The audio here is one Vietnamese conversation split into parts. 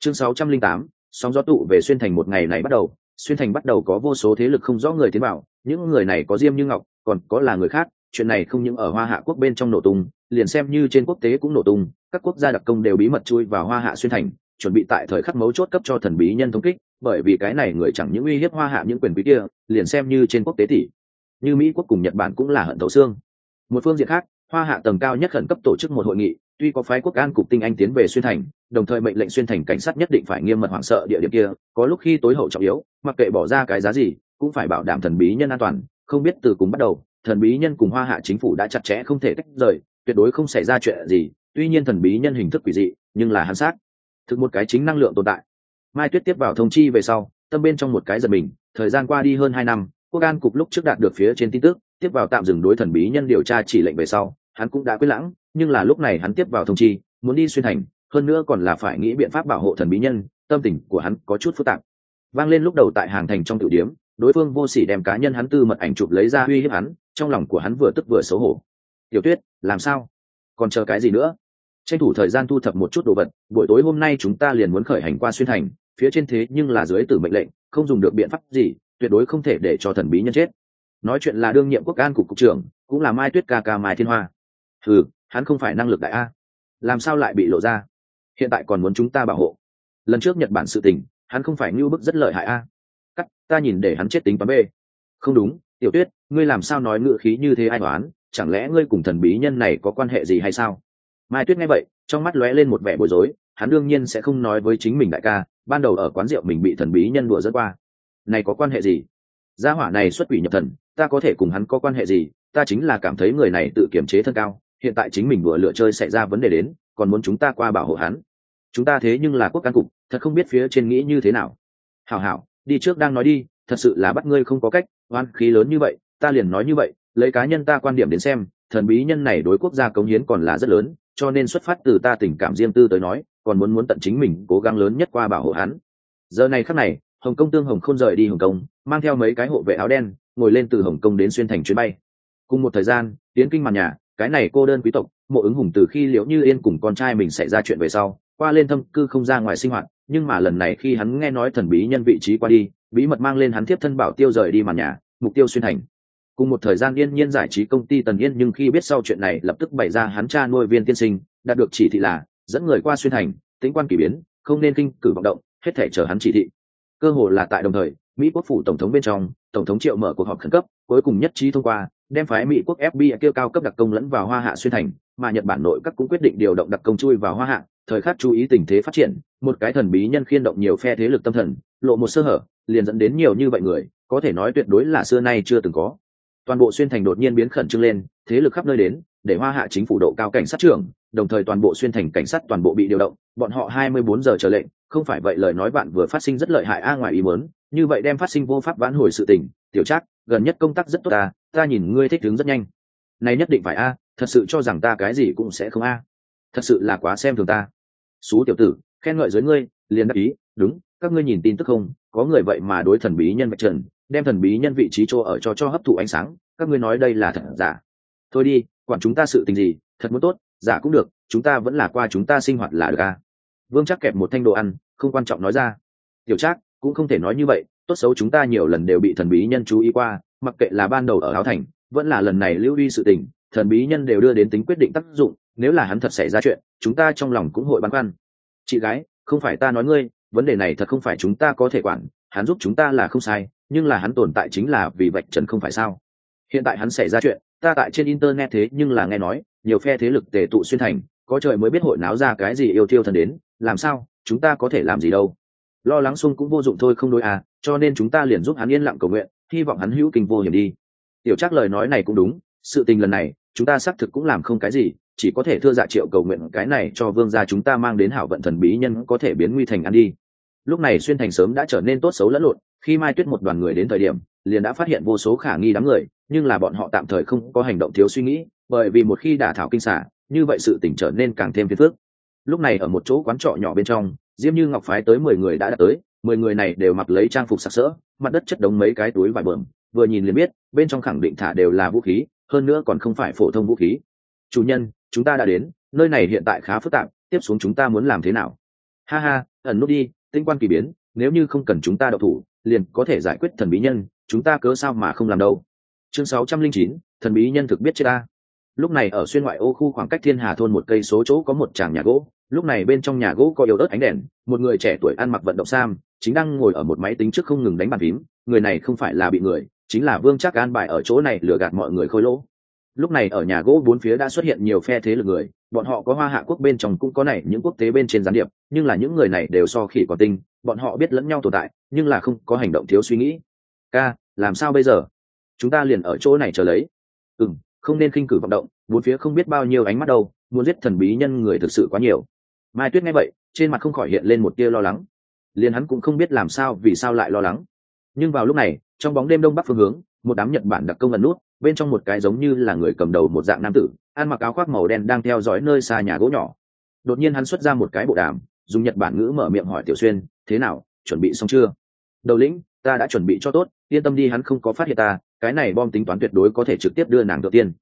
Chương 608, sóng gió tụ về xuyên thành. Một ngày này bắt đầu, xuyên thành bắt đầu có vô số thế lực không rõ người tiến vào, những người này có Diêm Như Ngọc, còn có là người khác. Chuyện này không những ở Hoa Hạ quốc bên trong nổ tung, liền xem như trên quốc tế cũng nổ tung, các quốc gia đặc công đều bí mật chui vào Hoa Hạ xuyên thành, chuẩn bị tại thời khắc mấu chốt cấp cho thần bí nhân thống kích, bởi vì cái này người chẳng những uy hiếp Hoa Hạ những quyền quý kia, liền xem như trên quốc tế tỷ như Mỹ quốc cùng Nhật Bản cũng là hận thấu xương. Một phương diện khác, Hoa Hạ tầng cao nhất khẩn cấp tổ chức một hội nghị, tuy có phái quốc an cục tinh anh tiến về xuyên thành, đồng thời mệnh lệnh xuyên thành cảnh sát nhất định phải nghiêm mật hoảng sợ địa điểm kia, có lúc khi tối hậu trọng yếu, mặc kệ bỏ ra cái giá gì, cũng phải bảo đảm thần bí nhân an toàn. Không biết từ cùng bắt đầu, thần bí nhân cùng Hoa Hạ chính phủ đã chặt chẽ không thể tách rời, tuyệt đối không xảy ra chuyện gì. Tuy nhiên thần bí nhân hình thức quỷ dị, nhưng là hắn sát thực một cái chính năng lượng tồn tại. Mai Tuyết tiếp vào thông chi về sau, tâm bên trong một cái giật mình. Thời gian qua đi hơn 2 năm, quốc an cục lúc trước đạt được phía trên tin tức, tiếp vào tạm dừng đối thần bí nhân điều tra chỉ lệnh về sau, hắn cũng đã quyết lãng. Nhưng là lúc này hắn tiếp vào thông chi, muốn đi xuyên thành, hơn nữa còn là phải nghĩ biện pháp bảo hộ thần bí nhân. Tâm tình của hắn có chút phức tạp. Vang lên lúc đầu tại hàng thành trong tiểu điếm, đối phương vô sỉ đem cá nhân hắn tư mật ảnh chụp lấy ra uy hiếp hắn, trong lòng của hắn vừa tức vừa xấu hổ. Tiểu Tuyết, làm sao? Còn chờ cái gì nữa? Tranh thủ thời gian thu thập một chút đồ vật, buổi tối hôm nay chúng ta liền muốn khởi hành qua xuyên thành, phía trên thế nhưng là dưới tử mệnh lệnh, không dùng được biện pháp gì, tuyệt đối không thể để cho thần bí nhân chết. Nói chuyện là đương nhiệm quốc an cục cục trưởng, cũng là Mai Tuyết ca ca Mai Thiên Hoa. Hắn không phải năng lực đại a, làm sao lại bị lộ ra? Hiện tại còn muốn chúng ta bảo hộ? Lần trước Nhật Bản sự tình, hắn không phải nhu bức rất lợi hại a? Ta nhìn để hắn chết tính toán bê. Không đúng, Tiểu Tuyết, ngươi làm sao nói ngữ khí như thế ai đoán? Chẳng lẽ ngươi cùng thần bí nhân này có quan hệ gì hay sao? Mai Tuyết nghe vậy, trong mắt lóe lên một vẻ bối rối. Hắn đương nhiên sẽ không nói với chính mình đại ca, ban đầu ở quán rượu mình bị thần bí nhân đùa dẫn qua. Này có quan hệ gì? Gia hỏa này xuất quỷ nhập thần, ta có thể cùng hắn có quan hệ gì? Ta chính là cảm thấy người này tự kiềm chế thân cao, hiện tại chính mình vừa lựa chơi xảy ra vấn đề đến, còn muốn chúng ta qua bảo hộ hắn. Chúng ta thế nhưng là quốc an cục, thật không biết phía trên nghĩ như thế nào. Hảo, đi trước đang nói đi, thật sự là bắt ngươi không có cách, oan khí lớn như vậy, ta liền nói như vậy, lấy cá nhân ta quan điểm đến xem, thần bí nhân này đối quốc gia cống hiến còn là rất lớn, cho nên xuất phát từ ta tình cảm riêng tư tới nói, còn muốn tận chính mình cố gắng lớn nhất qua bảo hộ hắn. Giờ này khắc này, Hồng Công Tương Hồng không rời đi Hồng Công, mang theo mấy cái hộ vệ áo đen, ngồi lên từ Hồng Công đến xuyên thành chuyến bay. Cùng một thời gian, tiến kinh màn nhà, cái này cô đơn quý tộc, Mộ Ứng Hùng từ khi Liễu Như Yên cùng con trai mình xảy ra chuyện về sau, qua lên thâm cư không ra ngoài sinh hoạt, nhưng mà lần này khi hắn nghe nói thần bí nhân vị trí qua đi, bí mật mang lên hắn tiếp thân bảo tiêu rời đi màn nhà, mục tiêu xuyên thành. Cùng một thời gian Yên Nhiên giải trí công ty Tần Yên nhưng khi biết sau chuyện này lập tức bày ra hắn cha nuôi Viên tiên sinh, đạt được chỉ thị là dẫn người qua xuyên thành, tính quan kỳ biến, không nên kinh cử vọng động, hết thể chờ hắn chỉ thị. Cơ hội là tại đồng thời, Mỹ quốc phủ tổng thống bên trong, tổng thống Triệu mở cuộc họp khẩn cấp, cuối cùng nhất trí thông qua, đem phái Mỹ quốc FBI kêu cao cấp đặc công lẫn vào Hoa Hạ xuyên thành, mà Nhật Bản nội các cũng quyết định điều động đặc công chui vào Hoa Hạ, thời khắc chú ý tình thế phát triển, một cái thần bí nhân khiên động nhiều phe thế lực tâm thần, lộ một sơ hở, liền dẫn đến nhiều như vậy người, có thể nói tuyệt đối là xưa nay chưa từng có. Toàn bộ xuyên thành đột nhiên biến khẩn trương lên, thế lực khắp nơi đến, để Hoa Hạ chính phủ độ cao cảnh sát trưởng, đồng thời toàn bộ xuyên thành cảnh sát toàn bộ bị điều động, bọn họ 24 giờ chờ lệnh, không phải vậy lời nói bạn vừa phát sinh rất lợi hại ngoài ý muốn, như vậy đem phát sinh vô pháp vãn hồi sự tình. Tiểu Trác, gần nhất công tác rất tốt ta nhìn ngươi thích ứng rất nhanh. Này nhất định phải thật sự cho rằng ta cái gì cũng sẽ không thật sự là quá xem thường ta. Xú tiểu tử, khen ngợi dưới ngươi, liền đáp ý, đúng, các ngươi nhìn tin tức không, có người vậy mà đối thần bí nhân vạch trần, đem thần bí nhân vị trí chỗ ở cho hấp thụ ánh sáng, các ngươi nói đây là thật giả? Thôi đi, quản chúng ta sự tình gì, thật muốn tốt, giả cũng được, chúng ta vẫn là qua chúng ta sinh hoạt là được Vương Trác kẹp một thanh đồ ăn, không quan trọng nói ra. Tiểu Trác, cũng không thể nói như vậy, tốt xấu chúng ta nhiều lần đều bị thần bí nhân chú ý qua, mặc kệ là ban đầu ở Áo Thành, vẫn là lần này lưu đi sự tình, thần bí nhân đều đưa đến tính quyết định tác dụng, nếu là hắn thật xảy ra chuyện, chúng ta trong lòng cũng hội băn khoăn. Chị gái, không phải ta nói ngươi, vấn đề này thật không phải chúng ta có thể quản, hắn giúp chúng ta là không sai, nhưng là hắn tồn tại chính là vì vạch trần không phải sao? Hiện tại hắn xảy ra chuyện, ta tại trên internet thế nhưng là nghe nói, nhiều phe thế lực tề tụ xuyên thành, có trời mới biết hội náo ra cái gì yêu thiêu thần đến, làm sao, chúng ta có thể làm gì đâu? Lo lắng xung cũng vô dụng thôi không đối cho nên chúng ta liền giúp hắn yên lặng cầu nguyện, hy vọng hắn hữu kinh vô hiểm đi. Tiểu Trác lời nói này cũng đúng, sự tình lần này chúng ta xác thực cũng làm không cái gì, chỉ có thể thưa dạ Triệu cầu nguyện cái này cho vương gia chúng ta mang đến hảo vận thần bí nhân có thể biến nguy thành ăn đi. Lúc này xuyên thành sớm đã trở nên tốt xấu lẫn lộn, khi Mai Tuyết một đoàn người đến thời điểm, liền đã phát hiện vô số khả nghi đám người, nhưng là bọn họ tạm thời không có hành động thiếu suy nghĩ, bởi vì một khi đả thảo kinh xả, như vậy sự tình trở nên càng thêm phiền phức. Lúc này ở một chỗ quán trọ nhỏ bên trong, Diêm Như Ngọc phái tới 10 người đã tới, 10 người này đều mặc lấy trang phục sặc sỡ, mặt đất chất đống mấy cái túi vải bờm, vừa nhìn liền biết, bên trong khẳng định thả đều là vũ khí, hơn nữa còn không phải phổ thông vũ khí. Chủ nhân, chúng ta đã đến, nơi này hiện tại khá phức tạp, tiếp xuống chúng ta muốn làm thế nào? Ha ha, ẩn nút đi, tinh quan kỳ biến, nếu như không cần chúng ta đậu thủ liền có thể giải quyết thần bí nhân, chúng ta cớ sao mà không làm đâu. Chương 609, thần bí nhân thực biết chết ta. Lúc này ở xuyên ngoại ô khu khoảng cách Thiên Hà thôn 1 cây số chỗ có một tràng nhà gỗ, lúc này bên trong nhà gỗ có yếu ớt ánh đèn, một người trẻ tuổi ăn mặc vận động sam chính đang ngồi ở một máy tính trước không ngừng đánh bàn phím. Người này không phải là bị người, chính là Vương Trác an bài ở chỗ này lừa gạt mọi người khôi lỗ. Lúc này ở nhà gỗ bốn phía đã xuất hiện nhiều phe thế lực người, bọn họ có Hoa Hạ quốc bên trong cũng có này những quốc tế bên trên gián điệp, nhưng là những người này đều so khỉ còn tinh, bọn họ biết lẫn nhau tồn tại nhưng là không có hành động thiếu suy nghĩ. Ca, làm sao bây giờ? Chúng ta liền ở chỗ này chờ lấy. Không nên khinh cử vọng động, bốn phía không biết bao nhiêu ánh mắt đâu, muốn giết thần bí nhân người thực sự quá nhiều. Mai Tuyết nghe vậy, trên mặt không khỏi hiện lên một tia lo lắng. Liền hắn cũng không biết làm sao vì sao lại lo lắng. Nhưng vào lúc này, trong bóng đêm đông bắc phương hướng, một đám Nhật Bản đặc công ẩn nút, bên trong một cái giống như là người cầm đầu một dạng nam tử, ăn mặc áo khoác màu đen đang theo dõi nơi xa nhà gỗ nhỏ. Đột nhiên hắn xuất ra một cái bộ đàm, dùng Nhật Bản ngữ mở miệng hỏi Tiểu Xuyên, "Thế nào, chuẩn bị xong chưa?" "Đầu lĩnh, ta đã chuẩn bị cho tốt, yên tâm đi, hắn không có phát hiện ta, cái này bom tính toán tuyệt đối có thể trực tiếp đưa nàng đầu tiên."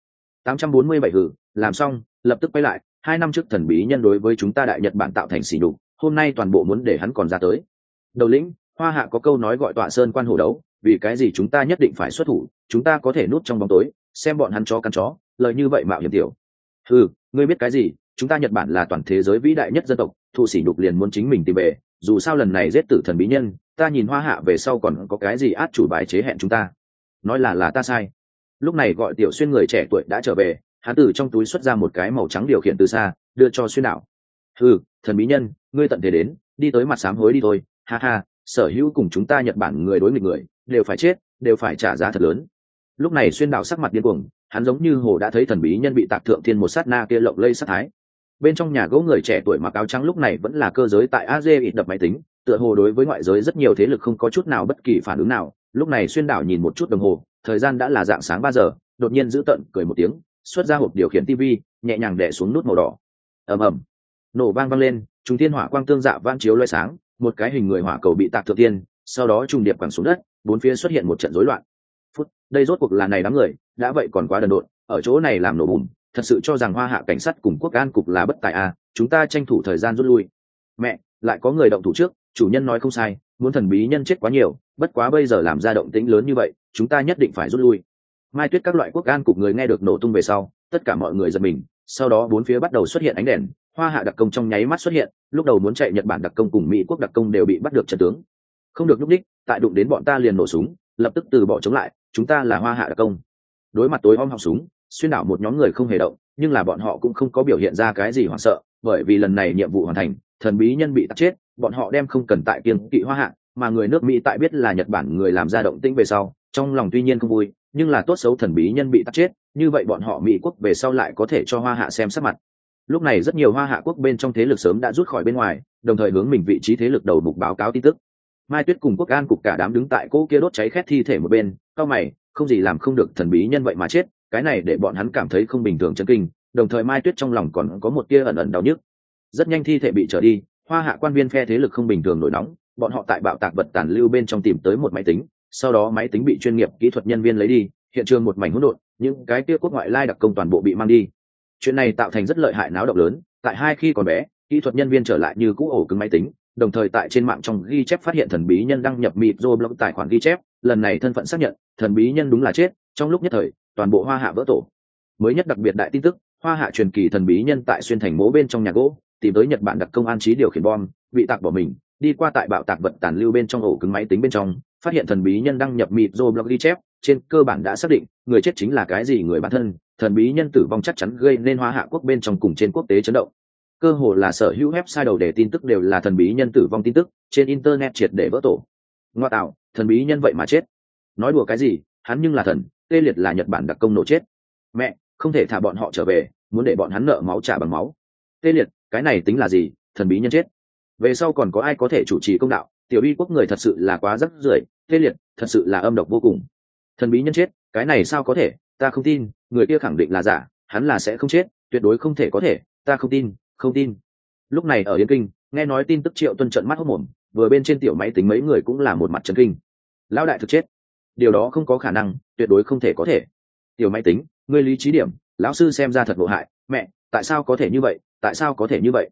847 hử, làm xong, lập tức quay lại, 2 năm trước thần bí nhân đối với chúng ta Đại Nhật Bản tạo thành sỉ nhục, hôm nay toàn bộ muốn để hắn còn ra tới. Đầu lĩnh, Hoa Hạ có câu nói gọi tọa sơn quan hổ đấu, vì cái gì chúng ta nhất định phải xuất thủ, chúng ta có thể núp trong bóng tối, xem bọn hắn chó cắn chó, lời như vậy mạo hiểm tiểu. Ngươi biết cái gì, chúng ta Nhật Bản là toàn thế giới vĩ đại nhất dân tộc, thụ sỉ nhục liền muốn chính mình tìm về, dù sao lần này giết tử thần bí nhân, ta nhìn Hoa Hạ về sau còn có cái gì át chủ bài chế hẹn chúng ta. Nói là ta sai. Lúc này gọi Tiểu Xuyên người trẻ tuổi đã trở về, hắn từ trong túi xuất ra một cái màu trắng điều khiển từ xa, đưa cho Xuyên đảo. Thần bí nhân, ngươi tận thế đến, đi tới mặt sám hối đi thôi, ha ha, sở hữu cùng chúng ta Nhật Bản người đối nghịch người, đều phải chết, đều phải trả giá thật lớn. Lúc này Xuyên đảo sắc mặt điên cuồng, hắn giống như hồ đã thấy thần bí nhân bị tạc thượng thiên một sát na kia lộng lây sát thái. Bên trong nhà gỗ người trẻ tuổi mặc áo trắng lúc này vẫn là cơ giới tại AZ ít đập máy tính, tựa hồ đối với ngoại giới rất nhiều thế lực không có chút nào bất kỳ phản ứng nào. Lúc này Xuyên đảo nhìn một chút đồng hồ, thời gian đã là dạng sáng 3 giờ, đột nhiên giữ tận cười một tiếng, xuất ra hộp điều khiển tivi, nhẹ nhàng đè xuống nút màu đỏ. Ầm ầm, nổ vang vang lên, trùng thiên hỏa quang tương dạ vang chiếu lóe sáng, một cái hình người hỏa cầu bị tạc thượng tiên, sau đó trùng điệp quẳng xuống đất, bốn phía xuất hiện một trận rối loạn. Đây rốt cuộc là này đám người, đã vậy còn quá đần độn, ở chỗ này làm nổ bùm, thật sự cho rằng Hoa Hạ cảnh sát cùng quốc an cục là bất tài à? Chúng ta tranh thủ thời gian rút lui. Mẹ, lại có người động thủ trước, chủ nhân nói không sai, muốn thần bí nhân chết quá nhiều, bất quá bây giờ làm ra động tĩnh lớn như vậy, chúng ta nhất định phải rút lui. Mai Tuyết các loại quốc an cục người nghe được nổ tung về sau, tất cả mọi người giật mình, sau đó bốn phía bắt đầu xuất hiện ánh đèn, Hoa Hạ đặc công trong nháy mắt xuất hiện, lúc đầu muốn chạy Nhật Bản đặc công cùng Mỹ quốc đặc công đều bị bắt được trận tướng. Không được lúc đích, tại đụng đến bọn ta liền nổ súng, lập tức từ bỏ chống lại, chúng ta là Hoa Hạ đặc công. Đối mặt tối om họng súng, Xuyên đảo một nhóm người không hề động, nhưng là bọn họ cũng không có biểu hiện ra cái gì hoảng sợ, bởi vì lần này nhiệm vụ hoàn thành, thần bí nhân bị tắt chết, bọn họ đem không cần tại kiêng kỵ Hoa Hạ, mà người nước Mỹ tại biết là Nhật Bản người làm ra động tĩnh về sau, trong lòng tuy nhiên không vui, nhưng là tốt xấu thần bí nhân bị tắt chết, như vậy bọn họ Mỹ quốc về sau lại có thể cho Hoa Hạ xem sắc mặt. Lúc này rất nhiều Hoa Hạ quốc bên trong thế lực sớm đã rút khỏi bên ngoài, đồng thời hướng mình vị trí thế lực đầu mục báo cáo tin tức. Mai Tuyết cùng quốc an cục cả đám đứng tại cỗ kia đốt cháy khét thi thể một bên, cao mày, không gì làm không được thần bí nhân vậy mà chết, cái này để bọn hắn cảm thấy không bình thường chấn kinh, đồng thời Mai Tuyết trong lòng còn có một tia ẩn ẩn đau nhức. Rất nhanh thi thể bị trở đi, Hoa Hạ quan viên phe thế lực không bình thường nổi nóng, bọn họ tại bạo tạc vật tàn lưu bên trong tìm tới một máy tính, sau đó máy tính bị chuyên nghiệp kỹ thuật nhân viên lấy đi, hiện trường một mảnh hỗn độn, những cái kia quốc ngoại lai đặc công toàn bộ bị mang đi. Chuyện này tạo thành rất lợi hại náo động lớn, tại hai khi còn bé, kỹ thuật nhân viên trở lại như cũ ổ cứng máy tính, đồng thời tại trên mạng trong ghi chép phát hiện thần bí nhân đăng nhập microblog tài khoản ghi chép, lần này thân phận xác nhận, thần bí nhân đúng là chết, trong lúc nhất thời, toàn bộ Hoa Hạ vỡ tổ. Mới nhất đặc biệt đại tin tức, Hoa Hạ truyền kỳ thần bí nhân tại xuyên thành mố bên trong nhà gỗ, tìm tới Nhật Bản đặc công an trí điều khiển bom, bị tạc bỏ mình, đi qua tại bạo tạc vật tàn lưu bên trong ổ cứng máy tính bên trong, phát hiện thần bí nhân đăng nhập microblog ghi chép, trên cơ bản đã xác định, người chết chính là cái gì người bản thân, thần bí nhân tử vong chắc chắn gây nên Hoa Hạ quốc bên trong cùng trên quốc tế chấn động. Cơ hồ là sở hữu website đầu đề tin tức đều là thần bí nhân tử vong tin tức, trên internet triệt để vỡ tổ. Ngoa tạo, thần bí nhân vậy mà chết. Nói đùa cái gì, hắn nhưng là thần, tê liệt là Nhật Bản đặc công nổ chết. Mẹ, không thể thả bọn họ trở về, muốn để bọn hắn nợ máu trả bằng máu. Tê liệt, cái này tính là gì, thần bí nhân chết. Về sau còn có ai có thể chủ trì công đạo, tiểu uy quốc người thật sự là quá rắc rưởi, tê liệt, thật sự là âm độc vô cùng. Thần bí nhân chết, cái này sao có thể, ta không tin, người kia khẳng định là giả, hắn là sẽ không chết, tuyệt đối không thể có thể, ta không tin, không tin. Lúc này ở Yên Kinh, nghe nói tin tức Triệu Tuân trợn mắt hốt mồm, vừa bên trên tiểu máy tính mấy người cũng là một mặt chấn kinh. Lão đại thực chết, điều đó không có khả năng, tuyệt đối không thể có thể. Tiểu máy tính, ngươi lý trí điểm, lão sư xem ra thật vô hại, mẹ, tại sao có thể như vậy, tại sao có thể như vậy?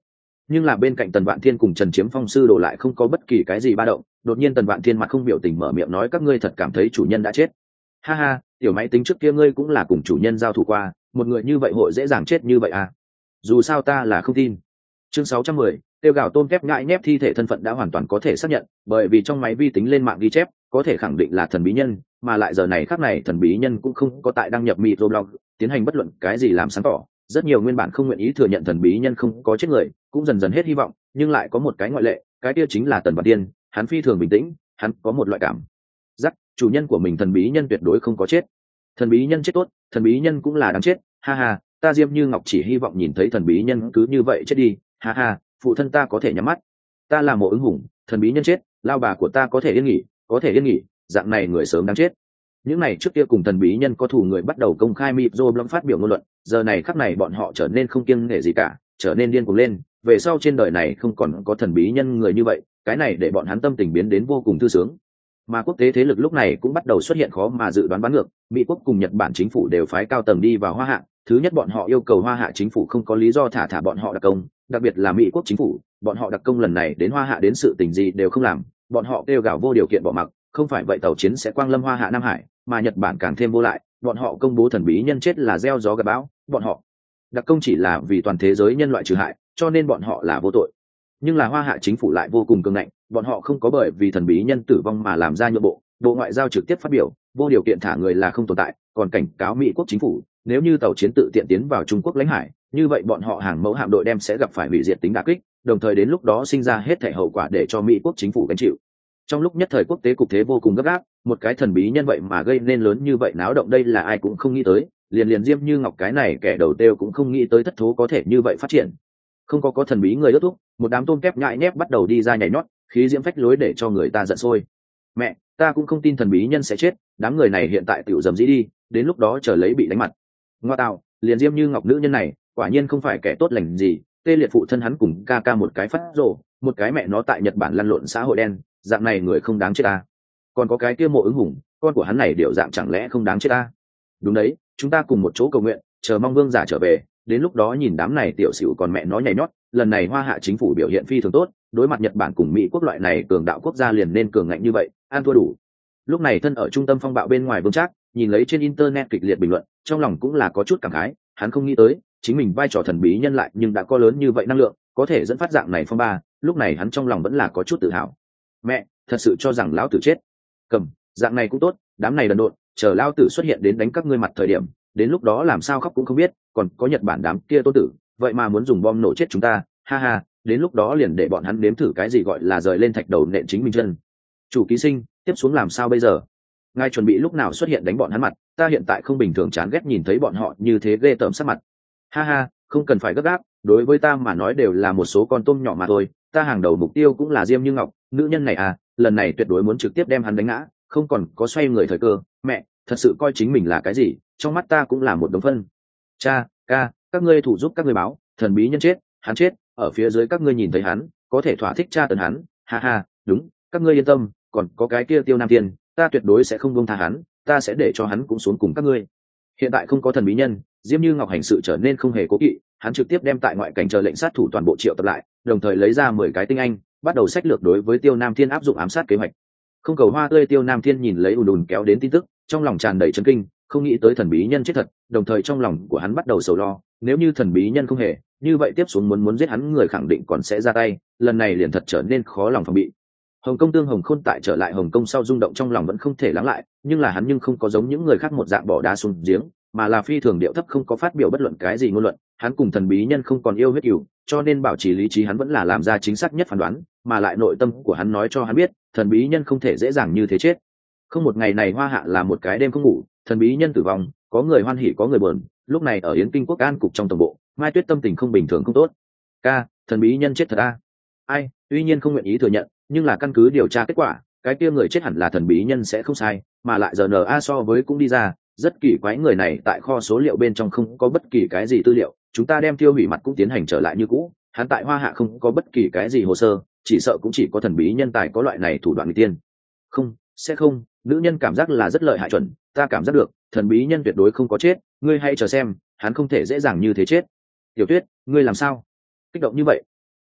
Nhưng là bên cạnh Tần Vạn Thiên cùng Trần Chiếm Phong sư đồ lại không có bất kỳ cái gì ba động. Đột nhiên Tần Vạn Thiên mặt không biểu tình mở miệng nói, các ngươi thật cảm thấy chủ nhân đã chết? Ha ha, tiểu máy tính trước kia ngươi cũng là cùng chủ nhân giao thủ qua, một người như vậy hội dễ dàng chết như vậy à? Dù sao ta là không tin. Chương 610, tiêu gạo tôm kép ngại nhép thi thể thân phận đã hoàn toàn có thể xác nhận, bởi vì trong máy vi tính lên mạng ghi chép, có thể khẳng định là thần bí nhân, mà lại giờ này khắc này thần bí nhân cũng không có tại đăng nhập microblog, tiến hành bất luận cái gì làm sáng tỏ. Rất nhiều nguyên bản không nguyện ý thừa nhận thần bí nhân không có chết người, cũng dần dần hết hy vọng, nhưng lại có một cái ngoại lệ, cái kia chính là Tần Vạn Tiên, hắn phi thường bình tĩnh, hắn có một loại cảm giác, chủ nhân của mình thần bí nhân tuyệt đối không có chết. Thần bí nhân chết tốt, thần bí nhân cũng là đáng chết, ha ha, ta Diêm Như Ngọc chỉ hy vọng nhìn thấy thần bí nhân cứ như vậy chết đi, ha ha, phụ thân ta có thể nhắm mắt. Ta là Mộ Ứng Hùng, thần bí nhân chết, lao bà của ta có thể yên nghỉ, có thể yên nghỉ, dạng này người sớm đáng chết. Những này trước kia cùng thần bí nhân có thù người bắt đầu công khai microblog phát biểu ngôn luận, giờ này khắc này bọn họ trở nên không kiêng nể gì cả, trở nên điên cuồng lên, về sau trên đời này không còn có thần bí nhân người như vậy, cái này để bọn hắn tâm tình biến đến vô cùng thư sướng. Mà quốc tế thế lực lúc này cũng bắt đầu xuất hiện khó mà dự đoán bán ngược, Mỹ quốc cùng Nhật Bản chính phủ đều phái cao tầng đi vào Hoa Hạ. Thứ nhất, bọn họ yêu cầu Hoa Hạ chính phủ không có lý do thả bọn họ đặc công, đặc biệt là Mỹ quốc chính phủ, bọn họ đặc công lần này đến Hoa Hạ đến sự tình gì đều không làm, bọn họ kêu gào vô điều kiện bỏ mặc, không phải vậy tàu chiến sẽ quang lâm Hoa Hạ Nam Hải. Mà Nhật Bản càng thêm vô lại, bọn họ công bố thần bí nhân chết là gieo gió gặt bão, bọn họ đặc công chỉ là vì toàn thế giới nhân loại trừ hại, cho nên bọn họ là vô tội. Nhưng là Hoa Hạ chính phủ lại vô cùng cường ngạnh, bọn họ không có bởi vì thần bí nhân tử vong mà làm ra nhượng bộ. Bộ Ngoại giao trực tiếp phát biểu, vô điều kiện thả người là không tồn tại, còn cảnh cáo Mỹ quốc chính phủ, nếu như tàu chiến tự tiện tiến vào Trung Quốc lãnh hải, như vậy bọn họ hàng mẫu hạm đội đem sẽ gặp phải hủy diệt tính đả kích, đồng thời đến lúc đó sinh ra hết thảy hậu quả để cho Mỹ quốc chính phủ gánh chịu. Trong lúc nhất thời quốc tế cục thế vô cùng gấp gáp, một cái thần bí nhân vậy mà gây nên lớn như vậy náo động, đây là ai cũng không nghĩ tới, liền Diêm Như Ngọc cái này kẻ đầu tiêu cũng không nghĩ tới thất thố có thể như vậy phát triển. Không có thần bí người ước thúc, một đám tôm kép nhại nhép bắt đầu đi ra nhảy nhót, khí diễm phách lối để cho người ta giận sôi. Mẹ, ta cũng không tin thần bí nhân sẽ chết, đám người này hiện tại tiểu dầm dĩ đi, đến lúc đó chờ lấy bị đánh mặt. Ngoa tạo, liền Diêm Như Ngọc nữ nhân này, quả nhiên không phải kẻ tốt lành gì, tê liệt phụ thân hắn cùng ca ca một cái phát rồ, một cái mẹ nó tại Nhật Bản lăn lộn xã hội đen, dạng này người không đáng chết ta. Còn có cái kia Mộ Ứng Hùng, con của hắn này điều dạng chẳng lẽ không đáng chết ta? Đúng đấy, chúng ta cùng một chỗ cầu nguyện, chờ mong vương giả trở về, đến lúc đó nhìn đám này tiểu xỉu còn mẹ nó nhảy nhót. Lần này Hoa Hạ chính phủ biểu hiện phi thường tốt, đối mặt Nhật Bản cùng Mỹ quốc loại này cường đạo quốc gia liền nên cường ngạnh như vậy, an thua đủ. Lúc này thân ở trung tâm phong bạo bên ngoài Vương Trác nhìn lấy trên internet kịch liệt bình luận, trong lòng cũng là có chút cảm khái, hắn không nghĩ tới chính mình vai trò thần bí nhân lại nhưng đã có lớn như vậy năng lượng, có thể dẫn phát dạng này phong ba. Lúc này hắn trong lòng vẫn là có chút tự hào. Mẹ, thật sự cho rằng lão tử chết? Cầm, dạng này cũng tốt, đám này đần độn, chờ lão tử xuất hiện đến đánh các ngươi mặt thời điểm, đến lúc đó làm sao khóc cũng không biết. Còn có Nhật Bản đám kia tôn tử, vậy mà muốn dùng bom nổ chết chúng ta, ha ha, đến lúc đó liền để bọn hắn nếm thử cái gì gọi là rời lên thạch đầu nện chính mình chân. Chủ ký sinh, tiếp xuống làm sao bây giờ? Ngài chuẩn bị lúc nào xuất hiện đánh bọn hắn mặt? Ta hiện tại không bình thường chán ghét nhìn thấy bọn họ như thế ghê tởm sắc mặt. Ha ha, không cần phải gấp gáp, đối với ta mà nói đều là một số con tôm nhỏ mà thôi. Ta hàng đầu mục tiêu cũng là Diêm Như Ngọc, nữ nhân này à, lần này tuyệt đối muốn trực tiếp đem hắn đánh ngã, không còn có xoay người thời cơ. Mẹ, thật sự coi chính mình là cái gì? Trong mắt ta cũng là một đống phân. Cha, ca, các ngươi thủ giúp các ngươi báo, thần bí nhân chết, hắn chết, ở phía dưới các ngươi nhìn thấy hắn, có thể thỏa thích tra tấn hắn. Ha ha, đúng, các ngươi yên tâm, còn có cái kia Tiêu Nam Thiên, ta tuyệt đối sẽ không buông tha hắn, ta sẽ để cho hắn cũng xuống cùng các ngươi. Hiện tại không có thần bí nhân, Diêm Như Ngọc hành sự trở nên không hề cố kỵ, hắn trực tiếp đem tại ngoại cảnh chờ lệnh sát thủ toàn bộ triệu tập lại, đồng thời lấy ra 10 cái tinh anh, bắt đầu sách lược đối với Tiêu Nam Thiên áp dụng ám sát kế hoạch. Không cầu hoa tươi Tiêu Nam Thiên nhìn lấy ùn kéo đến tin tức, trong lòng tràn đầy chấn kinh, không nghĩ tới thần bí nhân chết thật, đồng thời trong lòng của hắn bắt đầu sầu lo, nếu như thần bí nhân không hề, như vậy tiếp xuống muốn giết hắn người khẳng định còn sẽ ra tay, lần này liền thật trở nên khó lòng phòng bị. Hồng Công Tương Hồng Khôn tại trở lại Hồng Công sau rung động trong lòng vẫn không thể lắng lại, nhưng là hắn nhưng không có giống những người khác một dạng bỏ đá xuống giếng, mà là phi thường điệu thấp không có phát biểu bất luận cái gì ngôn luận. Hắn cùng thần bí nhân không còn yêu huyết cừu, cho nên bảo trì lý trí hắn vẫn là làm ra chính xác nhất phán đoán, mà lại nội tâm của hắn nói cho hắn biết, thần bí nhân không thể dễ dàng như thế chết. Không một ngày này Hoa Hạ là một cái đêm không ngủ, thần bí nhân tử vong, có người hoan hỉ có người buồn. Lúc này ở Yến Kinh Quốc An cục trong tổng bộ, Mai Tuyết tâm tình không bình thường không tốt. Ca, thần bí nhân chết thật a? Ai, tuy nhiên không nguyện ý thừa nhận, nhưng là căn cứ điều tra kết quả, cái kia người chết hẳn là thần bí nhân sẽ không sai, mà lại giờ RNA so với cũng đi ra, rất kỳ quái, người này tại kho số liệu bên trong không có bất kỳ cái gì tư liệu, chúng ta đem tiêu hủy mặt cũng tiến hành trở lại như cũ, hắn tại Hoa Hạ không có bất kỳ cái gì hồ sơ, chỉ sợ cũng chỉ có thần bí nhân tài có loại này thủ đoạn người tiên. Không, sẽ không, nữ nhân cảm giác là rất lợi hại chuẩn, ta cảm giác được, thần bí nhân tuyệt đối không có chết, ngươi hãy chờ xem, hắn không thể dễ dàng như thế chết. Tiểu Tuyết, ngươi làm sao? Kích động như vậy?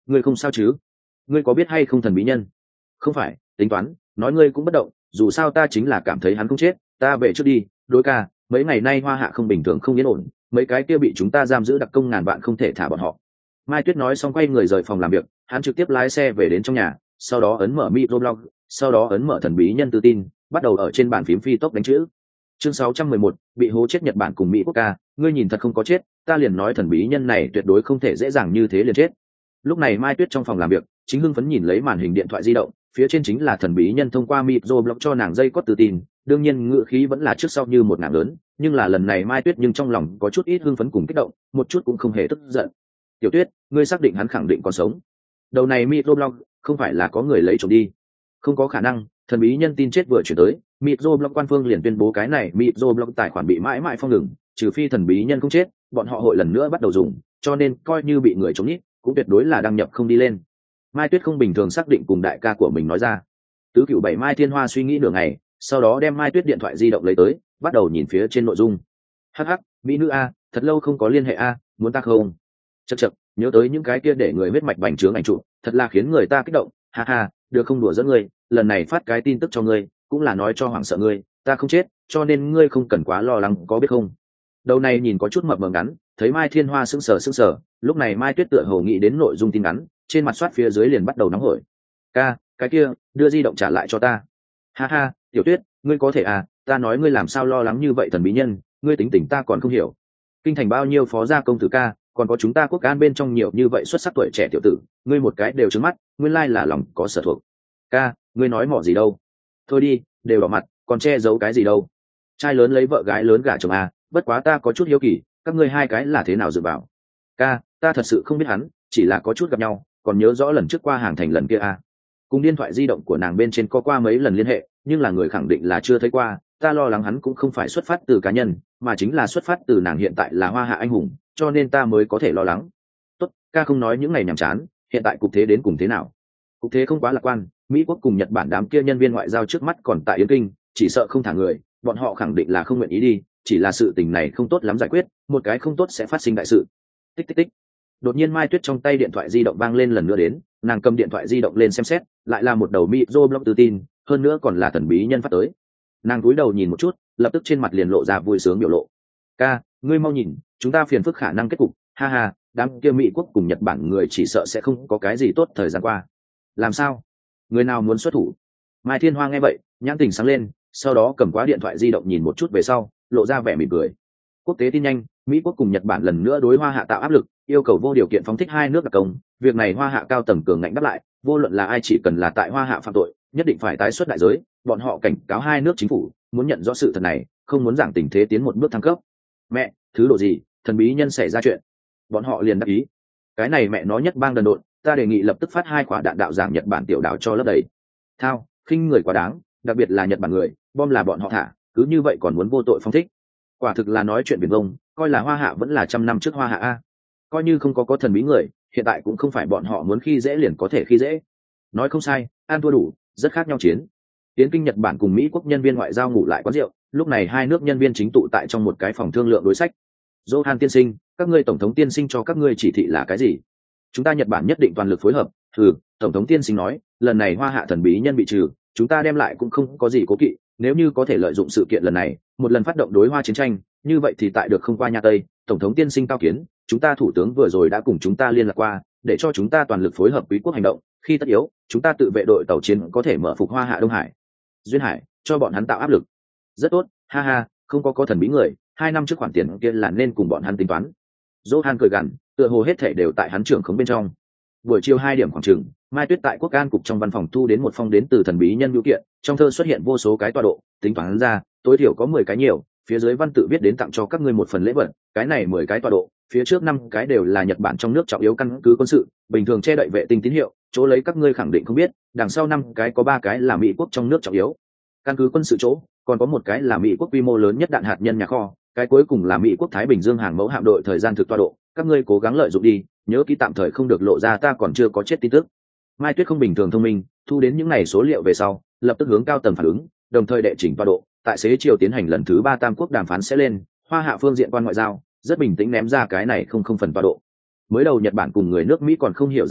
ngươi không sao chứ? Ngươi có biết hay không thần bí nhân? Không phải, tính toán, nói ngươi cũng bất động, dù sao ta chính là cảm thấy hắn không chết, ta về trước đi. Đối ca, mấy ngày nay hoa hạ không bình thường, không yên ổn, mấy cái kia bị chúng ta giam giữ đặc công ngàn vạn không thể thả bọn họ. Mai Tuyết nói xong quay người rời phòng làm việc, hắn trực tiếp lái xe về đến trong nhà, sau đó ấn mở microblog, sau đó ấn mở thần bí nhân tự tin, bắt đầu ở trên bàn phím phi tốc đánh chữ. Chương 611, bị hố chết Nhật Bản cùng Mỹ quốc ca, ngươi nhìn thật không có chết, ta liền nói thần bí nhân này tuyệt đối không thể dễ dàng như thế liền chết. Lúc này Mai Tuyết trong phòng làm việc, chính hưng phấn nhìn lấy màn hình điện thoại di động, phía trên chính là thần bí nhân thông qua microblog cho nàng dây cót tự tin, đương nhiên ngữ khí vẫn là trước sau như một nàng lớn, nhưng là lần này Mai Tuyết nhưng trong lòng có chút ít hưng phấn cùng kích động, một chút cũng không hề tức giận. Tiểu Tuyết, ngươi xác định hắn khẳng định còn sống? Đầu này microblog không phải là có người lấy trộm đi? Không có khả năng, thần bí nhân tin chết vừa chuyển tới, microblog quan phương liền tuyên bố cái này microblog tài khoản bị mãi mãi phong ngừng, trừ phi thần bí nhân không chết, bọn họ hội lần nữa bắt đầu dùng, cho nên coi như bị người chống nhít, cũng tuyệt đối là đăng nhập không đi lên. Mai Tuyết không bình thường xác định cùng đại ca của mình nói ra. Tứ Cửu Bảy Mai Thiên Hoa suy nghĩ nửa ngày, sau đó đem Mai Tuyết điện thoại di động lấy tới, bắt đầu nhìn phía trên nội dung. Hắc hắc, mỹ nữ a, thật lâu không có liên hệ a, muốn ta không? Chậc chậc, nhớ tới những cái kia để người huyết mạch bành trướng ảnh chụp, thật là khiến người ta kích động. Ha ha, được không đùa dẫn ngươi, lần này phát cái tin tức cho ngươi, cũng là nói cho hoảng sợ ngươi, ta không chết, cho nên ngươi không cần quá lo lắng, có biết không? Đầu này nhìn có chút mập mờ ngắn, thấy Mai Thiên Hoa sững sờ, lúc này Mai Tuyết tựa hồ nghĩ đến nội dung tin ngắn, trên mặt soát phía dưới liền bắt đầu nóng hổi. Ca, cái kia, đưa di động trả lại cho ta. Ha ha, Tiểu Tuyết, ngươi có thể à, ta nói ngươi làm sao lo lắng như vậy thần bí nhân, ngươi tính tình ta còn không hiểu. Kinh thành bao nhiêu phó gia công tử ca, còn có chúng ta quốc an bên trong nhiều như vậy xuất sắc tuổi trẻ tiểu tử, ngươi một cái đều trứng mắt, nguyên lai là lòng có sở thuộc. Ca, ngươi nói mỏ gì đâu? Thôi đi, đều đỏ mặt, còn che giấu cái gì đâu? Trai lớn lấy vợ gái lớn gả chồng à, bất quá ta có chút hiếu kỳ, các ngươi hai cái là thế nào dựa vào? Ca, ta thật sự không biết hắn, chỉ là có chút gặp nhau, còn nhớ rõ lần trước qua hàng thành lần kia à. Cùng điện thoại di động của nàng bên trên có qua mấy lần liên hệ, nhưng là người khẳng định là chưa thấy qua, ta lo lắng hắn cũng không phải xuất phát từ cá nhân, mà chính là xuất phát từ nàng hiện tại là hoa hạ anh hùng, cho nên ta mới có thể lo lắng. Tốt, ca không nói những ngày nhàm chán, hiện tại cục thế đến cùng thế nào? Cục thế không quá lạc quan, Mỹ quốc cùng Nhật Bản đám kia nhân viên ngoại giao trước mắt còn tại Yến Kinh, chỉ sợ không thả người, bọn họ khẳng định là không nguyện ý đi, chỉ là sự tình này không tốt lắm giải quyết, một cái không tốt sẽ phát sinh đại sự. Tích tích tích. Đột nhiên Mai Tuyết trong tay điện thoại di động vang lên lần nữa đến, nàng cầm điện thoại di động lên xem xét, lại là một đầu microblog tự tin, hơn nữa còn là thần bí nhân phát tới. Nàng cúi đầu nhìn một chút, lập tức trên mặt liền lộ ra vui sướng biểu lộ. Ca, ngươi mau nhìn, chúng ta phiền phức khả năng kết cục, ha ha, đám kia Mỹ quốc cùng Nhật Bản người chỉ sợ sẽ không có cái gì tốt thời gian qua. Làm sao? Người nào muốn xuất thủ? Mai Thiên Hoa nghe vậy, nhãn tình sáng lên, sau đó cầm quá điện thoại di động nhìn một chút về sau, lộ ra vẻ mỉm cười. Quốc tế tin nhanh, Mỹ quốc cùng Nhật Bản lần nữa đối Hoa Hạ tạo áp lực, yêu cầu vô điều kiện phóng thích hai nước đặc công. Việc này Hoa Hạ cao tầng cường ngạnh đáp lại, vô luận là ai chỉ cần là tại Hoa Hạ phạm tội, nhất định phải tái xuất đại giới. Bọn họ cảnh cáo hai nước chính phủ, muốn nhận rõ sự thật này, không muốn giảng tình thế tiến một bước thăng cấp. Mẹ, thứ độ gì? Thần bí nhân xảy ra chuyện. Bọn họ liền đáp ý. Cái này mẹ nó nhất bang đần độn, ta đề nghị lập tức phát 2 quả đạn đạo giảng Nhật Bản tiểu đảo cho lấp đầy. Thao, khinh người quá đáng, đặc biệt là Nhật Bản người, bom là bọn họ thả, cứ như vậy còn muốn vô tội phóng thích. Quả thực là nói chuyện biển vông, coi là Hoa Hạ vẫn là trăm năm trước Hoa Hạ a. Coi như không có thần bí người, hiện tại cũng không phải bọn họ muốn khi dễ liền có thể khi dễ. Nói không sai, an thua đủ, rất khác nhau chiến. Tiến kinh Nhật Bản cùng Mỹ quốc nhân viên ngoại giao ngủ lại quán rượu, lúc này hai nước nhân viên chính tụ tại trong một cái phòng thương lượng đối sách. Johan tiên sinh, các ngươi tổng thống tiên sinh cho các ngươi chỉ thị là cái gì? Chúng ta Nhật Bản nhất định toàn lực phối hợp. Tổng thống tiên sinh nói, lần này Hoa Hạ thần bí nhân bị trừ, chúng ta đem lại cũng không có gì cố kỵ, nếu như có thể lợi dụng sự kiện lần này, một lần phát động đối Hoa chiến tranh, như vậy thì tại được không qua nhà Tây. Tổng thống tiên sinh cao kiến, chúng ta thủ tướng vừa rồi đã cùng chúng ta liên lạc qua, để cho chúng ta toàn lực phối hợp quý quốc hành động, khi tất yếu, chúng ta tự vệ đội tàu chiến có thể mở phục Hoa Hạ Đông Hải, Duyên Hải, cho bọn hắn tạo áp lực. Rất tốt, ha ha, không có thần bí người, 2 năm trước khoản tiền kia là nên cùng bọn hắn tính toán. Johan cười gằn, tựa hồ hết thể đều tại hắn trưởng khống bên trong. Buổi chiều 2 điểm khoảng chừng, Mai Tuyết tại Quốc An cục trong văn phòng thu đến một phong đến từ thần bí nhân biểu kiện, trong thơ xuất hiện vô số cái tọa độ, tính toán ra, tối thiểu có 10 cái nhiều, phía dưới văn tự viết đến tặng cho các ngươi một phần lễ vật, cái này 10 cái tọa độ, phía trước 5 cái đều là Nhật Bản trong nước trọng yếu căn cứ quân sự, bình thường che đậy vệ tinh tín hiệu, chỗ lấy các ngươi khẳng định không biết, đằng sau 5 cái có 3 cái là Mỹ quốc trong nước trọng yếu căn cứ quân sự chỗ, còn có một cái là Mỹ quốc quy mô lớn nhất đạn hạt nhân nhà kho, cái cuối cùng là Mỹ quốc Thái Bình Dương hàng mẫu hạm đội thời gian thực tọa độ, các ngươi cố gắng lợi dụng đi, nhớ kỹ tạm thời không được lộ ra ta còn chưa có chết tin tức. Mai Tuyết không bình thường thông minh, thu đến những này số liệu về sau, lập tức hướng cao tầng phản ứng, đồng thời đệ chỉnh tọa độ, tại xế chiều tiến hành lần thứ 3 tam quốc đàm phán sẽ lên, Hoa Hạ phương diện quan ngoại giao rất bình tĩnh ném ra cái này không phần tọa độ. Mới đầu Nhật Bản cùng người nước Mỹ còn không hiểu ra sao,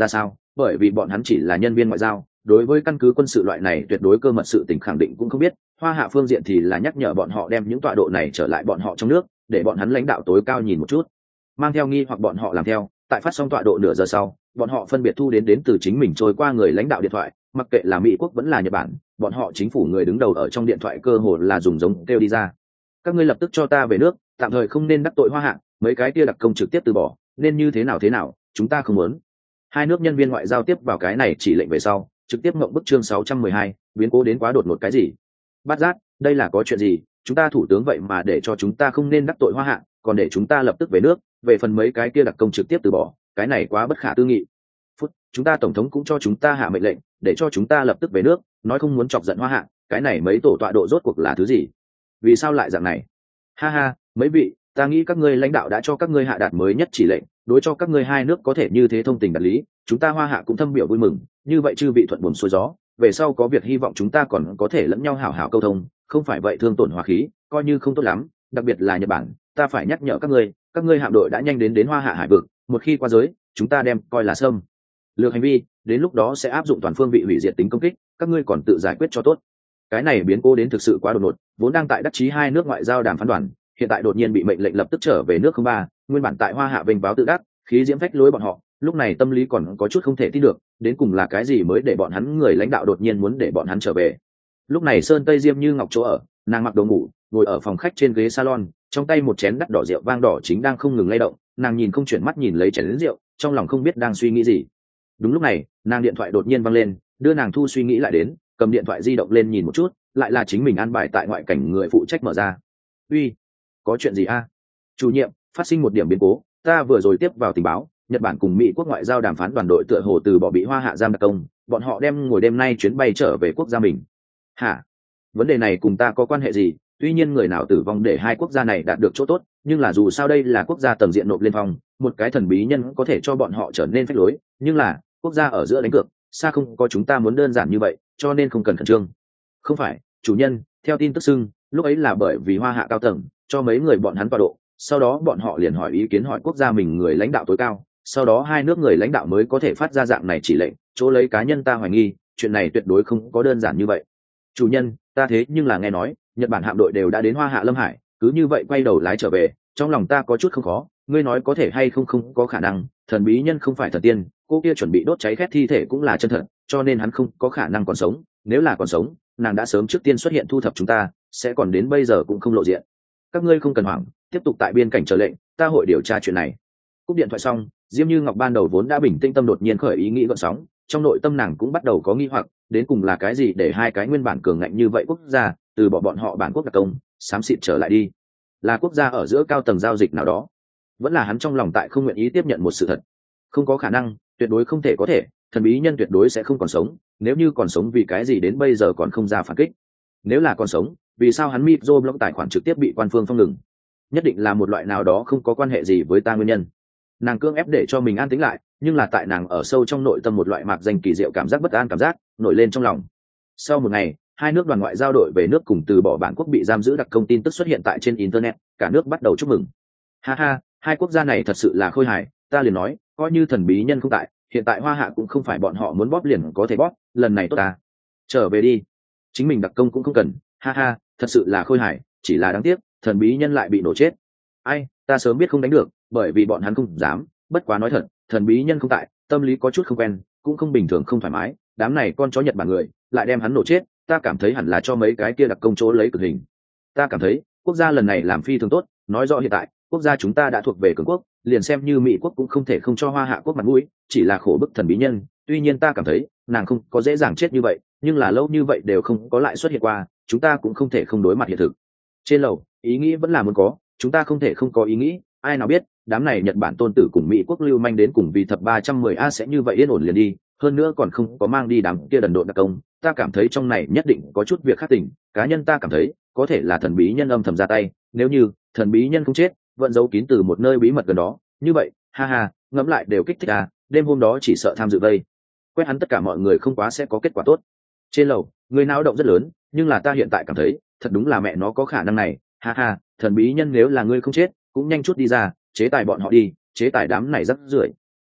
bởi vì bọn hắn chỉ là nhân viên ngoại giao, đối với căn cứ quân sự loại này tuyệt đối cơ mật sự tình khẳng định cũng không biết. Hoa Hạ phương diện thì là nhắc nhở bọn họ đem những tọa độ này trở lại bọn họ trong nước, để bọn hắn lãnh đạo tối cao nhìn một chút. Mang theo nghi hoặc bọn họ làm theo, tại phát xong tọa độ nửa giờ sau, bọn họ phân biệt thu đến từ chính mình trôi qua người lãnh đạo điện thoại, mặc kệ là Mỹ quốc vẫn là Nhật Bản, bọn họ chính phủ người đứng đầu ở trong điện thoại cơ hồ là dùng giống kêu đi ra. Các ngươi lập tức cho ta về nước, tạm thời không nên đắc tội Hoa Hạ, mấy cái kia đặc công trực tiếp từ bỏ, nên như thế nào, chúng ta không muốn. Hai nước nhân viên ngoại giao tiếp vào cái này chỉ lệnh về sau, trực tiếp ngậm bức chương 612, biến cố đến quá đột ngột cái gì? Bát giác, đây là có chuyện gì? Chúng ta thủ tướng vậy mà để cho chúng ta không nên đắc tội Hoa Hạ, còn để chúng ta lập tức về nước, về phần mấy cái kia đặc công trực tiếp từ bỏ, cái này quá bất khả tư nghị. Chúng ta tổng thống cũng cho chúng ta hạ mệnh lệnh, để cho chúng ta lập tức về nước, nói không muốn chọc giận Hoa Hạ, cái này mấy tổ tọa độ rốt cuộc là thứ gì? Vì sao lại dạng này? Ha ha, mấy vị, ta nghĩ các ngươi lãnh đạo đã cho các ngươi hạ đạt mới nhất chỉ lệnh, đối cho các ngươi hai nước có thể như thế thông tình đạt lý, chúng ta Hoa Hạ cũng thâm biểu vui mừng, như vậy chư vị thuận buồm xuôi gió, về sau có việc hy vọng chúng ta còn có thể lẫn nhau hảo hảo câu thông, không phải vậy thương tổn hòa khí, coi như không tốt lắm, đặc biệt là Nhật Bản, ta phải nhắc nhở các ngươi hạm đội đã nhanh đến Hoa Hạ hải vực, một khi qua giới, chúng ta đem coi là xâm lược hành vi, đến lúc đó sẽ áp dụng toàn phương vị hủy diệt tính công kích, các ngươi còn tự giải quyết cho tốt. Cái này biến cố đến thực sự quá đột ngột, vốn đang tại đắc chí hai nước ngoại giao đàm phán đoàn, hiện tại đột nhiên bị mệnh lệnh lập tức trở về nước không ba, nguyên bản tại Hoa Hạ vênh báo tự đắc, khí diễm phách lối bọn họ, lúc này tâm lý còn có chút không thể tin được, đến cùng là cái gì mới để bọn hắn người lãnh đạo đột nhiên muốn để bọn hắn trở về. Lúc này Sơn Tây Diêm Như Ngọc chỗ ở, nàng mặc đồ ngủ, ngồi ở phòng khách trên ghế salon, trong tay một chén đắt đỏ rượu vang đỏ chính đang không ngừng lay động, nàng nhìn không chuyển mắt nhìn lấy chén rượu, trong lòng không biết đang suy nghĩ gì. Đúng lúc này, nàng điện thoại đột nhiên vang lên, đưa nàng thu suy nghĩ lại đến, cầm điện thoại di động lên nhìn một chút, lại là chính mình an bài tại ngoại cảnh người phụ trách mở ra. Uy, có chuyện gì a? Chủ nhiệm, phát sinh một điểm biến cố, ta vừa rồi tiếp vào tình báo, Nhật Bản cùng Mỹ quốc ngoại giao đàm phán đoàn đội tựa hồ từ bỏ bị Hoa Hạ giam đặc công, bọn họ đem ngồi đêm nay chuyến bay trở về quốc gia mình. Hả? Vấn đề này cùng ta có quan hệ gì? Tuy nhiên người nào tử vong để hai quốc gia này đạt được chỗ tốt, nhưng là dù sao đây là quốc gia tầng diện nộp lên phòng, một cái thần bí nhân có thể cho bọn họ trở nên phách lối, nhưng là quốc gia ở giữa đánh cược, xa không có chúng ta muốn đơn giản như vậy, cho nên không cần khẩn trương. Không phải, chủ nhân, theo tin tức xưng, lúc ấy là bởi vì Hoa Hạ cao tầng cho mấy người bọn hắn tọa độ, sau đó bọn họ liền hỏi ý kiến hỏi quốc gia mình người lãnh đạo tối cao, sau đó hai nước người lãnh đạo mới có thể phát ra dạng này chỉ lệnh, chỗ lấy cá nhân ta hoài nghi, chuyện này tuyệt đối không có đơn giản như vậy. Chủ nhân, ta thế nhưng là nghe nói, Nhật Bản hạm đội đều đã đến Hoa Hạ Lâm Hải, cứ như vậy quay đầu lái trở về, trong lòng ta có chút không khó, ngươi nói có thể hay không không có khả năng, thần bí nhân không phải thần tiên, cô kia chuẩn bị đốt cháy khét thi thể cũng là chân thật, cho nên hắn không có khả năng còn sống, nếu là còn sống, nàng đã sớm trước tiên xuất hiện thu thập chúng ta, sẽ còn đến bây giờ cũng không lộ diện. Các ngươi không cần hoảng, tiếp tục tại biên cảnh chờ lệnh, ta hội điều tra chuyện này. Cúp điện thoại xong, Diêm Như Ngọc ban đầu vốn đã bình tĩnh tâm đột nhiên khởi ý nghĩ gợn sóng, trong nội tâm nàng cũng bắt đầu có nghi hoặc, đến cùng là cái gì để hai cái nguyên bản cường ngạnh như vậy quốc gia từ bỏ bọn họ bản quốc đặc công, xám xịt trở lại đi? Là quốc gia ở giữa cao tầng giao dịch nào đó, vẫn là hắn trong lòng tại không nguyện ý tiếp nhận một sự thật? Không có khả năng, tuyệt đối không thể có thể, thần bí nhân tuyệt đối sẽ không còn sống, nếu như còn sống vì cái gì đến bây giờ còn không ra phản kích? Nếu là còn sống, vì sao hắn Mitro blog tài khoản trực tiếp bị quan phương phong ngừng? Nhất định là một loại nào đó không có quan hệ gì với ta nguyên nhân. Nàng cưỡng ép để cho mình an tĩnh lại, nhưng là tại nàng ở sâu trong nội tâm một loại mạc danh kỳ diệu cảm giác bất an cảm giác nổi lên trong lòng. Sau một ngày, hai nước đoàn ngoại giao đội về nước cùng từ bỏ bản quốc bị giam giữ đặc công tin tức xuất hiện tại trên internet, cả nước bắt đầu chúc mừng. Ha ha, hai quốc gia này thật sự là khôi hài, ta liền nói, coi như thần bí nhân không tại, hiện tại Hoa Hạ cũng không phải bọn họ muốn bóp liền có thể bóp, lần này tốt ta. Trở về đi, chính mình đặc công cũng không cần, ha ha, thật sự là khôi hài, chỉ là đáng tiếc, thần bí nhân lại bị nổ chết. Ai, ta sớm biết không đánh được, bởi vì bọn hắn không dám, bất quá nói thật, thần bí nhân không tại, tâm lý có chút không quen, cũng không bình thường không thoải mái, đám này con chó Nhật Bản người, lại đem hắn nổ chết, ta cảm thấy hẳn là cho mấy cái kia đặc công chỗ lấy cực hình. Ta cảm thấy, quốc gia lần này làm phi thường tốt, nói rõ hiện tại, quốc gia chúng ta đã thuộc về cường quốc, liền xem như Mỹ quốc cũng không thể không cho Hoa Hạ quốc mặt mũi, chỉ là khổ bức thần bí nhân, tuy nhiên ta cảm thấy, nàng không có dễ dàng chết như vậy, nhưng là lâu như vậy đều không có lại xuất hiện qua, chúng ta cũng không thể không đối mặt hiện thực. Trên lầu, ý nghĩ vẫn là muốn có, chúng ta không thể không có ý nghĩ, ai nào biết, đám này Nhật Bản tôn tử cùng Mỹ quốc lưu manh đến cùng vì thập 310 a sẽ như vậy yên ổn liền đi, hơn nữa còn không có mang đi đám kia đần độn đặc công, ta cảm thấy trong này nhất định có chút việc khác tình, cá nhân ta cảm thấy, có thể là thần bí nhân âm thầm ra tay, nếu như thần bí nhân không chết, vẫn giấu kín từ một nơi bí mật gần đó, như vậy, ha ha, ngẫm lại đều kích thích à, đêm hôm đó chỉ sợ tham dự vây quét hắn tất cả mọi người không quá sẽ có kết quả tốt. Trên lầu, người náo động rất lớn, nhưng là ta hiện tại cảm thấy, thật đúng là mẹ nó có khả năng này, ha ha, thần bí nhân nếu là ngươi không chết, cũng nhanh chút đi ra, chế tài bọn họ đi, chế tài đám này rất rưởi.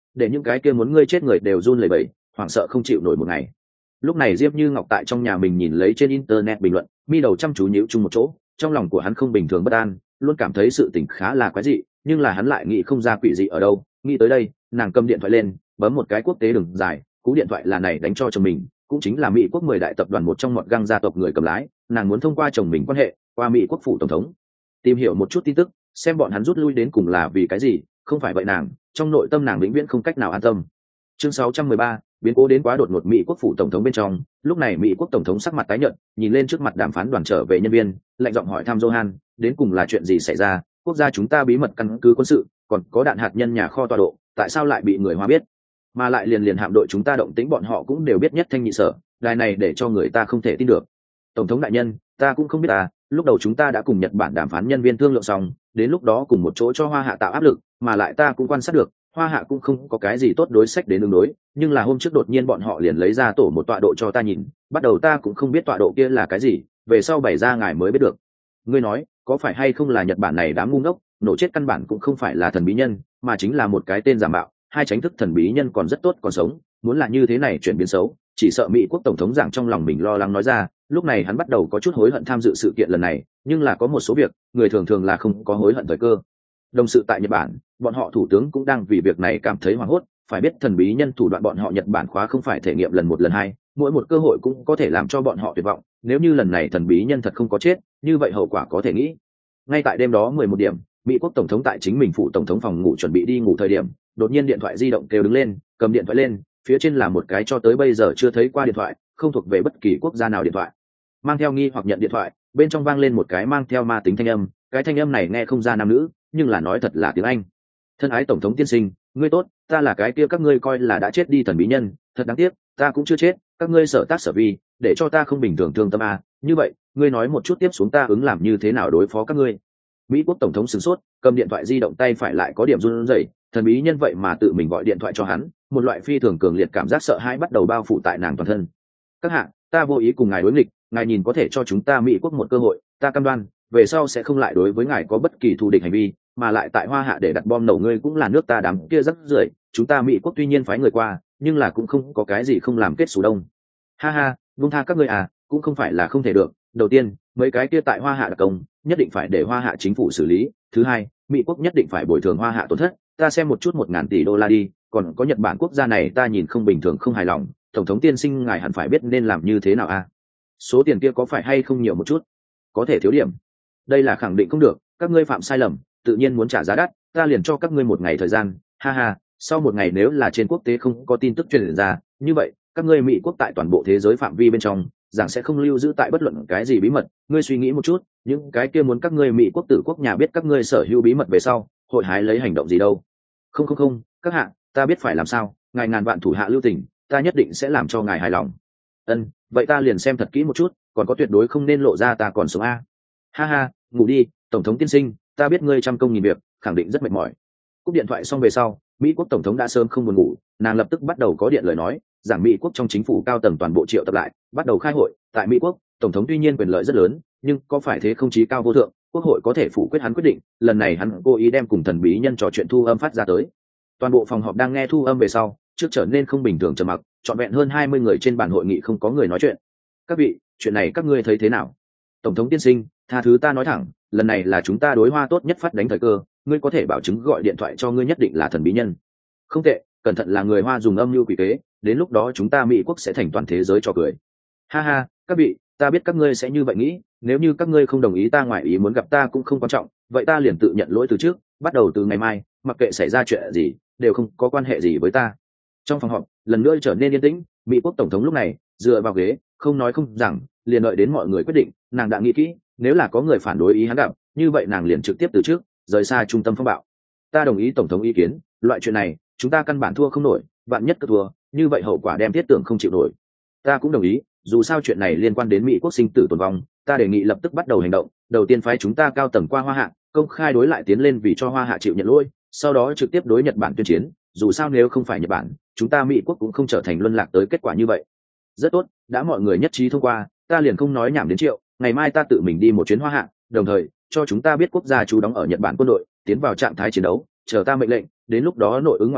để những cái kia muốn ngươi chết người đều run lẩy bẩy, hoảng sợ không chịu nổi một ngày. Lúc này Diệp Như Ngọc tại trong nhà mình nhìn lấy trên internet bình luận, mi đầu chăm chú nhíu chung một chỗ, trong lòng của hắn không bình thường bất an, luôn cảm thấy sự tình khá là quái dị, nhưng là hắn lại nghĩ không ra quỷ dị ở đâu. Nghĩ tới đây, nàng cầm điện thoại lên, bấm một cái quốc tế đường dài, cú điện thoại là này đánh cho chồng mình, cũng chính là Mỹ quốc 10 đại tập đoàn một trong một gang gia tộc người cầm lái, nàng muốn thông qua chồng mình quan hệ, qua Mỹ quốc phủ tổng thống, tìm hiểu một chút tin tức, xem bọn hắn rút lui đến cùng là vì cái gì, không phải vậy nàng, trong nội tâm nàng vĩnh viễn không cách nào an tâm. Chương 613, biến cố đến quá đột ngột Mỹ quốc phủ tổng thống bên trong, lúc này Mỹ quốc tổng thống sắc mặt tái nhợt, nhìn lên trước mặt đàm phán đoàn trở về nhân viên, lạnh giọng hỏi thăm Johan, đến cùng là chuyện gì xảy ra, quốc gia chúng ta bí mật căn cứ quân sự, còn có đạn hạt nhân nhà kho tọa độ, tại sao lại bị người Hoa biết? Mà lại liền hạm đội chúng ta động tĩnh bọn họ cũng đều biết nhất thanh nhị sở, đài này để cho người ta không thể tin được. Tổng thống đại nhân, ta cũng không biết lúc đầu chúng ta đã cùng Nhật Bản đàm phán nhân viên thương lượng xong, đến lúc đó cùng một chỗ cho Hoa Hạ tạo áp lực, mà lại ta cũng quan sát được, Hoa Hạ cũng không có cái gì tốt đối sách đến ứng đối, nhưng là hôm trước đột nhiên bọn họ liền lấy ra tổ một tọa độ cho ta nhìn, bắt đầu ta cũng không biết tọa độ kia là cái gì, về sau bày ra ngài mới biết được. Ngươi nói, có phải hay không là Nhật Bản này đám ngu ngốc, nổ chết căn bản cũng không phải là thần bí nhân, mà chính là một cái tên giả mạo, hai tránh thức thần bí nhân còn rất tốt còn sống, muốn là như thế này chuyển biến xấu, chỉ sợ Mỹ quốc tổng thống giảng trong lòng mình lo lắng nói ra, lúc này hắn bắt đầu có chút hối hận tham dự sự kiện lần này, nhưng là có một số việc, người thường thường là không có hối hận thời cơ. Đồng sự tại Nhật Bản, bọn họ thủ tướng cũng đang vì việc này cảm thấy hoảng hốt, phải biết thần bí nhân thủ đoạn bọn họ Nhật Bản khóa không phải thể nghiệm lần một lần hai, mỗi một cơ hội cũng có thể làm cho bọn họ tuyệt vọng, nếu như lần này thần bí nhân thật không có chết, như vậy hậu quả có thể nghĩ. Ngay tại đêm đó 11 điểm, Mỹ quốc tổng thống tại chính mình phủ tổng thống phòng ngủ chuẩn bị đi ngủ thời điểm, đột nhiên điện thoại di động kêu đứng lên, cầm điện thoại lên, phía trên là một cái cho tới bây giờ chưa thấy qua điện thoại, không thuộc về bất kỳ quốc gia nào điện thoại. Mang theo nghi hoặc nhận điện thoại, bên trong vang lên một cái mang theo ma tính thanh âm, cái thanh âm này nghe không ra nam nữ, nhưng là nói thật là tiếng Anh. Thân ái tổng thống tiên sinh, ngươi tốt, ta là cái kia các ngươi coi là đã chết đi thần bí nhân, thật đáng tiếc, ta cũng chưa chết, các ngươi sở tác sở vi, để cho ta không bình thường thương tâm như vậy, ngươi nói một chút tiếp xuống ta ứng làm như thế nào đối phó các ngươi. Mỹ quốc tổng thống sửng sốt, cầm điện thoại di động tay phải lại có điểm run rẩy, thần bí nhân vậy mà tự mình gọi điện thoại cho hắn, một loại phi thường cường liệt cảm giác sợ hãi bắt đầu bao phủ tại nàng toàn thân. Các hạ, ta vô ý cùng ngài đối nghịch, ngài nhìn có thể cho chúng ta Mỹ quốc một cơ hội, ta cam đoan về sau sẽ không lại đối với ngài có bất kỳ thù địch hành vi, mà lại tại Hoa Hạ để đặt bom nổ ngươi cũng là nước ta đám kia rất rưởi, chúng ta Mỹ quốc tuy nhiên phái người qua, nhưng là cũng không có cái gì không làm kết xù đông. Ha ha, buông tha các ngươi cũng không phải là không thể được. Đầu tiên, mấy cái kia tại Hoa Hạ đặc công, nhất định phải để Hoa Hạ chính phủ xử lý. Thứ hai, Mỹ quốc nhất định phải bồi thường Hoa Hạ tổn thất. Ta xem một chút 1.000 tỷ đô la đi, còn có Nhật Bản quốc gia này ta nhìn không bình thường không hài lòng, tổng thống tiên sinh ngài hẳn phải biết nên làm như thế nào số tiền kia có phải hay không nhiều một chút, có thể thiếu điểm, đây là khẳng định không được, các ngươi phạm sai lầm tự nhiên muốn trả giá đắt, ta liền cho các ngươi 1 ngày thời gian, ha ha, sau 1 ngày nếu là trên quốc tế không có tin tức truyền ra, như vậy các ngươi Mỹ quốc tại toàn bộ thế giới phạm vi bên trong giảng sẽ không lưu giữ tại bất luận cái gì bí mật. Ngươi suy nghĩ một chút, những cái kia muốn các ngươi Mỹ quốc tử quốc nhà biết các ngươi sở hữu bí mật về sau hội hái lấy hành động gì đâu. Không, các hạ, ta biết phải làm sao, ngài ngàn vạn thủ hạ lưu tình, ta nhất định sẽ làm cho ngài hài lòng. Vậy ta liền xem thật kỹ một chút, còn có tuyệt đối không nên lộ ra ta còn sống ha ha, ngủ đi tổng thống tiên sinh, ta biết ngươi trăm công nghìn việc, khẳng định rất mệt mỏi. Cúp điện thoại xong về sau, Mỹ quốc tổng thống đã sớm không buồn ngủ, nàng lập tức bắt đầu có điện lời nói, giảng Mỹ quốc trong chính phủ cao tầng toàn bộ triệu tập lại, bắt đầu khai hội. Tại Mỹ quốc, tổng thống tuy nhiên quyền lợi rất lớn, nhưng có phải thế không chí cao vô thượng, quốc hội có thể phủ quyết hắn quyết định, lần này hắn cố ý đem cùng thần bí nhân trò chuyện thu âm phát ra tới. Toàn bộ phòng họp đang nghe thu âm về sau, trước trở nên không bình thường trầm mặc, trọn vẹn hơn 20 người trên bàn hội nghị không có người nói chuyện. Các vị, chuyện này các ngươi thấy thế nào? Tổng thống tiên sinh, tha thứ ta nói thẳng, lần này là chúng ta đối Hoa tốt nhất phát đánh thời cơ, ngươi có thể bảo chứng gọi điện thoại cho ngươi nhất định là thần bí nhân. Không tệ, cẩn thận là người Hoa dùng âm mưu quỷ kế, đến lúc đó chúng ta Mỹ quốc sẽ thành toàn thế giới cho cười. Ha ha, các vị, ta biết các ngươi sẽ như vậy nghĩ, nếu như các ngươi không đồng ý ta ngoại ý muốn gặp ta cũng không quan trọng, vậy ta liền tự nhận lỗi từ trước, bắt đầu từ ngày mai, mặc kệ xảy ra chuyện gì, đều không có quan hệ gì với ta. Trong phòng họp, lần nữa trở nên yên tĩnh, Mỹ quốc tổng thống lúc này dựa vào ghế, không nói không rằng, liền đợi đến mọi người quyết định, nàng đã nghĩ kỹ, nếu là có người phản đối ý hắn gặp, như vậy nàng liền trực tiếp từ trước, rời xa trung tâm phong bạo. Ta đồng ý tổng thống ý kiến, loại chuyện này, chúng ta căn bản thua không nổi, vạn nhất cứ thua, như vậy hậu quả đem thiết tưởng không chịu nổi. Ta cũng đồng ý, dù sao chuyện này liên quan đến Mỹ quốc sinh tử tồn vong, ta đề nghị lập tức bắt đầu hành động, đầu tiên phái chúng ta cao tầng qua Hoa Hạ, công khai đối lại tiến lên vì cho Hoa Hạ chịu nhận lỗi, sau đó trực tiếp đối Nhật Bản tuyên chiến, dù sao nếu không phải Nhật Bản, chúng ta Mỹ quốc cũng không trở thành luân lạc tới kết quả như vậy. Rất tốt, đã mọi người nhất trí thông qua, ta liền không nói nhảm đến Triệu, ngày mai ta tự mình đi một chuyến Hoa Hạ, đồng thời cho chúng ta biết quốc gia chú đóng ở Nhật Bản quân đội tiến vào trạng thái chiến đấu, chờ ta mệnh lệnh, đến lúc đó nội ứng ngoại hợp,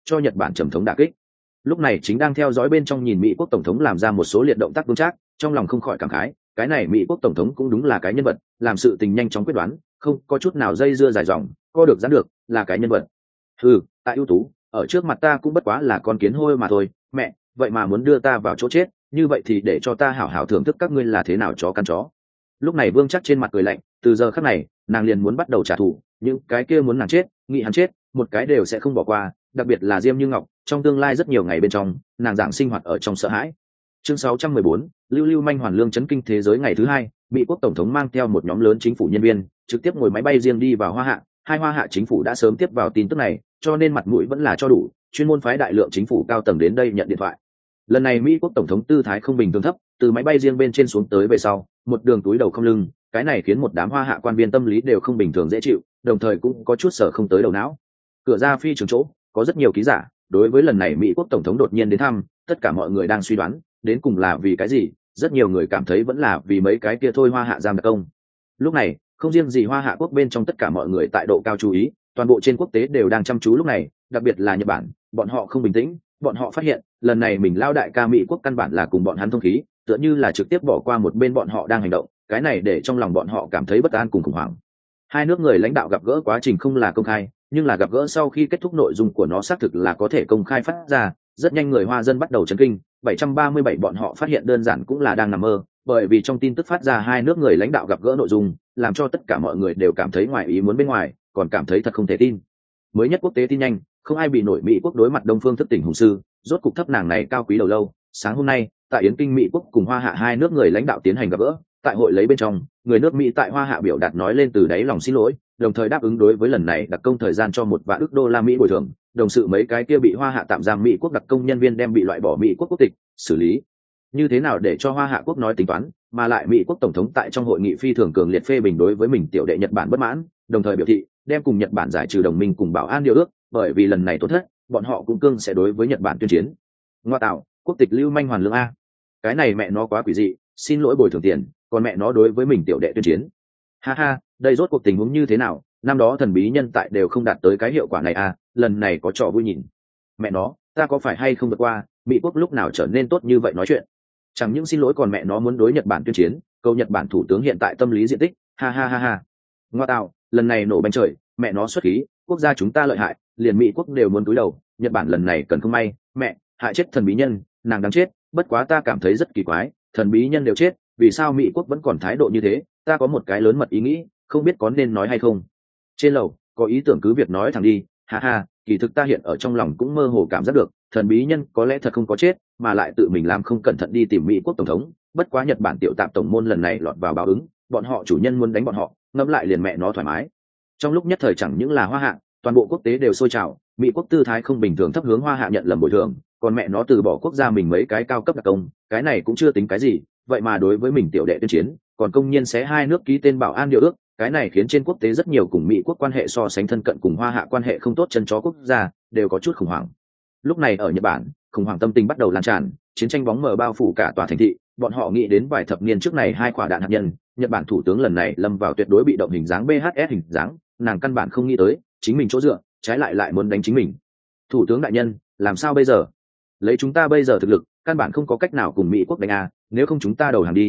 cho Nhật Bản trầm thống đả kích. Lúc này chính đang theo dõi bên trong nhìn Mỹ quốc tổng thống làm ra một số liệt động tác vững chắc, trong lòng không khỏi cảm khái, cái này Mỹ quốc tổng thống cũng đúng là cái nhân vật, làm sự tình nhanh chóng quyết đoán, không có chút nào dây dưa dài dòng, co được giãn được, là cái nhân vật. Tại ưu tú, ở trước mặt ta cũng bất quá là con kiến hôi mà thôi, mẹ, vậy mà muốn đưa ta vào chỗ chết, như vậy thì để cho ta hảo hảo thưởng thức các ngươi là thế nào chó căn chó. Lúc này Vương Trắc trên mặt cười lạnh, từ giờ khắc này, nàng liền muốn bắt đầu trả thù, những cái kia muốn nàng chết, nghĩ hắn chết, một cái đều sẽ không bỏ qua, đặc biệt là Diêm Như Ngọc, trong tương lai rất nhiều ngày bên trong, nàng giảng sinh hoạt ở trong sợ hãi. Chương 614, Lưu Lưu manh hoàn lương chấn kinh thế giới ngày thứ hai, Mỹ quốc tổng thống mang theo một nhóm lớn chính phủ nhân viên, trực tiếp ngồi máy bay riêng đi vào Hoa Hạ, hai Hoa Hạ chính phủ đã sớm tiếp vào tin tức này, cho nên mặt mũi vẫn là cho đủ, chuyên môn phái đại lượng chính phủ cao tầng đến đây nhận điện thoại. Lần này Mỹ quốc tổng thống tư thái không bình thường thấp, từ máy bay riêng bên trên xuống tới về sau, một đường túi đầu không lưng, cái này khiến một đám Hoa Hạ quan viên tâm lý đều không bình thường dễ chịu, đồng thời cũng có chút sở không tới đầu não. Cửa ra phi trường chỗ, có rất nhiều ký giả, đối với lần này Mỹ quốc tổng thống đột nhiên đến thăm, tất cả mọi người đang suy đoán, đến cùng là vì cái gì, rất nhiều người cảm thấy vẫn là vì mấy cái kia thôi Hoa Hạ giam đặc công. Lúc này, không riêng gì Hoa Hạ quốc bên trong tất cả mọi người tại độ cao chú ý, toàn bộ trên quốc tế đều đang chăm chú lúc này, đặc biệt là Nhật Bản, bọn họ không bình tĩnh, bọn họ phát hiện, lần này mình lao đại ca Mỹ quốc căn bản là cùng bọn hắn thông khí, tựa như là trực tiếp bỏ qua một bên bọn họ đang hành động, cái này để trong lòng bọn họ cảm thấy bất an cùng khủng hoảng. Hai nước người lãnh đạo gặp gỡ quá trình không là công khai, nhưng là gặp gỡ sau khi kết thúc nội dung của nó xác thực là có thể công khai phát ra, rất nhanh người Hoa dân bắt đầu chấn kinh, 737 bọn họ phát hiện đơn giản cũng là đang nằm mơ, bởi vì trong tin tức phát ra hai nước người lãnh đạo gặp gỡ nội dung, làm cho tất cả mọi người đều cảm thấy ngoài ý muốn bên ngoài, còn cảm thấy thật không thể tin. Mới nhất quốc tế tin nhanh, không ai bị nổi Mỹ quốc đối mặt Đông Phương thức tỉnh hùng sư, rốt cục thấp nàng này cao quý đầu lâu. Sáng hôm nay, tại Yến Kinh Mỹ quốc cùng Hoa Hạ hai nước người lãnh đạo tiến hành gặp gỡ, tại hội lấy bên trong, người nước Mỹ tại Hoa Hạ biểu đạt nói lên từ đáy lòng xin lỗi, đồng thời đáp ứng đối với lần này đặc công thời gian cho $1 vạn Mỹ bồi thường, đồng sự mấy cái kia bị Hoa Hạ tạm giam Mỹ quốc đặc công nhân viên đem bị loại bỏ Mỹ quốc quốc tịch, xử lý như thế nào để cho Hoa Hạ quốc nói tính toán, mà lại Mỹ quốc tổng thống tại trong hội nghị phi thường cường liệt phê bình đối với mình tiểu đệ Nhật Bản bất mãn, đồng thời biểu thị đem cùng Nhật Bản giải trừ đồng minh cùng bảo an điều ước, bởi vì lần này tổn thất, bọn họ cũng cương sẽ đối với Nhật Bản tuyên chiến. Ngoa tạo, quốc tịch lưu manh hoàn lương a, cái này mẹ nó quá quỷ dị, xin lỗi bồi thường tiền, còn mẹ nó đối với mình tiểu đệ tuyên chiến. Ha ha, đây rốt cuộc tình huống như thế nào, năm đó thần bí nhân tại đều không đạt tới cái hiệu quả này à, lần này có trò vui nhìn. Mẹ nó, ta có phải hay không vượt qua, Mỹ quốc lúc nào trở nên tốt như vậy nói chuyện. Chẳng những xin lỗi còn mẹ nó muốn đối Nhật Bản tuyên chiến, câu Nhật Bản thủ tướng hiện tại tâm lý diện tích, ha ha ha ha. Ngoa tạo, lần này nổ bánh trời, mẹ nó xuất khí, quốc gia chúng ta lợi hại, liền Mỹ quốc đều muốn cúi đầu, Nhật Bản lần này cần không may, mẹ, hại chết thần bí nhân, nàng đáng chết, bất quá ta cảm thấy rất kỳ quái, thần bí nhân đều chết, vì sao Mỹ quốc vẫn còn thái độ như thế, ta có một cái lớn mật ý nghĩ, không biết có nên nói hay không. Trên lầu, có ý tưởng cứ việc nói thẳng đi, ha ha, kỳ thực ta hiện ở trong lòng cũng mơ hồ cảm giác được, thần bí nhân có lẽ thật không có chết, mà lại tự mình làm không cẩn thận đi tìm Mỹ quốc tổng thống, bất quá Nhật Bản tiểu tạm tổng môn lần này lọt vào báo ứng, bọn họ chủ nhân muốn đánh bọn họ, ngẫm lại liền mẹ nó thoải mái. Trong lúc nhất thời chẳng những là Hoa Hạ, toàn bộ quốc tế đều sôi trào, Mỹ quốc tư thái không bình thường thấp hướng Hoa Hạ nhận lầm bồi thường, còn mẹ nó từ bỏ quốc gia mình mấy cái cao cấp đặc công, cái này cũng chưa tính cái gì, vậy mà đối với mình tiểu đệ tuyên chiến, còn công nhiên xé hai nước ký tên bảo an điều ước, cái này khiến trên quốc tế rất nhiều cùng Mỹ quốc quan hệ so sánh thân cận cùng Hoa Hạ quan hệ không tốt chân chó quốc gia đều có chút khủng hoảng. Lúc này ở Nhật Bản, khủng hoảng tâm tình bắt đầu lan tràn, chiến tranh bóng mờ bao phủ cả tòa thành thị, bọn họ nghĩ đến vài thập niên trước này hai quả đạn hạt nhân, Nhật Bản thủ tướng lần này lâm vào tuyệt đối bị động hình dáng BHS hình dáng, nàng căn bản không nghĩ tới, chính mình chỗ dựa, trái lại muốn đánh chính mình. Thủ tướng đại nhân, làm sao bây giờ? Lấy chúng ta bây giờ thực lực, căn bản không có cách nào cùng Mỹ quốc đánh à, nếu không chúng ta đầu hàng đi.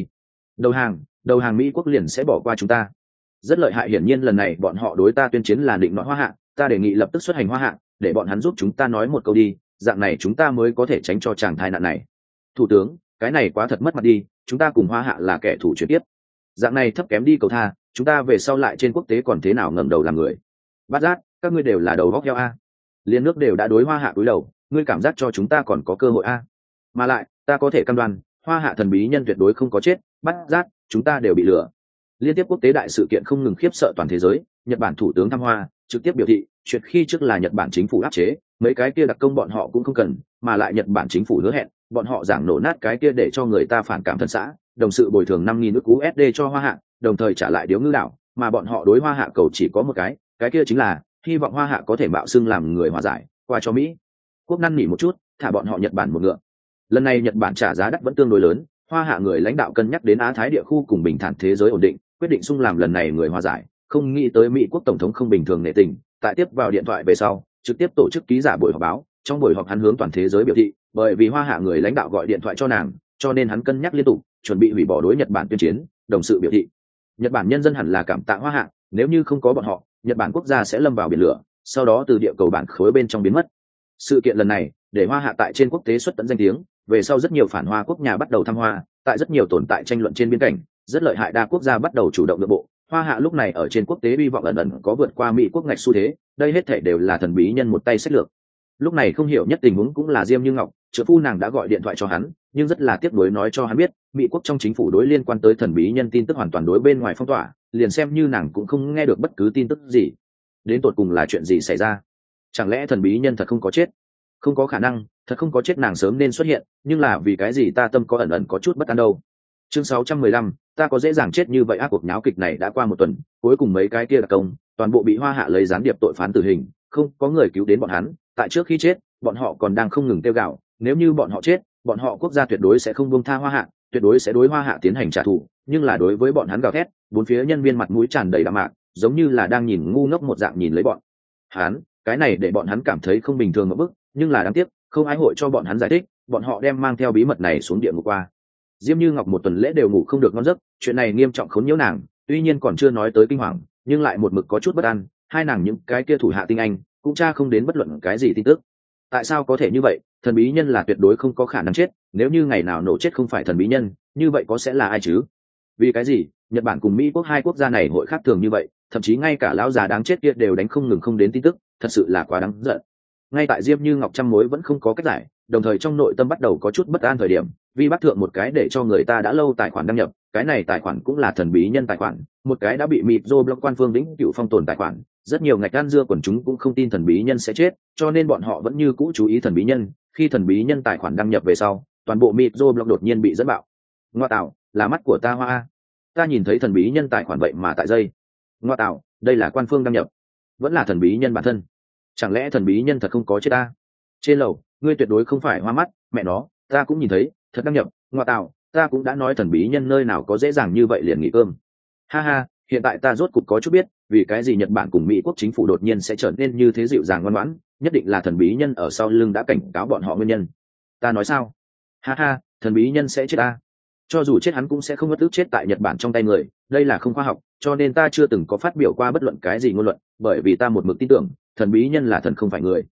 Đầu hàng Mỹ quốc liền sẽ bỏ qua chúng ta. Rất lợi hại, hiển nhiên lần này bọn họ đối ta tuyên chiến là định nói Hoa Hạ, ta đề nghị lập tức xuất hành Hoa Hạ, để bọn hắn giúp chúng ta nói một câu đi, dạng này chúng ta mới có thể tránh cho chàng tai nạn này. Thủ tướng, cái này quá thật mất mặt đi, chúng ta cùng Hoa Hạ là kẻ thù chuyển tiếp. Dạng này thấp kém đi cầu tha, chúng ta về sau lại trên quốc tế còn thế nào ngẩng đầu làm người. Bát Giác, các ngươi đều là đầu góc heo a. Liên nước đều đã đối Hoa Hạ cúi đầu, ngươi cảm giác cho chúng ta còn có cơ hội a. Mà lại, ta có thể cam đoan, Hoa Hạ thần bí nhân tuyệt đối không có chết, Bát Giác, chúng ta đều bị lừa. Liên tiếp quốc tế đại sự kiện không ngừng khiếp sợ toàn thế giới, Nhật Bản thủ tướng thăm Hoa, trực tiếp biểu thị, chuyện khi trước là Nhật Bản chính phủ áp chế, mấy cái kia đặc công bọn họ cũng không cần, mà lại Nhật Bản chính phủ hứa hẹn, bọn họ giảng nổ nát cái kia để cho người ta phản cảm thân xã, đồng sự bồi thường 5.000 nước USD cho Hoa Hạ, đồng thời trả lại điếu ngư đảo, mà bọn họ đối Hoa Hạ cầu chỉ có một cái kia chính là hy vọng Hoa Hạ có thể mạo xưng làm người hòa giải, qua cho Mỹ quốc năn nỉ một chút, thả bọn họ Nhật Bản một ngựa. Lần này Nhật Bản trả giá đắt vẫn tương đối lớn, Hoa Hạ người lãnh đạo cân nhắc đến Á Thái địa khu cùng bình thản thế giới ổn định, quyết định xung làm lần này người hòa giải, không nghĩ tới Mỹ quốc tổng thống không bình thường nể tình, tại tiếp vào điện thoại về sau, trực tiếp tổ chức ký giả buổi họp báo, trong buổi họp hắn hướng toàn thế giới biểu thị, bởi vì Hoa Hạ người lãnh đạo gọi điện thoại cho nàng, cho nên hắn cân nhắc liên tục, chuẩn bị hủy bỏ đối Nhật Bản tuyên chiến, đồng sự biểu thị. Nhật Bản nhân dân hẳn là cảm tạ Hoa Hạ, nếu như không có bọn họ, Nhật Bản quốc gia sẽ lâm vào biển lửa, sau đó từ địa cầu bản khối bên trong biến mất. Sự kiện lần này để Hoa Hạ tại trên quốc tế xuất tận danh tiếng, về sau rất nhiều phản Hoa quốc nhà bắt đầu thăm Hoa, tại rất nhiều tồn tại tranh luận trên biên cảnh, rất lợi hại đa quốc gia bắt đầu chủ động nội bộ. Hoa Hạ lúc này ở trên quốc tế hy vọng ẩn ẩn có vượt qua Mỹ quốc ngạch xu thế, đây hết thể đều là thần bí nhân một tay sách lược. Lúc này không hiểu nhất tình huống cũng là Diêm Như Ngọc, trợ phu nàng đã gọi điện thoại cho hắn, nhưng rất là tiếc nuối nói cho hắn biết, Mỹ quốc trong chính phủ đối liên quan tới thần bí nhân tin tức hoàn toàn đối bên ngoài phong tỏa, liền xem như nàng cũng không nghe được bất cứ tin tức gì. Đến tột cùng là chuyện gì xảy ra? Chẳng lẽ thần bí nhân thật không có chết? Không có khả năng, thật không có chết, nàng sớm nên xuất hiện, nhưng là vì cái gì ta tâm có ẩn ẩn có chút bất an đâu. Chương 615, ta có dễ dàng chết như vậy. Cuộc nháo kịch này đã qua một tuần, cuối cùng mấy cái kia đặc công toàn bộ bị Hoa Hạ lấy gián điệp tội phán tử hình, không có người cứu đến bọn hắn. Tại trước khi chết, bọn họ còn đang không ngừng kêu gào, nếu như bọn họ chết, bọn họ quốc gia tuyệt đối sẽ không buông tha Hoa Hạ, tuyệt đối sẽ đối Hoa Hạ tiến hành trả thù. Nhưng là đối với bọn hắn gào thét, bốn phía nhân viên mặt mũi tràn đầy đạm mạc, giống như là đang nhìn ngu ngốc một dạng nhìn lấy bọn hắn. Cái này để bọn hắn cảm thấy không bình thường một bức, nhưng là đáng tiếc, không ai hội cho bọn hắn giải thích, bọn họ đem mang theo bí mật này xuống địa ngục qua. Diêm Như Ngọc một tuần lễ đều ngủ không được ngon giấc, chuyện này nghiêm trọng khốn nhiễu nàng, tuy nhiên còn chưa nói tới kinh hoàng, nhưng lại một mực có chút bất an, hai nàng những cái kia thủ hạ tinh anh cũng tra không đến bất luận cái gì tin tức. Tại sao có thể như vậy? Thần bí nhân là tuyệt đối không có khả năng chết, nếu như ngày nào nổ chết không phải thần bí nhân, như vậy có sẽ là ai chứ? Vì cái gì Nhật Bản cùng Mỹ quốc hai quốc gia này hội khác thường như vậy, thậm chí ngay cả lão già đáng chết kia đều đánh không ngừng không đến tin tức, thật sự là quá đáng giận. Ngay tại Diêm Như Ngọc trăm mối vẫn không có cách giải, đồng thời trong nội tâm bắt đầu có chút bất an thời điểm, Vi bắt thượng một cái để cho người ta đã lâu tài khoản đăng nhập, cái này tài khoản cũng là thần bí nhân tài khoản, một cái đã bị mịp block quan phương vĩnh cửu phong tồn tài khoản. Rất nhiều ngạch gan dưa quần chúng cũng không tin thần bí nhân sẽ chết, cho nên bọn họ vẫn như cũ chú ý thần bí nhân. Khi thần bí nhân tài khoản đăng nhập về sau, toàn bộ mịp block đột nhiên bị dẫn bạo. Ngoa tạo, là mắt của ta hoa, ta nhìn thấy thần bí nhân tài khoản vậy mà tại dây. Ngoa tạo, đây là quan phương đăng nhập, vẫn là thần bí nhân bản thân. Chẳng lẽ thần bí nhân thật không có chết ta? Trên lầu, ngươi tuyệt đối không phải hoa mắt, mẹ nó, ta cũng nhìn thấy, thật đăng nhập. Ngoa tạo, ta cũng đã nói thần bí nhân nơi nào có dễ dàng như vậy liền nghỉ cơm. Ha ha, hiện tại ta rốt cục có chút biết vì cái gì Nhật Bản cùng Mỹ quốc chính phủ đột nhiên sẽ trở nên như thế dịu dàng ngoan ngoãn, nhất định là thần bí nhân ở sau lưng đã cảnh cáo bọn họ nguyên nhân. Ta nói sao? Ha ha, thần bí nhân sẽ chết ta, cho dù chết hắn cũng sẽ không mất ức chết tại Nhật Bản trong tay người, đây là không khoa học, cho nên ta chưa từng có phát biểu qua bất luận cái gì ngôn luận, bởi vì ta một mực tin tưởng thần bí nhân là thần không phải người.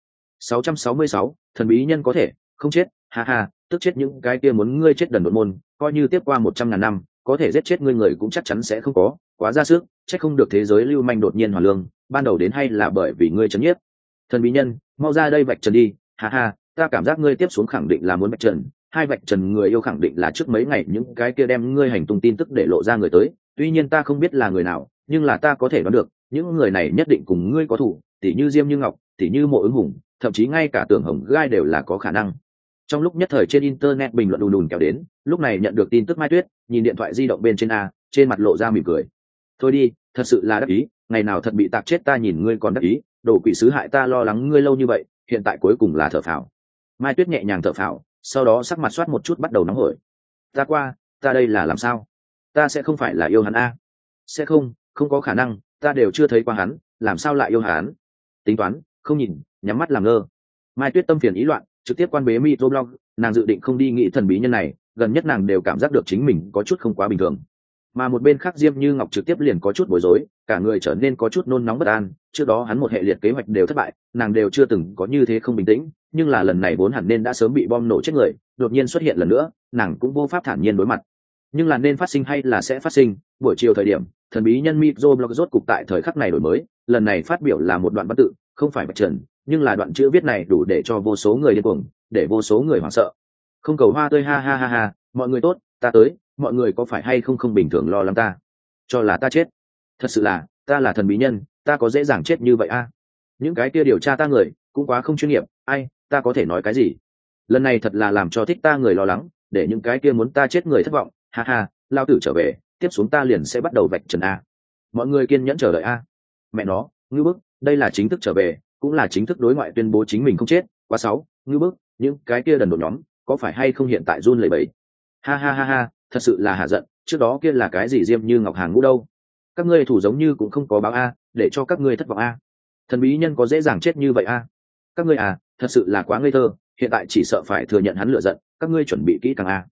666, thần bí nhân có thể không chết, ha ha, tức chết những cái kia muốn ngươi chết đần độn môn, coi như tiếp qua 100.000 năm, có thể giết chết ngươi người cũng chắc chắn sẽ không có, quá ra sức, chắc không được thế giới lưu manh đột nhiên hoàn lương, ban đầu đến hay là bởi vì ngươi chấn nhiếp. Thần bí nhân, mau ra đây vạch trần đi, ha ha, ta cảm giác ngươi tiếp xuống khẳng định là muốn vạch trần, hai vạch trần người yêu khẳng định là trước mấy ngày những cái kia đem ngươi hành tung tin tức để lộ ra người tới, tuy nhiên ta không biết là người nào, nhưng là ta có thể đoán được, những người này nhất định cùng ngươi có thủ, tỷ như Diêm Như Ngọc, tỷ như Mộ Ứng Hùng, thậm chí ngay cả Tưởng Hồng Gai đều là có khả năng. Trong lúc nhất thời trên internet bình luận đùn đùn kéo đến, lúc này nhận được tin tức Mai Tuyết nhìn điện thoại di động bên trên a, trên mặt lộ ra mỉm cười. Thôi đi, thật sự là đắc ý, ngày nào thật bị tạc chết ta nhìn ngươi còn đắc ý, đồ quỷ sứ hại ta lo lắng ngươi lâu như vậy, hiện tại cuối cùng là thở phào. Mai Tuyết nhẹ nhàng thở phào, sau đó sắc mặt soát một chút bắt đầu nóng hổi. Ta đây là làm sao? Ta sẽ không phải là yêu hắn a? Sẽ không, không có khả năng, ta đều chưa thấy qua hắn, làm sao lại yêu hắn? Tính toán, không nhìn, nhắm mắt làm ngơ. Mai Tuyết tâm phiền ý loạn, trực tiếp quan bế microblog, nàng dự định không đi nghĩ thần bí nhân này, gần nhất nàng đều cảm giác được chính mình có chút không quá bình thường. Mà một bên khác Diêm Như Ngọc trực tiếp liền có chút bối rối, cả người trở nên có chút nôn nóng bất an, trước đó hắn một hệ liệt kế hoạch đều thất bại, nàng đều chưa từng có như thế không bình tĩnh, nhưng là lần này vốn hẳn nên đã sớm bị bom nổ chết người, đột nhiên xuất hiện lần nữa, nàng cũng vô pháp thản nhiên đối mặt. Nhưng là nên phát sinh hay là sẽ phát sinh, buổi chiều thời điểm, thần bí nhân microblog rốt cục tại thời khắc này đổi mới, lần này phát biểu là một đoạn văn tự, không phải bạch trần, nhưng là đoạn chữ viết này đủ để cho vô số người điên cuồng, để vô số người hoảng sợ. Không cầu hoa tươi, ha ha ha ha, mọi người tốt, ta tới, mọi người có phải hay không bình thường lo lắng ta, cho là ta chết. Thật sự là, ta là thần bí nhân, ta có dễ dàng chết như vậy a? Những cái kia điều tra ta người cũng quá không chuyên nghiệp, ai, ta có thể nói cái gì? Lần này thật là làm cho thích ta người lo lắng, để những cái kia muốn ta chết người thất vọng, ha ha, lao tử trở về, tiếp xuống ta liền sẽ bắt đầu vạch trần a. Mọi người kiên nhẫn chờ đợi a. Mẹ nó, ngư bức, đây là chính thức trở về, cũng là chính thức đối ngoại tuyên bố chính mình không chết, quá xấu, ngư bức, những cái kia đần độn nhóm, có phải hay không hiện tại run lẩy bẩy? Ha ha ha ha, thật sự là hạ giận, trước đó kia là cái gì Diêm Như Ngọc hàng ngũ đâu? Các ngươi thủ giống như cũng không có báo a, để cho các ngươi thất vọng a. Thần bí nhân có dễ dàng chết như vậy a? Các ngươi à, thật sự là quá ngây thơ, hiện tại chỉ sợ phải thừa nhận hắn lựa giận, các ngươi chuẩn bị kỹ càng a.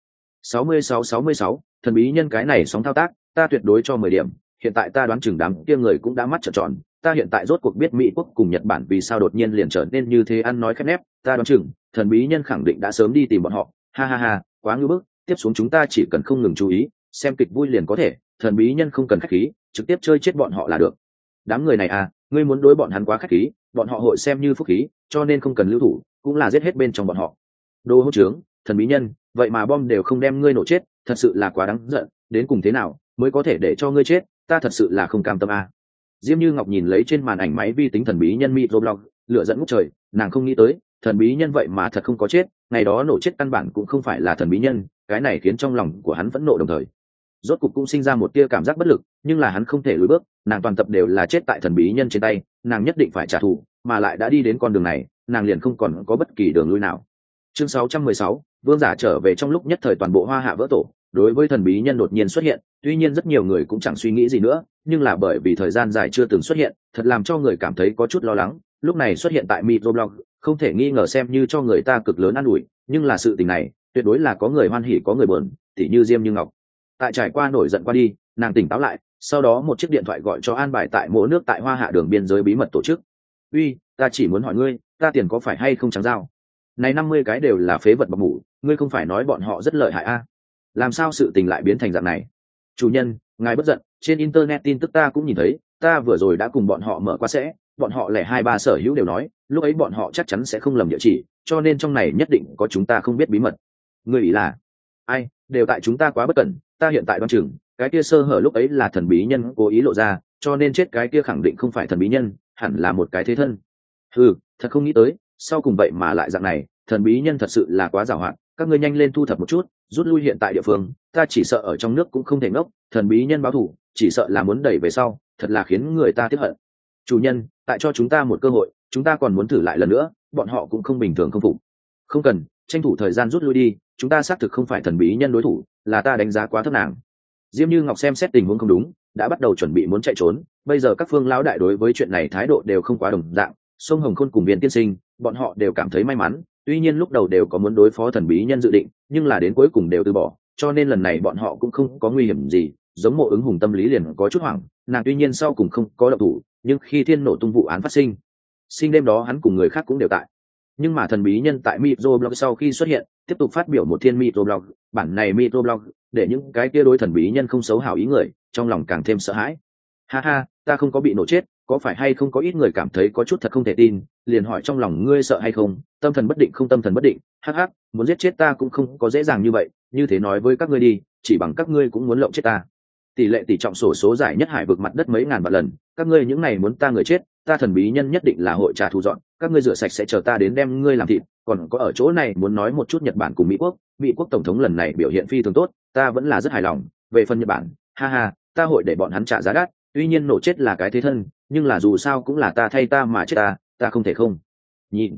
66, thần bí nhân cái này sóng thao tác, ta tuyệt đối cho 10 điểm, hiện tại ta đoán chừng đám kia người cũng đã mắt trợn tròn, ta hiện tại rốt cuộc biết Mỹ quốc cùng Nhật Bản vì sao đột nhiên liền trở nên như thế, ăn nói khép nép, ta đoán chừng thần bí nhân khẳng định đã sớm đi tìm bọn họ, ha ha ha, quá ngưu bức, tiếp xuống chúng ta chỉ cần không ngừng chú ý, xem kịch vui liền có thể, thần bí nhân không cần khách khí, trực tiếp chơi chết bọn họ là được. Đám người này à, ngươi muốn đối bọn hắn quá khách khí, bọn họ hội xem như phúc khí, cho nên không cần lưu thủ, cũng là giết hết bên trong bọn họ. Đồ hỗn trướng, thần bí nhân, vậy mà bom đều không đem ngươi nổ chết, thật sự là quá đáng giận, đến cùng thế nào mới có thể để cho ngươi chết, ta thật sự là không cam tâm à. Diêm Như Ngọc nhìn lấy trên màn ảnh máy vi tính thần bí nhân microblog, lửa giận ngút trời, nàng không nghĩ tới, thần bí nhân vậy mà thật không có chết, ngày đó nổ chết căn bản cũng không phải là thần bí nhân, cái này khiến trong lòng của hắn phẫn nộ đồng thời rốt cục cũng sinh ra một tia cảm giác bất lực, nhưng là hắn không thể lùi bước, nàng toàn tập đều là chết tại thần bí nhân trên tay, nàng nhất định phải trả thù, mà lại đã đi đến con đường này, nàng liền không còn có bất kỳ đường lui nào. Chương 616, vương giả trở về. Trong lúc nhất thời toàn bộ Hoa Hạ vỡ tổ, đối với thần bí nhân đột nhiên xuất hiện, tuy nhiên rất nhiều người cũng chẳng suy nghĩ gì nữa, nhưng là bởi vì thời gian dài chưa từng xuất hiện, thật làm cho người cảm thấy có chút lo lắng, lúc này xuất hiện tại microblog, không thể nghi ngờ xem như cho người ta cực lớn an ủi, nhưng là sự tình này, tuyệt đối là có người hoan hỉ có người buồn, tỉ như Diêm Như Ngọc. Tại trải qua nổi giận qua đi, nàng tỉnh táo lại, sau đó một chiếc điện thoại gọi cho an bài tại mỗi nước tại Hoa Hạ đường biên giới bí mật tổ chức. Uy, ta chỉ muốn hỏi ngươi, ta tiền có phải hay không trắng giao? Này 50 cái đều là phế vật bọc mủ, ngươi không phải nói bọn họ rất lợi hại à? Làm sao sự tình lại biến thành dạng này? Chủ nhân, ngài bất giận, trên internet tin tức ta cũng nhìn thấy, ta vừa rồi đã cùng bọn họ mở qua sẽ, bọn họ lẻ 2-3 sở hữu đều nói, lúc ấy bọn họ chắc chắn sẽ không lầm địa chỉ, cho nên trong này nhất định có chúng ta không biết bí mật. Ngươi ý là ai? Đều tại chúng ta quá bất cẩn, ta hiện tại đoán chừng cái kia sơ hở lúc ấy là thần bí nhân cố ý lộ ra, cho nên chết cái kia khẳng định không phải thần bí nhân, hẳn là một cái thế thân. Thật không nghĩ tới, sau cùng vậy mà lại dạng này, thần bí nhân thật sự là quá giàu hạn, các ngươi nhanh lên thu thập một chút, rút lui hiện tại địa phương, ta chỉ sợ ở trong nước cũng không thể ngốc, thần bí nhân báo thù, chỉ sợ là muốn đẩy về sau, thật là khiến người ta tiếc hận. Chủ nhân, tại cho chúng ta một cơ hội, chúng ta còn muốn thử lại lần nữa, bọn họ cũng không bình thường không phục. Không cần, tranh thủ thời gian rút lui đi, chúng ta xác thực không phải thần bí nhân đối thủ, là ta đánh giá quá thấp nàng. Diêm Như Ngọc xem xét tình huống không đúng, đã bắt đầu chuẩn bị muốn chạy trốn, bây giờ các phương lão đại đối với chuyện này thái độ đều không quá đồng dạng, sông Hồng Khôn cùng Viên tiên sinh, bọn họ đều cảm thấy may mắn, tuy nhiên lúc đầu đều có muốn đối phó thần bí nhân dự định, nhưng là đến cuối cùng đều từ bỏ, cho nên lần này bọn họ cũng không có nguy hiểm gì. Giống Mộ Ứng Hùng tâm lý liền có chút hoảng, nàng tuy nhiên sau cùng không có động thủ, nhưng khi thiên nổ tung vụ án phát sinh đêm đó hắn cùng người khác cũng đều tại. Nhưng mà thần bí nhân tại microblog sau khi xuất hiện, tiếp tục phát biểu một thiên microblog, bản này microblog để những cái kia đối thần bí nhân không xấu hảo ý người trong lòng càng thêm sợ hãi. Ha ha, ta không có bị nổ chết, có phải hay không có ít người cảm thấy có chút thật không thể tin, liền hỏi trong lòng ngươi sợ hay không, tâm thần bất định không tâm thần bất định, hắc hắc, muốn giết chết ta cũng không có dễ dàng như vậy, như thế nói với các ngươi đi, chỉ bằng các ngươi cũng muốn lộng chết ta. Tỷ lệ tỷ trọng sổ số giải nhất hải vực mặt đất mấy ngàn vạn lần, các ngươi những này muốn ta người chết, ta thần bí nhân nhất định là hội trả thù dọn, các ngươi rửa sạch sẽ chờ ta đến đem ngươi làm thịt. Còn có ở chỗ này muốn nói một chút Nhật Bản cùng Mỹ quốc tổng thống lần này biểu hiện phi thường tốt, ta vẫn là rất hài lòng. Về phần Nhật Bản, ha ha, ta hội để bọn hắn trả giá đắt, tuy nhiên nổ chết là cái thế thân, nhưng là dù sao cũng là ta thay ta mà chết ta không thể không nhìn.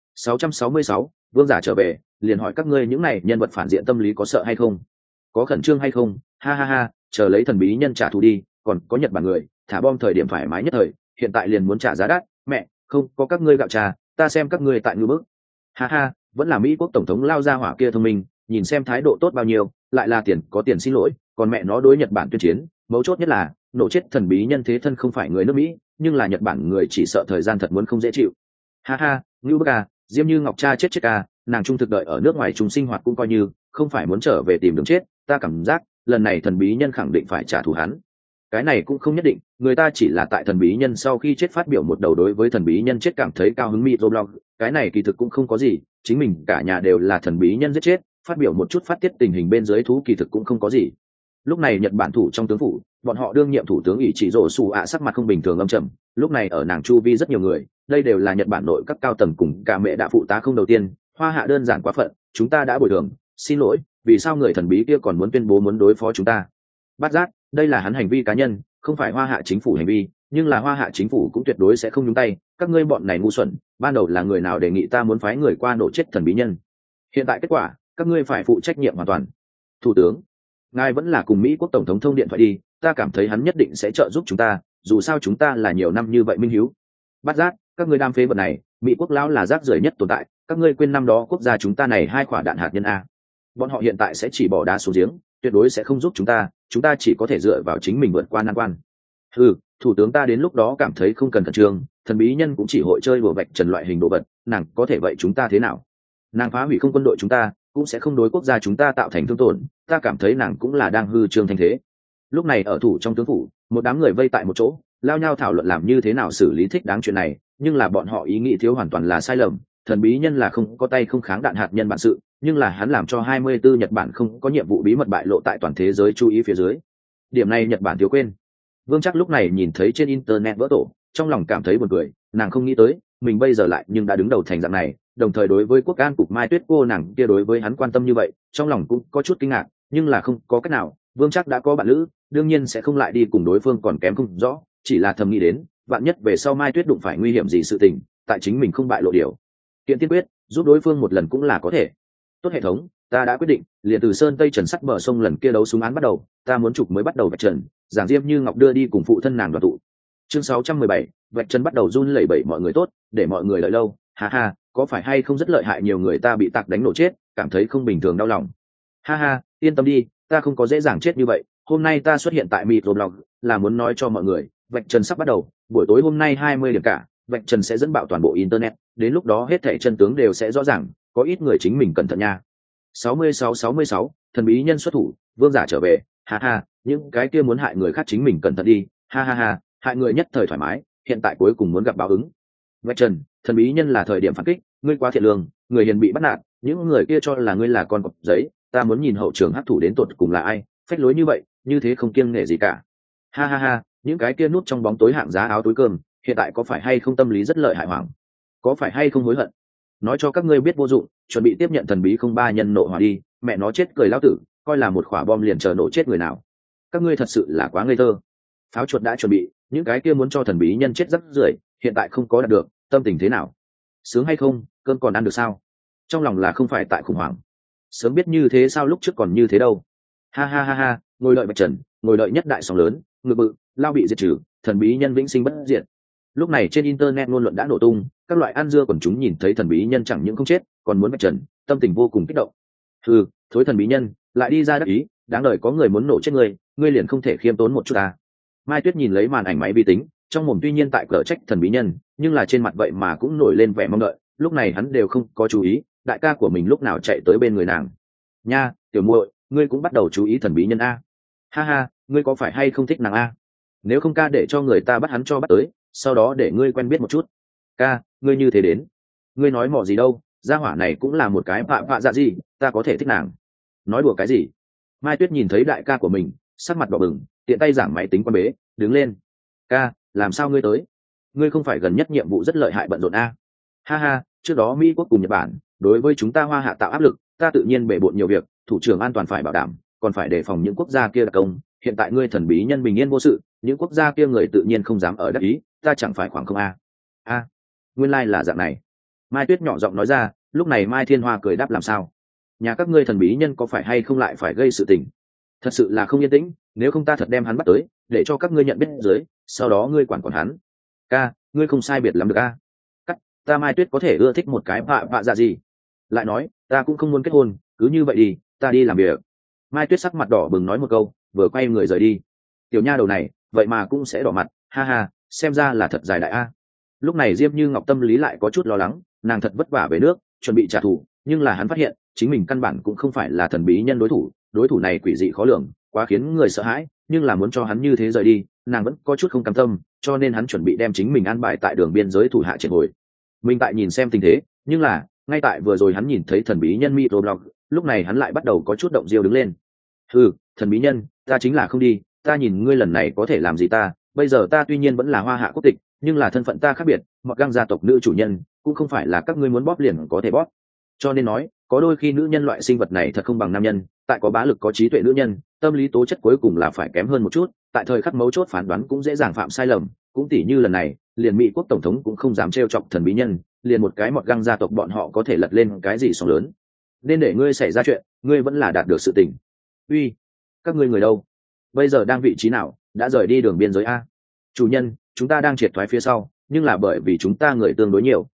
666, vương giả trở về, liền hỏi các ngươi những này nhân vật phản diện tâm lý có sợ hay không, có khẩn trương hay không, ha ha ha, chờ lấy thần bí nhân trả thù đi. Còn có Nhật Bản người, thả bom thời điểm thoải mái nhất thời, hiện tại liền muốn trả giá đắt, mẹ, không có các ngươi gạo trà, ta xem các ngươi tại ngư bức. Ha ha, vẫn là Mỹ quốc tổng thống lao ra hỏa kia thông minh, nhìn xem thái độ tốt bao nhiêu, lại là tiền có tiền xin lỗi, còn mẹ nó đối Nhật Bản tuyên chiến, mấu chốt nhất là nổ chết thần bí nhân thế thân không phải người nước Mỹ, nhưng là Nhật Bản người chỉ sợ thời gian thật muốn không dễ chịu. Ha ha, ngưu bức à, Diêm Như Ngọc cha chết à, nàng trung thực đợi ở nước ngoài chung sinh hoạt cũng coi như, không phải muốn trở về tìm đường chết, ta cảm giác lần này thần bí nhân khẳng định phải trả thù hắn. Cái này cũng không nhất định, người ta chỉ là tại thần bí nhân sau khi chết phát biểu một đầu đối với thần bí nhân chết cảm thấy cao hứng microblog, cái này kỳ thực cũng không có gì, chính mình cả nhà đều là thần bí nhân giết chết, phát biểu một chút phát tiết tình hình bên dưới thú kỳ thực cũng không có gì. Lúc này Nhật Bản thủ trong tướng phủ, bọn họ đương nhiệm thủ tướng ỷ chỉ rổ xù ạ sắc mặt không bình thường âm trầm, lúc này ở nàng chu vi rất nhiều người, đây đều là Nhật Bản nội các cao tầng cùng cả mẹ đã phụ tá không đầu tiên, Hoa Hạ đơn giản quá phận, chúng ta đã bồi thường, xin lỗi, vì sao người thần bí kia còn muốn tuyên bố muốn đối phó chúng ta. Bát giác, đây là hắn hành vi cá nhân, không phải Hoa Hạ chính phủ hành vi, nhưng là Hoa Hạ chính phủ cũng tuyệt đối sẽ không nhúng tay, các ngươi bọn này ngu xuẩn, ban đầu là người nào đề nghị ta muốn phái người qua nổ chết thần bí nhân, hiện tại kết quả các ngươi phải phụ trách nhiệm hoàn toàn. Thủ tướng, ngài vẫn là cùng Mỹ quốc tổng thống thông điện thoại đi, ta cảm thấy hắn nhất định sẽ trợ giúp chúng ta, dù sao chúng ta là nhiều năm như vậy minh hiếu. Bát giác, các ngươi đam phế vật này, Mỹ quốc lão là rác rưởi nhất tồn tại, các ngươi quên năm đó quốc gia chúng ta này 2 quả đạn hạt nhân a. Bọn họ hiện tại sẽ chỉ bỏ đá xuống giếng, tuyệt đối sẽ không giúp chúng ta chỉ có thể dựa vào chính mình vượt qua nan quan. Thủ tướng ta đến lúc đó cảm thấy không cần khẩn trương, thần bí nhân cũng chỉ hội chơi đùa vạch trần loại hình đồ vật, nàng có thể vậy chúng ta thế nào? Nàng phá hủy không quân đội chúng ta, cũng sẽ không đối quốc gia chúng ta tạo thành thương tổn, ta cảm thấy nàng cũng là đang hư trương thanh thế. Lúc này ở thủ trong tướng phủ, một đám người vây tại một chỗ, lao nhau thảo luận làm như thế nào xử lý thích đáng chuyện này, nhưng là bọn họ ý nghĩ thiếu hoàn toàn là sai lầm. Thần bí nhân là không có tay không kháng đạn hạt nhân bản sự, nhưng là hắn làm cho 24 Nhật Bản không có nhiệm vụ bí mật bại lộ tại toàn thế giới chú ý phía dưới. Điểm này Nhật Bản thiếu quên. Vương Trác lúc này nhìn thấy trên internet vỡ tổ, trong lòng cảm thấy buồn cười, nàng không nghĩ tới, mình bây giờ lại nhưng đã đứng đầu thành dạng này, đồng thời đối với quốc an cục Mai Tuyết cô nàng kia đối với hắn quan tâm như vậy, trong lòng cũng có chút kinh ngạc, nhưng là không có cách nào, Vương Trác đã có bạn lữ, đương nhiên sẽ không lại đi cùng đối phương còn kém không rõ, chỉ là thầm nghĩ đến, vạn nhất về sau Mai Tuyết đụng phải nguy hiểm gì sự tình, tại chính mình không bại lộ điều kiện tiên quyết, giúp đối phương một lần cũng là có thể. Tốt hệ thống, ta đã quyết định, liền từ sơn tây trần sắt bờ sông lần kia đấu súng án bắt đầu, ta muốn trục mới bắt đầu vạch trần, giảng diêm như ngọc đưa đi cùng phụ thân nàng đoàn tụ. Chương 617, vạch trần bắt đầu run lẩy bẩy mọi người tốt, để mọi người lợi lâu, ha ha, có phải hay không rất lợi hại, nhiều người ta bị tạc đánh nổ chết, cảm thấy không bình thường đau lòng. Ha ha, yên tâm đi, ta không có dễ dàng chết như vậy, hôm nay ta xuất hiện tại microblog là muốn nói cho mọi người, vạch trần sắp bắt đầu, buổi tối hôm nay 20 điểm cả, vạch trần sẽ dẫn bạo toàn bộ internet, đến lúc đó hết thảy chân tướng đều sẽ rõ ràng, có ít người chính mình cẩn thận nha. 66, thần bí nhân xuất thủ, vương giả trở về, ha ha, những cái kia muốn hại người khác chính mình cẩn thận đi, ha ha ha, hại người nhất thời thoải mái, hiện tại cuối cùng muốn gặp báo ứng. Vạch trần, thần bí nhân là thời điểm phản kích, ngươi quá thiện lương, người hiền bị bắt nạt, những người kia cho là ngươi là con cọp giấy, ta muốn nhìn hậu trường hấp thụ đến tột cùng là ai, phách lối như vậy, như thế không kiêng nể gì cả. Ha ha ha, những cái kia nút trong bóng tối hạng giá áo túi cơm, hiện tại có phải hay không tâm lý rất lợi hại hoảng, có phải hay không hối hận? Nói cho các ngươi biết vô dụng, chuẩn bị tiếp nhận thần bí không ba nhân nộ hỏa đi, mẹ nó chết cười lão tử, coi là một quả bom liền chờ nổ chết người nào. Các ngươi thật sự là quá ngây thơ. Pháo chuột đã chuẩn bị, những cái kia muốn cho thần bí nhân chết rắc rưởi, hiện tại không có đạt được, tâm tình thế nào? Sướng hay không, cơm còn ăn được sao? Trong lòng là không phải tại khủng hoảng. Sớm biết như thế sao lúc trước còn như thế đâu. Ha ha ha ha, ngồi đợi bạch trần, ngồi đợi nhất đại sóng lớn, ngự bự, lao bị diệt trừ, thần bí nhân vĩnh sinh bất diệt. Lúc này trên internet ngôn luận đã nổ tung, các loại ăn dưa quần chúng nhìn thấy thần bí nhân chẳng những không chết, còn muốn bạch trần, tâm tình vô cùng kích động. Thối thần bí nhân, lại đi ra đắc ý, đáng đời có người muốn nổ chết ngươi liền không thể khiêm tốn một chút à? Mai Tuyết nhìn lấy màn ảnh máy vi tính, trong mồm tuy nhiên tại cờ trách thần bí nhân, nhưng là trên mặt vậy mà cũng nổi lên vẻ mong đợi, lúc này hắn đều không có chú ý, đại ca của mình lúc nào chạy tới bên người nàng. Nha, tiểu muội, ngươi cũng bắt đầu chú ý thần bí nhân a? Ha ha, ngươi có phải hay không thích nàng a? Nếu không ca để cho người ta bắt hắn cho bắt tới, sau đó để ngươi quen biết một chút. Ca, ngươi như thế đến, ngươi nói mò gì đâu, gia hỏa này cũng là một cái vạ dạ gì, ta có thể thích nàng. Nói đùa cái gì? Mai Tuyết nhìn thấy đại ca của mình, sắc mặt đỏ bừng, tiện tay giảng máy tính quan bế, đứng lên. Ca, làm sao ngươi tới? Ngươi không phải gần nhất nhiệm vụ rất lợi hại bận rộn a? Ha ha, trước đó Mỹ quốc cùng Nhật Bản đối với chúng ta Hoa Hạ tạo áp lực, ta tự nhiên bể bộn nhiều việc, thủ trưởng an toàn phải bảo đảm, còn phải đề phòng những quốc gia kia đặc công. Hiện tại ngươi thần bí nhân bình yên vô sự, những quốc gia kia người tự nhiên không dám ở đắc ý, ta chẳng phải khoảng không a? Nguyên lai là dạng này. Mai Tuyết nhỏ giọng nói ra, lúc này Mai Thiên Hoa cười đáp làm sao? Nhà các ngươi thần bí nhân có phải hay không lại phải gây sự tình? Thật sự là không yên tĩnh, nếu không ta thật đem hắn bắt tới, để cho các ngươi nhận biết dưới, sau đó ngươi quản hắn. Ca, ngươi không sai biệt lắm được a? Cắt, ta Mai Tuyết có thể ưa thích một cái vạ dạ gì? Lại nói, ta cũng không muốn kết hôn, cứ như vậy đi, ta đi làm việc. Mai Tuyết sắc mặt đỏ bừng nói một câu, vừa quay người rời đi. Tiểu nha đầu này, vậy mà cũng sẽ đỏ mặt, ha ha, xem ra là thật dài đại a. Lúc này Diêm Như Ngọc tâm lý lại có chút lo lắng, nàng thật vất vả về nước, chuẩn bị trả thù, nhưng là hắn phát hiện, chính mình căn bản cũng không phải là thần bí nhân đối thủ này quỷ dị khó lường, quá khiến người sợ hãi, nhưng là muốn cho hắn như thế rời đi, nàng vẫn có chút không cam tâm, cho nên hắn chuẩn bị đem chính mình an bài tại đường biên giới thủ hạ triệt hồi. Mình tại nhìn xem tình thế, nhưng là, ngay tại vừa rồi hắn nhìn thấy thần bí nhân microblog, lúc này hắn lại bắt đầu có chút động diêu đứng lên. Thần bí nhân, ta chính là không đi, ta nhìn ngươi lần này có thể làm gì ta, bây giờ ta tuy nhiên vẫn là Hoa Hạ quốc tịch, nhưng là thân phận ta khác biệt, Mọt Găng gia tộc nữ chủ nhân cũng không phải là các ngươi muốn bóp liền có thể bóp. Cho nên nói, có đôi khi nữ nhân loại sinh vật này thật không bằng nam nhân, tại có bá lực có trí tuệ nữ nhân, tâm lý tố chất cuối cùng là phải kém hơn một chút, tại thời khắc mấu chốt phán đoán cũng dễ dàng phạm sai lầm, cũng tỉ như lần này, liền Mỹ quốc tổng thống cũng không dám trêu chọc thần bí nhân, liền một cái Mọt Găng gia tộc bọn họ có thể lật lên cái gì sóng lớn. Nên để ngươi xảy ra chuyện, ngươi vẫn là đạt được sự tình. Uy, các ngươi người đâu? Bây giờ đang vị trí nào? Đã rời đi đường biên giới a? Chủ nhân, chúng ta đang triệt thoái phía sau, nhưng là bởi vì chúng ta người tương đối nhiều,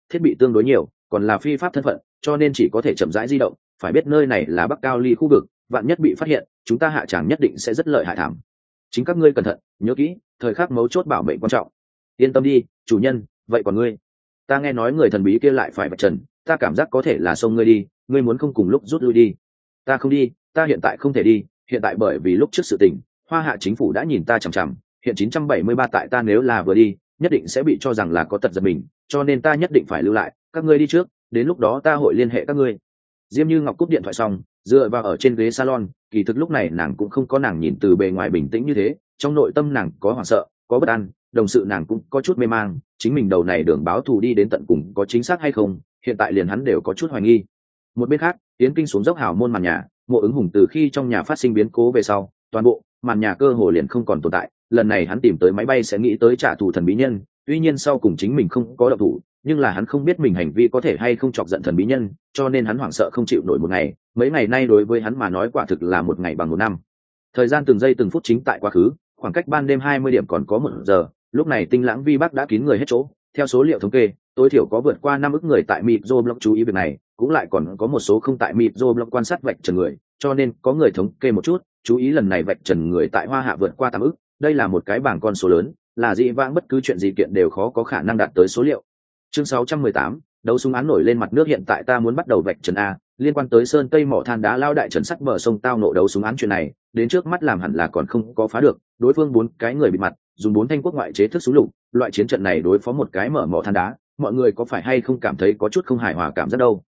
thiết bị tương đối nhiều, còn là phi pháp thân phận, cho nên chỉ có thể chậm rãi di động. Phải biết nơi này là Bắc Cao Ly khu vực, vạn nhất bị phát hiện, chúng ta hạ tràng nhất định sẽ rất lợi hại thảm. Chính các ngươi cẩn thận, nhớ kỹ, thời khắc mấu chốt bảo mệnh quan trọng. Yên tâm đi, chủ nhân. Vậy còn ngươi? Ta nghe nói người thần bí kia lại phải vạch trần, ta cảm giác có thể là xông ngươi đi, ngươi muốn không cùng lúc rút lui đi? Ta không đi, ta hiện tại không thể đi, hiện tại bởi vì lúc trước sự tình, Hoa Hạ chính phủ đã nhìn ta chằm chằm, hiện 973 tại ta nếu là vừa đi, nhất định sẽ bị cho rằng là có tật giật mình, cho nên ta nhất định phải lưu lại, các ngươi đi trước, đến lúc đó ta hội liên hệ các ngươi. Diêm Như Ngọc cúp điện thoại xong, dựa vào ở trên ghế salon, kỳ thực lúc này nàng cũng không có nàng nhìn từ bề ngoài bình tĩnh như thế, trong nội tâm nàng có hoảng sợ, có bất an, đồng sự nàng cũng có chút mê mang, chính mình đầu này đường báo thù đi đến tận cùng có chính xác hay không, hiện tại liền hắn đều có chút hoài nghi. Một bên khác, Yến Kinh xuống dốc hào môn màn nhà, Mộ Ứng Hùng từ khi trong nhà phát sinh biến cố về sau, toàn bộ màn nhà cơ hồ liền không còn tồn tại, lần này hắn tìm tới máy bay sẽ nghĩ tới trả thù thần bí nhân, tuy nhiên sau cùng chính mình không có động thủ, nhưng là hắn không biết mình hành vi có thể hay không chọc giận thần bí nhân, cho nên hắn hoảng sợ không chịu nổi một ngày, mấy ngày nay đối với hắn mà nói quả thực là một ngày bằng một năm. Thời gian từng giây từng phút chính tại quá khứ, khoảng cách ban đêm 20 điểm còn có 1 giờ, lúc này Tinh Lãng Vi Bắc đã kín người hết chỗ, theo số liệu thống kê, tối thiểu có vượt qua 5 ức người tại Microblock chú ý việc này, cũng lại còn có một số không tại Microblock quan sát vạch trần người, cho nên có người thống kê một chút, chú ý lần này vạch trần người tại Hoa Hạ vượt qua 8 ức, đây là một cái bảng con số lớn, là dị vãng bất cứ chuyện gì kiện đều khó có khả năng đạt tới số liệu. Chương 618, đấu súng án nổi lên mặt nước, hiện tại ta muốn bắt đầu vạch trần a, liên quan tới sơn tây mỏ than đá lao đại trần sắt bờ sông tao nộ đấu súng án chuyện này, đến trước mắt làm hẳn là còn không có phá được, đối phương 4 cái người bị mặt, dùng 4 thanh quốc ngoại chế thức súng lục, loại chiến trận này đối phó một cái mở mỏ than đá, mọi người có phải hay không cảm thấy có chút không hài hòa cảm giác đâu?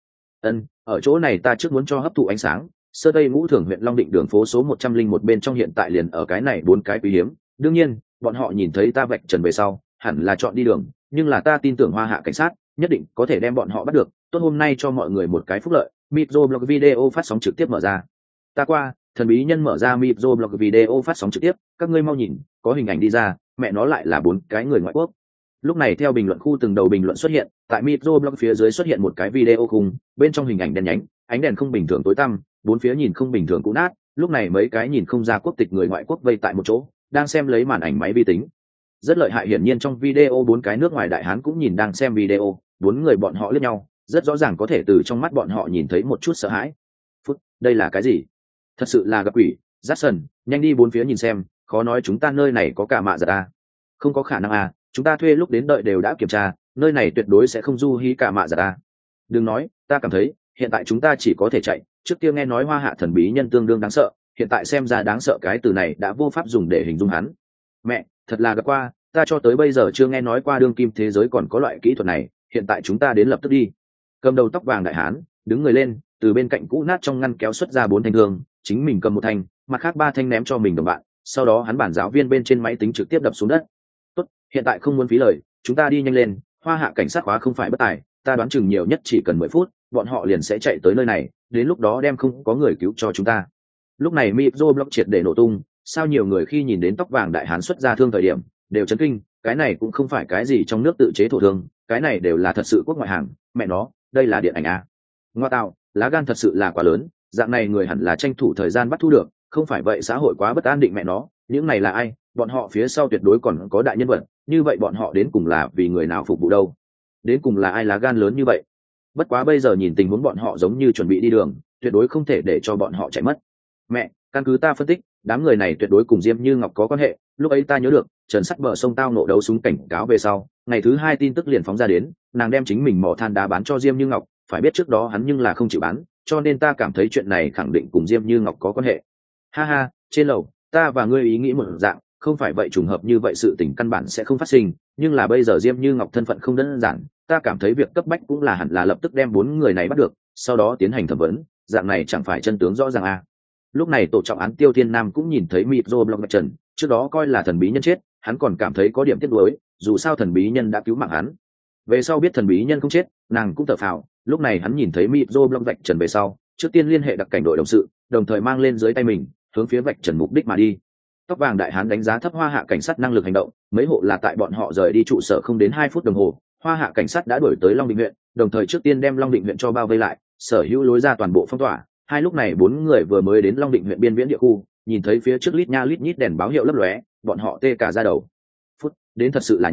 Ở chỗ này ta trước muốn cho hấp thụ ánh sáng, sơ tây ngũ thường huyện Long Định đường phố số 101 bên trong hiện tại liền ở cái này 4 cái quý hiếm, đương nhiên, bọn họ nhìn thấy ta vạch trần về sau, hẳn là chọn đi đường, nhưng là ta tin tưởng Hoa Hạ cảnh sát nhất định có thể đem bọn họ bắt được. Tốt, hôm nay cho mọi người một cái phúc lợi, Microblog video phát sóng trực tiếp mở ra. Ta qua, thần bí nhân mở ra Microblog video phát sóng trực tiếp, các ngươi mau nhìn, có hình ảnh đi ra, mẹ nó lại là 4 cái người ngoại quốc. Lúc này theo bình luận khu từng đầu bình luận xuất hiện, tại Microblog phía dưới xuất hiện một cái video khung, bên trong hình ảnh đen nhánh, ánh đèn không bình thường tối tăm, bốn phía nhìn không bình thường cũ nát, lúc này mấy cái nhìn không ra quốc tịch người ngoại quốc vây tại một chỗ, đang xem lấy màn ảnh máy vi tính. Rất lợi hại, hiển nhiên trong video 4 cái nước ngoài đại hán cũng nhìn đang xem video, 4 người bọn họ liếc nhau, rất rõ ràng có thể từ trong mắt bọn họ nhìn thấy một chút sợ hãi. Phút, đây là cái gì? Thật sự là gặp quỷ. Jackson, nhanh đi bốn phía nhìn xem, khó nói chúng ta nơi này có cả mạ giật à? Không có khả năng à, chúng ta thuê lúc đến đợi đều đã kiểm tra, nơi này tuyệt đối sẽ không du hí cả mạ giật à? Đừng nói, ta cảm thấy hiện tại chúng ta chỉ có thể chạy, trước kia nghe nói Hoa Hạ thần bí nhân tương đương đáng sợ, hiện tại xem ra đáng sợ cái từ này đã vô pháp dùng để hình dung hắn. Mẹ, thật là gặp qua, ta cho tới bây giờ chưa nghe nói qua đương kim thế giới còn có loại kỹ thuật này, hiện tại chúng ta đến lập tức đi. Cầm đầu tóc vàng đại hán đứng người lên, từ bên cạnh cũ nát trong ngăn kéo xuất ra 4 thanh thương, chính mình cầm một thanh, mặt khác 3 thanh ném cho mình đồng bạn, sau đó hắn bản giáo viên bên trên máy tính trực tiếp đập xuống đất. Tốt, hiện tại không muốn phí lời, chúng ta đi nhanh lên, Hoa Hạ cảnh sát khóa không phải bất tài, ta đoán chừng nhiều nhất chỉ cần 10 phút, bọn họ liền sẽ chạy tới nơi này, đến lúc đó đem không có người cứu cho chúng ta. Lúc này Microblock triệt để nổ tung, sao nhiều người khi nhìn đến tóc vàng đại hán xuất ra thương thời điểm đều chấn kinh, cái này cũng không phải cái gì trong nước tự chế thổ thương, cái này đều là thật sự quốc ngoại hàng, mẹ nó, đây là điện ảnh à? Ngoa tạo, lá gan thật sự là quá lớn, dạng này người hẳn là tranh thủ thời gian bắt thu được, không phải vậy xã hội quá bất an định, mẹ nó, những này là ai? Bọn họ phía sau tuyệt đối còn có đại nhân vật, như vậy bọn họ đến cùng là vì người nào phục vụ đâu? Đến cùng là ai lá gan lớn như vậy? Bất quá bây giờ nhìn tình huống bọn họ giống như chuẩn bị đi đường, tuyệt đối không thể để cho bọn họ chạy mất. Mẹ, căn cứ ta phân tích, đám người này tuyệt đối cùng Diêm Như Ngọc có quan hệ, lúc ấy ta nhớ được trần sắt bờ sông tao nộ đấu súng cảnh cáo về sau, ngày thứ 2 tin tức liền phóng ra đến, nàng đem chính mình mỏ than đá bán cho Diêm Như Ngọc, phải biết trước đó hắn nhưng là không chịu bán, cho nên ta cảm thấy chuyện này khẳng định cùng Diêm Như Ngọc có quan hệ. Ha ha, trên lầu, ta và ngươi ý nghĩ một dạng, không phải vậy trùng hợp như vậy sự tình căn bản sẽ không phát sinh, nhưng là bây giờ Diêm Như Ngọc thân phận không đơn giản, ta cảm thấy việc cấp bách cũng là hẳn là lập tức đem 4 người này bắt được, sau đó tiến hành thẩm vấn, dạng này chẳng phải chân tướng rõ ràng à? Lúc này tổ trọng án Tiêu Thiên Nam cũng nhìn thấy Microblock vạch trần, trước đó coi là thần bí nhân chết, hắn còn cảm thấy có điểm tiếc nuối, dù sao thần bí nhân đã cứu mạng hắn. Về sau biết thần bí nhân không chết, nàng cũng thở phào, lúc này hắn nhìn thấy Microblock vạch trần về sau, trước tiên liên hệ đặc cảnh đội đồng sự, đồng thời mang lên dưới tay mình, hướng phía vạch trần mục đích mà đi. Tóc vàng đại hán đánh giá thấp Hoa Hạ cảnh sát năng lực hành động, mấy hộ là tại bọn họ rời đi trụ sở không đến 2 phút đồng hồ, Hoa Hạ cảnh sát đã đuổi tới Long Định huyện, đồng thời trước tiên đem Long Định huyện cho bao vây lại, sở hữu lối ra toàn bộ phong tỏa. Hai lúc này 4 người vừa mới đến Long Định huyện biên viễn địa khu, nhìn thấy phía trước lít nha lít nhít đèn báo hiệu lấp lóe, bọn họ tê cả da đầu. Phút, đến thật sự là nhanh,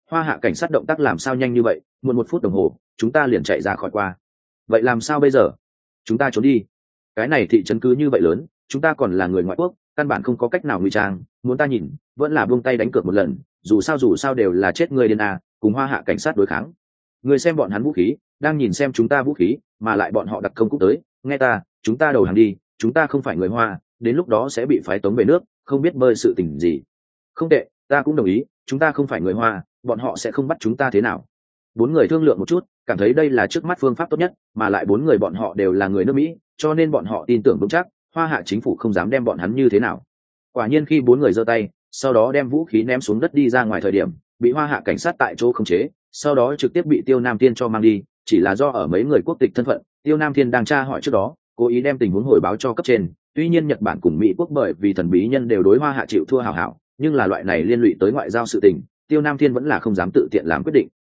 Hoa hạ cảnh sát động tác làm sao nhanh như vậy, muộn 1 phút đồng hồ chúng ta liền chạy ra khỏi qua. Vậy làm sao bây giờ? Chúng ta trốn đi. Cái này thị trấn cứ như vậy lớn, chúng ta còn là người ngoại quốc, căn bản không có cách nào ngụy trang, muốn ta nhìn vẫn là buông tay đánh cược một lần, dù sao đều là chết người điên à, cùng Hoa hạ cảnh sát đối kháng. Người xem bọn hắn vũ khí, đang nhìn xem chúng ta vũ khí, mà lại bọn họ đặc công cũng tới, nghe ta, chúng ta đầu hàng đi, chúng ta không phải người Hoa, đến lúc đó sẽ bị phái tống về nước, không biết bơi sự tình gì. Không tệ, ta cũng đồng ý, chúng ta không phải người Hoa, bọn họ sẽ không bắt chúng ta thế nào. 4 người thương lượng một chút, cảm thấy đây là trước mắt phương pháp tốt nhất, mà lại 4 người bọn họ đều là người nước Mỹ, cho nên bọn họ tin tưởng vững chắc Hoa hạ chính phủ không dám đem bọn hắn như thế nào. Quả nhiên khi 4 người giơ tay, sau đó đem vũ khí ném xuống đất đi ra ngoài thời điểm, bị Hoa hạ cảnh sát tại chỗ khống chế, sau đó trực tiếp bị Tiêu Nam Thiên cho mang đi, chỉ là do ở mấy người quốc tịch thân phận, Tiêu Nam Thiên đang tra hỏi trước đó, cố ý đem tình huống hồi báo cho cấp trên. Tuy nhiên Nhật Bản cùng Mỹ quốc bởi vì thần bí nhân đều đối Hoa hạ chịu thua hảo hảo, nhưng là loại này liên lụy tới ngoại giao sự tình, Tiêu Nam Thiên vẫn là không dám tự tiện làm quyết định.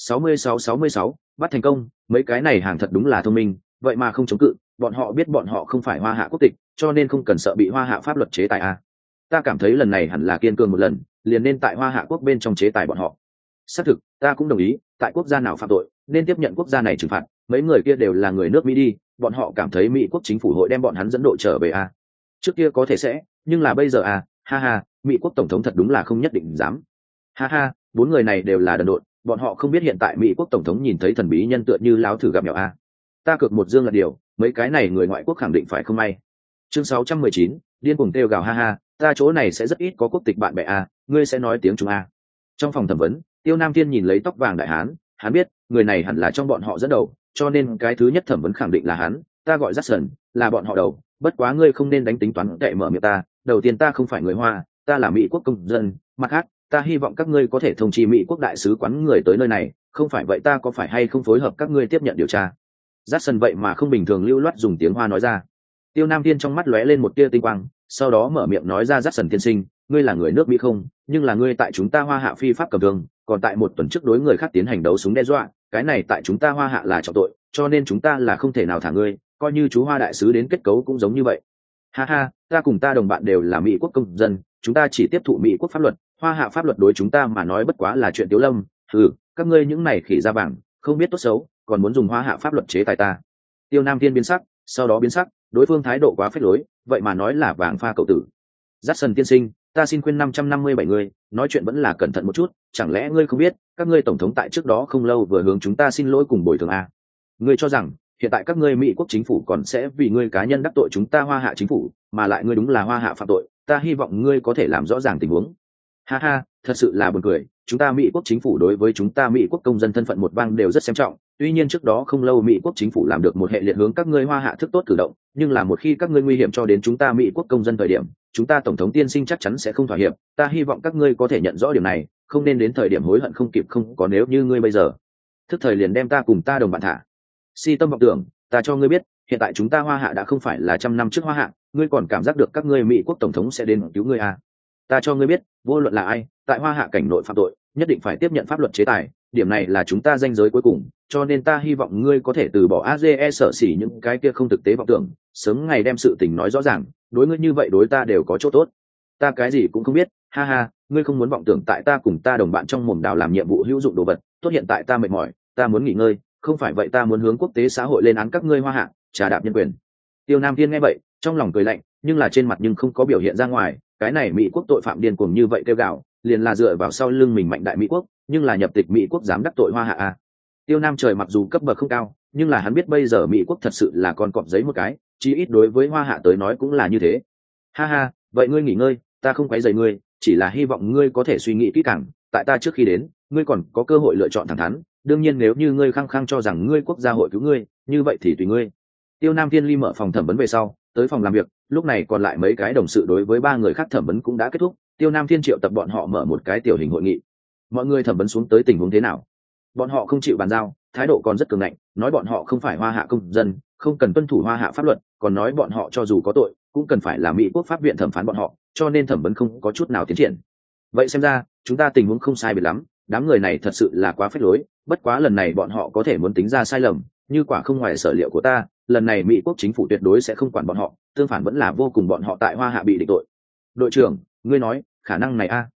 66 bắt thành công, mấy cái này hàng thật đúng là thông minh, vậy mà không chống cự, bọn họ biết bọn họ không phải Hoa hạ quốc tịch, cho nên không cần sợ bị Hoa hạ pháp luật chế tài a. Ta cảm thấy lần này hẳn là kiên cường một lần, liền nên tại Hoa hạ quốc bên trong chế tài bọn họ. Xác thực, ta cũng đồng ý, tại quốc gia nào phạm tội, nên tiếp nhận quốc gia này trừng phạt, mấy người kia đều là người nước Mỹ đi, bọn họ cảm thấy Mỹ quốc chính phủ hội đem bọn hắn dẫn độ trở về a. Trước kia có thể sẽ, nhưng là bây giờ a, ha ha, Mỹ quốc tổng thống thật đúng là không nhất định dám. Ha ha, 4 người này đều là đần độn, bọn họ không biết hiện tại Mỹ quốc tổng thống nhìn thấy thần bí nhân tựa như láo thử gặp mèo a. Ta cược một dương là điều, mấy cái này người ngoại quốc khẳng định phải không may. Chương 619, điên cuồng kêu gào ha ha, ta chỗ này sẽ rất ít có quốc tịch bạn bè a, ngươi sẽ nói tiếng Trung a. Trong phòng thẩm vấn, Tiêu Nam Thiên nhìn lấy tóc vàng đại hán, hắn biết người này hẳn là trong bọn họ dẫn đầu, cho nên cái thứ nhất thẩm vấn khẳng định là hắn. Ta gọi Jackson, là bọn họ đầu, bất quá ngươi không nên đánh tính toán tệ mở miệng ta. Đầu tiên ta không phải người Hoa, ta là Mỹ quốc công dân, mặt khác ta hy vọng các ngươi có thể thông chi Mỹ quốc đại sứ quán người tới nơi này, không phải vậy ta có phải hay không phối hợp các ngươi tiếp nhận điều tra. Jackson vậy mà không bình thường lưu loát dùng tiếng Hoa nói ra. Tiêu Nam Thiên trong mắt lóe lên một tia tinh quang, sau đó mở miệng nói ra, Jackson tiên sinh, ngươi là người nước Mỹ không, nhưng là ngươi tại chúng ta Hoa hạ phi pháp cầm thương, còn tại 1 tuần trước đối người khác tiến hành đấu súng đe dọa, cái này tại chúng ta Hoa hạ là trọng tội, cho nên chúng ta là không thể nào thả ngươi, coi như chú Hoa đại sứ đến kết cấu cũng giống như vậy. Ha ha, ta cùng ta đồng bạn đều là Mỹ quốc công dân, chúng ta chỉ tiếp thụ Mỹ quốc pháp luật, Hoa hạ pháp luật đối chúng ta mà nói bất quá là chuyện tiểu lâm. Các ngươi những này khỉ da vàng, không biết tốt xấu, còn muốn dùng Hoa hạ pháp luật chế tài ta. Tiêu Nam Thiên biến sắc, sau đó biến sắc, đối phương thái độ quá phết lối, vậy mà nói là vàng pha cậu tử. Jackson tiên sinh, ta xin khuyên 557 người, nói chuyện vẫn là cẩn thận một chút, chẳng lẽ ngươi không biết, các ngươi tổng thống tại trước đó không lâu vừa hướng chúng ta xin lỗi cùng bồi thường a. Ngươi cho rằng hiện tại các ngươi Mỹ quốc chính phủ còn sẽ vì ngươi cá nhân đắc tội chúng ta Hoa hạ chính phủ, mà lại ngươi đúng là Hoa hạ phạm tội, ta hy vọng ngươi có thể làm rõ ràng tình huống. Ha ha, thật sự là buồn cười, chúng ta Mỹ quốc chính phủ đối với chúng ta Mỹ quốc công dân thân phận một bang đều rất xem trọng, tuy nhiên trước đó không lâu Mỹ quốc chính phủ làm được một hệ liệt hướng các ngươi Hoa hạ thức tốt cử động, nhưng là một khi các ngươi nguy hiểm cho đến chúng ta Mỹ quốc công dân thời điểm, chúng ta tổng thống tiên sinh chắc chắn sẽ không thỏa hiệp, ta hy vọng các ngươi có thể nhận rõ điểm này, không nên đến thời điểm hối hận không kịp không có nếu như ngươi bây giờ thức thời liền đem ta cùng ta đồng bạn thả. Si tâm vọng tưởng, ta cho ngươi biết, hiện tại chúng ta Hoa hạ đã không phải là 100 năm trước Hoa hạ, ngươi còn cảm giác được các ngươi Mỹ quốc tổng thống sẽ đến cứu ngươi à? Ta cho ngươi biết, vô luận là ai, tại Hoa hạ cảnh nội phạm tội, nhất định phải tiếp nhận pháp luật chế tài, điểm này là chúng ta ranh giới cuối cùng, cho nên ta hy vọng ngươi có thể từ bỏ AGE sợ xỉ những cái kia không thực tế vọng tưởng, sớm ngày đem sự tình nói rõ ràng, đối ngươi như vậy đối ta đều có chỗ tốt. Ta cái gì cũng không biết, ha ha, ngươi không muốn vọng tưởng tại ta cùng ta đồng bạn trong mồm đào làm nhiệm vụ hữu dụng đồ vật, tốt hiện tại ta mệt mỏi, ta muốn nghỉ ngơi, không phải vậy ta muốn hướng quốc tế xã hội lên án các ngươi Hoa hạ, trà đạp nhân quyền. Tiêu Nam Thiên nghe vậy, trong lòng cười lạnh, nhưng là trên mặt nhưng không có biểu hiện ra ngoài, cái này Mỹ quốc tội phạm điên cuồng như vậy kêu gào, liền là dựa vào sau lưng mình mạnh đại Mỹ quốc, nhưng là nhập tịch Mỹ quốc dám đắc tội Hoa hạ à. Tiêu Nam Trời mặc dù cấp bậc không cao, nhưng là hắn biết bây giờ Mỹ quốc thật sự là con cọp giấy một cái, chí ít đối với Hoa hạ tới nói cũng là như thế. Ha ha, vậy ngươi nghỉ ngơi, ta không quấy rầy ngươi, chỉ là hy vọng ngươi có thể suy nghĩ kỹ càng, tại ta trước khi đến, ngươi còn có cơ hội lựa chọn thẳng thắn, đương nhiên nếu như ngươi khăng khăng cho rằng ngươi quốc gia hội cứu ngươi, như vậy thì tùy ngươi. Tiêu Nam Thiên Ly mở phòng thẩm vấn về sau, tới phòng làm việc, lúc này còn lại mấy cái đồng sự đối với 3 người khác thẩm vấn cũng đã kết thúc, Tiêu Nam Thiên triệu tập bọn họ mở một cái tiểu hình hội nghị. Mọi người thẩm vấn xuống tới tình huống thế nào? Bọn họ không chịu bàn giao, thái độ còn rất cường ngạnh, nói bọn họ không phải Hoa hạ công dân, không cần tuân thủ Hoa hạ pháp luật, còn nói bọn họ cho dù có tội, cũng cần phải là Mỹ quốc pháp viện thẩm phán bọn họ, cho nên thẩm vấn không có chút nào tiến triển. Vậy xem ra, chúng ta tình huống không sai biệt lắm, đám người này thật sự là quá phách lối, bất quá lần này bọn họ có thể muốn tính ra sai lầm, như quả không ngoài sở liệu của ta, lần này Mỹ quốc chính phủ tuyệt đối sẽ không quản bọn họ, tương phản vẫn là vô cùng bọn họ tại Hoa hạ bị định tội. Đội trưởng, ngươi nói, khả năng này a?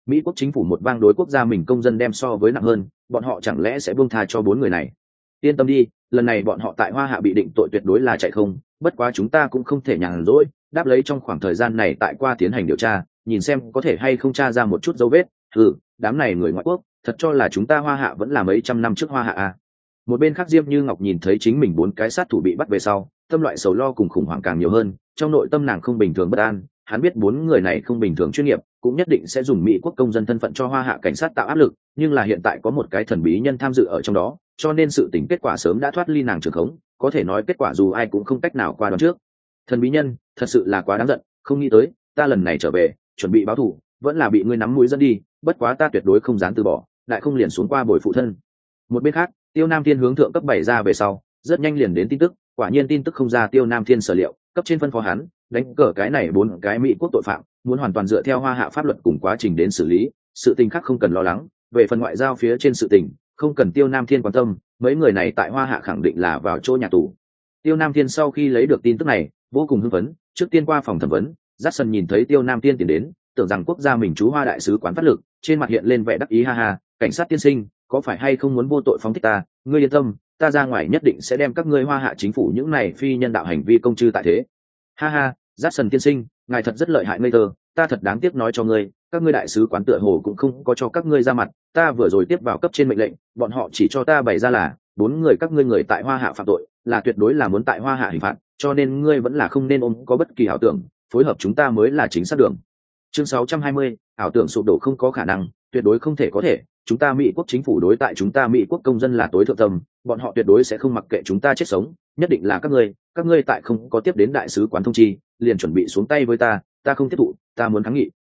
Mỹ quốc chính phủ một vang đối quốc gia mình công dân đem so với nặng hơn, bọn họ chẳng lẽ sẽ buông tha cho 4 người này? Yên tâm đi, lần này bọn họ tại Hoa Hạ bị định tội tuyệt đối là chạy không, bất quá chúng ta cũng không thể nhàn rỗi, đáp lấy trong khoảng thời gian này tại qua tiến hành điều tra, nhìn xem có thể hay không tra ra một chút dấu vết. Đám này người ngoại quốc, thật cho là chúng ta Hoa Hạ vẫn là mấy trăm năm trước Hoa Hạ à? Một bên khác Diêm Như Ngọc nhìn thấy chính mình 4 cái sát thủ bị bắt về sau, tâm loại sầu lo cùng khủng hoảng càng nhiều hơn, trong nội tâm nàng không bình thường bất an, hắn biết 4 người này không bình thường chuyên nghiệp, cũng nhất định sẽ dùng Mỹ quốc công dân thân phận cho Hoa Hạ cảnh sát tạo áp lực, nhưng là hiện tại có một cái thần bí nhân tham dự ở trong đó, cho nên sự tình kết quả sớm đã thoát ly nàng trường khống, có thể nói kết quả dù ai cũng không cách nào qua đoán trước. Thần bí nhân, thật sự là quá đáng giận, không nghĩ tới, ta lần này trở về, chuẩn bị báo thù, vẫn là bị ngươi nắm mũi dẫn đi, bất quá ta tuyệt đối không dám từ bỏ, lại không liền xuống qua bồi phụ thân. Một bên khác, Tiêu Nam Thiên hướng thượng cấp 7 ra về sau, rất nhanh liền đến tin tức, quả nhiên tin tức không ra Tiêu Nam Thiên sở liệu, cấp trên phân phó hắn, đánh cờ cái này 4 cái Mỹ quốc tội phạm, muốn hoàn toàn dựa theo Hoa Hạ pháp luật cùng quá trình đến xử lý, sự tình khác không cần lo lắng, về phần ngoại giao phía trên sự tình, không cần Tiêu Nam Thiên quan tâm, mấy người này tại Hoa Hạ khẳng định là vào chỗ nhà tù. Tiêu Nam Thiên sau khi lấy được tin tức này, vô cùng hưng phấn, trước tiên qua phòng thẩm vấn, Jackson nhìn thấy Tiêu Nam Thiên tiến đến, tưởng rằng quốc gia mình chú Hoa đại sứ quán phát lực, trên mặt hiện lên vẻ đắc ý ha ha, cảnh sát tiên sinh, có phải hay không muốn vô tội phóng thích ta, ngươi yên tâm, ta ra ngoài nhất định sẽ đem các ngươi Hoa Hạ chính phủ những này phi nhân đạo hành vi công chư tại thế. Ha ha, Jackson tiên sinh, ngài thật rất lợi hại ngây thơ, ta thật đáng tiếc nói cho ngươi, các ngươi đại sứ quán tựa hồ cũng không có cho các ngươi ra mặt, ta vừa rồi tiếp vào cấp trên mệnh lệnh, bọn họ chỉ cho ta bày ra là 4 người các ngươi người tại Hoa Hạ phạm tội, là tuyệt đối là muốn tại Hoa Hạ hình phạt, cho nên ngươi vẫn là không nên ôm có bất kỳ ảo tưởng, phối hợp chúng ta mới là chính xác đường. Chương 620, ảo tưởng sụp đổ không có khả năng, tuyệt đối không thể có thể, chúng ta Mỹ quốc chính phủ đối tại chúng ta Mỹ quốc công dân là tối thượng tâm, bọn họ tuyệt đối sẽ không mặc kệ chúng ta chết sống, nhất định là các ngươi tại không có tiếp đến đại sứ quán thông chi, liền chuẩn bị xuống tay với ta không tiếp thụ, ta muốn kháng nghị.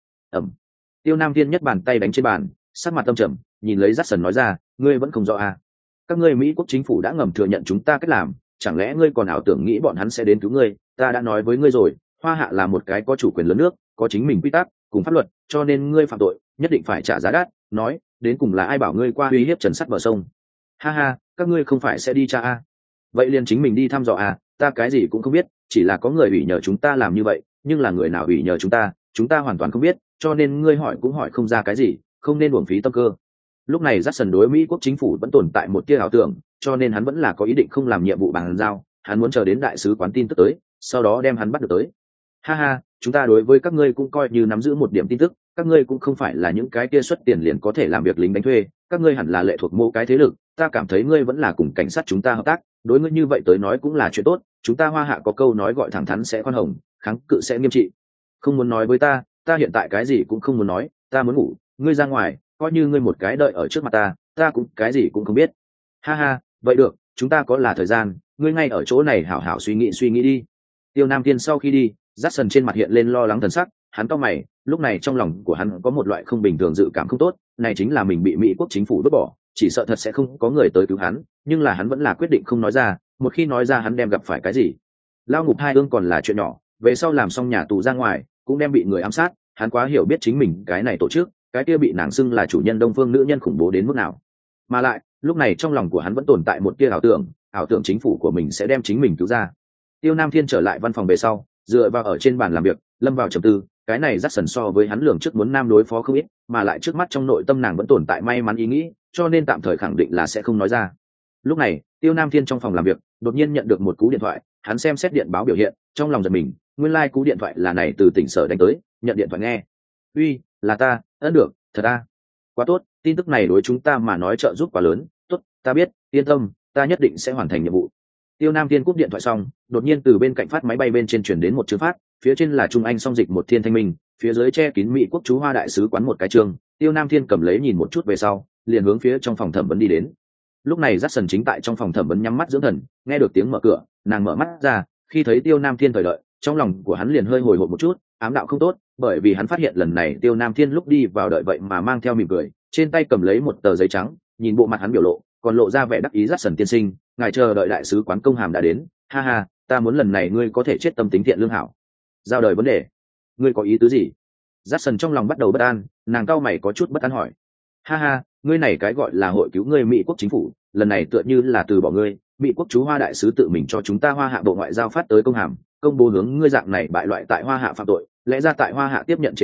Tiêu Nam Thiên nhất bàn tay đánh trên bàn, sắc mặt tâm trầm, nhìn lấy Jackson nói ra, ngươi vẫn không rõ à? Các ngươi Mỹ quốc chính phủ đã ngầm thừa nhận chúng ta cách làm, chẳng lẽ ngươi còn ảo tưởng nghĩ bọn hắn sẽ đến cứu ngươi? Ta đã nói với ngươi rồi, Hoa Hạ là một cái có chủ quyền lớn nước, có chính mình quy tắc cùng pháp luật, cho nên ngươi phạm tội nhất định phải trả giá đắt. Nói đến cùng là ai bảo ngươi qua uy hiếp trần sắt bờ sông? Ha ha, các ngươi không phải sẽ đi tra à? Vậy liền chính mình đi thăm dò à? Ta cái gì cũng không biết, chỉ là có người ủy nhờ chúng ta làm như vậy, nhưng là người nào ủy nhờ chúng ta hoàn toàn không biết, cho nên ngươi hỏi cũng hỏi không ra cái gì, không nên uổng phí tâm cơ. Lúc này Jackson đối Mỹ quốc chính phủ vẫn tồn tại một tia ảo tưởng, cho nên hắn vẫn là có ý định không làm nhiệm vụ bàn giao, hắn muốn chờ đến đại sứ quán tin tức tới, sau đó đem hắn bắt được tới. Ha ha, chúng ta đối với các ngươi cũng coi như nắm giữ một điểm tin tức, các ngươi cũng không phải là những cái kia xuất tiền liền có thể làm việc lính đánh thuê, các ngươi hẳn là lệ thuộc mô cái thế lực, ta cảm thấy ngươi vẫn là cùng cảnh sát chúng ta hợp tác, đối ngươi như vậy tới nói cũng là chuyện tốt, chúng ta Hoa Hạ có câu nói gọi thẳng thắn sẽ khoan hồng, kháng cự sẽ nghiêm trị. Không muốn nói với ta hiện tại cái gì cũng không muốn nói, ta muốn ngủ, ngươi ra ngoài, coi như ngươi một cái đợi ở trước mặt ta cũng cái gì cũng không biết. Ha ha, vậy được, chúng ta có là thời gian, ngươi ngay ở chỗ này hảo hảo suy nghĩ đi. Tiêu Nam Thiên sau khi đi, Jackson trên mặt hiện lên lo lắng thần sắc, hắn cau mày, lúc này trong lòng của hắn có một loại không bình thường dự cảm không tốt, này chính là mình bị Mỹ quốc chính phủ vứt bỏ, chỉ sợ thật sẽ không có người tới cứu hắn, nhưng là hắn vẫn là quyết định không nói ra, một khi nói ra hắn đem gặp phải cái gì. Lao ngục 2 ương còn là chuyện nhỏ, về sau làm xong nhà tù ra ngoài, cũng đem bị người ám sát, hắn quá hiểu biết chính mình cái này tổ chức, cái kia bị nàng xưng là chủ nhân Đông Phương nữ nhân khủng bố đến mức nào. Mà lại, lúc này trong lòng của hắn vẫn tồn tại một tia ảo tưởng chính phủ của mình sẽ đem chính mình cứu ra. Tiêu Nam Thiên trở lại văn phòng về sau, dựa vào ở trên bàn làm việc, lâm vào trầm tư, cái này Jackson so với hắn lường trước muốn nam đối phó không ít, mà lại trước mắt trong nội tâm nàng vẫn tồn tại may mắn ý nghĩ, cho nên tạm thời khẳng định là sẽ không nói ra. Lúc này, Tiêu Nam Thiên trong phòng làm việc, đột nhiên nhận được một cú điện thoại, hắn xem xét điện báo biểu hiện, trong lòng giật mình, nguyên lai cú điện thoại là này từ tỉnh sở đánh tới, nhận điện thoại nghe. Uy, là ta, được, thật à? Quá tốt, tin tức này đối chúng ta mà nói trợ giúp quá lớn, tốt, ta biết, yên tâm, ta nhất định sẽ hoàn thành nhiệm vụ. Tiêu Nam Thiên cúp điện thoại xong, đột nhiên từ bên cạnh phát máy bay bên trên chuyển đến một chữ phát, phía trên là Trung Anh song dịch một thiên thanh minh, phía dưới che kín Mỹ quốc chú Hoa đại sứ quán một cái chương. Tiêu Nam Thiên cầm lấy nhìn một chút về sau, liền hướng phía trong phòng thẩm vấn đi đến. Lúc này Jackson chính tại trong phòng thẩm vấn nhắm mắt dưỡng thần, nghe được tiếng mở cửa, nàng mở mắt ra, khi thấy Tiêu Nam Thiên thời đợi, trong lòng của hắn liền hơi hồi hộp một chút, ám đạo không tốt, bởi vì hắn phát hiện lần này Tiêu Nam Thiên lúc đi vào đợi vậy mà mang theo mỉm cười, trên tay cầm lấy một tờ giấy trắng, nhìn bộ mặt hắn biểu lộ, còn lộ ra vẻ đắc ý. Jackson tiên sinh, ngài chờ đợi đại sứ quán công hàm đã đến, ha ha, ta muốn lần này ngươi có thể chết tâm tính thiện lương hảo. Giao đời vấn đề, ngươi có ý tứ gì? Jackson trong lòng bắt đầu bất an, nàng cau mày có chút bất an hỏi. Ha ha, ngươi này cái gọi là hội cứu ngươi Mỹ quốc chính phủ, lần này tựa như là từ bỏ ngươi, Mỹ quốc chú Hoa đại sứ tự mình cho chúng ta Hoa Hạ bộ ngoại giao phát tới công hàm, công bố hướng ngươi dạng này bại loại tại Hoa Hạ phạm tội, lẽ ra tại Hoa Hạ tiếp nhận chế tài,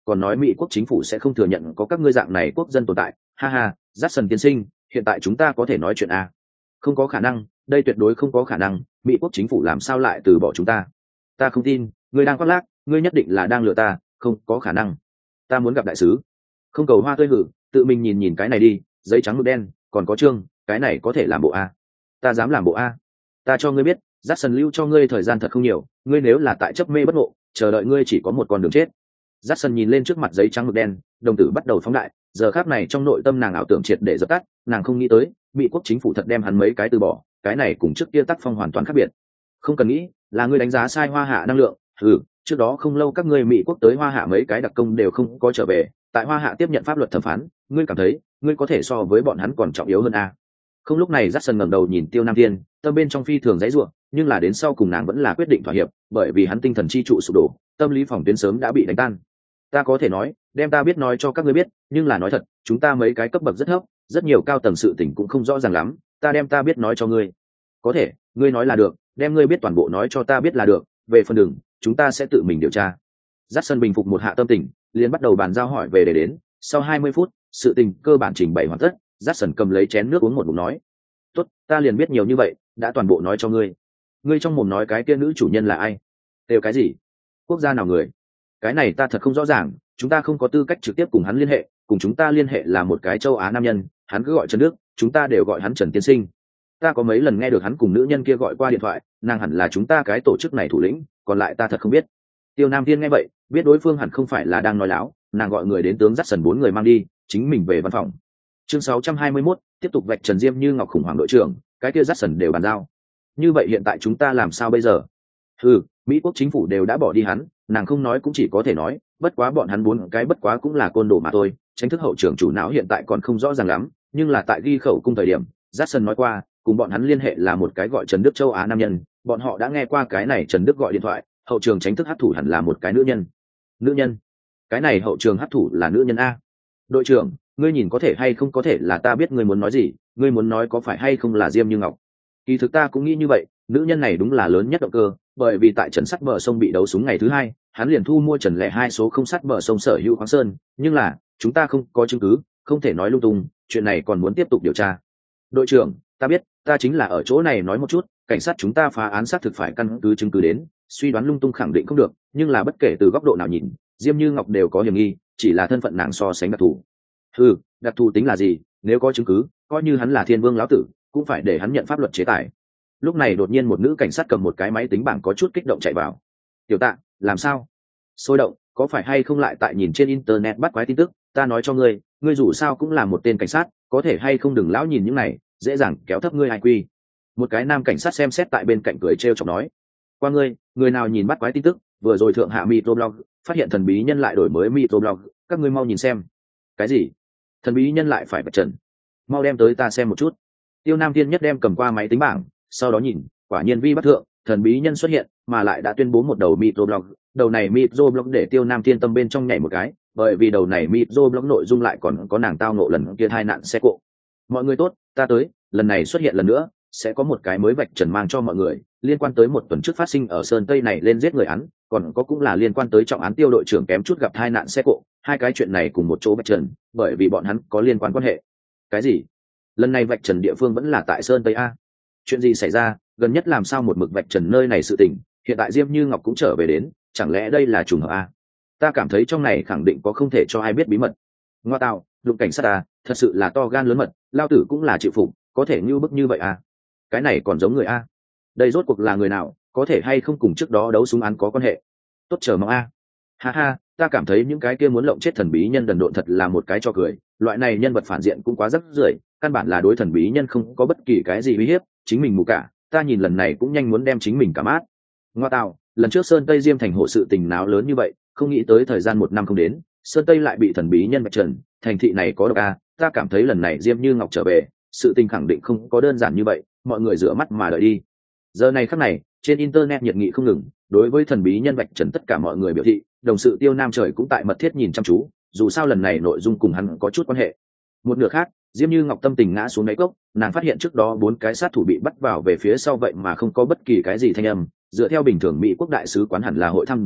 còn nói Mỹ quốc chính phủ sẽ không thừa nhận có các ngươi dạng này quốc dân tồn tại. Ha ha, Jackson tiên sinh, hiện tại chúng ta có thể nói chuyện à? Không có khả năng, đây tuyệt đối không có khả năng, Mỹ quốc chính phủ làm sao lại từ bỏ chúng ta? Ta không tin, ngươi đang khoác lác, ngươi nhất định là đang lừa ta, không có khả năng. Ta muốn gặp đại sứ. Không cầu hoa tươi hử, tự mình nhìn nhìn cái này đi, giấy trắng mực đen, còn có chương, cái này có thể làm bộ a? Ta dám làm bộ a? Ta cho ngươi biết, Jackson lưu cho ngươi thời gian thật không nhiều, ngươi nếu là tại chấp mê bất ngộ, chờ đợi ngươi chỉ có một con đường chết. Jackson nhìn lên trước mặt giấy trắng mực đen, đồng tử bắt đầu phóng đại, giờ khắc này trong nội tâm nàng ảo tưởng triệt để dập tắt, nàng không nghĩ tới, Mỹ quốc chính phủ thật đem hắn mấy cái từ bỏ, cái này cùng trước kia tác phong hoàn toàn khác biệt. Không cần nghĩ, là ngươi đánh giá sai Hoa Hạ năng lượng, trước đó không lâu các ngươi Mỹ quốc tới Hoa Hạ mấy cái đặc công đều không có trở về, tại Hoa Hạ tiếp nhận pháp luật thẩm phán, ngươi cảm thấy, ngươi có thể so với bọn hắn còn trọng yếu hơn à? Không, lúc này Jackson ngẩng đầu nhìn Tiêu Nam Thiên, tâm bên trong phi thường dãy rủa, nhưng là đến sau cùng nàng vẫn là quyết định thỏa hiệp, bởi vì hắn tinh thần chi trụ sụp đổ, tâm lý phòng tuyến sớm đã bị đánh tan. Ta có thể nói, đem ta biết nói cho các ngươi biết, nhưng là nói thật, chúng ta mấy cái cấp bậc rất thấp, rất nhiều cao tầng sự tình cũng không rõ ràng lắm, ta đem ta biết nói cho ngươi. Có thể, ngươi nói là được, đem ngươi biết toàn bộ nói cho ta biết là được, về phần đường, chúng ta sẽ tự mình điều tra. Jackson bình phục một hạ tâm tình, liền bắt đầu bàn giao hỏi về để đến, sau 20 phút, sự tình cơ bản trình bày hoàn tất, Jackson cầm lấy chén nước uống một ngụm nói: "Tốt, ta liền biết nhiều như vậy, đã toàn bộ nói cho ngươi. Ngươi trong mồm nói cái kia nữ chủ nhân là ai? Đều cái gì? Quốc gia nào người? Cái này ta thật không rõ ràng, chúng ta không có tư cách trực tiếp cùng hắn liên hệ, cùng chúng ta liên hệ là một cái châu Á nam nhân, hắn cứ gọi Trần Đức, chúng ta đều gọi hắn Trần tiên sinh. Ta có mấy lần nghe được hắn cùng nữ nhân kia gọi qua điện thoại, nàng hẳn là chúng ta cái tổ chức này thủ lĩnh, còn lại ta thật không biết." Tiêu Nam Thiên nghe vậy, biết đối phương hẳn không phải là đang nói láo, nàng gọi người đến tướng Jackson 4 người mang đi, chính mình về văn phòng. Chương 621, tiếp tục vạch trần Diêm Như Ngọc khủng hoảng đội trưởng, cái kia Jackson đều bàn giao. Như vậy hiện tại chúng ta làm sao bây giờ? Mỹ quốc chính phủ đều đã bỏ đi hắn, nàng không nói cũng chỉ có thể nói, bất quá bọn hắn 4 cái bất quá cũng là côn đồ mà thôi, chính thức hậu trưởng chủ não hiện tại còn không rõ ràng lắm, nhưng là tại ghi khẩu cung thời điểm, Jackson nói qua, cùng bọn hắn liên hệ là một cái gọi Trần Đức châu Á nam nhân, bọn họ đã nghe qua cái này Trần Đức gọi điện thoại, hậu trường chính thức hấp thủ hẳn là một cái nữ nhân. Nữ nhân? Cái này hậu trường hấp thủ là nữ nhân a? Đội trưởng, ngươi nhìn có thể hay không có thể là ta biết ngươi muốn nói gì, ngươi muốn nói có phải hay không là Diêm Như Ngọc? Kỳ thực ta cũng nghĩ như vậy, nữ nhân này đúng là lớn nhất động cơ, bởi vì tại trận sắt bờ sông bị đấu súng ngày thứ 2, hắn liền thu mua Trần Lệ 2 số không sắt bờ sông sở hữu khoáng sơn, nhưng là chúng ta không có chứng cứ, không thể nói lung tung, chuyện này còn muốn tiếp tục điều tra. Đội trưởng, ta biết, ta chính là ở chỗ này nói một chút, cảnh sát chúng ta phá án xác thực phải căn cứ chứng cứ đến, suy đoán lung tung khẳng định không được, nhưng là bất kể từ góc độ nào nhìn, Diêm Như Ngọc đều có hiểm nghi, chỉ là thân phận nàng so sánh đặc thù. Đặc thù tính là gì? Nếu có chứng cứ, coi như hắn là Thiên Vương lão tử, cũng phải để hắn nhận pháp luật chế tài. Lúc này đột nhiên một nữ cảnh sát cầm một cái máy tính bảng có chút kích động chạy vào. Tiểu Tạ, làm sao? Sôi động, có phải hay không lại tại nhìn trên internet bắt quái tin tức? Ta nói cho ngươi, ngươi dù sao cũng là một tên cảnh sát, có thể hay không đừng lão nhìn những này, dễ dàng kéo thấp ngươi IQ. Một cái nam cảnh sát xem xét tại bên cạnh cười trêu chọc nói: "Qua ngươi, người nào nhìn bắt quái tin tức? Vừa rồi thượng hạ microblog, phát hiện thần bí nhân lại đổi mới microblog, các ngươi mau nhìn xem." Cái gì? Thần bí nhân lại phải bật trần? Mau đem tới ta xem một chút. Tiêu Nam Thiên nhất đem cầm qua máy tính bảng, sau đó nhìn, quả nhiên vi bất thượng, thần bí nhân xuất hiện, mà lại đã tuyên bố một đầu microblog, đầu này microblog để Tiêu Nam Thiên tâm bên trong nhảy một cái, bởi vì đầu này microblog nội dung lại còn có nàng tao ngộ lần kia tai nạn xe cộ. Mọi người tốt, ta tới, lần này xuất hiện lần nữa, sẽ có một cái mới vạch trần mang cho mọi người, liên quan tới một tuần trước phát sinh ở Sơn Tây này lên giết người án, còn có cũng là liên quan tới trọng án Tiêu đội trưởng kém chút gặp tai nạn xe cộ, hai cái chuyện này cùng một chỗ vạch trần, bởi vì bọn hắn có liên quan quan hệ. Cái gì? Lần này vạch trần địa phương vẫn là tại Sơn Tây a? Chuyện gì xảy ra? Gần nhất làm sao một mực vạch trần nơi này sự tình, hiện tại Diêm Như Ngọc cũng trở về đến, chẳng lẽ đây là trùng hợp a? Ta cảm thấy trong này khẳng định có không thể cho ai biết bí mật. Ngoa tạo, lục cảnh sát à, thật sự là to gan lớn mật, lao tử cũng là chịu phục, có thể như bức như vậy à? Cái này còn giống người a? Đây rốt cuộc là người nào, có thể hay không cùng trước đó đấu súng án có quan hệ? Tốt chờ mong a. Ha ha, ta cảm thấy những cái kia muốn lộng chết thần bí nhân đần độn thật là một cái cho cười, loại này nhân vật phản diện cũng quá rắc rưởi, căn bản là đối thần bí nhân không có bất kỳ cái gì uy hiếp, chính mình mù cả, ta nhìn lần này cũng nhanh muốn đem chính mình cảm át. Ngoa tạo, lần trước Sơn Tây Diêm thành hộ sự tình náo lớn như vậy, không nghĩ tới thời gian 1 năm không đến, Sơn Tây lại bị thần bí nhân vạch trần, thành thị này có độc a, ta cảm thấy lần này Diêm Như Ngọc trở về, sự tình khẳng định không có đơn giản như vậy, mọi người rửa mắt mà đợi đi. Giờ này khắc này, trên internet nhiệt nghị không ngừng, đối với thần bí nhân vạch trần tất cả mọi người biểu thị, đồng sự Tiêu Nam Trời cũng tại mật thiết nhìn chăm chú, dù sao lần này nội dung cùng hắn có chút quan hệ. Một nửa khác, Diêm Như Ngọc tâm tình ngã xuống đáy cốc, nàng phát hiện trước đó 4 cái sát thủ bị bắt vào về phía sau vậy mà không có bất kỳ cái gì thanh âm, dựa theo bình thường Mỹ quốc đại sứ quán hẳn là hội tham gia,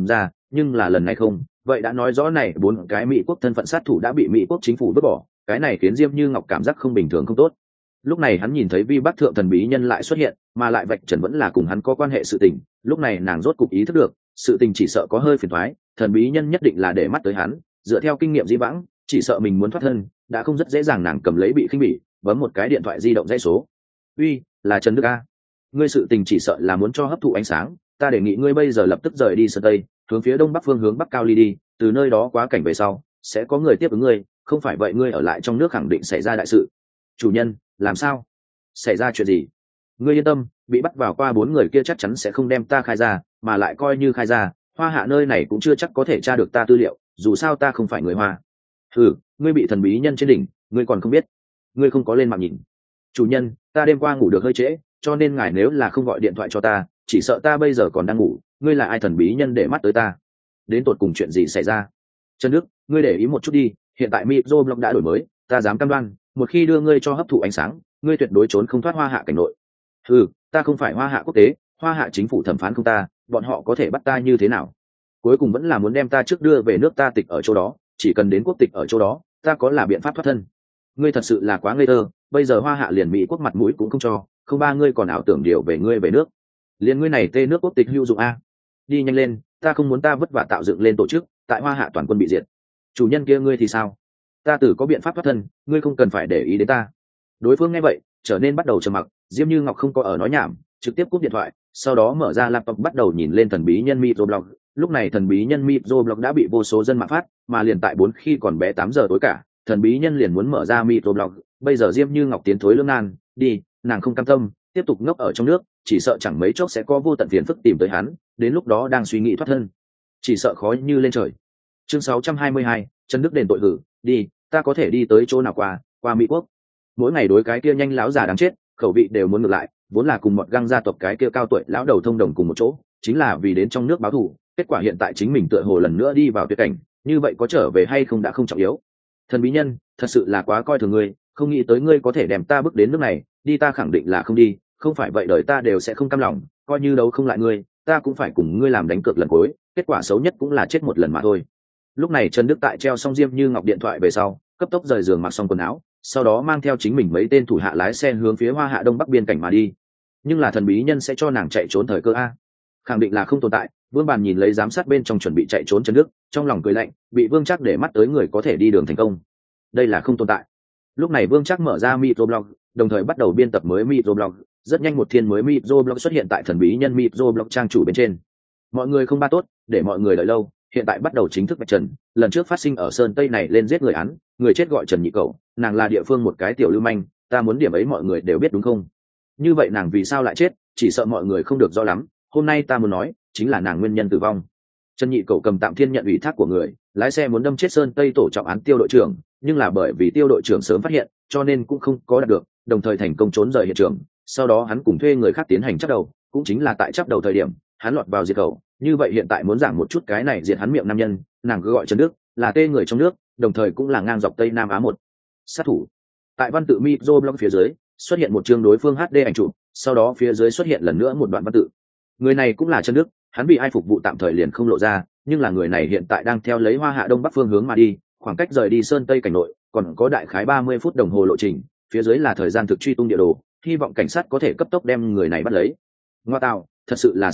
nhưng là lần này không, vậy đã nói rõ này 4 cái Mỹ quốc thân phận sát thủ đã bị Mỹ quốc chính phủ vứt bỏ, cái này khiến Diêm Như Ngọc cảm giác không bình thường không tốt. Lúc này hắn nhìn thấy Vi Bắc Thượng thần bí nhân lại xuất hiện, mà lại vạch trần vẫn là cùng hắn có quan hệ sự tình, lúc này nàng rốt cục ý thức được, sự tình chỉ sợ có hơi phiền toái, thần bí nhân nhất định là để mắt tới hắn, dựa theo kinh nghiệm di vãng, chỉ sợ mình muốn thoát thân, đã không rất dễ dàng. Nàng cầm lấy bị khinh bỉ, bấm một cái điện thoại di động dãy số. "Uy, là Trần Đức a. Ngươi sự tình chỉ sợ là muốn cho hấp thụ ánh sáng, ta đề nghị ngươi bây giờ lập tức rời đi Sơn Tây, hướng phía đông bắc phương hướng Bắc Cao Ly đi, từ nơi đó quá cảnh về sau, sẽ có người tiếp ứng ngươi, không phải vậy ngươi ở lại trong nước khẳng định xảy ra đại sự." "Chủ nhân, làm sao? Xảy ra chuyện gì?" "Ngươi yên tâm, bị bắt vào qua 4 người kia chắc chắn sẽ không đem ta khai ra, mà lại coi như khai ra, Hoa Hạ nơi này cũng chưa chắc có thể tra được ta tư liệu, dù sao ta không phải người Hoa." "Ừ, ngươi bị thần bí nhân trên đỉnh, ngươi còn không biết, ngươi không có lên mạng nhìn." "Chủ nhân, ta đêm qua ngủ được hơi trễ, cho nên ngài nếu là không gọi điện thoại cho ta, chỉ sợ ta bây giờ còn đang ngủ. Ngươi là ai thần bí nhân để mắt tới ta? Đến tột cùng chuyện gì xảy ra?" "Trần Đức, ngươi để ý một chút đi, hiện tại Microblog đã đổi mới, ta dám cam đoan, một khi đưa ngươi cho hấp thụ ánh sáng, ngươi tuyệt đối trốn không thoát Hoa Hạ cảnh nội." "Ừ, ta không phải Hoa Hạ quốc tế, Hoa Hạ chính phủ thẩm phán không ta, bọn họ có thể bắt ta như thế nào? Cuối cùng vẫn là muốn đem ta trước đưa về nước ta tịch ở chỗ đó, chỉ cần đến quốc tịch ở chỗ đó, ta có là biện pháp thoát thân." "Ngươi thật sự là quá ngây thơ, bây giờ Hoa Hạ liền Mỹ quốc mặt mũi cũng không cho, không ba ngươi còn ảo tưởng điều về ngươi về nước. Liền ngươi này tê nước quốc tịch hữu dụng a. Đi nhanh lên, ta không muốn ta vất vả tạo dựng lên tổ chức, tại Hoa Hạ toàn quân bị diệt." "Chủ nhân kia ngươi thì sao? Ta tự có biện pháp thoát thân, ngươi không cần phải để ý đến ta." Đối phương nghe vậy trở nên bắt đầu trầm mặc. Diêm Như Ngọc không có ở nói nhảm, trực tiếp cúp điện thoại, sau đó mở ra laptop bắt đầu nhìn lên thần bí nhân Microblog. Lúc này thần bí nhân Microblog đã bị vô số dân mạng phát, mà liền tại 4 khi còn bé 8 giờ tối cả, thần bí nhân liền muốn mở ra Microblog. Bây giờ Diêm Như Ngọc tiến thối lưỡng nan, đi, nàng không cam tâm, tiếp tục ngốc ở trong nước, chỉ sợ chẳng mấy chốc sẽ có vô tận phiền phức tìm tới hắn, đến lúc đó đang suy nghĩ thoát thân, chỉ sợ khó như lên trời. Chương 622, Trần Đức đền tội hử, đi, ta có thể đi tới chỗ nào qua Mỹ quốc. Mỗi ngày đối cái kia nhanh lão già đáng chết, khẩu vị đều muốn ngược lại, vốn là cùng một găng gia tộc cái kia cao tuổi lão đầu thông đồng cùng một chỗ, chính là vì đến trong nước báo thù, kết quả hiện tại chính mình tựa hồ lần nữa đi vào tuyệt cảnh, như vậy có trở về hay không đã không trọng yếu. Thần bí nhân, thật sự là quá coi thường ngươi, không nghĩ tới ngươi có thể đem ta bước đến nước này, đi ta khẳng định là không đi, không phải vậy đời ta đều sẽ không cam lòng, coi như đấu không lại ngươi, ta cũng phải cùng ngươi làm đánh cược lần cuối, kết quả xấu nhất cũng là chết một lần mà thôi. Lúc này Trần Đức tại treo xong Diêm Như Ngọc điện thoại về sau, cấp tốc rời giường mặc xong quần áo, sau đó mang theo chính mình mấy tên thủ hạ lái xe hướng phía Hoa Hạ đông bắc biên cảnh mà đi. Nhưng là thần bí nhân sẽ cho nàng chạy trốn thời cơ a? Khẳng định là không tồn tại. Vương Bàn nhìn lấy giám sát bên trong chuẩn bị chạy trốn Trần Đức, trong lòng cười lạnh, bị Vương Trác để mắt tới người có thể đi đường thành công, đây là không tồn tại. Lúc này Vương Trác mở ra Microblog, đồng thời bắt đầu biên tập mới Microblog. Rất nhanh một thiên mới Microblog xuất hiện tại thần bí nhân Microblog trang chủ bên trên. Mọi người không ba tốt, để mọi người đợi lâu, hiện tại bắt đầu chính thức vạch trần. Lần trước phát sinh ở Sơn Tây này lên giết người án, người chết gọi Trần Nhị Cẩu, nàng là địa phương một cái tiểu lưu manh, ta muốn điểm ấy mọi người đều biết đúng không? Như vậy nàng vì sao lại chết, chỉ sợ mọi người không được rõ lắm, hôm nay ta muốn nói chính là nàng nguyên nhân tử vong. Trần Nhị Cẩu cầm tạm thiên nhận ủy thác của người, lái xe muốn đâm chết Sơn Tây tổ trọng án Tiêu đội trưởng, nhưng là bởi vì Tiêu đội trưởng sớm phát hiện, cho nên cũng không có đạt được, đồng thời thành công trốn rời hiện trường. Sau đó hắn cùng thuê người khác tiến hành chắp đầu, cũng chính là tại chắp đầu thời điểm, hắn lọt vào diệt khẩu. Như vậy hiện tại muốn giảng một chút cái này diệt hắn miệng nam nhân, nàng cứ gọi Trần Đức, là tên người trong nước, đồng thời cũng là ngang dọc Tây Nam Á một sát thủ. Tại văn tự Microblog phía dưới xuất hiện một chương đối phương HD ảnh chụp, sau đó phía dưới xuất hiện lần nữa một đoạn văn tự. Người này cũng là Trần Đức, hắn bị ai phục vụ tạm thời liền không lộ ra, nhưng là người này hiện tại đang theo lấy Hoa Hạ đông bắc phương hướng mà đi, khoảng cách rời đi Sơn Tây cảnh nội còn có đại khái 30 phút đồng hồ lộ trình, phía dưới là thời gian thực truy tung địa đồ, hy vọng cảnh sát có thể cấp tốc đem người này bắt lấy. Ngoa tạo, thật sự là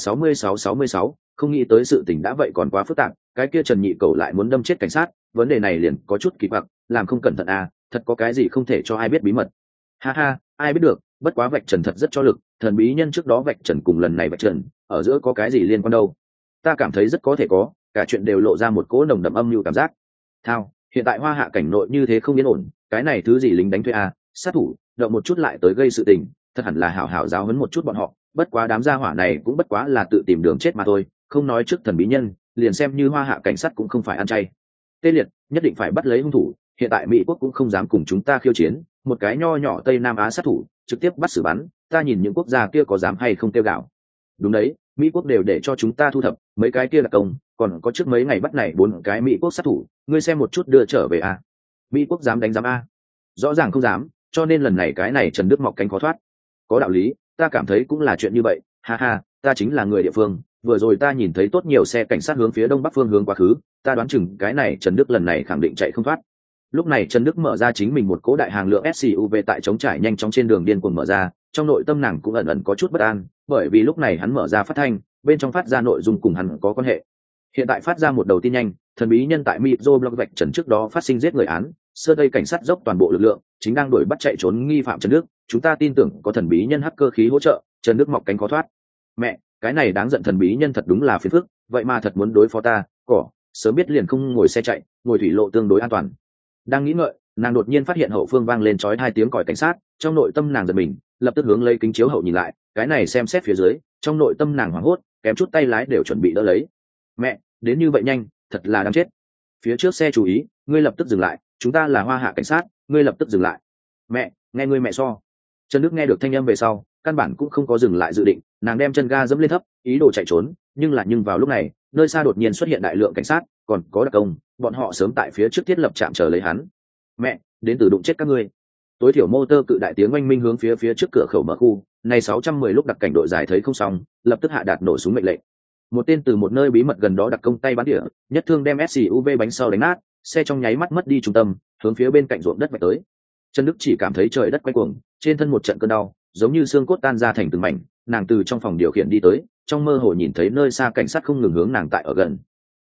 66, không nghĩ tới sự tình đã vậy còn quá phức tạp, cái kia Trần Nhị Cẩu lại muốn đâm chết cảnh sát, vấn đề này liền có chút kỳ quặc, làm không cẩn thận à, thật có cái gì không thể cho ai biết bí mật. Ha ha, ai biết được, bất quá vạch trần thật rất cho lực, thần bí nhân trước đó vạch trần cùng lần này vạch trần, ở giữa có cái gì liên quan đâu? Ta cảm thấy rất có thể có, cả chuyện đều lộ ra một cỗ nồng đậm âm mưu cảm giác. Thao, hiện tại Hoa Hạ cảnh nội như thế không yên ổn, cái này thứ gì lính đánh thuê à, sát thủ, động một chút lại tới gây sự tình, thật hẳn là hảo hảo giáo huấn một chút bọn họ, bất quá đám gia hỏa này cũng bất quá là tự tìm đường chết mà thôi, không nói trước thần bí nhân, liền xem như Hoa Hạ cảnh sát cũng không phải ăn chay. Tê liệt, nhất định phải bắt lấy hung thủ, hiện tại Mỹ quốc cũng không dám cùng chúng ta khiêu chiến, một cái nho nhỏ Tây Nam Á sát thủ, trực tiếp bắt xử bắn, ta nhìn những quốc gia kia có dám hay không tiêu gạo. Đúng đấy, Mỹ quốc đều để cho chúng ta thu thập, mấy cái kia là công, còn có trước mấy ngày bắt này 4 cái Mỹ quốc sát thủ, ngươi xem một chút đưa trở về à. Mỹ quốc dám đánh dám a? Rõ ràng không dám, cho nên lần này cái này Trần Đức mọc cánh khó thoát. Có đạo lý, ta cảm thấy cũng là chuyện như vậy, ha ha, ta chính là người địa phương, vừa rồi ta nhìn thấy tốt nhiều xe cảnh sát hướng phía đông bắc phương hướng quá khứ, ta đoán chừng cái này Trần Đức lần này khẳng định chạy không thoát. Lúc này Trần Đức mở ra chính mình một cố đại hàng lượng SUV tại trống trải nhanh chóng trên đường điên cuồng mở ra, trong nội tâm nàng cũng ẩn ẩn có chút bất an, bởi vì lúc này hắn mở ra phát thanh, bên trong phát ra nội dung cùng hắn có quan hệ. Hiện tại phát ra một đầu tin nhanh, thần bí nhân tại Mitro Block vạch trần trước đó phát sinh giết người án, sơ tây cảnh sát dốc toàn bộ lực lượng, chính đang đuổi bắt chạy trốn nghi phạm Trần Đức, chúng ta tin tưởng có thần bí nhân hacker khí hỗ trợ, Trần Đức mọc cánh khó thoát. Mẹ, cái này đáng giận, thần bí nhân thật đúng là phiền phức, vậy mà thật muốn đối phó ta, sớm biết liền không ngồi xe chạy, ngồi thủy lộ tương đối an toàn. Đang nghĩ ngợi, nàng đột nhiên phát hiện hậu phương vang lên chói hai tiếng còi cảnh sát, trong nội tâm nàng giật mình, lập tức hướng lấy kính chiếu hậu nhìn lại, cái này xem xét phía dưới, trong nội tâm nàng hoảng hốt, kém chút tay lái đều chuẩn bị đỡ lấy. Mẹ, đến như vậy nhanh, thật là đáng chết. Phía trước xe chú ý, ngươi lập tức dừng lại, chúng ta là Hoa Hạ cảnh sát, ngươi lập tức dừng lại. Mẹ, nghe ngươi mẹ so. Trần Đức nghe được thanh âm về sau, căn bản cũng không có dừng lại dự định, nàng đem chân ga dẫm lên thấp, ý đồ chạy trốn, nhưng vào lúc này, nơi xa đột nhiên xuất hiện đại lượng cảnh sát, còn có đặc công, bọn họ sớm tại phía trước thiết lập trạm chờ lấy hắn. Mẹ, đến từ đụng chết các ngươi. Tối thiểu motor cự đại tiếng oanh minh hướng phía trước cửa khẩu mở khu, này 610 lúc đặc cảnh đội giải thấy không xong, lập tức hạ đạt nổ súng mệnh lệnh. Một tên từ một nơi bí mật gần đó đặc công tay bắn đĩa, nhất thương đem SUV bánh sau đánh nát, xe trong nháy mắt mất đi trung tâm, hướng phía bên cạnh ruộng đất vạch tới. Trần Đức chỉ cảm thấy trời đất quay cuồng, trên thân một trận cơn đau, giống như xương cốt tan ra thành từng mảnh, nàng từ trong phòng điều khiển đi tới, trong mơ hồ nhìn thấy nơi xa cảnh sát không ngừng hướng nàng tại ở gần.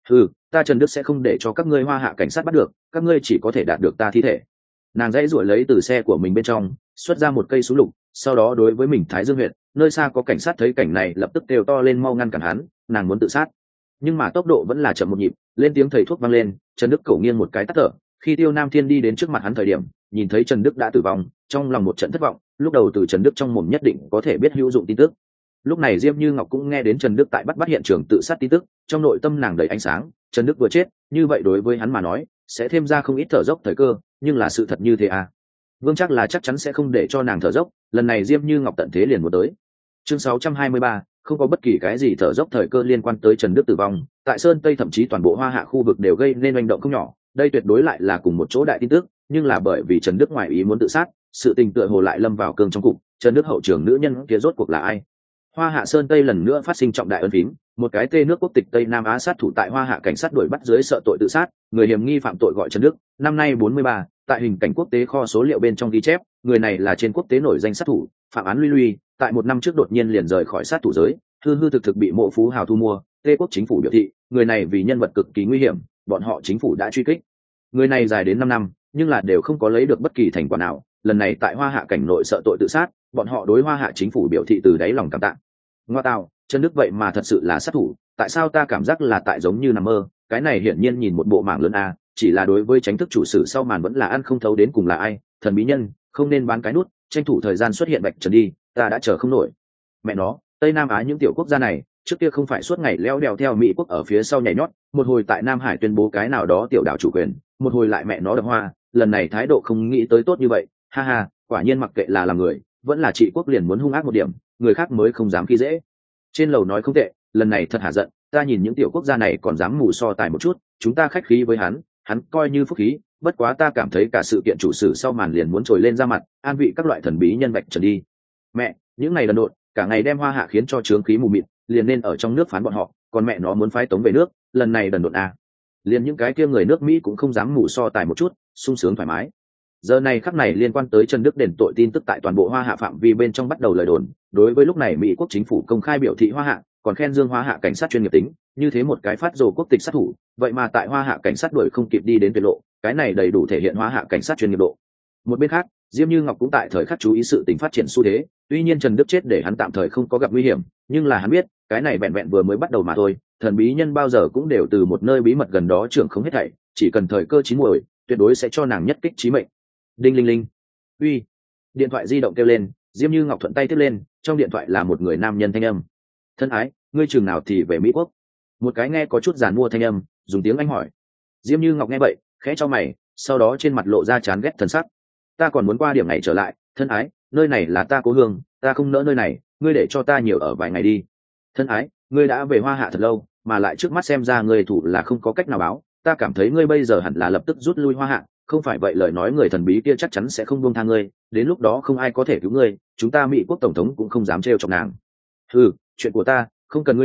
Ta Trần Đức sẽ không để cho các ngươi Hoa Hạ cảnh sát bắt được, các ngươi chỉ có thể đạt được ta thi thể. Nàng dãy ruổi lấy từ xe của mình bên trong xuất ra một cây súng lục, sau đó đối với mình Thái Dương huyện, nơi xa có cảnh sát thấy cảnh này lập tức kêu to lên mau ngăn cản hắn, nàng muốn tự sát, nhưng mà tốc độ vẫn là chậm một nhịp. Lên tiếng thầy thuốc vang lên, Trần Đức cổ nghiêng một cái tắt thở. Khi Tiêu Nam Thiên đi đến trước mặt hắn thời điểm, nhìn thấy Trần Đức đã tử vong, trong lòng một trận thất vọng. Lúc đầu từ Trần Đức trong mồm nhất định có thể biết hữu dụng tin tức. Lúc này Diêm Như Ngọc cũng nghe đến Trần Đức tại bắt hiện trường tự sát tin tức, trong nội tâm nàng đầy ánh sáng. Trần Đức vừa chết, như vậy đối với hắn mà nói sẽ thêm ra không ít thở dốc thời cơ, nhưng là sự thật như thế à? Vương chắc là chắc chắn sẽ không để cho nàng thở dốc, lần này Diêm Như Ngọc tận thế liền muốn tới. Chương 623, không có bất kỳ cái gì thở dốc thời cơ liên quan tới Trần Đức tử vong, tại Sơn Tây thậm chí toàn bộ Hoa Hạ khu vực đều gây nên oanh động không nhỏ. Đây tuyệt đối lại là cùng một chỗ đại tin tức, nhưng là bởi vì Trần Đức ngoại ý muốn tự sát, sự tình tựa hồ lại lâm vào cương trong cục. Trần Đức hậu trường nữ nhân kia rốt cuộc là ai? Hoa Hạ Sơn Tây lần nữa phát sinh trọng đại ấn phím, một cái tên nước quốc tịch Tây Nam Á sát thủ tại Hoa Hạ cảnh sát đuổi bắt dưới sợ tội tự sát, người hiểm nghi phạm tội gọi Trần Đức, năm nay 43, tại hình cảnh quốc tế kho số liệu bên trong ghi chép, người này là trên quốc tế nổi danh sát thủ, phạm án luy, tại một năm trước đột nhiên liền rời khỏi sát thủ giới, hư thực bị Mộ Phú Hào thu mua, Tây quốc chính phủ biểu thị, người này vì nhân vật cực kỳ nguy hiểm, bọn họ chính phủ đã truy kích. Người này dài đến 5 năm, nhưng là đều không có lấy được bất kỳ thành quả nào, lần này tại Hoa Hạ cảnh nội sợ tội tự sát, bọn họ đối Hoa Hạ chính phủ biểu thị từ đáy lòng cảm tạ. Ngoa tào, Trần Đức vậy mà thật sự là sát thủ, tại sao ta cảm giác là tại giống như nằm mơ? Cái này hiển nhiên nhìn một bộ mảng lớn a, chỉ là đối với chính thức chủ sử sau màn vẫn là ăn không thấu đến cùng là ai, thần bí nhân, không nên bán cái nút, tranh thủ thời gian xuất hiện bạch trần đi, ta đã chờ không nổi. Mẹ nó, Tây Nam Á những tiểu quốc gia này, trước kia không phải suốt ngày leo đèo theo Mỹ quốc ở phía sau nhảy nhót, một hồi tại Nam Hải tuyên bố cái nào đó tiểu đảo chủ quyền, một hồi lại mẹ nó đập hoa, lần này thái độ không nghĩ tới tốt như vậy, ha ha, quả nhiên mặc kệ là làm người, vẫn là trị quốc liền muốn hung ác một điểm, người khác mới không dám khi dễ. Trên lầu nói không tệ, lần này thật hả giận, ta nhìn những tiểu quốc gia này còn dám mù so tài một chút, chúng ta khách khí với hắn coi như phúc khí, bất quá ta cảm thấy cả sự kiện chủ sử sau màn liền muốn trồi lên ra mặt, an vị các loại thần bí nhân vạch trần đi. Mẹ, những ngày đần độn, cả ngày đem Hoa Hạ khiến cho trướng khí mù mịt, liền nên ở trong nước phán bọn họ, còn mẹ nó muốn phái tống về nước, lần này đần độn à. Liền những cái kia người nước Mỹ cũng không dám mù so tài một chút, sung sướng thoải mái. Giờ này khắc này liên quan tới Trần Đức đền tội tin tức tại toàn bộ Hoa Hạ phạm vi bên trong bắt đầu lời đồn, đối với lúc này Mỹ quốc chính phủ công khai biểu thị Hoa Hạ, còn khen dương Hoa Hạ cảnh sát chuyên nghiệp tính, như thế một cái phát rồ quốc tịch sát thủ, vậy mà tại Hoa Hạ cảnh sát đuổi không kịp đi đến tuyệt lộ, cái này đầy đủ thể hiện Hoa Hạ cảnh sát chuyên nghiệp độ. Một bên khác, Diêm Như Ngọc cũng tại thời khắc chú ý sự tình phát triển xu thế, tuy nhiên Trần Đức chết để hắn tạm thời không có gặp nguy hiểm, nhưng là hắn biết, cái này vẹn vẹn vừa mới bắt đầu mà thôi, thần bí nhân bao giờ cũng đều từ một nơi bí mật gần đó trưởng không hết thảy, chỉ cần thời cơ chín muồi, tuyệt đối sẽ cho nàng nhất kích chí mệnh. Đinh linh linh. Uy. Điện thoại di động kêu lên, Diêm Như Ngọc thuận tay tiếp lên, trong điện thoại là một người nam nhân thanh âm. Thân ái, ngươi chừng nào thì về Mỹ quốc? Một cái nghe có chút giàn mua thanh âm, dùng tiếng Anh hỏi. Diêm Như Ngọc nghe vậy, khẽ chau mày, sau đó trên mặt lộ ra chán ghét thần sắc. Ta còn muốn qua điểm này trở lại, thân ái, nơi này là ta cố hương, ta không nỡ nơi này, ngươi để cho ta nhiều ở vài ngày đi. Thân ái, ngươi đã về Hoa Hạ thật lâu, mà lại trước mắt xem ra ngươi thủ là không có cách nào báo, ta cảm thấy ngươi bây giờ hẳn là lập tức rút lui Hoa Hạ, không phải vậy lời nói người thần bí kia chắc chắn sẽ không buông tha ngươi, đến lúc đó không ai có thể cứu ngươi, chúng ta Mỹ quốc tổng thống cũng không dám trêu chọc nàng. Chuyện của ta, không cần ngươi lo,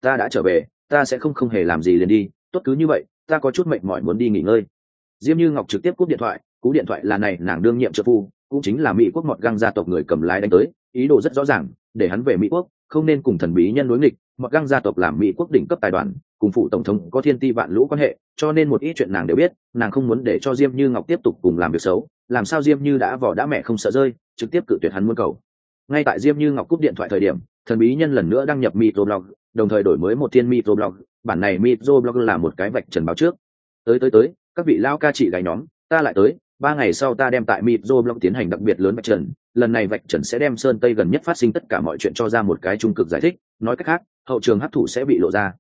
ta đã trở về, ta sẽ không hề làm gì liền đi, tốt cứ như vậy, ta có chút mệt mỏi muốn đi nghỉ ngơi. Diêm Như Ngọc trực tiếp cúp điện thoại, cú điện thoại là này nàng đương nhiệm trợ phu, cũng chính là Mỹ quốc Mọt Găng gia tộc người cầm lái đánh tới, ý đồ rất rõ ràng, để hắn về Mỹ quốc, không nên cùng thần bí nhân đối nghịch. Mọt Găng gia tộc làm Mỹ quốc đỉnh cấp tài đoàn, cùng phụ tổng thống có thiên ti vạn lũ quan hệ, cho nên một ít chuyện nàng đều biết, nàng không muốn để cho Diêm Như Ngọc tiếp tục cùng làm việc xấu. Làm sao Diêm Như đã vỏ đã mẹ không sợ rơi, trực tiếp cự tuyệt hắn muốn cầu. Ngay tại Diêm Như Ngọc cúp điện thoại thời điểm, thần bí nhân lần nữa đăng nhập microblog, đồng thời đổi mới một thiên microblog. Bản này microblog là một cái vạch trần báo trước. Tới, các vị lao ca chị gái nhóm, ta lại tới. 3 ngày sau ta đem tại microblog tiến hành đặc biệt lớn vạch trần, lần này vạch trần sẽ đem sơn tây gần nhất phát sinh tất cả mọi chuyện cho ra một cái trung cực giải thích, nói cách khác, hậu trường hấp thụ sẽ bị lộ ra.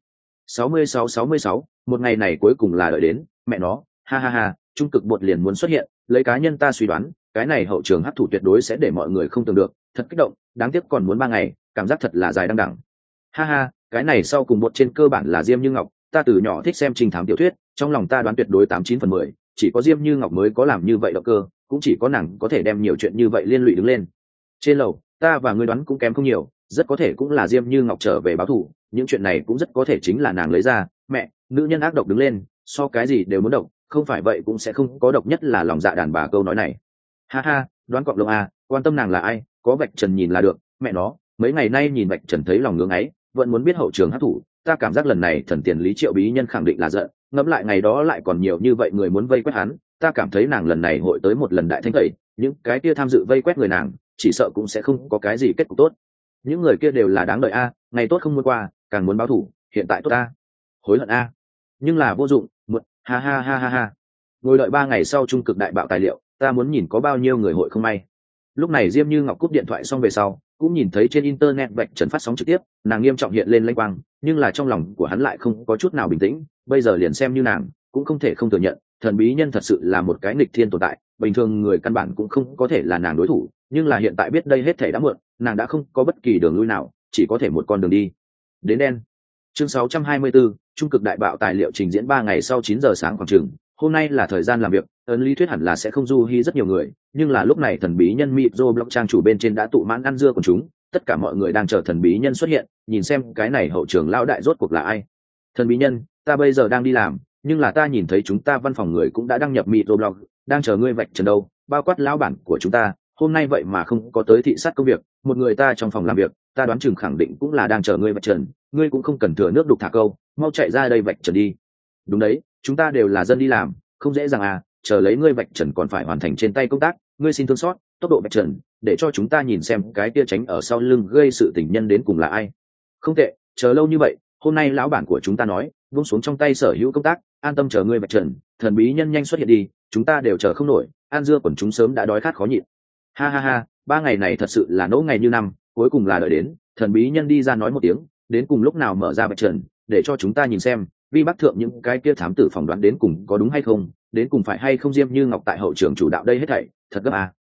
66, một ngày này cuối cùng là đợi đến, mẹ nó, ha ha ha, trung cực bột liền muốn xuất hiện, lấy cá nhân ta suy đoán, cái này hậu trường hấp thụ tuyệt đối sẽ để mọi người không tưởng được, thật kích động, đáng tiếc còn muốn 3 ngày, cảm giác thật là dài đăng đẳng. Ha ha, cái này sau cùng bột trên cơ bản là Diêm Như Ngọc, ta từ nhỏ thích xem trinh thám tiểu thuyết, trong lòng ta đoán tuyệt đối 89/10, chỉ có Diêm Như Ngọc mới có làm như vậy động cơ, cũng chỉ có nàng có thể đem nhiều chuyện như vậy liên lụy đứng lên. Trên lầu, ta và ngươi đoán cũng kém không nhiều, rất có thể cũng là Diêm Như Ngọc trở về báo thù, những chuyện này cũng rất có thể chính là nàng lấy ra. Mẹ, nữ nhân ác độc đứng lên, so cái gì đều muốn độc, không phải vậy cũng sẽ không có độc nhất là lòng dạ đàn bà câu nói này. Ha ha, đoán cọp lông à, quan tâm nàng là ai, có vạch trần nhìn là được. Mẹ nó, mấy ngày nay nhìn vạch trần thấy lòng ngưỡng ấy, vẫn muốn biết hậu trường hấp thụ. Ta cảm giác lần này thần tiền Lý Triệu bí nhân khẳng định là giận, ngẫm lại ngày đó lại còn nhiều như vậy người muốn vây quét hắn, ta cảm thấy nàng lần này hội tới một lần đại thánh tẩy, những cái kia tham dự vây quét người nàng chỉ sợ cũng sẽ không có cái gì kết cục tốt. Những người kia đều là đáng đợi a, ngày tốt không muốn qua, càng muốn báo thù, hiện tại tốt a, hối hận a, nhưng là vô dụng, muộn, ha ha ha ha ha. Ngồi đợi 3 ngày sau trung cực đại bạo tài liệu, ta muốn nhìn có bao nhiêu người hội không may. Lúc này Diêm Như Ngọc cúp điện thoại xong về sau, cũng nhìn thấy trên internet vạch trần phát sóng trực tiếp, nàng nghiêm trọng hiện lên lanh quang, nhưng là trong lòng của hắn lại không có chút nào bình tĩnh. Bây giờ liền xem như nàng cũng không thể không thừa nhận, thần bí nhân thật sự là một cái nghịch thiên tồn tại, bình thường người căn bản cũng không có thể là nàng đối thủ. Nhưng là hiện tại biết đây hết thể đã muộn, nàng đã không có bất kỳ đường lui nào, chỉ có thể một con đường đi đến đen. Chương 624, trung cực đại bạo tài liệu trình diễn 3 ngày sau 9 giờ sáng khoảng chừng. Hôm nay là thời gian làm việc, ấn lý thuyết hẳn là sẽ không du hi rất nhiều người, nhưng là lúc này thần bí nhân microblog trang chủ bên trên đã tụ mãn ăn dưa của chúng, tất cả mọi người đang chờ thần bí nhân xuất hiện, nhìn xem cái này hậu trường lao đại rốt cuộc là ai. Thần bí nhân, ta bây giờ đang đi làm, nhưng là ta nhìn thấy chúng ta văn phòng người cũng đã đăng nhập microblog, đang chờ ngươi vạch trần đâu, bao quát lão bản của chúng ta, hôm nay vậy mà không có tới thị sát công việc, một người ta trong phòng làm việc, ta đoán chừng khẳng định cũng là đang chờ ngươi vạch trần, ngươi cũng không cần thừa nước đục thả câu, mau chạy ra đây vạch trần đi. Đúng đấy, chúng ta đều là dân đi làm, không dễ dàng à, chờ lấy ngươi vạch trần còn phải hoàn thành trên tay công tác, ngươi xin thương xót, tốc độ vạch trần, để cho chúng ta nhìn xem cái kia tránh ở sau lưng gây sự tình nhân đến cùng là ai. Không tệ, chờ lâu như vậy, hôm nay lão bản của chúng ta nói, buông xuống trong tay sở hữu công tác, an tâm chờ ngươi vạch trần, thần bí nhân nhanh xuất hiện đi, chúng ta đều chờ không nổi, an dưa quần chúng sớm đã đói khát khó nhịn. Ha ha ha, 3 ngày này thật sự là nỗ ngày như năm, cuối cùng là đợi đến, thần bí nhân đi ra nói một tiếng, đến cùng lúc nào mở ra vạch trần, để cho chúng ta nhìn xem, vi bắc thượng những cái kia thám tử phỏng đoán đến cùng có đúng hay không, đến cùng phải hay không Diêm Như Ngọc tại hậu trường chủ đạo đây hết thảy, thật gấp à.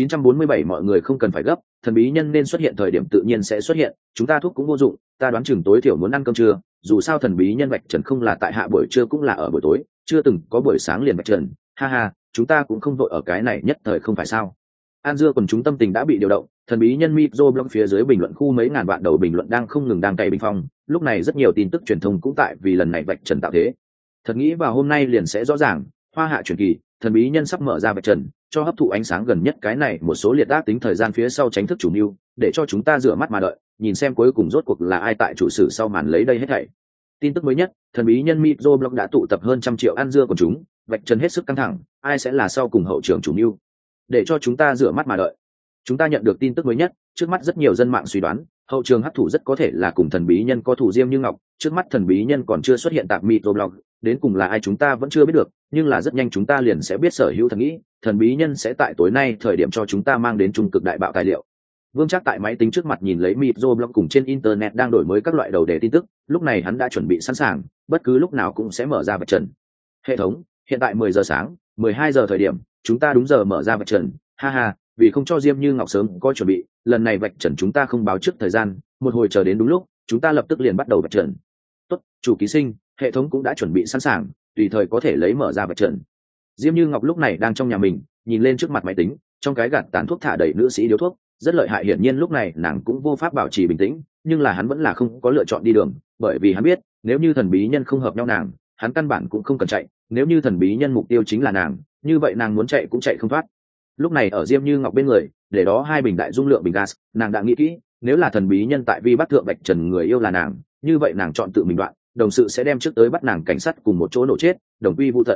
947 mọi người không cần phải gấp, thần bí nhân nên xuất hiện thời điểm tự nhiên sẽ xuất hiện, chúng ta thuốc cũng vô dụng, ta đoán chừng tối thiểu muốn ăn cơm trưa, dù sao thần bí nhân vạch trần không là tại hạ buổi trưa cũng là ở buổi tối, chưa từng có buổi sáng liền vạch trần, ha ha, chúng ta cũng không vội ở cái này nhất thời không phải sao. An dưa quần chúng tâm tình đã bị điều động, thần bí nhân microblog phía dưới bình luận khu mấy ngàn vạn đầu bình luận đang không ngừng đang cày bình phong, lúc này rất nhiều tin tức truyền thông cũng tại vì lần này vạch trần tạo thế. Thật nghĩ vào hôm nay liền sẽ rõ ràng, hoa hạ truyền kỳ, thần bí nhân sắp mở ra vạch trần, cho hấp thụ ánh sáng gần nhất cái này một số liệt ác tính thời gian phía sau tránh thức chủ mưu, để cho chúng ta rửa mắt mà đợi, nhìn xem cuối cùng rốt cuộc là ai tại chủ sử sau màn lấy đây hết thảy. Tin tức mới nhất, thần bí nhân microblog đã tụ tập hơn 100 triệu ăn dưa của chúng, vạch trần hết sức căng thẳng, ai sẽ là sau cùng hậu trường chủ mưu, để cho chúng ta rửa mắt mà đợi. Chúng ta nhận được tin tức mới nhất, trước mắt rất nhiều dân mạng suy đoán, hậu trường hấp thụ rất có thể là cùng thần bí nhân có thủ Diêm Như Ngọc, trước mắt thần bí nhân còn chưa xuất hiện tại microblog, đến cùng là ai chúng ta vẫn chưa biết được, nhưng là rất nhanh chúng ta liền sẽ biết sở hữu thần nghĩ, thần bí nhân sẽ tại tối nay thời điểm cho chúng ta mang đến trung cực đại bạo tài liệu. Vương Trác tại máy tính trước mặt nhìn lấy microblog cùng trên internet đang đổi mới các loại đầu đề tin tức, lúc này hắn đã chuẩn bị sẵn sàng, bất cứ lúc nào cũng sẽ mở ra vạch trần. Hệ thống, hiện tại 10 giờ sáng, 12 giờ thời điểm, chúng ta đúng giờ mở ra vạch trần, ha ha, vì không cho Diêm Như Ngọc sớm có chuẩn bị, lần này vạch trần chúng ta không báo trước thời gian, một hồi chờ đến đúng lúc, chúng ta lập tức liền bắt đầu vạch trần. Tốt, chủ ký sinh, hệ thống cũng đã chuẩn bị sẵn sàng, tùy thời có thể lấy mở ra vạch trần. Diêm Như Ngọc lúc này đang trong nhà mình, nhìn lên trước mặt máy tính, trong cái gạt tàn thuốc thả đầy nữ sĩ điếu thuốc, rất lợi hại, hiển nhiên lúc này nàng cũng vô pháp bảo trì bình tĩnh, nhưng là hắn vẫn là không có lựa chọn đi đường, bởi vì hắn biết nếu như thần bí nhân không hợp nhau nàng, hắn căn bản cũng không cần chạy, nếu như thần bí nhân mục tiêu chính là nàng, như vậy nàng muốn chạy cũng chạy không thoát. Lúc này ở Diêm Như Ngọc bên người, để đó 2 bình đại dung lượng bình gas, nàng đã nghĩ kỹ, nếu là thần bí nhân tại Vi Bắc Thượng Bạch Trần người yêu là nàng, như vậy nàng chọn tự mình đoạn, đồng sự sẽ đem trước tới bắt nàng cảnh sát cùng một chỗ nổ chết, đồng quy vu tận.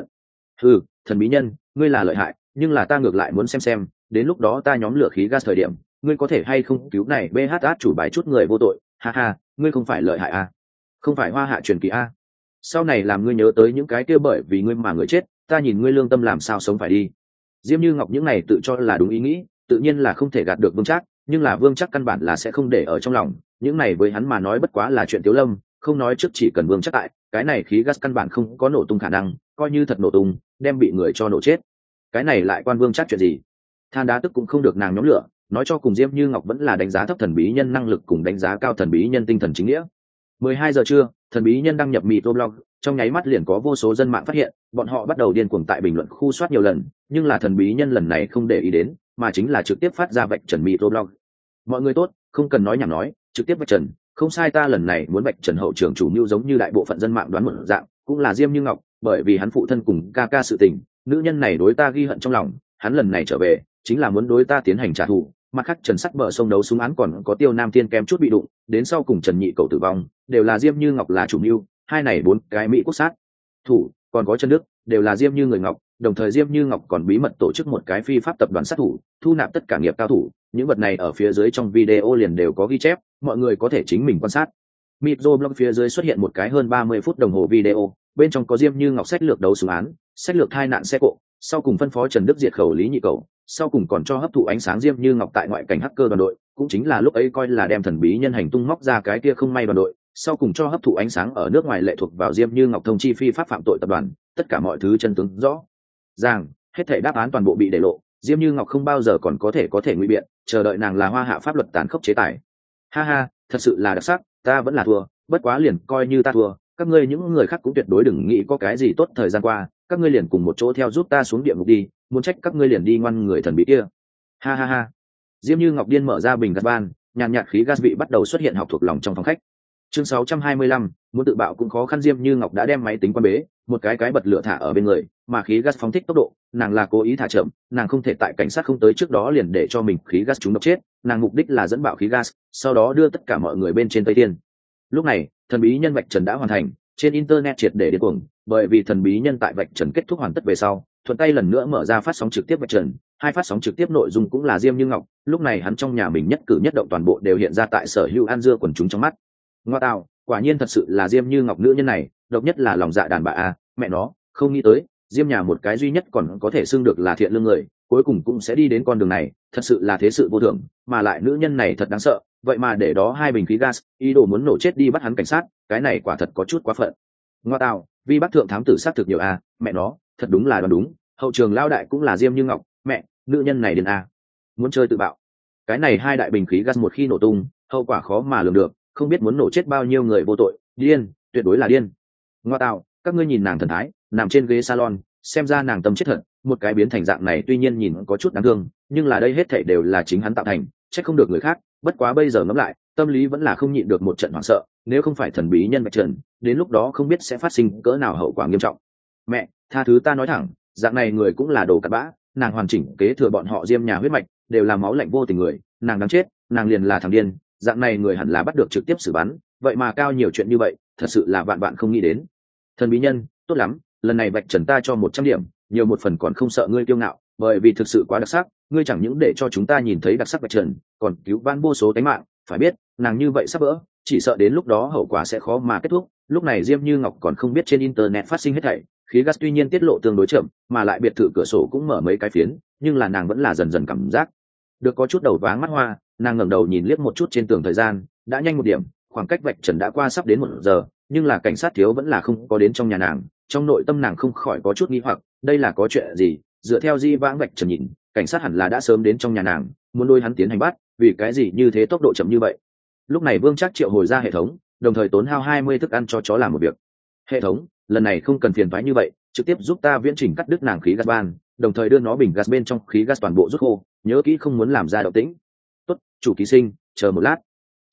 Thần bí nhân, ngươi là lợi hại, nhưng là ta ngược lại muốn xem, đến lúc đó ta nhóm lửa khí gas thời điểm, ngươi có thể hay không cứu này BHH chủ bài chút người vô tội, ha ha, ngươi không phải lợi hại à? Không phải Hoa Hạ truyền kỳ à? Sau này làm ngươi nhớ tới những cái kia bởi vì ngươi mà người chết, ta nhìn ngươi lương tâm làm sao sống phải đi. Diêm Như Ngọc những này tự cho là đúng ý nghĩ, tự nhiên là không thể gạt được Vương Trác, nhưng là Vương Trác căn bản là sẽ không để ở trong lòng, những này với hắn mà nói bất quá là chuyện Tiếu Lâm, không nói trước chỉ cần Vương Trác tại, cái này khí gas căn bản không có nổ tung khả năng, coi như thật nổ tung, đem bị người cho nổ chết. Cái này lại quan Vương Trác chuyện gì? Than đá tức cũng không được nàng nhóm lửa, nói cho cùng Diêm Như Ngọc vẫn là đánh giá thấp thần bí nhân năng lực cùng đánh giá cao thần bí nhân tinh thần chính nghĩa. 12 giờ trưa, thần bí nhân đăng nhập microblog, trong nháy mắt liền có vô số dân mạng phát hiện, bọn họ bắt đầu điên cuồng tại bình luận khu soát nhiều lần, nhưng là thần bí nhân lần này không để ý đến, mà chính là trực tiếp phát ra vạch trần microblog. Mọi người tốt, không cần nói nhảm nói, trực tiếp vạch trần, không sai, ta lần này muốn vạch trần hậu trưởng chủ mưu giống như đại bộ phận dân mạng đoán một dạng, cũng là Diêm Như Ngọc, bởi vì hắn phụ thân cùng ca ca sự tình, nữ nhân này đối ta ghi hận trong lòng, hắn lần này trở về, chính là muốn đối ta tiến hành trả thù. Mặt khác Trần Sắc bờ sông đấu súng án còn có Tiêu Nam Thiên kém chút bị đụng, đến sau cùng Trần Nhị Cầu tử vong, đều là Diêm Như Ngọc là chủ mưu, hai này 4 cái Mỹ quốc sát thủ, còn có Trần Đức, đều là Diêm Như người Ngọc, đồng thời Diêm Như Ngọc còn bí mật tổ chức một cái phi pháp tập đoàn sát thủ, thu nạp tất cả nghiệp cao thủ, những vật này ở phía dưới trong video liền đều có ghi chép, mọi người có thể chính mình quan sát. Microblog phía dưới xuất hiện một cái hơn 30 phút đồng hồ video, bên trong có Diêm Như Ngọc sách lược đấu súng án, sách lược hai nạn xe cộ, sau cùng phân phó Trần Đức diệt khẩu Lý Nhị Cầu, sau cùng còn cho hấp thụ ánh sáng Diêm Như Ngọc tại ngoại cảnh hacker đoàn đội, cũng chính là lúc ấy coi là đem thần bí nhân hành tung móc ra cái kia không may đoàn đội, sau cùng cho hấp thụ ánh sáng ở nước ngoài lệ thuộc vào Diêm Như Ngọc thông chi phi pháp phạm tội tập đoàn, tất cả mọi thứ chân tướng rõ ràng, hết thảy đáp án toàn bộ bị để lộ, Diêm Như Ngọc không bao giờ còn có thể ngụy biện, chờ đợi nàng là Hoa Hạ pháp luật tàn khốc chế tài. Ha ha, thật sự là đặc sắc, ta vẫn là thua, bất quá liền coi như ta thua, các ngươi những người khác cũng tuyệt đối đừng nghĩ có cái gì tốt thời gian qua, các ngươi liền cùng một chỗ theo giúp ta xuống địa ngục đi, muốn trách các ngươi liền đi ngoan người thần bí kia. Ha ha ha. Diêm Như Ngọc điên mở ra bình gas ban, nhàn nhạt khí gas vị bắt đầu xuất hiện học thuộc lòng trong phòng khách. Chương 625, muốn tự bạo cũng khó khăn. Diêm Như Ngọc đã đem máy tính quan bế, một cái bật lửa thả ở bên người, mà khí gas phóng thích tốc độ, nàng là cố ý thả chậm, nàng không thể tại cảnh sát không tới trước đó liền để cho mình khí gas trúng độc chết, nàng mục đích là dẫn bạo khí gas, sau đó đưa tất cả mọi người bên trên Tây Thiên. Lúc này, thần bí nhân vạch trần đã hoàn thành, trên internet triệt để điên cuồng, bởi vì thần bí nhân tại vạch trần kết thúc hoàn tất về sau, thuận tay lần nữa mở ra phát sóng trực tiếp vạch trần, hai phát sóng trực tiếp nội dung cũng là Diêm Như Ngọc, lúc này hắn trong nhà mình nhất cử nhất động toàn bộ đều hiện ra tại sở hữu an dưa quần chúng trong mắt. Ngoa tạo, quả nhiên thật sự là Diêm Như Ngọc nữ nhân này, độc nhất là lòng dạ đàn bà a, mẹ nó, không nghĩ tới, Diêm nhà một cái duy nhất còn có thể xưng được là thiện lương người, cuối cùng cũng sẽ đi đến con đường này, thật sự là thế sự vô thường, mà lại nữ nhân này thật đáng sợ, vậy mà để đó 2 bình khí gas, ý đồ muốn nổ chết đi bắt hắn cảnh sát, cái này quả thật có chút quá phận. Ngoa tạo, Vi Bắc thượng thám tử sát thực nhiều a, mẹ nó, thật đúng là đoán đúng, hậu trường lao đại cũng là Diêm Như Ngọc, mẹ, nữ nhân này điên a, muốn chơi tự bạo. Cái này 2 đại bình khí gas một khi nổ tung, hậu quả khó mà lường được, không biết muốn nổ chết bao nhiêu người vô tội, điên, tuyệt đối là điên. Ngoa tạo, các ngươi nhìn nàng thần thái, nằm trên ghế salon, xem ra nàng tâm chết thật, một cái biến thành dạng này tuy nhiên nhìn có chút đáng thương, nhưng là đây hết thảy đều là chính hắn tạo thành, trách không được người khác, bất quá bây giờ ngẫm lại, tâm lý vẫn là không nhịn được một trận hoảng sợ, nếu không phải thần bí nhân vạch trần, đến lúc đó không biết sẽ phát sinh cỡ nào hậu quả nghiêm trọng. Mẹ, tha thứ ta nói thẳng, dạng này người cũng là đồ cặn bã, nàng hoàn chỉnh kế thừa bọn họ Diêm nhà huyết mạch, đều là máu lạnh vô tình người, nàng đáng chết, nàng liền là thằng điên, dạng này người hẳn là bắt được trực tiếp xử bắn, vậy mà cao nhiều chuyện như vậy, thật sự là vạn vạn không nghĩ đến. Thần bí nhân, tốt lắm, lần này vạch trần ta cho 100 điểm, nhiều một phần còn không sợ ngươi kiêu ngạo, bởi vì thực sự quá đặc sắc, ngươi chẳng những để cho chúng ta nhìn thấy đặc sắc vạch trần, còn cứu vãn vô số tánh mạng, phải biết, nàng như vậy sắp vỡ, chỉ sợ đến lúc đó hậu quả sẽ khó mà kết thúc. Lúc này Diêm Như Ngọc còn không biết trên internet phát sinh hết thảy, khí gas tuy nhiên tiết lộ tương đối chậm, mà lại biệt thự cửa sổ cũng mở mấy cái phiến, nhưng là nàng vẫn là dần dần cảm giác được có chút đầu váng mắt hoa, nàng ngẩng đầu nhìn liếc một chút trên tường thời gian, đã nhanh 1 điểm, khoảng cách vạch trần đã qua sắp đến 1 giờ, nhưng là cảnh sát thiếu vẫn là không có đến trong nhà nàng, trong nội tâm nàng không khỏi có chút nghi hoặc, đây là có chuyện gì? Dựa theo di vãng vạch trần nhìn, cảnh sát hẳn là đã sớm đến trong nhà nàng, muốn đôi hắn tiến hành bắt, vì cái gì như thế tốc độ chậm như vậy? Lúc này Vương Trác triệu hồi ra hệ thống, đồng thời tốn hao 20 thức ăn cho chó làm một việc. Hệ thống, lần này không cần phiền toái như vậy, trực tiếp giúp ta viễn trình cắt đứt nàng khí gas ban, đồng thời đưa nó bình gas bên trong khí gas toàn bộ rút khô, nhớ kỹ không muốn làm ra động tĩnh. Tốt, chủ ký sinh, chờ một lát.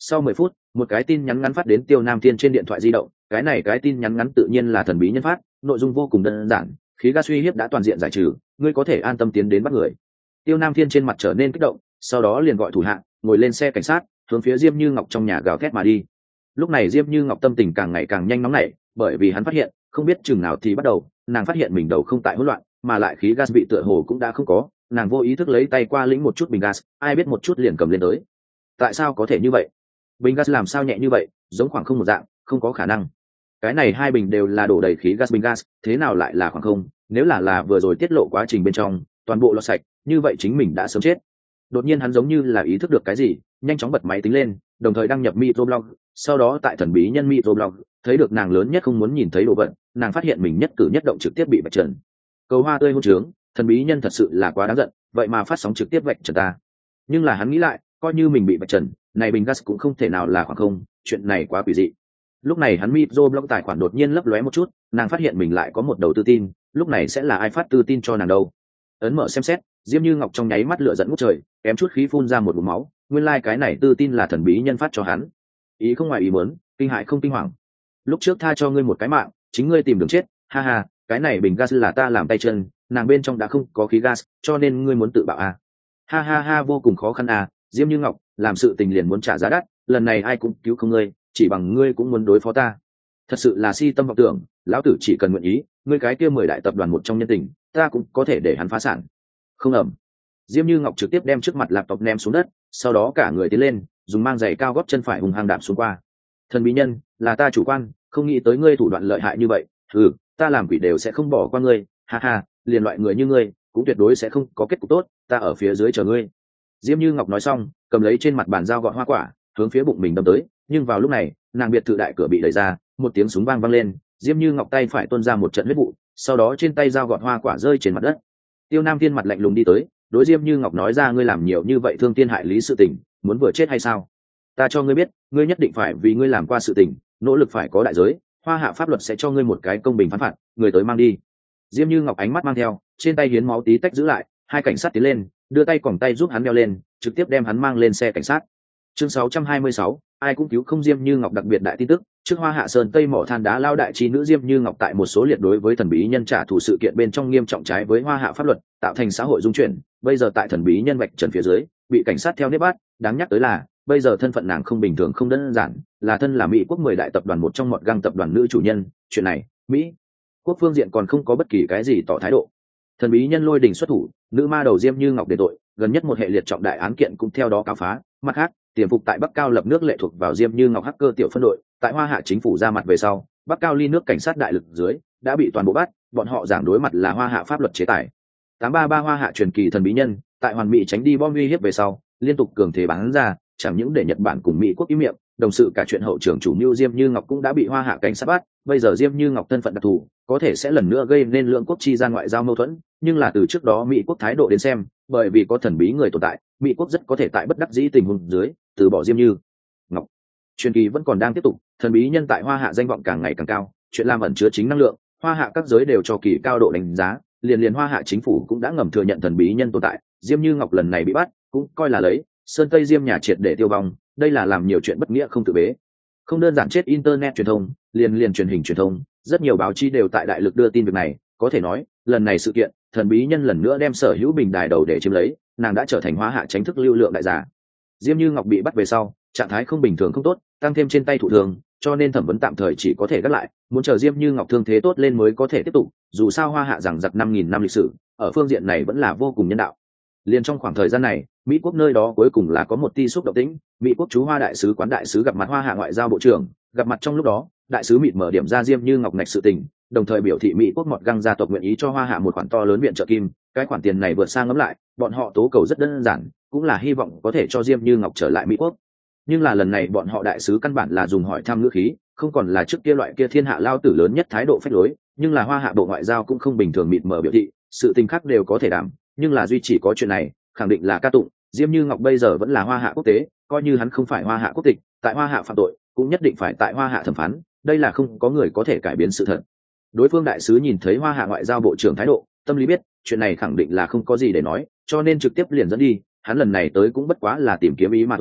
Sau 10 phút, một cái tin nhắn ngắn phát đến Tiêu Nam Thiên trên điện thoại di động, cái tin nhắn ngắn tự nhiên là thần bí nhân phát, nội dung vô cùng đơn giản, khí gas uy hiếp đã toàn diện giải trừ, ngươi có thể an tâm tiến đến bắt người. Tiêu Nam Thiên trên mặt trở nên kích động, sau đó liền gọi thủ hạ, ngồi lên xe cảnh sát, hướng phía Diêm Như Ngọc trong nhà gào thét mà đi. Lúc này Diêm Như Ngọc tâm tình càng ngày càng nhanh nóng nảy, bởi vì hắn phát hiện, không biết chừng nào thì bắt đầu, nàng phát hiện mình đầu không tại hỗn loạn, mà lại khí gas bị tựa hồ cũng đã không có, nàng vô ý thức lấy tay qua lĩnh một chút bình gas, ai biết một chút liền cầm lên tới. Tại sao có thể như vậy? Bình gas làm sao nhẹ như vậy, giống khoảng không một dạng, không có khả năng. Cái này hai bình đều là đổ đầy khí gas bình gas, thế nào lại là khoảng không? Nếu là vừa rồi tiết lộ quá trình bên trong, toàn bộ lọt sạch, như vậy chính mình đã sớm chết. Đột nhiên hắn giống như là ý thức được cái gì, nhanh chóng bật máy tính lên, đồng thời đăng nhập microblog, sau đó tại thần bí nhân microblog, thấy được nàng lớn nhất không muốn nhìn thấy đồ vật, nàng phát hiện mình nhất cử nhất động trực tiếp bị vạch trần. Cầu hoa tươi hôn trướng, thần bí nhân thật sự là quá đáng giận, vậy mà phát sóng trực tiếp vạch trần ta. Nhưng là hắn nghĩ lại, coi như mình bị vạch trần, này bình gas cũng không thể nào là khoảng không, chuyện này quá quỷ dị. Lúc này hắn microblog tài khoản đột nhiên lấp lóe một chút, nàng phát hiện mình lại có một đầu tư tin, lúc này sẽ là ai phát tư tin cho nàng đâu? Ấn mở xem xét, Diêm Như Ngọc trong nháy mắt lửa giận ngút trời, kém chút khí phun ra một búng máu, nguyên lai cái này tư tin là thần bí nhân phát cho hắn. Ý không ngoài ý muốn, kinh hại không kinh hoàng. Lúc trước tha cho ngươi một cái mạng, chính ngươi tìm đường chết, ha ha, cái này bình gas là ta làm tay chân, nàng bên trong đã không có khí gas, cho nên ngươi muốn tự bạo à? Ha ha ha, vô cùng khó khăn à, Diêm Như Ngọc, làm sự tình liền muốn trả giá đắt, lần này ai cũng cứu không ngươi, chỉ bằng ngươi cũng muốn đối phó ta. Thật sự là si tâm vọng tưởng, lão tử chỉ cần nguyện ý, ngươi cái kia 10 đại tập đoàn một trong nhân tình, ta cũng có thể để hắn phá sản. Không ẩm. Diêm Như Ngọc trực tiếp đem trước mặt laptop ném xuống đất, sau đó cả người tiến lên, dùng mang giày cao gót chân phải hùng hăng đạp xuống qua. Thần bí nhân, là ta chủ quan, không nghĩ tới ngươi thủ đoạn lợi hại như vậy, ta làm quỷ đều sẽ không bỏ qua ngươi, ha ha, liền loại người như ngươi, cũng tuyệt đối sẽ không có kết cục tốt, ta ở phía dưới chờ ngươi. Diêm Như Ngọc nói xong, cầm lấy trên mặt bàn dao gọt hoa quả, hướng phía bụng mình đâm tới, nhưng vào lúc này, nàng biệt thự đại cửa bị đẩy ra, một tiếng súng vang lên, Diêm Như Ngọc tay phải tuôn ra một trận huyết vụ, sau đó trên tay dao gọt hoa quả rơi trên mặt đất. Tiêu Nam Thiên mặt lạnh lùng đi tới, đối Diêm Như Ngọc nói ra, ngươi làm nhiều như vậy thương thiên hại lý sự tình, muốn vừa chết hay sao? Ta cho ngươi biết, ngươi nhất định phải vì ngươi làm qua sự tình, nỗ lực phải có đại giới, Hoa Hạ pháp luật sẽ cho ngươi một cái công bình phán phạt, người tới mang đi. Diêm Như Ngọc ánh mắt mang theo, trên tay hiến máu tí tách giữ lại, hai cảnh sát tiến lên, đưa tay còng tay giúp hắn đeo lên, trực tiếp đem hắn mang lên xe cảnh sát. Chương 626, ai cũng cứu không. Diêm Như Ngọc đặc biệt đại tin tức, trước Hoa Hạ Sơn Tây mỏ than đá lao đại chi nữ Diêm Như Ngọc tại một số liệt đối với thần bí nhân trả thù sự kiện bên trong nghiêm trọng trái với Hoa Hạ pháp luật, tạo thành xã hội dung chuyển, bây giờ tại thần bí nhân vạch trần phía dưới, bị cảnh sát theo nếp bắt, đáng nhắc tới là, bây giờ thân phận nàng không bình thường không đơn giản, là thân là Mỹ quốc 10 đại tập đoàn một trong mọt găng tập đoàn nữ chủ nhân, chuyện này, Mỹ quốc phương diện còn không có bất kỳ cái gì tỏ thái độ. Thần bí nhân lôi đình xuất thủ, nữ ma đầu Diêm Như Ngọc đền tội, gần nhất một hệ liệt trọng đại án kiện cũng theo đó cáo phá, mặt khác, tiềm phục tại Bắc Cao lập nước lệ thuộc vào Diêm Như Ngọc hacker tiểu phân đội, tại Hoa Hạ chính phủ ra mặt về sau, Bắc Cao ly nước cảnh sát đại lực dưới, đã bị toàn bộ bắt, bọn họ giảng đối mặt là Hoa Hạ pháp luật chế tài. 833 Hoa Hạ truyền kỳ thần bí nhân, tại Hoàn Mỹ tránh đi bom uy hiếp về sau, liên tục cường thế bán ra, chẳng những để Nhật Bản cùng Mỹ quốc im miệng, đồng sự cả chuyện hậu trưởng chủ mưu Diêm Như Ngọc cũng đã bị Hoa Hạ cảnh sát bắt, bây giờ Diêm Như Ngọc thân phận đặc thù, có thể sẽ lần nữa gây nên lượng quốc chi gian ngoại giao mâu thuẫn, nhưng là từ trước đó Mỹ quốc thái độ đến xem, bởi vì có thần bí người tồn tại, Mỹ quốc rất có thể tại bất đắc dĩ tình huống dưới, từ bỏ Diêm Như Ngọc. Truyền kỳ vẫn còn đang tiếp tục, thần bí nhân tại Hoa Hạ danh vọng càng ngày càng cao, chuyện làm ẩn chứa chính năng lượng, Hoa Hạ các giới đều cho kỳ cao độ đánh giá, liền Hoa Hạ chính phủ cũng đã ngầm thừa nhận thần bí nhân tồn tại, Diêm Như Ngọc lần này bị bắt, cũng coi là lấy Sơn Tây Diêm nhà triệt để tiêu vong, đây là làm nhiều chuyện bất nghĩa không tự bế. Không đơn giản chết internet truyền thông, liền truyền hình truyền thông, rất nhiều báo chí đều tại đại lực đưa tin việc này, có thể nói, lần này sự kiện, thần bí nhân lần nữa đem sở hữu bình đài đầu để chiếm lấy, nàng đã trở thành Hoa Hạ chính thức lưu lượng đại giả. Diêm Như Ngọc bị bắt về sau, trạng thái không bình thường không tốt, tăng thêm trên tay thụ thương, cho nên thẩm vấn tạm thời chỉ có thể gác lại, muốn chờ Diêm Như Ngọc thương thế tốt lên mới có thể tiếp tục, dù sao Hoa Hạ rằng giặc 5000 năm lịch sử, ở phương diện này vẫn là vô cùng nhân đạo. Liên trong khoảng thời gian này, Mỹ quốc nơi đó cuối cùng là có một tia xúc động tĩnh, Mỹ quốc chú Hoa đại sứ quán đại sứ gặp mặt Hoa Hạ ngoại giao bộ trưởng, gặp mặt trong lúc đó, đại sứ mịt mở điểm ra Diêm Như Ngọc ngạch sự tình, đồng thời biểu thị Mỹ quốc mọt găng gia tộc nguyện ý cho Hoa Hạ một khoản to lớn viện trợ kim, cái khoản tiền này vượt sang ngấm lại, bọn họ tố cầu rất đơn giản, cũng là hy vọng có thể cho Diêm Như Ngọc trở lại Mỹ quốc. Nhưng là lần này bọn họ đại sứ căn bản là dùng hỏi thăm ngữ khí, không còn là trước kia loại kia thiên hạ lao tử lớn nhất thái độ phách lối, nhưng là Hoa Hạ bộ ngoại giao cũng không bình thường mịt mở biểu thị, sự tình khác đều có thể đảm, nhưng là duy chỉ có chuyện này, khẳng định là ca tụng, Diêm Như Ngọc bây giờ vẫn là Hoa Hạ quốc tế, coi như hắn không phải Hoa Hạ quốc tịch, tại Hoa Hạ phạm tội, cũng nhất định phải tại Hoa Hạ thẩm phán, đây là không có người có thể cải biến sự thật. Đối phương đại sứ nhìn thấy Hoa Hạ ngoại giao bộ trưởng thái độ, tâm lý biết, chuyện này khẳng định là không có gì để nói, cho nên trực tiếp liền dẫn đi, hắn lần này tới cũng bất quá là tìm kiếm ý mà thôi,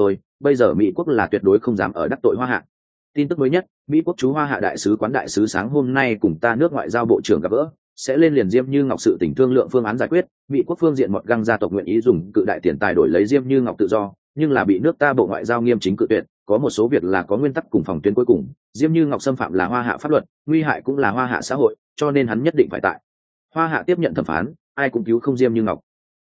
bây giờ Mỹ quốc là tuyệt đối không dám ở đắc tội Hoa Hạ. Tin tức mới nhất, Mỹ quốc chú Hoa Hạ đại sứ quán đại sứ sáng hôm nay cùng ta nước ngoại giao bộ trưởng gặp gỡ, sẽ lên liền Diêm Như Ngọc sự tình thương lượng phương án giải quyết. Mỹ quốc phương diện Mọt Găng gia tộc nguyện ý dùng cự đại tiền tài đổi lấy Diêm Như Ngọc tự do, nhưng là bị nước ta bộ ngoại giao nghiêm chính cự tuyệt. Có một số việc là có nguyên tắc cùng phòng tuyến cuối cùng, Diêm Như Ngọc xâm phạm là Hoa Hạ pháp luật, nguy hại cũng là Hoa Hạ xã hội, cho nên hắn nhất định phải tại Hoa Hạ tiếp nhận thẩm phán, ai cũng cứu không Diêm Như Ngọc.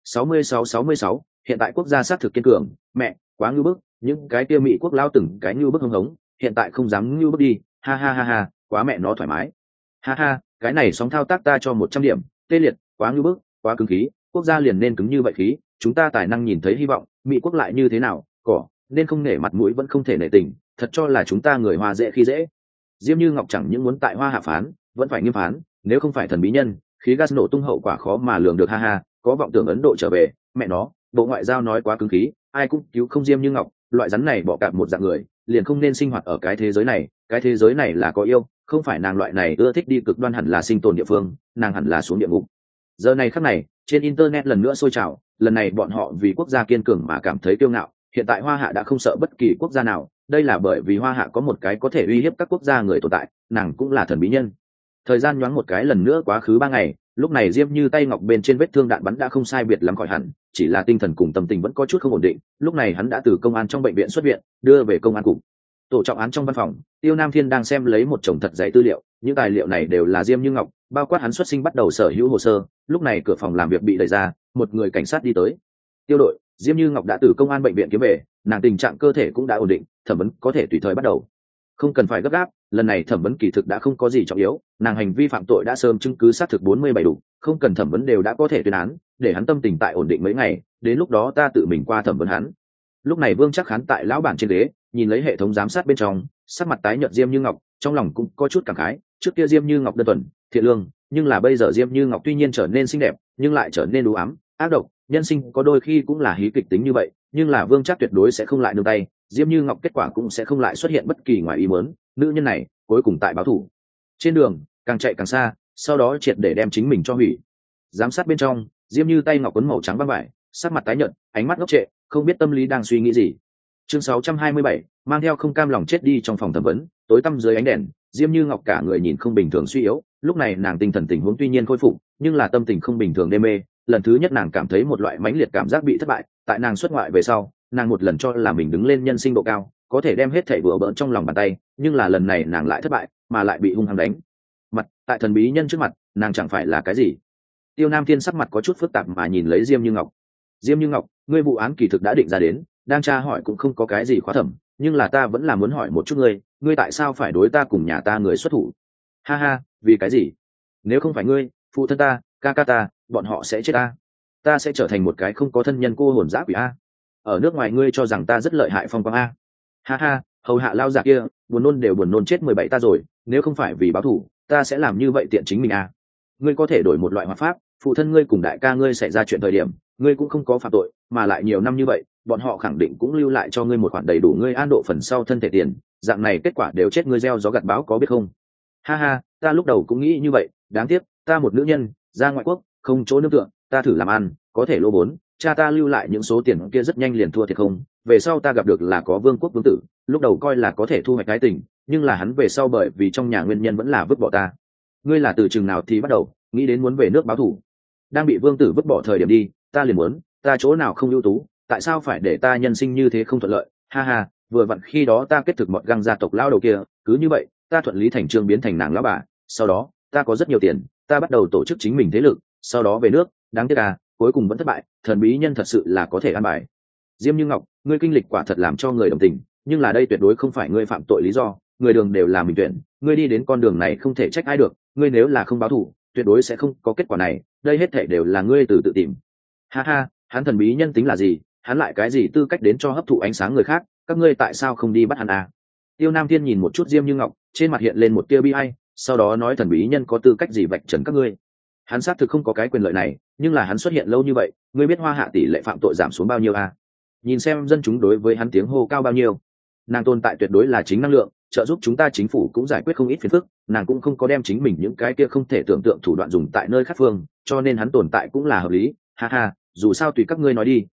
66, hiện tại quốc gia xác thực kiên cường, mẹ, quá ngưu bức, những cái kia Mỹ quốc lao từng cái ngưu bức hống hống, hiện tại không dám ngưu bức đi, ha ha ha ha, quá mẹ nó thoải mái. Ha ha, cái này sóng thao tác ta cho 100 điểm, tê liệt, quá ngưu bức, quá cứng khí, quốc gia liền nên cứng như vậy khí, chúng ta tài năng nhìn thấy hy vọng, Mỹ quốc lại như thế nào, cỏ, nên không nể mặt mũi vẫn không thể nể tình, thật cho là chúng ta người Hoa dễ khi dễ. Diêm Như Ngọc chẳng những muốn tại Hoa hạ phán, vẫn phải nghiêm phán, nếu không phải thần bí nhân, khí gas nổ tung hậu quả khó mà lường được, ha ha, có vọng tưởng Ấn Độ trở về, mẹ nó, bộ ngoại giao nói quá cứng khí, ai cũng cứu không Diêm Như Ngọc, loại rắn này bỏ cạp một dạng người, liền không nên sinh hoạt ở cái thế giới này là có yêu, không phải nàng loại này ưa thích đi cực đoan hẳn là sinh tồn địa phương, nàng hẳn là xuống địa ngục. Giờ này khắc này, trên internet lần nữa sôi trào, lần này bọn họ vì quốc gia kiên cường mà cảm thấy kiêu ngạo, hiện tại Hoa Hạ đã không sợ bất kỳ quốc gia nào, đây là bởi vì Hoa Hạ có một cái có thể uy hiếp các quốc gia người tồn tại, nàng cũng là thần bí nhân. Thời gian nhoáng một cái lần nữa quá khứ 3 ngày, lúc này Diêm Như tay ngọc bên trên vết thương đạn bắn đã không sai biệt lắm khỏi hẳn, chỉ là tinh thần cùng tâm tình vẫn có chút không ổn định, lúc này hắn đã từ công an trong bệnh viện xuất viện, đưa về công an cục. Tổ trọng án trong văn phòng, Tiêu Nam Thiên đang xem lấy một chồng thật dày tư liệu, những tài liệu này đều là Diêm Như Ngọc, bao quát hắn xuất sinh bắt đầu sở hữu hồ sơ. Lúc này cửa phòng làm việc bị đẩy ra, một người cảnh sát đi tới. Tiêu đội, Diêm Như Ngọc đã từ công an bệnh viện kiếm về, nàng tình trạng cơ thể cũng đã ổn định, thẩm vấn có thể tùy thời bắt đầu. Không cần phải gấp gáp, lần này thẩm vấn kỳ thực đã không có gì trọng yếu, nàng hành vi phạm tội đã sớm chứng cứ xác thực 47 đủ, không cần thẩm vấn đều đã có thể tuyên án, để hắn tâm tình tại ổn định mấy ngày, đến lúc đó ta tự mình qua thẩm vấn hắn. Lúc này Vương Chắc Khán tại lão bản trên ghế, nhìn lấy hệ thống giám sát bên trong, sắc mặt tái nhợt Diêm Như Ngọc, trong lòng cũng có chút cảm khái, trước kia Diêm Như Ngọc đơn thuần, thiện lương, nhưng là bây giờ Diêm Như Ngọc tuy nhiên trở nên xinh đẹp, nhưng lại trở nên u ám, ác độc, nhân sinh có đôi khi cũng là hí kịch tính như vậy, nhưng là Vương Chắc tuyệt đối sẽ không lại nương tay, Diêm Như Ngọc kết quả cũng sẽ không lại xuất hiện bất kỳ ngoài ý muốn, nữ nhân này cuối cùng tại báo thủ. Trên đường, càng chạy càng xa, sau đó triệt để đem chính mình cho hủy. Giám sát bên trong, Diêm Như tay ngọc quấn màu trắng băng vải, sắc mặt tái nhợt, ánh mắt ngốc trệ, không biết tâm lý đang suy nghĩ gì. Chương 627, mang theo không cam lòng chết đi trong phòng thẩm vấn, tối tăm dưới ánh đèn, Diêm Như Ngọc cả người nhìn không bình thường suy yếu, lúc này nàng tinh thần tình huống tuy nhiên khôi phục, nhưng là tâm tình không bình thường đê mê, lần thứ nhất nàng cảm thấy một loại mãnh liệt cảm giác bị thất bại, tại nàng xuất ngoại về sau, nàng một lần cho là mình đứng lên nhân sinh độ cao, có thể đem hết thảy bừa bỡn trong lòng bàn tay, nhưng là lần này nàng lại thất bại, mà lại bị hung hăng đánh. Mặt, tại thần bí nhân trước mặt, nàng chẳng phải là cái gì. Tiêu Nam Thiên sắc mặt có chút phức tạp mà nhìn lấy Diêm Như Ngọc. Diêm Như Ngọc, ngươi vụ án kỳ thực đã định ra đến, đang tra hỏi cũng không có cái gì khóa thẩm, nhưng là ta vẫn là muốn hỏi một chút ngươi tại sao phải đối ta cùng nhà ta người xuất thủ? Ha ha, vì cái gì? Nếu không phải ngươi, phụ thân ta, ca ca ta, bọn họ sẽ chết ta sẽ trở thành một cái không có thân nhân cô hồn dã quỷ a. Ở nước ngoài ngươi cho rằng ta rất lợi hại phong quang a. Ha ha, hầu hạ lao già kia, buồn nôn đều buồn nôn chết 17 ta rồi, nếu không phải vì báo thù, ta sẽ làm như vậy tiện chính mình a. Ngươi có thể đổi một loại hoạt pháp, phụ thân ngươi cùng đại ca ngươi xảy ra chuyện thời điểm, ngươi cũng không có phạm tội, mà lại nhiều năm như vậy, bọn họ khẳng định cũng lưu lại cho ngươi một khoản đầy đủ ngươi an độ phần sau thân thể tiền, dạng này kết quả đều chết ngươi gieo gió gặt bão có biết không? Ha ha, ta lúc đầu cũng nghĩ như vậy, đáng tiếc, ta một nữ nhân, ra ngoại quốc, không chỗ nương tựa, ta thử làm ăn, có thể lỗ vốn, cha ta lưu lại những số tiền kia rất nhanh liền thua thiệt không, về sau ta gặp được là có vương quốc vương tử, lúc đầu coi là có thể thu hoạch cái tình, nhưng là hắn về sau bởi vì trong nhà nguyên nhân vẫn là vứt bỏ ta. Ngươi là từ chừng nào thì bắt đầu nghĩ đến muốn về nước báo thù? Đang bị vương tử vứt bỏ thời điểm đi, ta liền muốn, ta chỗ nào không ưu tú, tại sao phải để ta nhân sinh như thế không thuận lợi? Ha ha, vừa vặn khi đó ta kết thực Mọt Găng gia tộc lao đầu kia, cứ như vậy, ta thuận lý thành trương biến thành nàng lão bà, sau đó, ta có rất nhiều tiền, ta bắt đầu tổ chức chính mình thế lực, sau đó về nước, đáng tiếc cuối cùng vẫn thất bại, thần bí nhân thật sự là có thể an bài. Diêm Như Ngọc, ngươi kinh lịch quả thật làm cho người đồng tình, nhưng là đây tuyệt đối không phải ngươi phạm tội lý do, người đường đều là mình tuyển, ngươi đi đến con đường này không thể trách ai được, ngươi nếu là không báo thù, tuyệt đối sẽ không có kết quả này, đây hết thảy đều là ngươi tự tìm. Ha ha, hắn thần bí nhân tính là gì, hắn lại cái gì tư cách đến cho hấp thụ ánh sáng người khác, các ngươi tại sao không đi bắt hắn à? Tiêu Nam Thiên nhìn một chút Diêm Như Ngọc, trên mặt hiện lên một tia bi ai, sau đó nói thần bí nhân có tư cách gì vạch trần các ngươi? Hắn xác thực không có cái quyền lợi này, nhưng là hắn xuất hiện lâu như vậy, ngươi biết Hoa Hạ tỷ lệ phạm tội giảm xuống bao nhiêu à? Nhìn xem dân chúng đối với hắn tiếng hô cao bao nhiêu. Nàng tồn tại tuyệt đối là chính năng lượng, trợ giúp chúng ta chính phủ cũng giải quyết không ít phiền phức, nàng cũng không có đem chính mình những cái kia không thể tưởng tượng thủ đoạn dùng tại nơi khác phương, cho nên hắn tồn tại cũng là hợp lý. Ha ha, dù sao tùy các ngươi nói đi,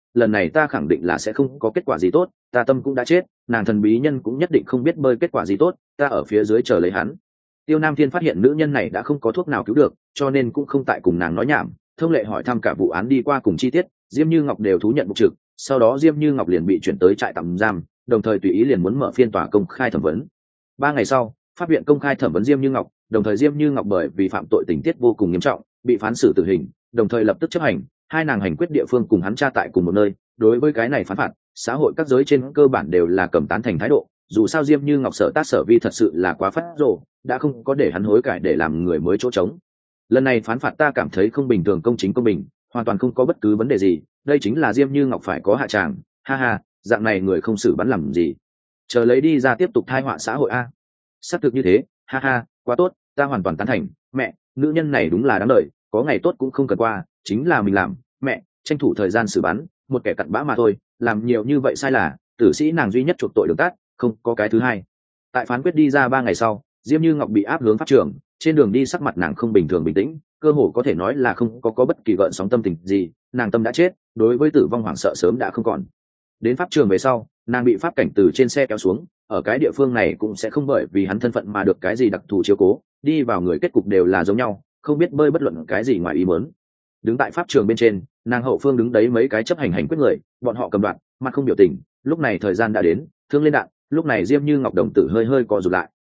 lần này ta khẳng định là sẽ không có kết quả gì tốt, ta tâm cũng đã chết, nàng thần bí nhân cũng nhất định không biết bơi kết quả gì tốt, ta ở phía dưới chờ lấy hắn. Tiêu Nam Thiên phát hiện nữ nhân này đã không có thuốc nào cứu được, cho nên cũng không tại cùng nàng nói nhảm, thông lệ hỏi thăm cả vụ án đi qua cùng chi tiết, Diêm Như Ngọc đều thú nhận mục trực, sau đó Diêm Như Ngọc liền bị chuyển tới trại tạm giam, đồng thời tùy ý liền muốn mở phiên tòa công khai thẩm vấn. 3 ngày sau, pháp viện công khai thẩm vấn Diêm Như Ngọc, đồng thời Diêm Như Ngọc bởi vì phạm tội tình tiết vô cùng nghiêm trọng, bị phán xử tử hình, đồng thời lập tức chấp hành, hai nàng hành quyết địa phương cùng hắn tra tại cùng một nơi. Đối với cái này phán phạt, xã hội các giới trên cơ bản đều là cầm tán thành thái độ, dù sao Diêm Như Ngọc sở tác sở vi thật sự là quá phát rồ, đã không có để hắn hối cải để làm người mới chỗ trống. Lần này phán phạt ta cảm thấy không bình thường, công chính công bình, hoàn toàn không có bất cứ vấn đề gì, đây chính là Diêm Như Ngọc phải có hạ tràng, ha ha, dạng này người không xử bắn làm gì, chờ lấy đi ra tiếp tục thai họa xã hội a. Xác thực như thế, ha ha, quá tốt, ta hoàn toàn tán thành, mẹ, nữ nhân này đúng là đáng đời, có ngày tốt cũng không cần qua, chính là mình làm, mẹ, tranh thủ thời gian xử bắn, một kẻ cặn bã mà thôi, làm nhiều như vậy sai là, tử sĩ nàng duy nhất chuộc tội đường tát, không có cái thứ hai. Tại phán quyết đi ra 3 ngày sau, Diêm Như Ngọc bị áp hướng pháp trường, trên đường đi sắc mặt nàng không bình thường bình tĩnh, cơ hồ có thể nói là không có bất kỳ gợn sóng tâm tình gì, nàng tâm đã chết, đối với tử vong hoảng sợ sớm đã không còn. Đến pháp trường về sau, nàng bị pháp cảnh từ trên xe kéo xuống, ở cái địa phương này cũng sẽ không bởi vì hắn thân phận mà được cái gì đặc thù chiếu cố, đi vào người kết cục đều là giống nhau, không biết bơi bất luận cái gì ngoài ý muốn. Đứng tại pháp trường bên trên, nàng hậu phương đứng đấy mấy cái chấp hành quyết người, bọn họ cầm đoạt, mặt không biểu tình, lúc này thời gian đã đến, thương lên đạn, lúc này Diêm Như Ngọc đồng tử hơi hơi co rụt lại.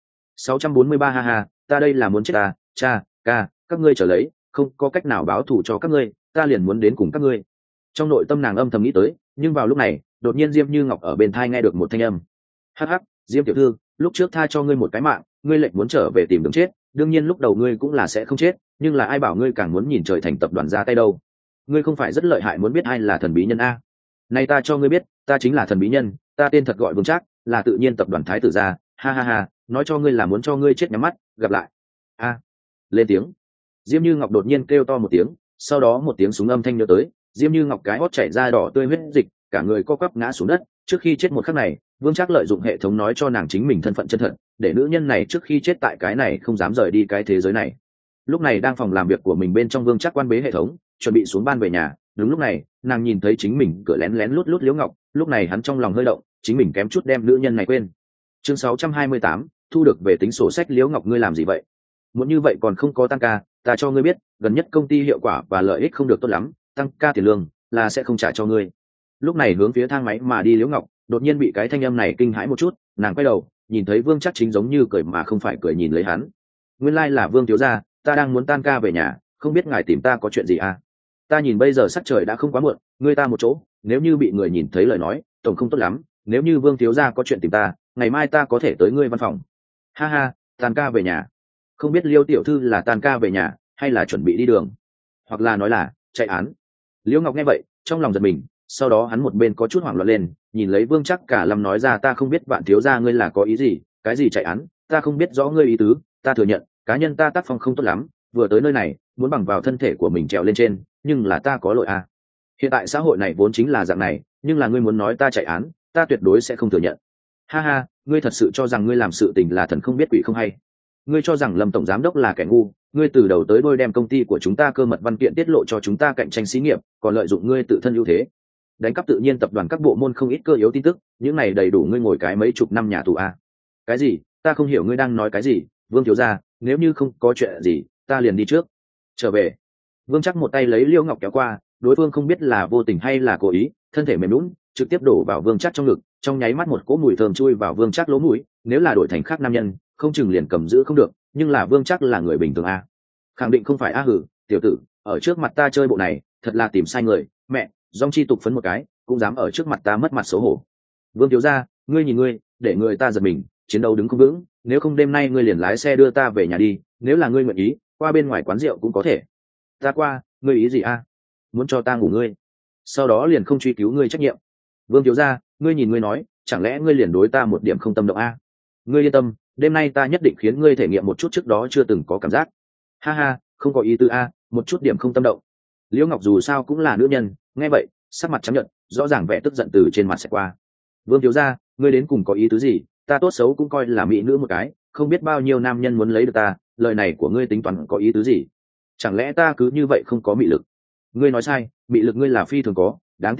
643 ha ha, ta đây là muốn chết ta, cha, ca, các ngươi trở lấy, không có cách nào báo thù cho các ngươi, ta liền muốn đến cùng các ngươi. Trong nội tâm nàng âm thầm nghĩ tới, nhưng vào lúc này, đột nhiên Diêm Như Ngọc ở bên tai nghe được một thanh âm. Hắc hắc, Diêm tiểu thư, lúc trước tha cho ngươi một cái mạng, ngươi lệnh muốn trở về tìm đường chết, đương nhiên lúc đầu ngươi cũng là sẽ không chết, nhưng là ai bảo ngươi càng muốn nhìn trời thành tập đoàn ra tay đâu. Ngươi không phải rất lợi hại muốn biết ai là thần bí nhân a? Nay ta cho ngươi biết, ta chính là thần bí nhân, ta tên thật gọi Vương Trác, là tự nhiên tập đoàn thái tử gia, ha ha ha, nói cho ngươi là muốn cho ngươi chết nhắm mắt, gặp lại. A. Lên tiếng. Diêm Như Ngọc đột nhiên kêu to một tiếng, sau đó một tiếng súng âm thanh nhớ tới, Diêm Như Ngọc cái hót chảy ra đỏ tươi huyết dịch, cả người co quắp ngã xuống đất. Trước khi chết một khắc này, Vương Trác lợi dụng hệ thống nói cho nàng chính mình thân phận chân thật, để nữ nhân này trước khi chết tại cái này không dám rời đi cái thế giới này. Lúc này đang phòng làm việc của mình bên trong, Vương Trác quan bế hệ thống, chuẩn bị xuống ban về nhà. Đúng lúc này, nàng nhìn thấy chính mình cửa lén lén lút lút Liễu Ngọc, lúc này hắn trong lòng hơi động, chính mình kém chút đem nữ nhân này quên. Chương 628, thu được về tính sổ sách. Liễu Ngọc, ngươi làm gì vậy? Muốn như vậy còn không có tăng ca, ta cho ngươi biết, gần nhất công ty hiệu quả và lợi ích không được tốt lắm, tăng ca tiền lương là sẽ không trả cho ngươi. Lúc này hướng phía thang máy mà đi Liễu Ngọc đột nhiên bị cái thanh âm này kinh hãi một chút, nàng quay đầu nhìn thấy Vương Trác chính giống như cười mà không phải cười nhìn lấy hắn. Nguyên lai là Vương thiếu gia, ta đang muốn tan ca về nhà, không biết ngài tìm ta có chuyện gì à? Ta nhìn bây giờ sắc trời đã không quá muộn, ngươi ta một chỗ, nếu như bị người nhìn thấy lời nói tổng không tốt lắm, nếu như Vương thiếu gia có chuyện tìm ta, ngày mai ta có thể tới ngươi văn phòng. Ha ha, tan ca về nhà, không biết Liêu tiểu thư là tan ca về nhà hay là chuẩn bị đi đường, hoặc là nói là chạy án. Liễu Ngọc nghe vậy trong lòng giật mình, sau đó hắn một bên có chút hoảng loạn lên, nhìn lấy Vương Trác cả lâm nói ra, ta không biết Vạn thiếu gia ngươi là có ý gì, cái gì chạy án, ta không biết rõ ngươi ý tứ, ta thừa nhận cá nhân ta tác phong không tốt lắm, vừa tới nơi này muốn bằng vào thân thể của mình trèo lên trên, nhưng là ta có lỗi à. Hiện tại xã hội này vốn chính là dạng này, nhưng là ngươi muốn nói ta chạy án, ta tuyệt đối sẽ không thừa nhận. Ha ha, ngươi thật sự cho rằng ngươi làm sự tình là thần không biết quỷ không hay? Ngươi cho rằng Lâm tổng giám đốc là kẻ ngu, ngươi từ đầu tới đuôi đem công ty của chúng ta cơ mật văn kiện tiết lộ cho chúng ta cạnh tranh xí nghiệp, còn lợi dụng ngươi tự thân ưu thế đánh cắp tự nhiên tập đoàn các bộ môn không ít cơ yếu tin tức, những này đầy đủ ngươi ngồi cái mấy chục năm nhà tù à. Cái gì? Ta không hiểu ngươi đang nói cái gì, Vương thiếu gia, nếu như không có chuyện gì ta liền đi trước. Trở về. Vương Trác một tay lấy Liễu Ngọc kéo qua, đối phương không biết là vô tình hay là cố ý, thân thể mềm nhũn trực tiếp đổ vào Vương Trác trong ngực, trong nháy mắt một cỗ mùi thơm chui vào Vương Trác lỗ mũi, nếu là đổi thành khác nam nhân không chừng liền cầm giữ không được, nhưng là Vương Trác là người bình thường à. Khẳng định không phải a. Hử, tiểu tử, ở trước mặt ta chơi bộ này thật là tìm sai người, mẹ, dòng chi tục phấn một cái cũng dám ở trước mặt ta mất mặt xấu hổ. Vương thiếu gia, ngươi nhìn ngươi, để người ta giật mình, chiến đấu đứng không vững, nếu không đêm nay ngươi liền lái xe đưa ta về nhà đi, nếu là ngươi nguyện ý qua bên ngoài quán rượu cũng có thể. Ta qua, ngươi ý gì a? Muốn cho ta ngủ ngươi, sau đó liền không truy cứu ngươi trách nhiệm. Vương thiếu gia, ngươi nhìn ngươi nói, chẳng lẽ ngươi liền đối ta một điểm không tâm động a? Ngươi yên tâm, đêm nay ta nhất định khiến ngươi thể nghiệm một chút trước đó chưa từng có cảm giác. Ha ha, không có ý tứ a, một chút điểm không tâm động. Liễu Ngọc dù sao cũng là nữ nhân, nghe vậy sắc mặt trắng nhợt, rõ ràng vẻ tức giận từ trên mặt sẽ qua. Vương thiếu gia, ngươi đến cùng có ý tứ gì? Ta tốt xấu cũng coi là mỹ nữ một cái, không biết bao nhiêu nam nhân muốn lấy được ta, lời này của ngươi tính toán có ý tứ gì? Chẳng lẽ ta cứ như vậy không có mị lực? Ngươi nói sai, mị lực ngươi là phi thường có, đáng tiếc à,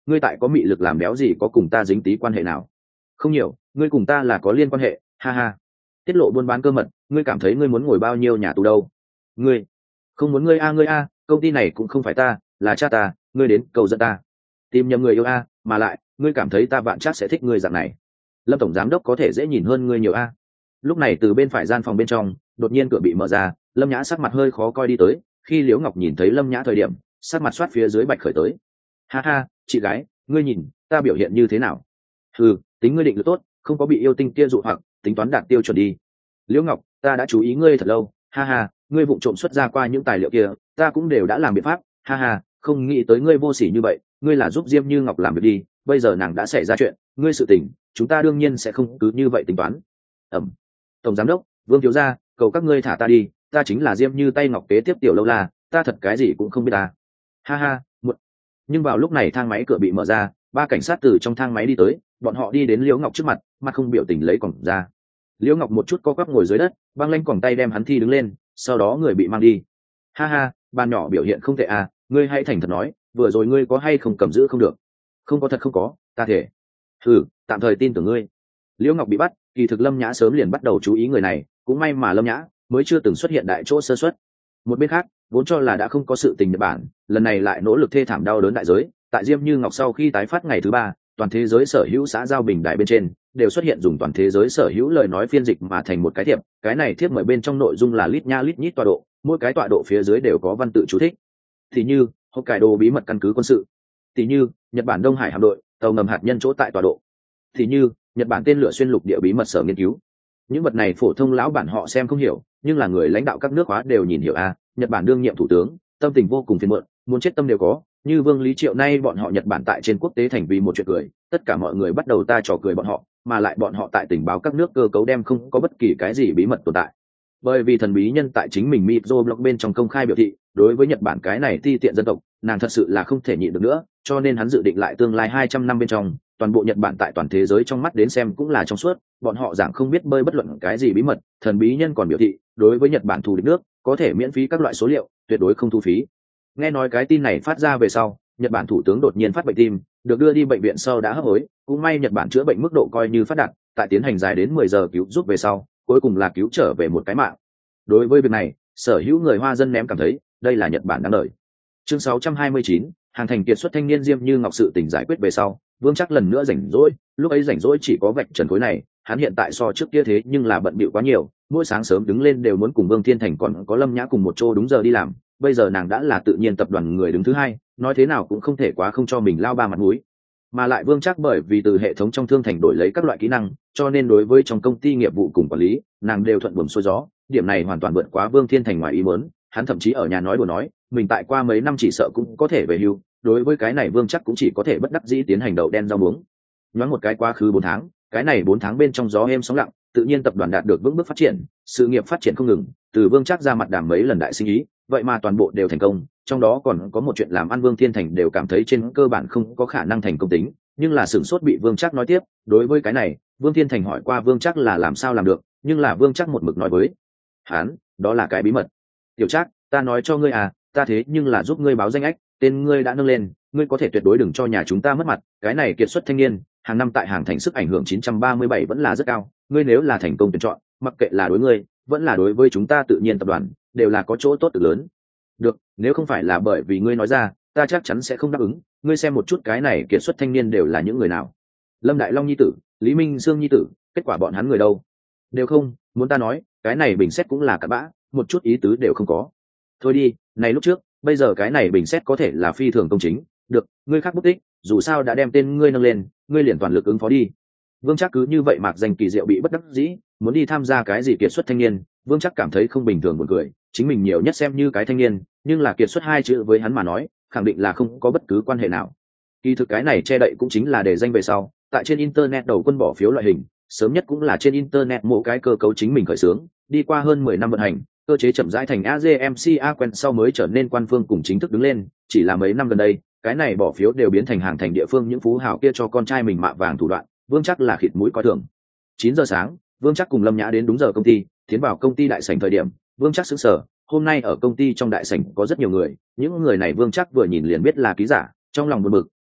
ngươi tại có mị lực làm béo gì có cùng ta dính tí quan hệ nào? Không nhiều, ngươi cùng ta là có liên quan hệ, ha ha. Tiết lộ buôn bán cơ mật, ngươi cảm thấy ngươi muốn ngồi bao nhiêu nhà tù đâu? Ngươi không muốn ngươi a, công ty này cũng không phải ta, là cha ta, ngươi đến cầu dẫn ta tìm nhầm người yêu a, mà lại ngươi cảm thấy ta vạn chắc sẽ thích ngươi dạng này. Lâm tổng giám đốc có thể dễ nhìn hơn ngươi nhiều a. Lúc này từ bên phải gian phòng bên trong đột nhiên cửa bị mở ra, Lâm Nhã sắc mặt hơi khó coi đi tới. Khi Liễu Ngọc nhìn thấy Lâm Nhã thời điểm, sắc mặt xoát phía dưới bạch khởi tới. Ha ha, chị gái, ngươi nhìn ta biểu hiện như thế nào? Ừ, tính ngươi định lực tốt, không có bị yêu tinh kia dụ hoặc, tính toán đạt tiêu chuẩn đi. Liễu Ngọc, ta đã chú ý ngươi thật lâu, ha ha, ngươi vụng trộm xuất ra qua những tài liệu kia, ta cũng đều đã làm biện pháp, ha ha, không nghĩ tới ngươi vô sỉ như vậy, ngươi là giúp Diêm Như Ngọc làm việc đi, bây giờ nàng đã xảy ra chuyện, ngươi sự tình, chúng ta đương nhiên sẽ không cứ như vậy tính toán. Tổng giám đốc, Vương thiếu gia, cầu các ngươi thả ta đi, ta chính là Diêm Như tay ngọc kế tiếp tiểu lâu la, ta thật cái gì cũng không biết ta. Ha ha, nhưng vào lúc này thang máy cửa bị mở ra, ba cảnh sát từ trong thang máy đi tới, bọn họ đi đến Liễu Ngọc trước mặt, mặt không biểu tình lấy còng ra. Liễu Ngọc một chút co quắp ngồi dưới đất, băng lanh còng tay đem hắn thi đứng lên, sau đó người bị mang đi. Ha ha, ban nhỏ biểu hiện không tệ à, ngươi hãy thành thật nói, vừa rồi ngươi có hay không cầm giữ không được? Không có, thật không có, ta thể. Tạm thời tin tưởng ngươi. Liễu Ngọc bị bắt, kỳ thực Lâm Nhã sớm liền bắt đầu chú ý người này, cũng may mà Lâm Nhã mới chưa từng xuất hiện đại chỗ sơ suất. Một bên khác, vốn cho là đã không có sự tình Nhật Bản, lần này lại nỗ lực thê thảm đau đớn đại giới. Tại Diêm Như Ngọc sau khi tái phát ngày thứ 3, toàn thế giới sở hữu xã giao bình đại bên trên đều xuất hiện dùng toàn thế giới sở hữu lời nói phiên dịch mà thành một cái thiệp. Cái này thiệp mời bên trong nội dung là lít nha lít nhít tọa độ, mỗi cái tọa độ phía dưới đều có văn tự chú thích. Thì như Hokkaido bí mật căn cứ quân sự, thì như Nhật Bản Đông Hải hạm đội tàu ngầm hạt nhân chỗ tại tọa độ, thì như Nhật Bản tên lửa xuyên lục địa bí mật sở nghiên cứu. Những vật này phổ thông lão bản họ xem không hiểu, nhưng là người lãnh đạo các nước hóa đều nhìn hiểu a. Nhật Bản đương nhiệm thủ tướng tâm tình vô cùng phiền muộn, muốn chết tâm đều có, như Vương Lý Triệu nay bọn họ Nhật Bản tại trên quốc tế thành vì một chuyện cười, tất cả mọi người bắt đầu ta trò cười bọn họ, mà lại bọn họ tại tình báo các nước cơ cấu đem không có bất kỳ cái gì bí mật tồn tại. Bởi vì thần bí nhân tại chính mình Microblog bên trong công khai biểu thị, đối với Nhật Bản cái này ti tiện dân tộc, nàng thật sự là không thể nhịn được nữa, cho nên hắn dự định lại tương lai 200 năm bên trong, toàn bộ Nhật Bản tại toàn thế giới trong mắt đến xem cũng là trong suốt, bọn họ giảng không biết bơi bất luận cái gì bí mật. Thần bí nhân còn biểu thị, đối với Nhật Bản thù địch nước, có thể miễn phí các loại số liệu, tuyệt đối không thu phí. Nghe nói cái tin này phát ra về sau, Nhật Bản thủ tướng đột nhiên phát bệnh tim, được đưa đi bệnh viện sau đã hấp hối, cũng may Nhật Bản chữa bệnh mức độ coi như phát đạt, tại tiến hành dài đến 10 giờ cứu giúp về sau, cuối cùng là cứu trở về một cái mạng. Đối với việc này, sở hữu người Hoa dân ném cảm thấy, đây là Nhật Bản đáng đời. Chương 629, hàng thành kiệt xuất thanh niên Diêm Như Ngọc sự tình giải quyết về sau, Vương Trác lần nữa rảnh rỗi, lúc ấy rảnh rỗi chỉ có vạch trần khối này, hắn hiện tại so trước kia thế nhưng là bận bịu quá nhiều, mỗi sáng sớm đứng lên đều muốn cùng Vương Thiên Thành còn có Lâm Nhã cùng một chỗ đúng giờ đi làm, bây giờ nàng đã là tự nhiên tập đoàn người đứng thứ hai, nói thế nào cũng không thể quá không cho mình lao ba mặt mũi. Mà lại Vương Trác bởi vì từ hệ thống trong thương thành đổi lấy các loại kỹ năng, cho nên đối với trong công ty nghiệp vụ cùng quản lý, nàng đều thuận buồm xuôi gió, điểm này hoàn toàn vượt quá Vương Thiên Thành ngoài ý muốn, hắn thậm chí ở nhà nói đùa nói, mình tại qua mấy năm chỉ sợ cũng có thể về hưu, đối với cái này Vương Trác cũng chỉ có thể bất đắc dĩ tiến hành đậu đen rau muống. Nhoáng một cái quá khứ 4 tháng, cái này 4 tháng bên trong gió êm sóng lặng, tự nhiên tập đoàn đạt được vững bước phát triển, sự nghiệp phát triển không ngừng, từ Vương Trác ra mặt đàm mấy lần đại sinh ý, vậy mà toàn bộ đều thành công, trong đó còn có một chuyện làm ăn Vương Thiên Thành đều cảm thấy trên cơ bản không có khả năng thành công tính, nhưng là sửng sốt bị Vương Trác nói tiếp, đối với cái này, Vương Thiên Thành hỏi qua Vương Trác là làm sao làm được, nhưng là Vương Trác một mực nói với hắn, đó là cái bí mật. Tiểu Trác, ta nói cho ngươi à, ta thế nhưng là giúp ngươi báo danh ách, tên ngươi đã nâng lên, ngươi có thể tuyệt đối đừng cho nhà chúng ta mất mặt, cái này kiệt xuất thanh niên, hàng năm tại hàng thành sức ảnh hưởng 937 vẫn là rất cao, ngươi nếu là thành công tuyển chọn, mặc kệ là đối ngươi, vẫn là đối với chúng ta tự nhiên tập đoàn, đều là có chỗ tốt cực lớn. Được, nếu không phải là bởi vì ngươi nói ra, ta chắc chắn sẽ không đáp ứng, ngươi xem một chút cái này kiệt xuất thanh niên đều là những người nào. Lâm Đại Long nhi tử, Lý Minh Dương nhi tử, kết quả bọn hắn người đâu? Đều không, muốn ta nói, cái này bình xét cũng là cặn bã, một chút ý tứ đều không có. Thôi đi, này lúc trước, bây giờ cái này bình xét có thể là phi thường công chính, được, ngươi khác bút tích, dù sao đã đem tên ngươi nâng lên, ngươi liền toàn lực ứng phó đi. Vương Trác cứ như vậy mạc danh kỳ diệu bị bất đắc dĩ, muốn đi tham gia cái gì kiệt xuất thanh niên, Vương Trác cảm thấy không bình thường buồn cười, chính mình nhiều nhất xem như cái thanh niên, nhưng là kiệt xuất hai chữ với hắn mà nói, khẳng định là không có bất cứ quan hệ nào. Kỳ thực cái này che đậy cũng chính là để danh về sau, tại trên internet đầu quân bỏ phiếu loại hình, sớm nhất cũng là trên internet mỗi cái cơ cấu chính mình khởi xướng, đi qua hơn 10 năm vận hành, cơ chế chậm rãi thành AGMCA quen sau mới trở nên quan phương cùng chính thức đứng lên, chỉ là mấy năm gần đây, cái này bỏ phiếu đều biến thành hàng thành địa phương những phú hào kia cho con trai mình mạ vàng thủ đoạn, Vương Trác là khịt mũi coi thường. 9 giờ sáng, Vương Trác cùng Lâm Nhã đến đúng giờ công ty, tiến vào công ty đại sảnh thời điểm, Vương Trác sững sờ, hôm nay ở công ty trong đại sảnh có rất nhiều người, những người này Vương Trác vừa nhìn liền biết là ký giả, trong lòng buồn bực,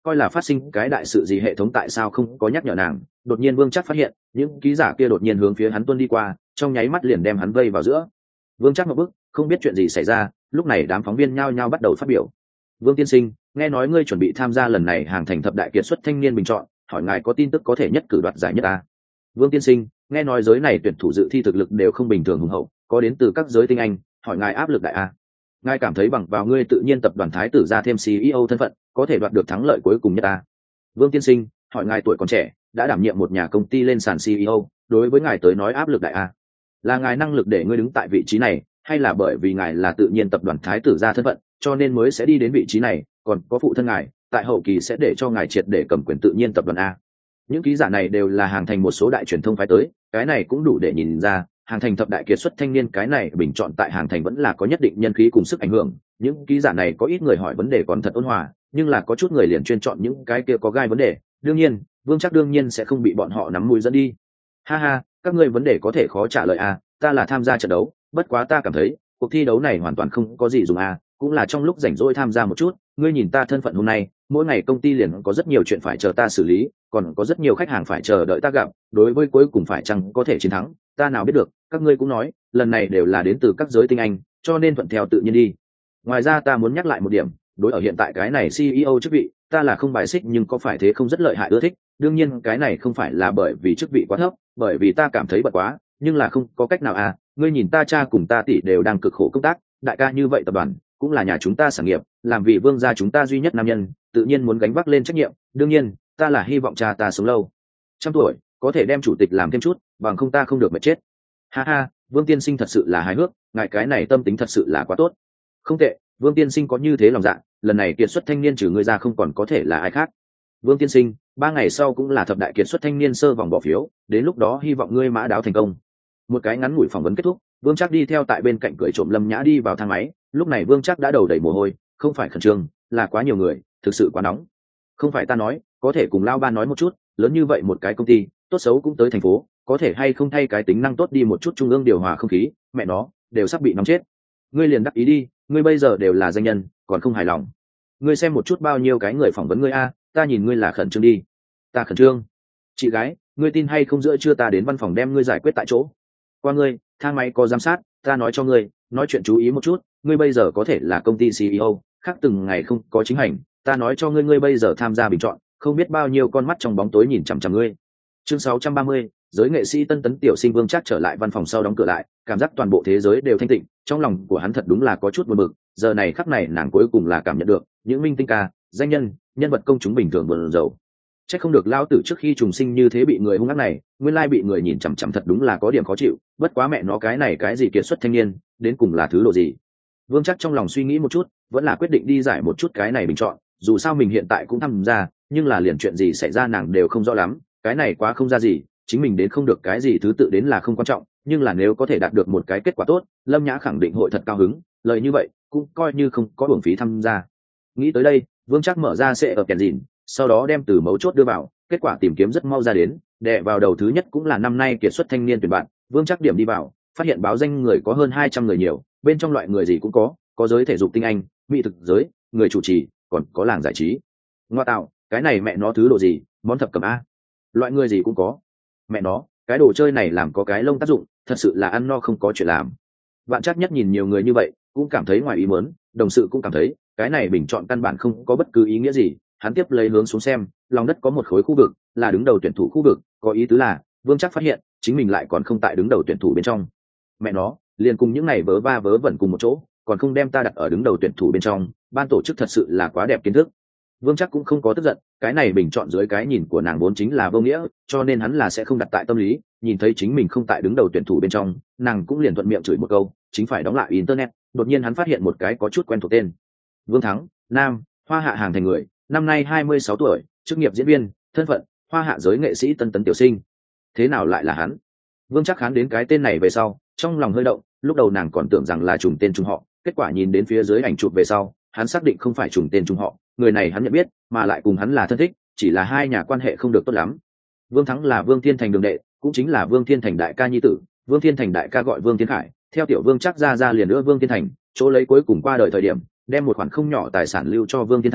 coi là phát sinh cái đại sự gì hệ thống tại sao không có nhắc nhở nàng. Đột nhiên Vương Trác phát hiện những ký giả kia đột nhiên hướng phía hắn tuôn đi qua, trong nháy mắt liền đem hắn vây vào giữa. Vương Trác một bước không biết chuyện gì xảy ra, lúc này đám phóng viên nhao nhao bắt đầu phát biểu. Vương tiên sinh, nghe nói ngươi chuẩn bị tham gia lần này hàng thành thập đại kiệt xuất thanh niên bình chọn, hỏi ngài có tin tức có thể nhất cử đoạt giải nhất à? Vương tiên sinh, nghe nói giới này tuyển thủ dự thi thực lực đều không bình thường hùng hậu, có đến từ các giới tinh anh, hỏi ngài áp lực đại à? Ngài cảm thấy bằng vào ngươi tự nhiên tập đoàn Thái tử ra thêm CEO thân phận, có thể đoạt được thắng lợi cuối cùng nhất à? Vương tiên sinh, hỏi ngài tuổi còn trẻ, đã đảm nhiệm một nhà công ty lên sàn CEO, đối với ngài tới nói áp lực đại à? Là ngài năng lực để ngươi đứng tại vị trí này, hay là bởi vì ngài là tự nhiên tập đoàn Thái tử ra thân phận, cho nên mới sẽ đi đến vị trí này, còn có phụ thân ngài tại hậu kỳ sẽ để cho ngài triệt để cầm quyền tự nhiên tập đoàn a. Những ký giả này đều là hàng thành một số đại truyền thông phái tới, cái này cũng đủ để nhìn ra hàng thành thập đại kiệt xuất thanh niên cái này bình chọn tại hàng thành vẫn là có nhất định nhân khí cùng sức ảnh hưởng. Những ký giả này có ít người hỏi vấn đề còn thật ôn hòa, nhưng là có chút người liền chuyên chọn những cái kia có gai vấn đề. Đương nhiên Vương Trác đương nhiên sẽ không bị bọn họ nắm mũi dẫn đi. Ha ha, các ngươi vấn đề có thể khó trả lời a, ta là tham gia trận đấu, bất quá ta cảm thấy cuộc thi đấu này hoàn toàn không có gì dùng a, cũng là trong lúc rảnh rỗi tham gia một chút. Ngươi nhìn ta thân phận hôm nay, mỗi ngày công ty liền có rất nhiều chuyện phải chờ ta xử lý, còn có rất nhiều khách hàng phải chờ đợi ta gặp, đối với cuối cùng phải chăng có thể chiến thắng, ta nào biết được. Các ngươi cũng nói lần này đều là đến từ các giới tinh anh, cho nên thuận theo tự nhiên đi. Ngoài ra ta muốn nhắc lại một điểm, đối ở hiện tại cái này CEO chức vị, ta là không bài xích, nhưng có phải thế không rất lợi hại ưa thích. Đương nhiên cái này không phải là bởi vì chức vị quá thấp, bởi vì ta cảm thấy bận quá, nhưng là không có cách nào à. Ngươi nhìn ta cha cùng ta tỷ đều đang cực khổ công tác, đại ca như vậy tập đoàn cũng là nhà chúng ta sản nghiệp, làm vì Vương gia chúng ta duy nhất nam nhân, tự nhiên muốn gánh vác lên trách nhiệm. Đương nhiên ta là hy vọng cha ta sống lâu trăm tuổi, có thể đem chủ tịch làm thêm chút, bằng không ta không được mệt chết. Ha ha, Vương tiên sinh thật sự là hài hước, ngài cái này tâm tính thật sự là quá tốt. Không tệ, Vương tiên sinh có như thế lòng dạ, lần này kiệt xuất thanh niên trừ ngươi ra không còn có thể là ai khác. Vương tiên sinh, 3 ngày sau cũng là thập đại kiệt xuất thanh niên sơ vòng bỏ phiếu, đến lúc đó hy vọng ngươi mã đáo thành công. Một cái ngắn ngủi phỏng vấn kết thúc, Vương Trác đi theo tại bên cạnh cười trộm Lâm Nhã đi vào thang máy. Lúc này Vương Trác đã đầu đầy mồ hôi, không phải khẩn trương, là quá nhiều người, thực sự quá nóng. Không phải ta nói, có thể cùng lao ban nói một chút, lớn như vậy một cái công ty, tốt xấu cũng tới thành phố, có thể hay không thay cái tính năng tốt đi một chút, trung ương điều hòa không khí, mẹ nó, đều sắp bị nóng chết. Ngươi liền đắc ý đi, ngươi bây giờ đều là danh nhân, còn không hài lòng. Ngươi xem một chút bao nhiêu cái người phỏng vấn ngươi a, ta nhìn ngươi là khẩn trương đi. Ta khẩn trương? Chị gái, ngươi tin hay không giữa trưa ta đến văn phòng đem ngươi giải quyết tại chỗ. Qua ngươi, thang máy có giám sát, ta nói cho ngươi, nói chuyện chú ý một chút, ngươi bây giờ có thể là công ty CEO, khác từng ngày không có chính hành, ta nói cho ngươi, ngươi bây giờ tham gia bình chọn, không biết bao nhiêu con mắt trong bóng tối nhìn chằm chằm ngươi. Chương 630, giới nghệ sĩ tân tấn tiểu sinh Vương Trác trở lại văn phòng sau đóng cửa lại, cảm giác toàn bộ thế giới đều thanh tịnh, trong lòng của hắn thật đúng là có chút buồn bực, giờ này khắc này nàng cuối cùng là cảm nhận được, những minh tinh ca, danh nhân, nhân vật công chúng bình thường buồn rầu. Chắc không được lao tử trước khi trùng sinh như thế bị người hung ác này, nguyên lai bị người nhìn chằm chằm thật đúng là có điểm khó chịu, bất quá mẹ nó cái này cái gì kiệt xuất thanh niên, đến cùng là thứ độ gì. Vương Trác trong lòng suy nghĩ một chút, vẫn là quyết định đi giải một chút cái này bình chọn, dù sao mình hiện tại cũng tham gia, nhưng là liền chuyện gì xảy ra nàng đều không rõ lắm, cái này quá không ra gì, chính mình đến không được cái gì thứ tự đến là không quan trọng, nhưng là nếu có thể đạt được một cái kết quả tốt, Lâm Nhã khẳng định hội thật cao hứng, lời như vậy cũng coi như không có uổng phí tham gia. Nghĩ tới đây, Vương Trác mở ra sẽ ở kèn dìn, sau đó đem từ mấu chốt đưa vào, kết quả tìm kiếm rất mau ra đến, đè vào đầu thứ nhất cũng là năm nay kiệt xuất thanh niên tuyển bạn. Vương Trác điểm đi vào, phát hiện báo danh người có hơn 200 người nhiều, bên trong loại người gì cũng có giới thể dục tinh anh, mỹ thực giới, người chủ trì, còn có làng giải trí. Ngoa tạo, cái này mẹ nó thứ độ gì, món thập cẩm a. Loại người gì cũng có. Mẹ nó, cái đồ chơi này làm có cái lông tác dụng, thật sự là ăn no không có chuyện làm. Vạn Trác nhất nhìn nhiều người như vậy, cũng cảm thấy ngoài ý muốn, đồng sự cũng cảm thấy, cái này bình chọn căn bản không có bất cứ ý nghĩa gì. Hắn tiếp lấy hướng xuống xem, lòng đất có một khối khu vực, là đứng đầu tuyển thủ khu vực, có ý tứ là, Vương Trác phát hiện, chính mình lại còn không tại đứng đầu tuyển thủ bên trong. Mẹ nó, liền cùng những này vớ va vớ vẩn cùng một chỗ, còn không đem ta đặt ở đứng đầu tuyển thủ bên trong, ban tổ chức thật sự là quá đẹp kiến thức. Vương Trác cũng không có tức giận, cái này bình chọn dưới cái nhìn của nàng vốn chính là vô nghĩa, cho nên hắn là sẽ không đặt tại tâm lý, nhìn thấy chính mình không tại đứng đầu tuyển thủ bên trong, nàng cũng liền thuận miệng chửi một câu, chính phải đóng lại internet. Đột nhiên hắn phát hiện một cái có chút quen thuộc tên. Vương Thắng, nam, Hoa Hạ hàng thành người, năm nay 26 tuổi, chức nghiệp diễn viên, thân phận, Hoa Hạ giới nghệ sĩ tân tấn tiểu sinh. Thế nào lại là hắn? Vương Trác khán đến cái tên này về sau, trong lòng hơi động, lúc đầu nàng còn tưởng rằng là trùng tên trùng họ, kết quả nhìn đến phía dưới ảnh chụp về sau, hắn xác định không phải trùng tên trùng họ, người này hắn nhận biết, mà lại cùng hắn là thân thích, chỉ là hai nhà quan hệ không được tốt lắm. Vương Thắng là Vương Thiên Thành đường đệ, cũng chính là Vương Thiên Thành đại ca nhi tử, Vương Thiên Thành đại ca gọi Vương Thiên Khải, theo tiểu Vương Trác ra liền nữa Vương Thiên Thành, chỗ lấy cuối cùng qua đời thời điểm, đem một khoản không nhỏ tài sản lưu cho Vương Thiên Thành,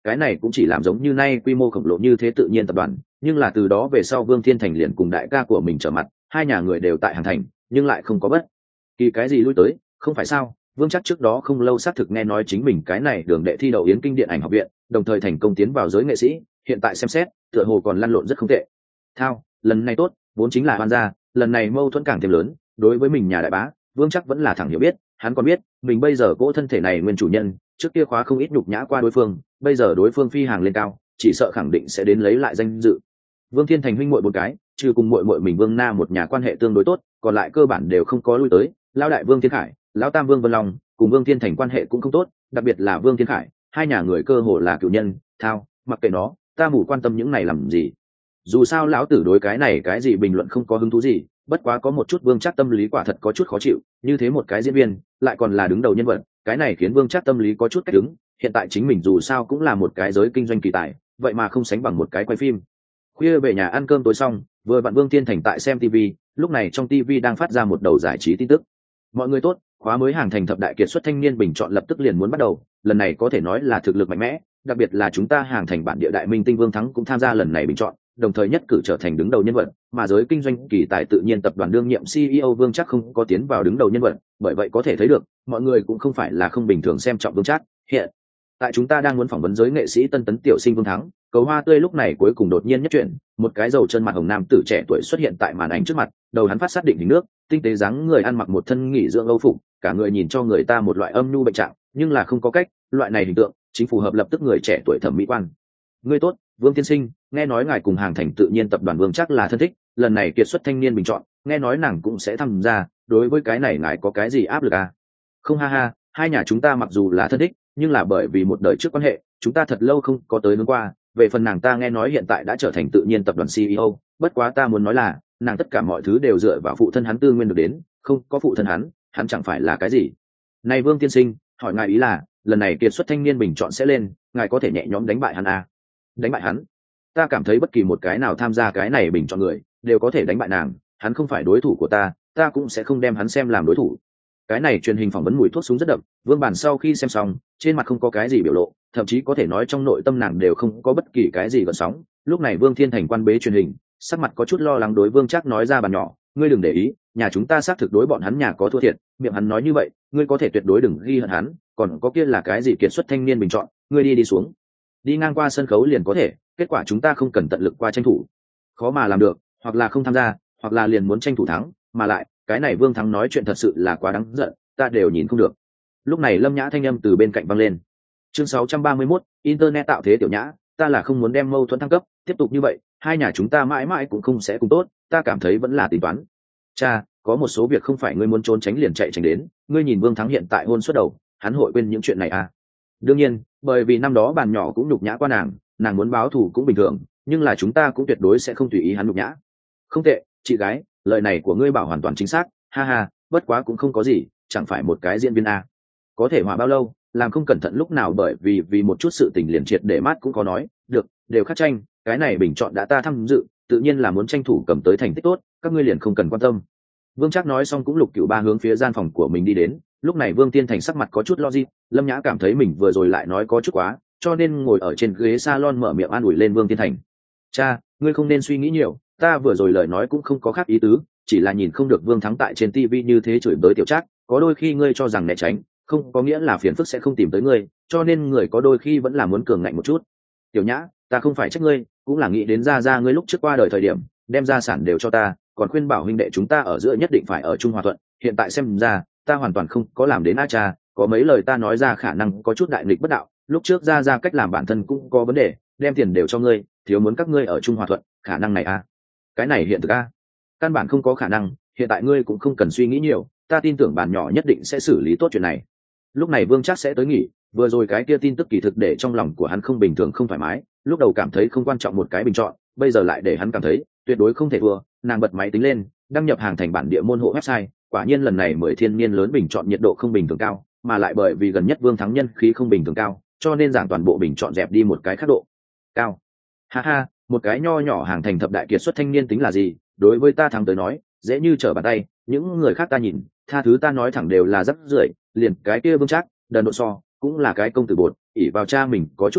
cái này cũng chỉ làm giống như nay quy mô khổng lồ như thế tự nhiên tập đoàn, nhưng là từ đó về sau Vương Thiên Thành liền cùng đại ca của mình trở mặt, hai nhà người đều tại Hàng Thành, nhưng lại không có bất kỳ cái gì lui tới, không phải sao? Vương chắc trước đó không lâu xác thực nghe nói chính mình cái này đường đệ thi đậu Yến Kinh Điện ảnh học viện, đồng thời thành công tiến vào giới nghệ sĩ, hiện tại xem xét, tựa hồ còn lăn lộn rất không tệ. Thao, lần này tốt, vốn chính là oan gia, lần này mâu thuẫn càng thêm lớn, đối với mình nhà đại bá, Vương chắc vẫn là thẳng hiểu biết, hắn còn biết, mình bây giờ cỗ thân thể này nguyên chủ nhân, trước kia khóa không ít nhục nhã qua đối phương, bây giờ đối phương phi hàng lên cao, chỉ sợ khẳng định sẽ đến lấy lại danh dự. Vương Thiên Thành huynh muội một cái, trừ cùng muội muội mình Vương Na một nhà quan hệ tương đối tốt, còn lại cơ bản đều không có lui tới, lão đại Vương Thiên Khải, lão tam Vương Vân Long, cùng Vương Thiên Thành quan hệ cũng không tốt, đặc biệt là Vương Thiên Khải, hai nhà người cơ hồ là cựu nhân, thao, mặc kệ nó, ta mù quan tâm những này làm gì. Dù sao lão tử đối cái này cái gì bình luận không có hứng thú gì, bất quá có một chút Vương Trác tâm lý quả thật có chút khó chịu, như thế một cái diễn viên, lại còn là đứng đầu nhân vật, cái này khiến Vương Trác tâm lý có chút cách đứng, hiện tại chính mình dù sao cũng là một cái giới kinh doanh kỳ tài, vậy mà không sánh bằng một cái quay phim. Khuya về nhà ăn cơm tối xong, vừa vặn Vương Thiên Thành tại xem TV, lúc này trong TV đang phát ra một đầu giải trí tin tức. Mọi người tốt, khóa mới Hàng Thành thập đại kiệt xuất thanh niên bình chọn lập tức liền muốn bắt đầu, lần này có thể nói là thực lực mạnh mẽ, đặc biệt là chúng ta Hàng Thành bản địa đại minh tinh Vương Thắng cũng tham gia lần này bình chọn, đồng thời nhất cử trở thành đứng đầu nhân vật, mà giới kinh doanh kỳ tài tự nhiên tập đoàn đương nhiệm CEO Vương Trác không có tiến vào đứng đầu nhân vật, bởi vậy có thể thấy được, mọi người cũng không phải là không bình thường xem trọng Vương Trác. Hiện tại chúng ta đang muốn phỏng vấn giới nghệ sĩ tân tấn tiểu sinh Vương Thắng, Cầu Hoa Tươi lúc này cuối cùng đột nhiên nhất chuyển, một cái dầu chân mặt hồng nam tử trẻ tuổi xuất hiện tại màn ảnh trước mặt, đầu hắn phát sát định hình nước, tinh tế dáng người ăn mặc một thân nghỉ dưỡng âu phục, cả người nhìn cho người ta một loại âm nhu bệnh trạng, nhưng là không có cách, loại này hình tượng chính phù hợp lập tức người trẻ tuổi thẩm mỹ quan. Ngươi tốt, Vương tiên sinh, nghe nói ngài cùng Hàng Thành tự nhiên tập đoàn Vương chắc là thân thích, lần này kiệt xuất thanh niên bình chọn, nghe nói nàng cũng sẽ tham gia, đối với cái này ngài có cái gì áp lực à? Không ha ha, hai nhà chúng ta mặc dù là thân thích, nhưng là bởi vì một đời trước quan hệ, chúng ta thật lâu không có tới hướng qua, về phần nàng ta nghe nói hiện tại đã trở thành tự nhiên tập đoàn CEO, bất quá ta muốn nói là, nàng tất cả mọi thứ đều dựa vào phụ thân hắn tư nguyên được đến, không có phụ thân hắn chẳng phải là cái gì. Này Vương tiên sinh, hỏi ngài ý là, lần này kiệt xuất thanh niên bình chọn sẽ lên, ngài có thể nhẹ nhõm đánh bại hắn à? Đánh bại hắn? Ta cảm thấy bất kỳ một cái nào tham gia cái này bình chọn người, đều có thể đánh bại nàng, hắn không phải đối thủ của ta, ta cũng sẽ không đem hắn xem làm đối thủ. Cái này truyền hình phỏng vấn mùi thuốc súng rất đậm, Vương Bản sau khi xem xong, trên mặt không có cái gì biểu lộ, thậm chí có thể nói trong nội tâm nàng đều không có bất kỳ cái gì gợn sóng. Lúc này Vương Thiên Thành quan bế truyền hình, sắc mặt có chút lo lắng đối Vương Trác nói ra bàn nhỏ, ngươi đừng để ý, nhà chúng ta xác thực đối bọn hắn nhà có thua thiệt, miệng hắn nói như vậy, ngươi có thể tuyệt đối đừng ghi hận hắn, còn có kia là cái gì kiệt xuất thanh niên bình chọn, ngươi đi xuống, đi ngang qua sân khấu liền có thể, kết quả chúng ta không cần tận lực qua tranh thủ, khó mà làm được, hoặc là không tham gia, hoặc là liền muốn tranh thủ thắng, mà lại cái này Vương Thắng nói chuyện thật sự là quá đáng giận, ta đều nhìn không được. Lúc này Lâm Nhã thanh âm từ bên cạnh vang lên. Chương 631, internet tạo thế tiểu nhã, ta là không muốn đem mâu thuẫn thăng cấp, tiếp tục như vậy, hai nhà chúng ta mãi mãi cũng không sẽ cùng tốt, ta cảm thấy vẫn là tính toán. Cha, có một số việc không phải ngươi muốn trốn tránh liền chạy tránh đến, ngươi nhìn Vương Thắng hiện tại hôn suốt đầu, hắn hội quên những chuyện này à? Đương nhiên, bởi vì năm đó bàn nhỏ cũng nhục nhã qua nàng muốn báo thù cũng bình thường, nhưng là chúng ta cũng tuyệt đối sẽ không tùy ý hắn nhục nhã. Không tệ, chị gái, lời này của ngươi bảo hoàn toàn chính xác, ha ha, bất quá cũng không có gì, chẳng phải một cái diễn viên à. Có thể hòa bao lâu, làm không cẩn thận lúc nào bởi vì một chút sự tình liền triệt để mát cũng có nói, được, đều khắc tranh, cái này bình chọn đã ta tham dự, tự nhiên là muốn tranh thủ cầm tới thành tích tốt, các ngươi liền không cần quan tâm. Vương Trác nói xong cũng Lục Cửu Ba hướng phía gian phòng của mình đi đến, lúc này Vương Tiên Thành sắc mặt có chút lo gì, Lâm Nhã cảm thấy mình vừa rồi lại nói có chút quá, cho nên ngồi ở trên ghế salon mở miệng an ủi lên Vương Tiên Thành. Cha, ngươi không nên suy nghĩ nhiều, ta vừa rồi lời nói cũng không có khác ý tứ, chỉ là nhìn không được Vương Thắng tại trên TV như thế chửi bới Tiểu Trác, có đôi khi ngươi cho rằng né tránh, không có nghĩa là phiền phức sẽ không tìm tới ngươi, cho nên người có đôi khi vẫn là muốn cường ngạnh một chút. Tiểu Nhã, ta không phải trách ngươi, cũng là nghĩ đến ra ngươi lúc trước qua đời thời điểm, đem gia sản đều cho ta, còn khuyên bảo huynh đệ chúng ta ở giữa nhất định phải ở chung hòa thuận, hiện tại xem ra, ta hoàn toàn không có làm đến a cha, có mấy lời ta nói ra khả năng có chút đại nghịch bất đạo, lúc trước ra cách làm bản thân cũng có vấn đề, đem tiền đều cho ngươi, thiếu muốn các ngươi ở chung hòa thuận, khả năng này a? Cái này hiện thực a? Căn bản không có khả năng, hiện tại ngươi cũng không cần suy nghĩ nhiều, ta tin tưởng bản nhỏ nhất định sẽ xử lý tốt chuyện này. Lúc này Vương Trác sẽ tới nghỉ, vừa rồi cái kia tin tức kỳ thực để trong lòng của hắn không bình thường không thoải mái, lúc đầu cảm thấy không quan trọng một cái bình chọn, bây giờ lại để hắn cảm thấy tuyệt đối không thể thua. Nàng bật máy tính lên, đăng nhập Hàng Thành bản địa môn hộ website, quả nhiên lần này 10 thiên niên lớn bình chọn nhiệt độ không bình thường cao, mà lại bởi vì gần nhất Vương Thắng nhân khí không bình thường cao, cho nên giảng toàn bộ bình chọn dẹp đi một cái khác độ cao. Ha ha, một cái nho nhỏ Hàng Thành thập đại kiệt xuất thanh niên tính là gì, đối với ta thắng tới nói dễ như trở bàn tay, những người khác ta nhìn, tha thứ ta nói thẳng đều là rất rưởi, liền cái kia Vương Trác đần độ so cũng là cái công tử bột, ỷ vào cha mình có chút tiền,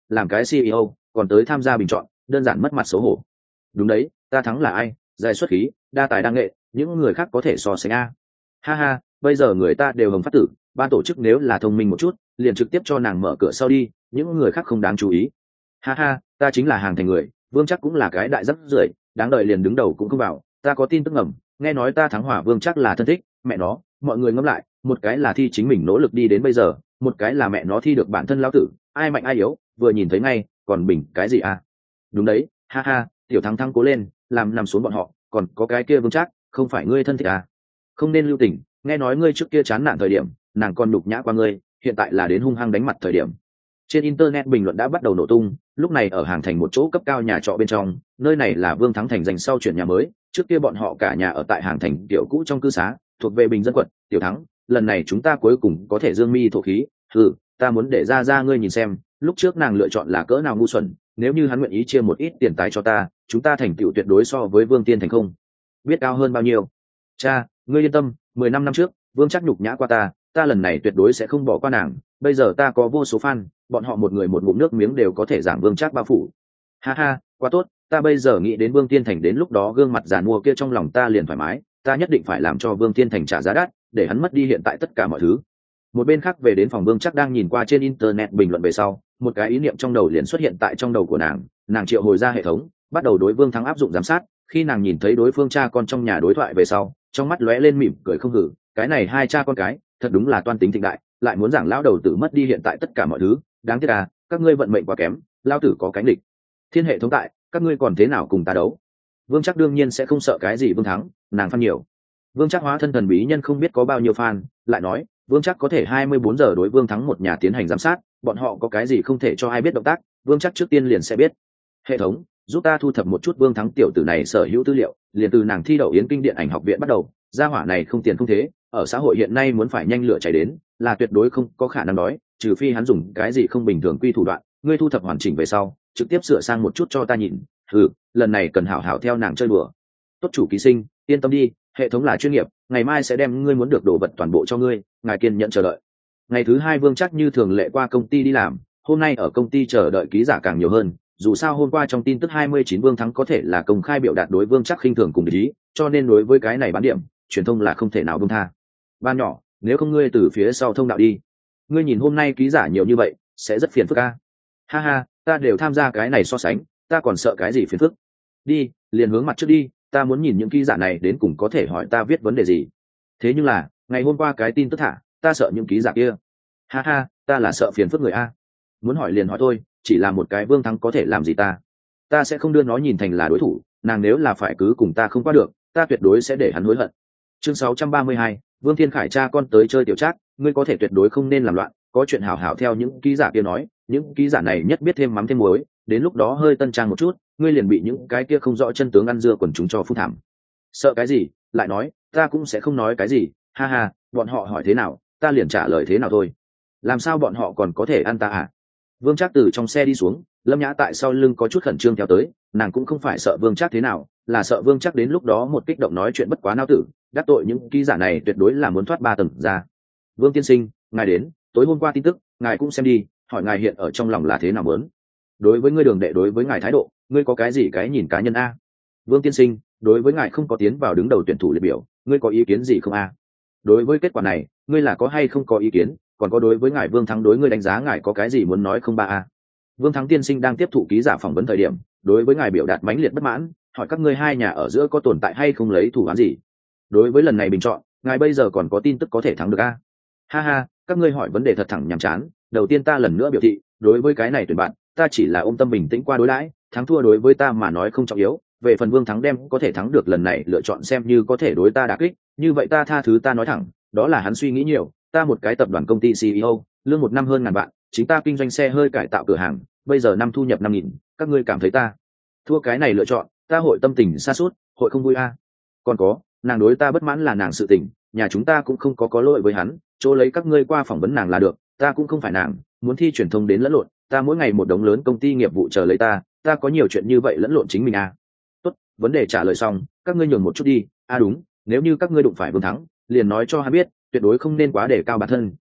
làm cái CEO còn tới tham gia bình chọn, đơn giản mất mặt xấu hổ. Đúng đấy, ta thắng là ai? Giải xuất khí, đa tài đa nghệ, những người khác có thể so sánh a. Ha ha, bây giờ người ta đều hồng phát tử, ban tổ chức nếu là thông minh một chút, liền trực tiếp cho nàng mở cửa sau đi, những người khác không đáng chú ý. Ha ha, ta chính là hàng thành người, Vương chắc cũng là cái đại rất rưởi, đáng đợi liền đứng đầu cũng không vào. Ta có tin tức ngầm, nghe nói ta thắng Hỏa Vương chắc là thân thích, mẹ nó, mọi người ngẫm lại, một cái là thi chính mình nỗ lực đi đến bây giờ, một cái là mẹ nó thi được bản thân lão tử, ai mạnh ai yếu, vừa nhìn thấy ngay, còn bình cái gì à? Đúng đấy, ha ha, tiểu thắng thắng cố lên, làm nằm xuống bọn họ, còn có cái kia Vương chắc, không phải ngươi thân thích à? Không nên lưu tình, nghe nói ngươi trước kia chán nản thời điểm, nàng còn nhục nhã qua ngươi, hiện tại là đến hung hăng đánh mặt thời điểm. Trên internet bình luận đã bắt đầu nổ tung, lúc này ở hàng thành một chỗ cấp cao nhà trọ bên trong, nơi này là Vương Thắng Thành dành sau chuyển nhà mới, trước kia bọn họ cả nhà ở tại hàng thành tiểu cũ trong cư xá, thuộc về Bình Dân quận. Tiểu Thắng, lần này chúng ta cuối cùng có thể dương mi thổ khí, ta muốn để ra ngươi nhìn xem, lúc trước nàng lựa chọn là cỡ nào ngu xuẩn, nếu như hắn nguyện ý chia một ít tiền tài cho ta, chúng ta thành tựu tuyệt đối so với Vương Tiên Thành không biết cao hơn bao nhiêu. Cha, ngươi yên tâm, 15 năm trước, Vương chắc nhục nhã qua ta lần này tuyệt đối sẽ không bỏ qua nàng, bây giờ ta có vô số fan, bọn họ một người một ngụm nước miếng đều có thể giảng Vương chắc bao phủ. Ha ha, quá tốt, ta bây giờ nghĩ đến Vương Tiên Thành đến lúc đó gương mặt giàn mua kia trong lòng ta liền thoải mái, ta nhất định phải làm cho Vương Tiên Thành trả giá đắt, để hắn mất đi hiện tại tất cả mọi thứ. Một bên khác về đến phòng Vương chắc đang nhìn qua trên internet bình luận về sau, một cái ý niệm trong đầu liền xuất hiện tại trong đầu của nàng triệu hồi ra hệ thống, bắt đầu đối Vương Thắng áp dụng giám sát. Khi nàng nhìn thấy đối phương cha con trong nhà đối thoại về sau, trong mắt lóe lên mỉm cười không hử, cái này hai cha con cái thật đúng là toan tính thịnh đại, lại muốn giảng lão đầu tử mất đi hiện tại tất cả mọi thứ, đáng tiếc à, các ngươi vận mệnh quá kém, lão tử có cánh địch thiên hệ thống tại, các ngươi còn thế nào cùng ta đấu. Vương chắc đương nhiên sẽ không sợ cái gì Vương Thắng, nàng fan nhiều. Vương chắc hóa thân thần bí nhân không biết có bao nhiêu fan, lại nói Vương chắc có thể 24 giờ đối Vương Thắng một nhà tiến hành giám sát, bọn họ có cái gì không thể cho ai biết động tác, Vương chắc trước tiên liền sẽ biết. Hệ thống, giúp ta thu thập một chút Vương Thắng tiểu tử này sở hữu tư liệu, liền từ nàng thi đậu Yến Kinh Điện ảnh học viện bắt đầu, gia hỏa này không tiền không thế, ở xã hội hiện nay muốn phải nhanh lửa cháy đến, là tuyệt đối không có khả năng đói, trừ phi hắn dùng cái gì không bình thường quy thủ đoạn, ngươi thu thập hoàn chỉnh về sau, trực tiếp sửa sang một chút cho ta nhìn. Lần này cần hảo hảo theo nàng chơi đùa. Tốt chủ ký sinh, yên tâm đi, hệ thống là chuyên nghiệp, ngày mai sẽ đem ngươi muốn được đồ vật toàn bộ cho ngươi, ngài kiên nhẫn chờ đợi. Ngày thứ hai Vương chắc như thường lệ qua công ty đi làm, hôm nay ở công ty chờ đợi ký giả càng nhiều hơn, dù sao hôm qua trong tin tức 29 Vương Thắng có thể là công khai biểu đạt đối Vương chắc khinh thường cùng ý, cho nên đối với cái này bán điểm, truyền thông là không thể nào buông tha. Ban nhỏ, nếu không ngươi từ phía sau thông đạo đi, ngươi nhìn hôm nay ký giả nhiều như vậy, sẽ rất phiền phức a. Ha ha, ta đều tham gia cái này so sánh, ta còn sợ cái gì phiền phức. Đi, liền hướng mặt trước đi, ta muốn nhìn những ký giả này đến cùng có thể hỏi ta viết vấn đề gì. Thế nhưng là, ngày hôm qua cái tin tức thả, ta sợ những ký giả kia. Ha ha, ta là sợ phiền phức người a. Muốn hỏi liền hỏi thôi, chỉ là một cái Vương Thắng có thể làm gì ta sẽ không đưa nó nhìn thành là đối thủ, nàng nếu là phải cứ cùng ta không qua được, ta tuyệt đối sẽ để hắn hối hận. Chương 632, Vương Thiên Khải cha con tới chơi tiểu trác, ngươi có thể tuyệt đối không nên làm loạn, có chuyện hảo hảo theo những ký giả kia nói, những ký giả này nhất biết thêm mắm thêm muối, đến lúc đó hơi tân trang một chút, ngươi liền bị những cái kia không rõ chân tướng ăn dưa quần chúng cho phun thảm. Sợ cái gì, lại nói, ta cũng sẽ không nói cái gì, ha ha, bọn họ hỏi thế nào, ta liền trả lời thế nào thôi. Làm sao bọn họ còn có thể ăn ta à? Vương Trác từ trong xe đi xuống, Lâm Nhã tại sau lưng có chút khẩn trương theo tới, nàng cũng không phải sợ Vương Trác thế nào, là sợ Vương Trác đến lúc đó một kích động nói chuyện bất quá nao tử, đắc tội những ký giả này tuyệt đối là muốn thoát 3 tầng ra. Vương tiên sinh, ngài đến, tối hôm qua tin tức, ngài cũng xem đi, hỏi ngài hiện ở trong lòng là thế nào muốn. Đối với ngươi Đường đệ đối với ngài thái độ, ngươi có cái gì cái nhìn cá nhân a? Vương tiên sinh, đối với ngài không có tiến vào đứng đầu tuyển thủ liệt biểu, ngươi có ý kiến gì không a? Đối với kết quả này, ngươi là có hay không có ý kiến, còn có đối với ngài Vương Thắng đối ngươi đánh giá ngài có cái gì muốn nói không ba a? Vương Thắng tiên sinh đang tiếp thụ ký giả phỏng vấn thời điểm, đối với ngài biểu đạt mãnh liệt bất mãn, hỏi các ngươi hai nhà ở giữa có tồn tại hay không lấy thủ án gì. Đối với lần này bình chọn, ngài bây giờ còn có tin tức có thể thắng được a? Ha ha, các ngươi hỏi vấn đề thật thẳng nhàm chán. Đầu tiên ta lần nữa biểu thị, đối với cái này tuyển bạn, ta chỉ là ôm tâm bình tĩnh qua đối đãi, thắng thua đối với ta mà nói không trọng yếu. Về phần Vương Thắng đem có thể thắng được lần này lựa chọn xem như có thể đối ta đả kích, như vậy ta tha thứ, ta nói thẳng, đó là hắn suy nghĩ nhiều. Ta một cái tập đoàn công ty CEO, lương một năm hơn ngàn vạn, chính ta kinh doanh xe hơi cải tạo cửa hàng, bây giờ năm thu nhập 5.000, các ngươi cảm thấy ta thua cái này lựa chọn, ta hội tâm tình sa sút, hội không vui a? Còn có, nàng đối ta bất mãn là nàng sự tình, nhà chúng ta cũng không có lỗi với hắn, chỗ lấy các ngươi qua phỏng vấn nàng là được, ta cũng không phải nàng, muốn thi truyền thông đến lẫn lộn, ta mỗi ngày một đống lớn công ty nghiệp vụ chờ lấy ta có nhiều chuyện như vậy lẫn lộn chính mình a. Tốt, vấn đề trả lời xong, các ngươi nhường một chút đi. Đúng, nếu như các ngươi đụng phải Vương Thắng, liền nói cho hắn biết, tuyệt đối không nên quá đề cao bản thân,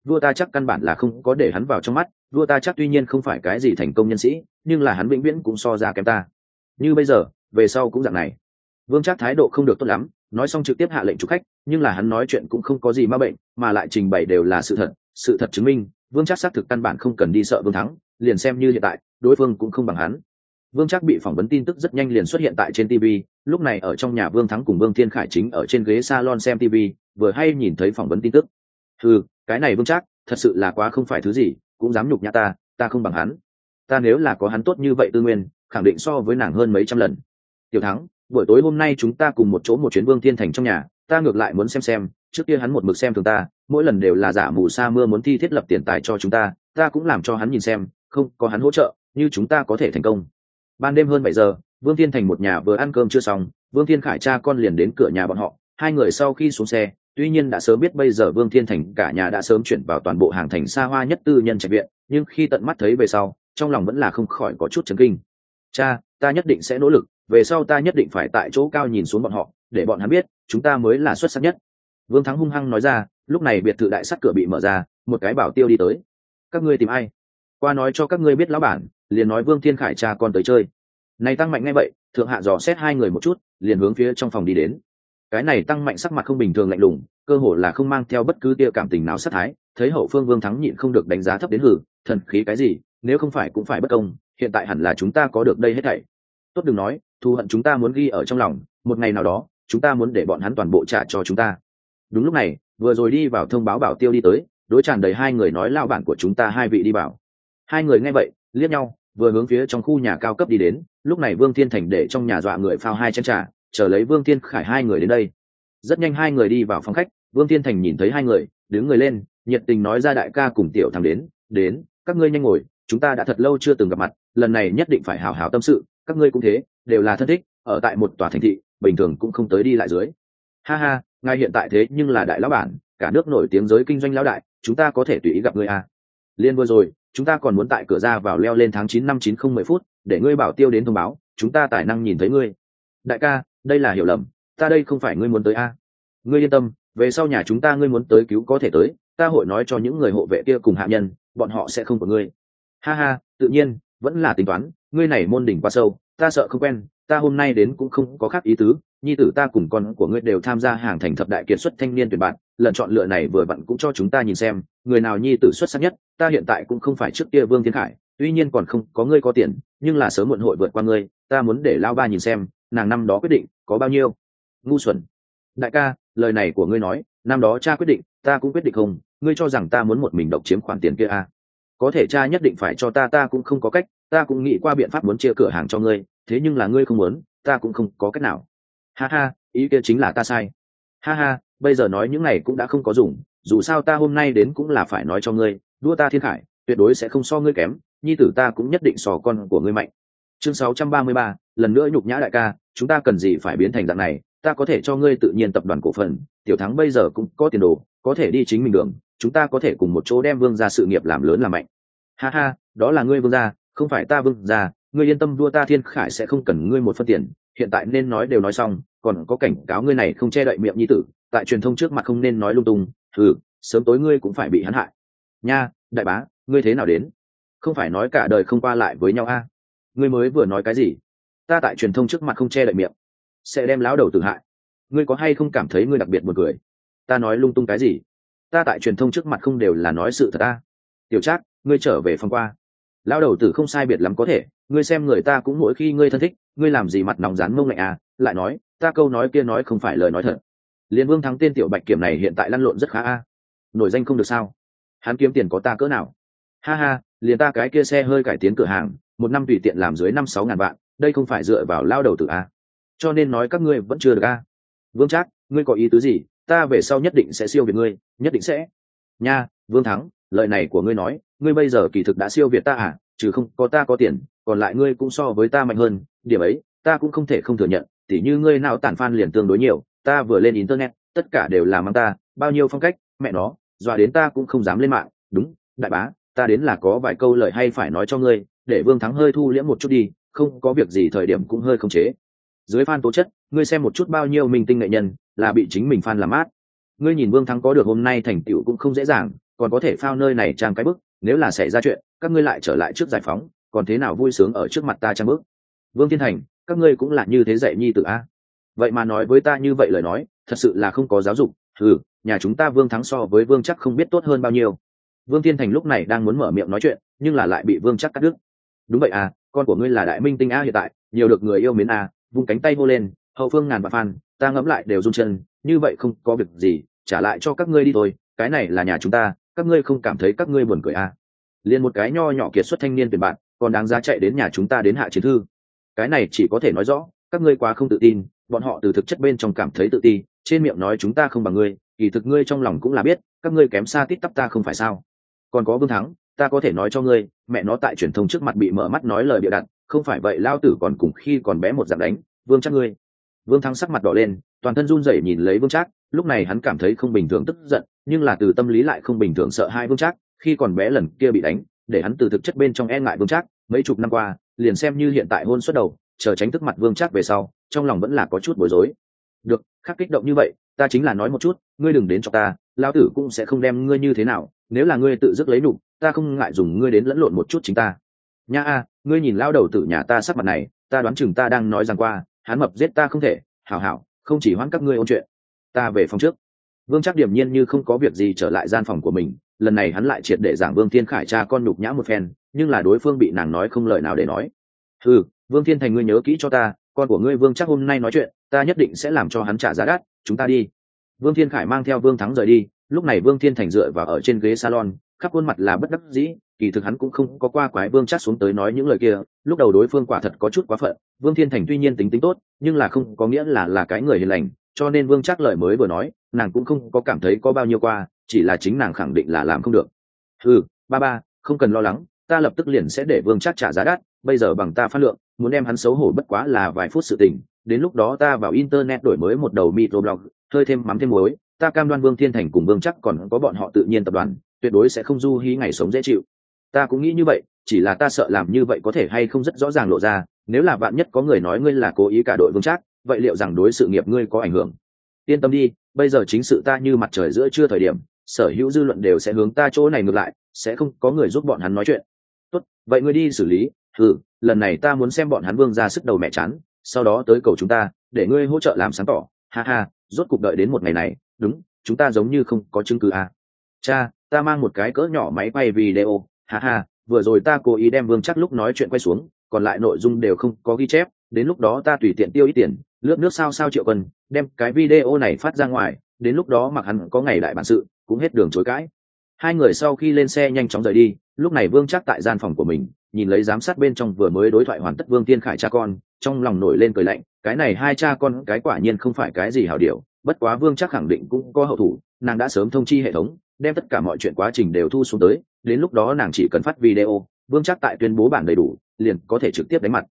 vua ta chắc căn bản là không có để hắn vào trong mắt. Vua ta chắc tuy nhiên không phải cái gì thành công nhân sĩ, nhưng là hắn vĩnh viễn cũng so ra kém ta. Như bây giờ về sau cũng dạng này. Vương Trác thái độ không được tốt lắm, nói xong trực tiếp hạ lệnh chủ khách, nhưng là hắn nói chuyện cũng không có gì ma bệnh, mà lại trình bày đều là sự thật chứng minh Vương Trác xác thực căn bản không cần đi sợ Vương Thắng, liền xem như hiện tại đối phương cũng không bằng hắn. Vương Trác bị phỏng vấn tin tức rất nhanh liền xuất hiện tại trên TV, lúc này ở trong nhà Vương Thắng cùng Vương Thiên Khải chính ở trên ghế salon xem TV, vừa hay nhìn thấy phỏng vấn tin tức. Cái này Vương Trác thật sự là quá không phải thứ gì, cũng dám nhục nhã ta không bằng hắn. Ta nếu là có hắn tốt như vậy tư nguyên, khẳng định so với nàng hơn mấy trăm lần. Tiểu Thắng, buổi tối hôm nay chúng ta cùng một chỗ một chuyến Vương Thiên Thành trong nhà, ta ngược lại muốn xem, trước kia hắn một mực xem thường ta, mỗi lần đều là giả mù sa mưa muốn thi thiết lập tiền tài cho chúng ta cũng làm cho hắn nhìn xem, không có hắn hỗ trợ, như chúng ta có thể thành công. Ban đêm hơn 7 giờ, Vương Thiên Thành một nhà vừa ăn cơm chưa xong, Vương Thiên Khải cha con liền đến cửa nhà bọn họ. Hai người sau khi xuống xe, tuy nhiên đã sớm biết bây giờ Vương Thiên Thành cả nhà đã sớm chuyển vào toàn bộ hàng thành xa hoa nhất tư nhân trạch viện, nhưng khi tận mắt thấy về sau, trong lòng vẫn là không khỏi có chút chấn kinh. Cha, ta nhất định sẽ nỗ lực, về sau ta nhất định phải tại chỗ cao nhìn xuống bọn họ, để bọn hắn biết chúng ta mới là xuất sắc nhất. Vương Thắng hung hăng nói ra. Lúc này biệt thự đại sắt cửa bị mở ra, một cái bảo tiêu đi tới. Các ngươi tìm ai? Qua nói cho các ngươi biết lão bản, liền nói Vương Thiên Khải cha con tới chơi. Này Tăng Mạnh nghe vậy, thượng hạ dò xét hai người một chút, liền hướng phía trong phòng đi đến. Cái này Tăng Mạnh sắc mặt không bình thường lạnh lùng, cơ hồ là không mang theo bất cứ tia cảm tình nào sát thái. Thấy hậu phương Vương Thắng nhịn không được đánh giá thấp đến hử, thần khí cái gì, nếu không phải cũng phải bất công, hiện tại hẳn là chúng ta có được đây hết thảy. Tốt đừng nói, thù hận chúng ta muốn ghi ở trong lòng, một ngày nào đó chúng ta muốn để bọn hắn toàn bộ trả cho chúng ta. Đúng lúc này, vừa rồi đi vào thông báo bảo tiêu đi tới, đối tràn đầy hai người nói lao bản của chúng ta hai vị đi vào. Hai người nghe vậy liếc nhau, vừa hướng phía trong khu nhà cao cấp đi đến. Lúc này Vương Thiên Thành để trong nhà dọa người phao hai chén trà, chờ lấy Vương Thiên Khải hai người đến đây. Rất nhanh hai người đi vào phòng khách. Vương Thiên Thành nhìn thấy hai người, đứng người lên, nhiệt tình nói ra đại ca cùng tiểu thằng đến, các ngươi nhanh ngồi, chúng ta đã thật lâu chưa từng gặp mặt, lần này nhất định phải hào hào tâm sự, các ngươi cũng thế, đều là thân thích, ở tại một tòa thành thị, bình thường cũng không tới đi lại dưới. Ha ha, ngài hiện tại thế nhưng là đại lão bản, cả nước nổi tiếng giới kinh doanh lão đại, chúng ta có thể tùy ý gặp ngươi à? Liên vừa rồi, chúng ta còn muốn tại cửa ra vào leo lên tháng 9 năm 90 phút, để ngươi bảo tiêu đến thông báo, chúng ta tài năng nhìn thấy ngươi. Đại ca, đây là hiểu lầm, ta đây không phải ngươi muốn tới à? Ngươi yên tâm, về sau nhà chúng ta ngươi muốn tới cứu có thể tới, ta hội nói cho những người hộ vệ kia cùng hạ nhân, bọn họ sẽ không của ngươi. Ha ha, tự nhiên, vẫn là tính toán, ngươi này môn đỉnh quá sâu, ta sợ không quen, ta hôm nay đến cũng không có khác ý tứ, nhi tử ta cùng con của ngươi đều tham gia hàng thành thập đại kiệt xuất thanh niên tuyển bạn, lần chọn lựa này vừa vặn cũng cho chúng ta nhìn xem, người nào nhi tử xuất sắc nhất. Ta hiện tại cũng không phải trước kia Vương Thiên Khải, tuy nhiên còn không có ngươi có tiền, nhưng là sớm muộn hội vượt qua ngươi, ta muốn để lao ba nhìn xem, nàng năm đó quyết định có bao nhiêu. Ngu xuẩn. Đại ca, lời này của ngươi nói, năm đó cha quyết định, ta cũng quyết định không, ngươi cho rằng ta muốn một mình độc chiếm khoản tiền kia à? Có thể cha nhất định phải cho ta cũng không có cách, ta cũng nghĩ qua biện pháp muốn chia cửa hàng cho ngươi, thế nhưng là ngươi không muốn, ta cũng không có cách nào. Ha ha, ý kia chính là ta sai. Ha ha, bây giờ nói những này cũng đã không có dùng, dù sao ta hôm nay đến cũng là phải nói cho ngươi, đua ta Thiên Khải tuyệt đối sẽ không so ngươi kém, nhi tử ta cũng nhất định so con của ngươi mạnh. Chương 633, lần nữa nhục nhã đại ca, chúng ta cần gì phải biến thành dạng này, ta có thể cho ngươi tự nhiên tập đoàn cổ phần, Tiểu Thắng bây giờ cũng có tiền đồ, có thể đi chính mình đường, chúng ta có thể cùng một chỗ đem Vương gia sự nghiệp làm lớn làm mạnh. Ha ha, đó là ngươi Vương gia, không phải ta Vương gia, ngươi yên tâm, đua ta Thiên Khải sẽ không cần ngươi một phân tiền, hiện tại nên nói đều nói xong, còn có cảnh cáo ngươi này không che đậy miệng nhi tử, tại truyền thông trước mặt không nên nói lung tung, sớm tối ngươi cũng phải bị hắn hại. Nha, đại bá, ngươi thế nào đến? Không phải nói cả đời không qua lại với nhau a? Ngươi mới vừa nói cái gì? Ta tại truyền thông trước mặt không che đậy miệng, sẽ đem lão đầu tử hại. Ngươi có hay không cảm thấy ngươi đặc biệt buồn cười? Ta nói lung tung cái gì? Ta tại truyền thông trước mặt không đều là nói sự thật a? Tiểu Trác, ngươi trở về phòng qua. Lão đầu tử không sai biệt lắm có thể, ngươi xem người ta cũng mỗi khi ngươi thân thích, ngươi làm gì mặt nóng rán mông lạnh à? Lại nói, ta câu nói kia nói không phải lời nói thật. Liên Vương Thắng tên tiểu bạch kiểm này hiện tại lăn lộn rất khá a. Nổi danh không được sao? Hắn kiếm tiền có ta cỡ nào? Ha ha, liền ta cái kia xe hơi cải tiến cửa hàng, một năm tùy tiện làm dưới 5-6 ngàn vạn, đây không phải dựa vào lao đầu tử a. Cho nên nói các ngươi vẫn chưa được a. Vương Trác, ngươi có ý tứ gì? Ta về sau nhất định sẽ siêu việt ngươi, nhất định sẽ. Nha, Vương Thắng, lời này của ngươi nói, ngươi bây giờ kỳ thực đã siêu việt ta à? Trừ không có ta có tiền, còn lại ngươi cũng so với ta mạnh hơn, điểm ấy ta cũng không thể không thừa nhận. Tỉ như ngươi nào tản fan liền tương đối nhiều, ta vừa lên internet, tất cả đều là mang ta, bao nhiêu phong cách, mẹ nó, dọa đến ta cũng không dám lên mạng. Đúng, đại bá, ta đến là có vài câu lời hay phải nói cho ngươi, để Vương Thắng hơi thu liễm một chút đi, không có việc gì thời điểm cũng hơi không chế. Dưới fan tố chất, ngươi xem một chút bao nhiêu minh tinh nghệ nhân là bị chính mình fan làm mát. Ngươi nhìn Vương Thắng có được hôm nay thành tựu cũng không dễ dàng, còn có thể phao nơi này trang cái bức, nếu là xảy ra chuyện các ngươi lại trở lại trước giải phóng, còn thế nào vui sướng ở trước mặt ta trang bức. Vương Thiên Thành, các ngươi cũng là như thế dạy nhi tử a? Vậy mà nói với ta như vậy lời nói, thật sự là không có giáo dục. Nhà chúng ta Vương Thắng so với Vương Chắc không biết tốt hơn bao nhiêu. Vương Thiên Thành lúc này đang muốn mở miệng nói chuyện, nhưng là lại bị Vương Chắc cắt đứt. Đúng vậy à, con của ngươi là đại minh tinh a, hiện tại nhiều được người yêu mến a, vung cánh tay hô lên, hậu phương ngàn vạn fan, ta ngẫm lại đều run chân, như vậy không có việc gì, trả lại cho các ngươi đi thôi, cái này là nhà chúng ta, các ngươi không cảm thấy các ngươi buồn cười à? Liền một cái nho nhỏ kiệt xuất thanh niên tuyển bạn, còn đáng giá chạy đến nhà chúng ta đến hạ chiến thư. Cái này chỉ có thể nói rõ các ngươi quá không tự tin, bọn họ từ thực chất bên trong cảm thấy tự ti, trên miệng nói chúng ta không bằng ngươi, kỳ thực ngươi trong lòng cũng là biết các ngươi kém xa tít tắp ta không phải sao. Còn có Vương Thắng, ta có thể nói cho ngươi, mẹ nó tại truyền thông trước mặt bị mở mắt nói lời bịa đặt, không phải vậy lao tử còn cùng khi còn bé một dạng đánh. Vương Chắc ngươi. Vương Thắng sắc mặt đỏ lên, toàn thân run rẩy nhìn lấy Vương Trác, lúc này hắn cảm thấy không bình thường tức giận, nhưng là từ tâm lý lại không bình thường sợ hai Vương Trác, khi còn bé lần kia bị đánh, để hắn từ thực chất bên trong e ngại Vương Trác, mấy chục năm qua, liền xem như hiện tại hôn suất đầu, chờ tránh tức mặt Vương Trác về sau, trong lòng vẫn là có chút bối rối. Được, khắc kích động như vậy, ta chính là nói một chút, ngươi đừng đến cho ta, lão tử cũng sẽ không đem ngươi như thế nào, nếu là ngươi tự dứt lấy nhục, ta không ngại dùng ngươi đến lẫn lộn một chút chính ta. Nha a, ngươi nhìn lao đầu tử nhà ta sắc mặt này, ta đoán chừng ta đang nói rằng qua, hắn mập giết ta không thể, hảo hảo, không chỉ hoãn các ngươi ôn chuyện, ta về phòng trước. Vương Trác điềm nhiên như không có việc gì trở lại gian phòng của mình, lần này hắn lại triệt để giảng Vương Thiên Khải cha con nhục nhã một phen, nhưng là đối phương bị nàng nói không lời nào để nói. Vương Thiên Thành, ngươi nhớ kỹ cho ta, con của ngươi Vương Trác hôm nay nói chuyện, ta nhất định sẽ làm cho hắn trả giá đắt, chúng ta đi. Vương Thiên Khải mang theo Vương Thắng rời đi, lúc này Vương Thiên Thành dựa vào ở trên ghế salon, khắp khuôn mặt là bất đắc dĩ, kỳ thực hắn cũng không có qua quái Vương Trác xuống tới nói những lời kia, lúc đầu đối phương quả thật có chút quá phận, Vương Thiên Thành tuy nhiên tính tốt, nhưng là không có nghĩa là cái người hiền lành, cho nên Vương Trác lời mới vừa nói, nàng cũng không có cảm thấy có bao nhiêu qua, chỉ là chính nàng khẳng định là làm không được. Ba, không cần lo lắng, ta lập tức liền sẽ để Vương Trác trả giá đắt, bây giờ bằng ta phát lượng, muốn đem hắn xấu hổ bất quá là vài phút sự tình, đến lúc đó ta vào internet đổi mới một đầu microblog, hơi thêm mắm thêm muối, ta cam đoan Vương Thiên Thành cùng Vương Trác còn có bọn họ tự nhiên tập đoàn, tuyệt đối sẽ không du hí ngày sống dễ chịu. Ta cũng nghĩ như vậy, chỉ là ta sợ làm như vậy có thể hay không rất rõ ràng lộ ra, nếu là vạn nhất có người nói ngươi là cố ý cả đội Vương Trác, vậy liệu rằng đối sự nghiệp ngươi có ảnh hưởng? Yên tâm đi, bây giờ chính sự ta như mặt trời giữa trưa thời điểm, sở hữu dư luận đều sẽ hướng ta chỗ này ngược lại, sẽ không có người giúp bọn hắn nói chuyện. Tốt, vậy ngươi đi xử lý. Lần này ta muốn xem bọn hắn Vương ra sức đầu mẹ chán, sau đó tới cầu chúng ta, để ngươi hỗ trợ làm sáng tỏ. Ha, rốt cục đợi đến một ngày này. Đúng, chúng ta giống như không có chứng cứ à? Cha, ta mang một cái cỡ nhỏ máy quay video. Ha, vừa rồi ta cố ý đem Vương Trác lúc nói chuyện quay xuống, còn lại nội dung đều không có ghi chép, đến lúc đó ta tùy tiện tiêu ít tiền, lướt nước sao triệu quân, đem cái video này phát ra ngoài, đến lúc đó mặc hắn có ngày đại bản sự cũng hết đường chối cãi. Hai người sau khi lên xe nhanh chóng rời đi, lúc này Vương Trác tại gian phòng của mình, nhìn lấy giám sát bên trong vừa mới đối thoại hoàn tất Vương Thiên Khải cha con, trong lòng nổi lên cười lạnh, cái này hai cha con cái quả nhiên không phải cái gì hảo điều, bất quá Vương Trác khẳng định cũng có hậu thủ, nàng đã sớm thông chi hệ thống, đem tất cả mọi chuyện quá trình đều thu xuống tới, đến lúc đó nàng chỉ cần phát video, Vương Trác tại tuyên bố bản đầy đủ, liền có thể trực tiếp đánh mặt.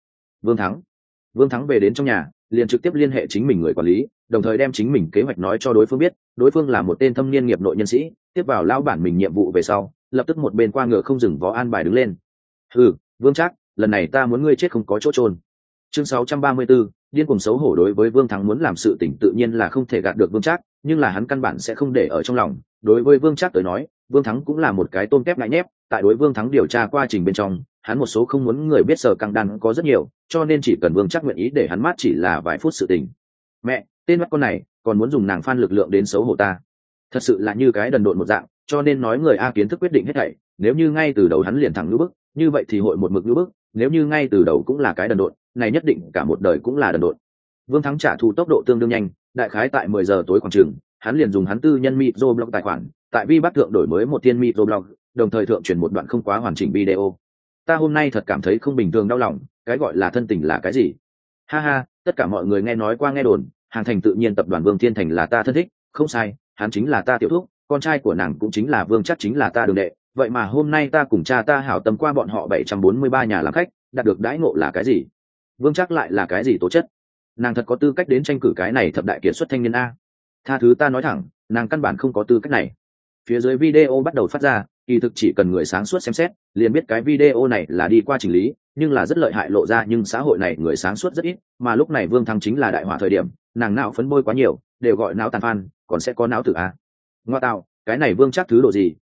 Vương Thắng về đến trong nhà, liền trực tiếp liên hệ chính mình người quản lý, đồng thời đem chính mình kế hoạch nói cho đối phương biết, đối phương là một tên thâm niên nghiệp nội nhân sĩ, tiếp vào lao bản mình nhiệm vụ về sau, lập tức một bên qua ngựa không dừng vó an bài đứng lên. Vương Trác, lần này ta muốn ngươi chết không có chỗ trôn. Chương 634, điên cuồng xấu hổ. Đối với Vương Thắng muốn làm sự tình tự nhiên là không thể gạt được Vương Trác, nhưng là hắn căn bản sẽ không để ở trong lòng. Đối với Vương Trác tới nói, Vương Thắng cũng là một cái tôm tép ngại nhép, tại đối Vương Thắng điều tra quá trình bên trong, hắn một số không muốn người biết sở căng đan có rất nhiều, cho nên chỉ cần Vương Trác nguyện ý để hắn mát chỉ là vài phút sự tình. Mẹ, tên mắt con này còn muốn dùng nàng phan lực lượng đến xấu hổ ta, thật sự là như cái đần độn một dạng, cho nên nói người A kiến thức quyết định hết thảy, nếu như ngay từ đầu hắn liền thẳng ngữ bức, như vậy thì hội một mực ngữ bức, nếu như ngay từ đầu cũng là cái đần độn, này nhất định cả một đời cũng là đần độn. Vương Thắng trả thù tốc độ tương đương nhanh, đại khái tại 10 giờ tối khoảng chừng, hắn liền dùng hắn tư nhân microblog tài khoản, tại Vi Bắc thượng đổi mới một thiên microblog, đồng thời thượng truyền một đoạn không quá hoàn chỉnh video. Ta hôm nay thật cảm thấy không bình thường đau lòng, cái gọi là thân tình là cái gì? Ha, tất cả mọi người nghe nói qua nghe đồn, Hàng Thành tự nhiên tập đoàn Vương Thiên Thành là ta thân thích, không sai, hắn chính là ta tiểu thúc, con trai của nàng cũng chính là Vương Trác chính là ta đường đệ, vậy mà hôm nay ta cùng cha ta hảo tâm qua bọn họ 743 nhà làm khách, đạt được đãi ngộ là cái gì? Vương Trác lại là cái gì tố chất? Nàng thật có tư cách đến tranh cử cái này thập đại kiệt xuất thanh niên a? Tha thứ ta nói thẳng, nàng căn bản không có tư cách này. Phía dưới video bắt đầu phát ra, kỳ thực chỉ cần người sáng suốt xem xét, liền biết cái video này là đi qua chỉnh lý, nhưng là rất lợi hại lộ ra, nhưng xã hội này người sáng suốt rất ít, mà lúc này Vương Thắng chính là đại hỏa thời điểm, nàng não phấn bôi quá nhiều, đều gọi não tàn phan, còn sẽ có não tử a. Ngoa tạo, cái này Vương Trác thứ độ gì,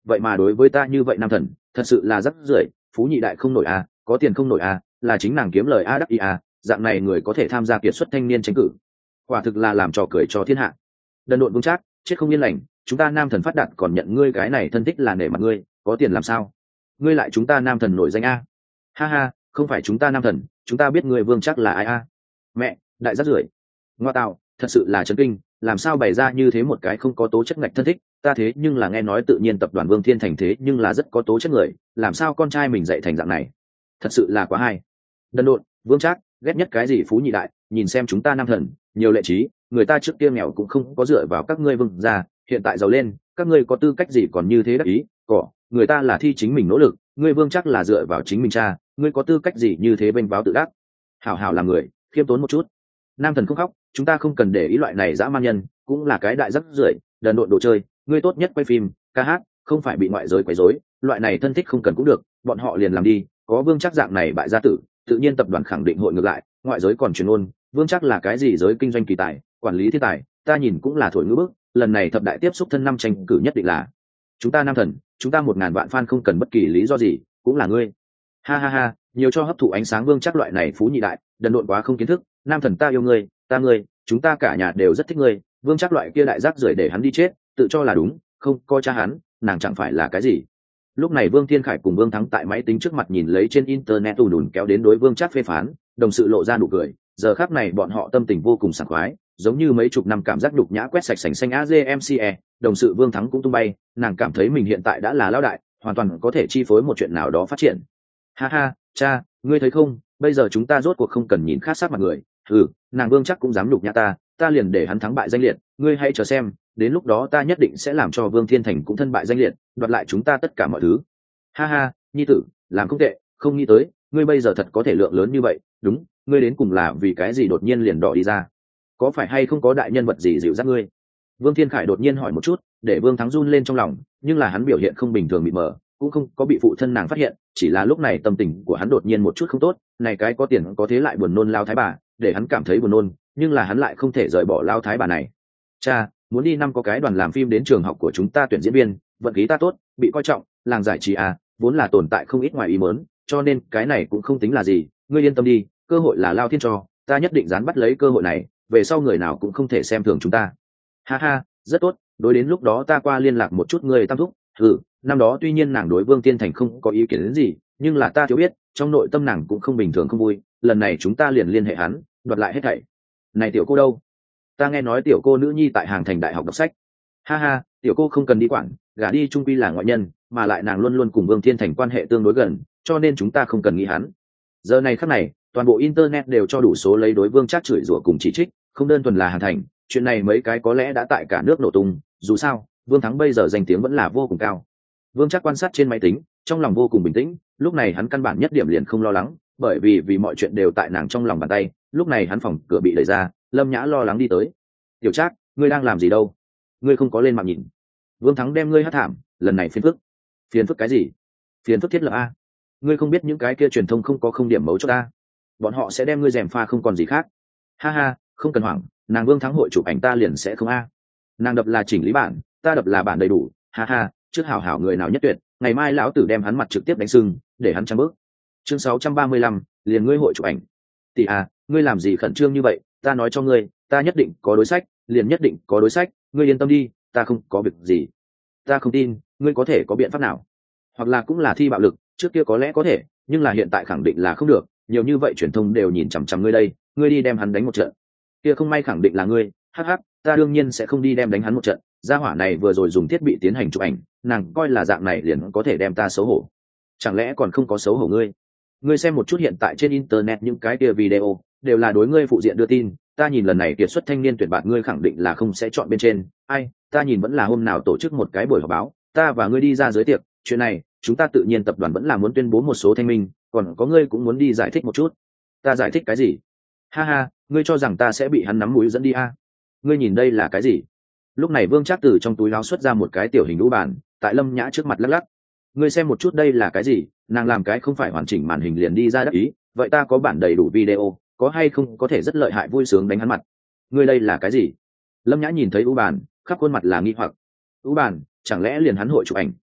vậy mà đối với ta như vậy nam thần, thật sự là rất rưởi. Phú nhị đại không nổi à, có tiền không nổi à, là chính nàng kiếm lời a đắc ý à, dạng này người có thể tham gia kiệt xuất thanh niên tranh cử, quả thực là làm trò cười cho thiên hạ. Đần độn vững chắc, chết không yên lành, chúng ta nam thần phát đạt còn nhận ngươi cái này thân thích là nể mặt ngươi, có tiền làm sao? Ngươi lại chúng ta nam thần nổi danh a? Ha ha, không phải chúng ta nam thần, chúng ta biết ngươi vương chắc là ai a? Mẹ, đại rất rưởi. Ngoa tạo, thật sự là chấn kinh, làm sao bày ra như thế một cái không có tố chất ngạch thân thích, ta thế nhưng là nghe nói tự nhiên tập đoàn Vương Thiên Thành thế nhưng là rất có tố chất người, làm sao con trai mình dạy thành dạng này? Thật sự là quá hay. Đần độn, vương trác, ghét nhất cái gì phú nhị đại, nhìn xem chúng ta nam thần, nhiều lệ trí, người ta trước kia nghèo cũng không có dựa vào các ngươi vương gia, hiện tại giàu lên, các ngươi có tư cách gì còn như thế đắc ý, cỏ, người ta là thi chính mình nỗ lực, ngươi vương trác là dựa vào chính mình cha, ngươi có tư cách gì như thế bênh báo tự đắc. Hảo hảo làm người, khiêm tốn một chút. Nam thần không khóc, chúng ta không cần để ý loại này dã man nhân, cũng là cái đại rắc rưởi, đần độn đồ chơi, ngươi tốt nhất quay phim, ca hát, không phải bị ngoại giới quấy rối, loại này thân thích không cần cũng được, bọn họ liền làm đi, có vương trác dạng này bại gia tử, tự nhiên tập đoàn khẳng định hội ngược lại, ngoại giới còn truyền ôn, vương trác là cái gì giới kinh doanh kỳ tài, quản lý thiên tài, ta nhìn cũng là thổi ngữ bức, lần này thập đại tiếp xúc thân năm tranh cử nhất định là chúng ta nam thần, chúng ta 1000 vạn fan không cần bất kỳ lý do gì, cũng là ngươi. Ha ha ha, nhiều cho hấp thụ ánh sáng vương trác loại này phú nhị đại, đần độn quá không kiến thức, nam thần ta yêu ngươi, ta ngươi, chúng ta cả nhà đều rất thích ngươi, vương trác loại kia đại rác rưởi để hắn đi chết, tự cho là đúng, không coi cha hắn, nàng chẳng phải là cái gì. Lúc này Vương Thiên Khải cùng Vương Thắng tại máy tính trước mặt nhìn lấy trên internet ùn ùn kéo đến đối Vương Trác phê phán, đồng sự lộ ra nụ cười, giờ khắc này bọn họ tâm tình vô cùng sảng khoái, giống như mấy chục năm cảm giác nhục nhã quét sạch sành xanh AGMCE, đồng sự Vương Thắng cũng tung bay, nàng cảm thấy mình hiện tại đã là lão đại, hoàn toàn có thể chi phối một chuyện nào đó phát triển. Ha ha, cha, ngươi thấy không, bây giờ chúng ta rốt cuộc không cần nhìn khác sát mặt người, nàng Vương Trác cũng dám nhục nhã ta liền để hắn thắng bại danh liệt, ngươi hãy chờ xem, đến lúc đó ta nhất định sẽ làm cho Vương Thiên Thành cũng thân bại danh liệt, đoạt lại chúng ta tất cả mọi thứ. Ha ha, nhi tử, làm không tệ, không nghĩ tới, ngươi bây giờ thật có thể lượng lớn như vậy, đúng, ngươi đến cùng là vì cái gì đột nhiên liền đỏ đi ra? Có phải hay không có đại nhân vật gì dịu dắt ngươi? Vương Thiên Khải đột nhiên hỏi một chút, để Vương Thắng run lên trong lòng, nhưng là hắn biểu hiện không bình thường bị mờ, cũng không có bị phụ thân nàng phát hiện, chỉ là lúc này tâm tình của hắn đột nhiên một chút không tốt, này cái có tiền có thế lại buồn nôn lao thái bà, để hắn cảm thấy buồn nôn, nhưng là hắn lại không thể rời bỏ lao thái bà này. Cha, muốn đi năm có cái đoàn làm phim đến trường học của chúng ta tuyển diễn viên, vận khí ta tốt, bị coi trọng, làng giải trí vốn là tồn tại không ít ngoài ý muốn, cho nên cái này cũng không tính là gì, ngươi yên tâm đi, cơ hội là lao thiên cho, ta nhất định dán bắt lấy cơ hội này, về sau người nào cũng không thể xem thường chúng ta. Ha ha, rất tốt, đối đến lúc đó ta qua liên lạc một chút ngươi tam thúc, năm đó tuy nhiên nàng đối Vương Tiên Thành không có ý kiến đến gì, nhưng là ta thiếu biết, trong nội tâm nàng cũng không bình thường không vui, lần này chúng ta liền liên hệ hắn, đoạt lại hết thảy. Này tiểu cô đâu? Ta nghe nói tiểu cô nữ nhi tại Hàng Thành đại học đọc sách. Ha ha, tiểu cô không cần đi quản, gả đi trung quy là ngoại nhân, mà lại nàng luôn luôn cùng Vương Thiên Thành quan hệ tương đối gần, cho nên chúng ta không cần nghĩ hắn. Giờ này khắc này, toàn bộ internet đều cho đủ số lấy đối Vương Trác chửi rủa cùng chỉ trích, không đơn thuần là Hàng Thành, chuyện này mấy cái có lẽ đã tại cả nước nổ tung, dù sao, Vương Thắng bây giờ danh tiếng vẫn là vô cùng cao. Vương Trác quan sát trên máy tính, trong lòng vô cùng bình tĩnh, lúc này hắn căn bản nhất điểm liền không lo lắng, bởi vì mọi chuyện đều tại nàng trong lòng bàn tay, lúc này hắn phòng cửa bị đẩy ra, Lâm Nhã lo lắng đi tới. Tiểu Trác, ngươi đang làm gì đâu? Ngươi không có lên mạng nhìn. Vương Thắng đem ngươi hát thảm, lần này phiền phức. Phiền phức cái gì? Phiền phức thiết lập a. Ngươi không biết những cái kia truyền thông không có không điểm mấu chốt ta. Bọn họ sẽ đem ngươi rèm pha không còn gì khác. Ha ha, không cần hoảng, nàng Vương Thắng hội chụp ảnh ta liền sẽ không a. Nàng đập là chỉnh lý bản, ta đập là bản đầy đủ, ha ha, trước hảo hảo người nào nhất tuyệt, ngày mai lão tử đem hắn mặt trực tiếp đánh sưng, để hắn trăng bước. Chương 635, liền ngươi hội chụp ảnh. Tỷ ngươi làm gì khẩn trương như vậy, ta nói cho ngươi, ta nhất định có đối sách, liền nhất định có đối sách, ngươi yên tâm đi, ta không có việc gì. Ta không tin, ngươi có thể có biện pháp nào? Hoặc là cũng là thi bạo lực, trước kia có lẽ có thể, nhưng là hiện tại khẳng định là không được, nhiều như vậy truyền thông đều nhìn chằm chằm ngươi đây, ngươi đi đem hắn đánh một trận. Kia không may khẳng định là ngươi, hắc hắc, ta đương nhiên sẽ không đi đem đánh hắn một trận, gia hỏa này vừa rồi dùng thiết bị tiến hành chụp ảnh, nàng coi là dạng này liền có thể đem ta xấu hổ. Chẳng lẽ còn không có xấu hổ ngươi? Ngươi xem một chút hiện tại trên internet những cái kia video, đều là đối ngươi phụ diện đưa tin, ta nhìn lần này kiệt xuất thanh niên tuyển bạn ngươi khẳng định là không sẽ chọn bên trên, ai, ta nhìn vẫn là hôm nào tổ chức một cái buổi họp báo, ta và ngươi đi ra giới tiệc, chuyện này, chúng ta tự nhiên tập đoàn vẫn là muốn tuyên bố một số thanh minh, còn có ngươi cũng muốn đi giải thích một chút. Ta giải thích cái gì? Ha ha, ngươi cho rằng ta sẽ bị hắn nắm mũi dẫn đi Ngươi nhìn đây là cái gì? Lúc này Vương Trác từ trong túi áo xuất ra một cái tiểu hình đũ bàn, tại Lâm Nhã trước mặt lắc lắc. Ngươi xem một chút đây là cái gì? Nàng làm cái không phải hoàn chỉnh màn hình liền đi ra đắc ý, vậy ta có bản đầy đủ video, có hay không có thể rất lợi hại vui sướng đánh hắn mặt. Ngươi đây là cái gì? Lâm Nhã nhìn thấy ú bàn, khắp khuôn mặt là nghi hoặc. Ú bàn, chẳng lẽ liền hắn hội chụp ảnh,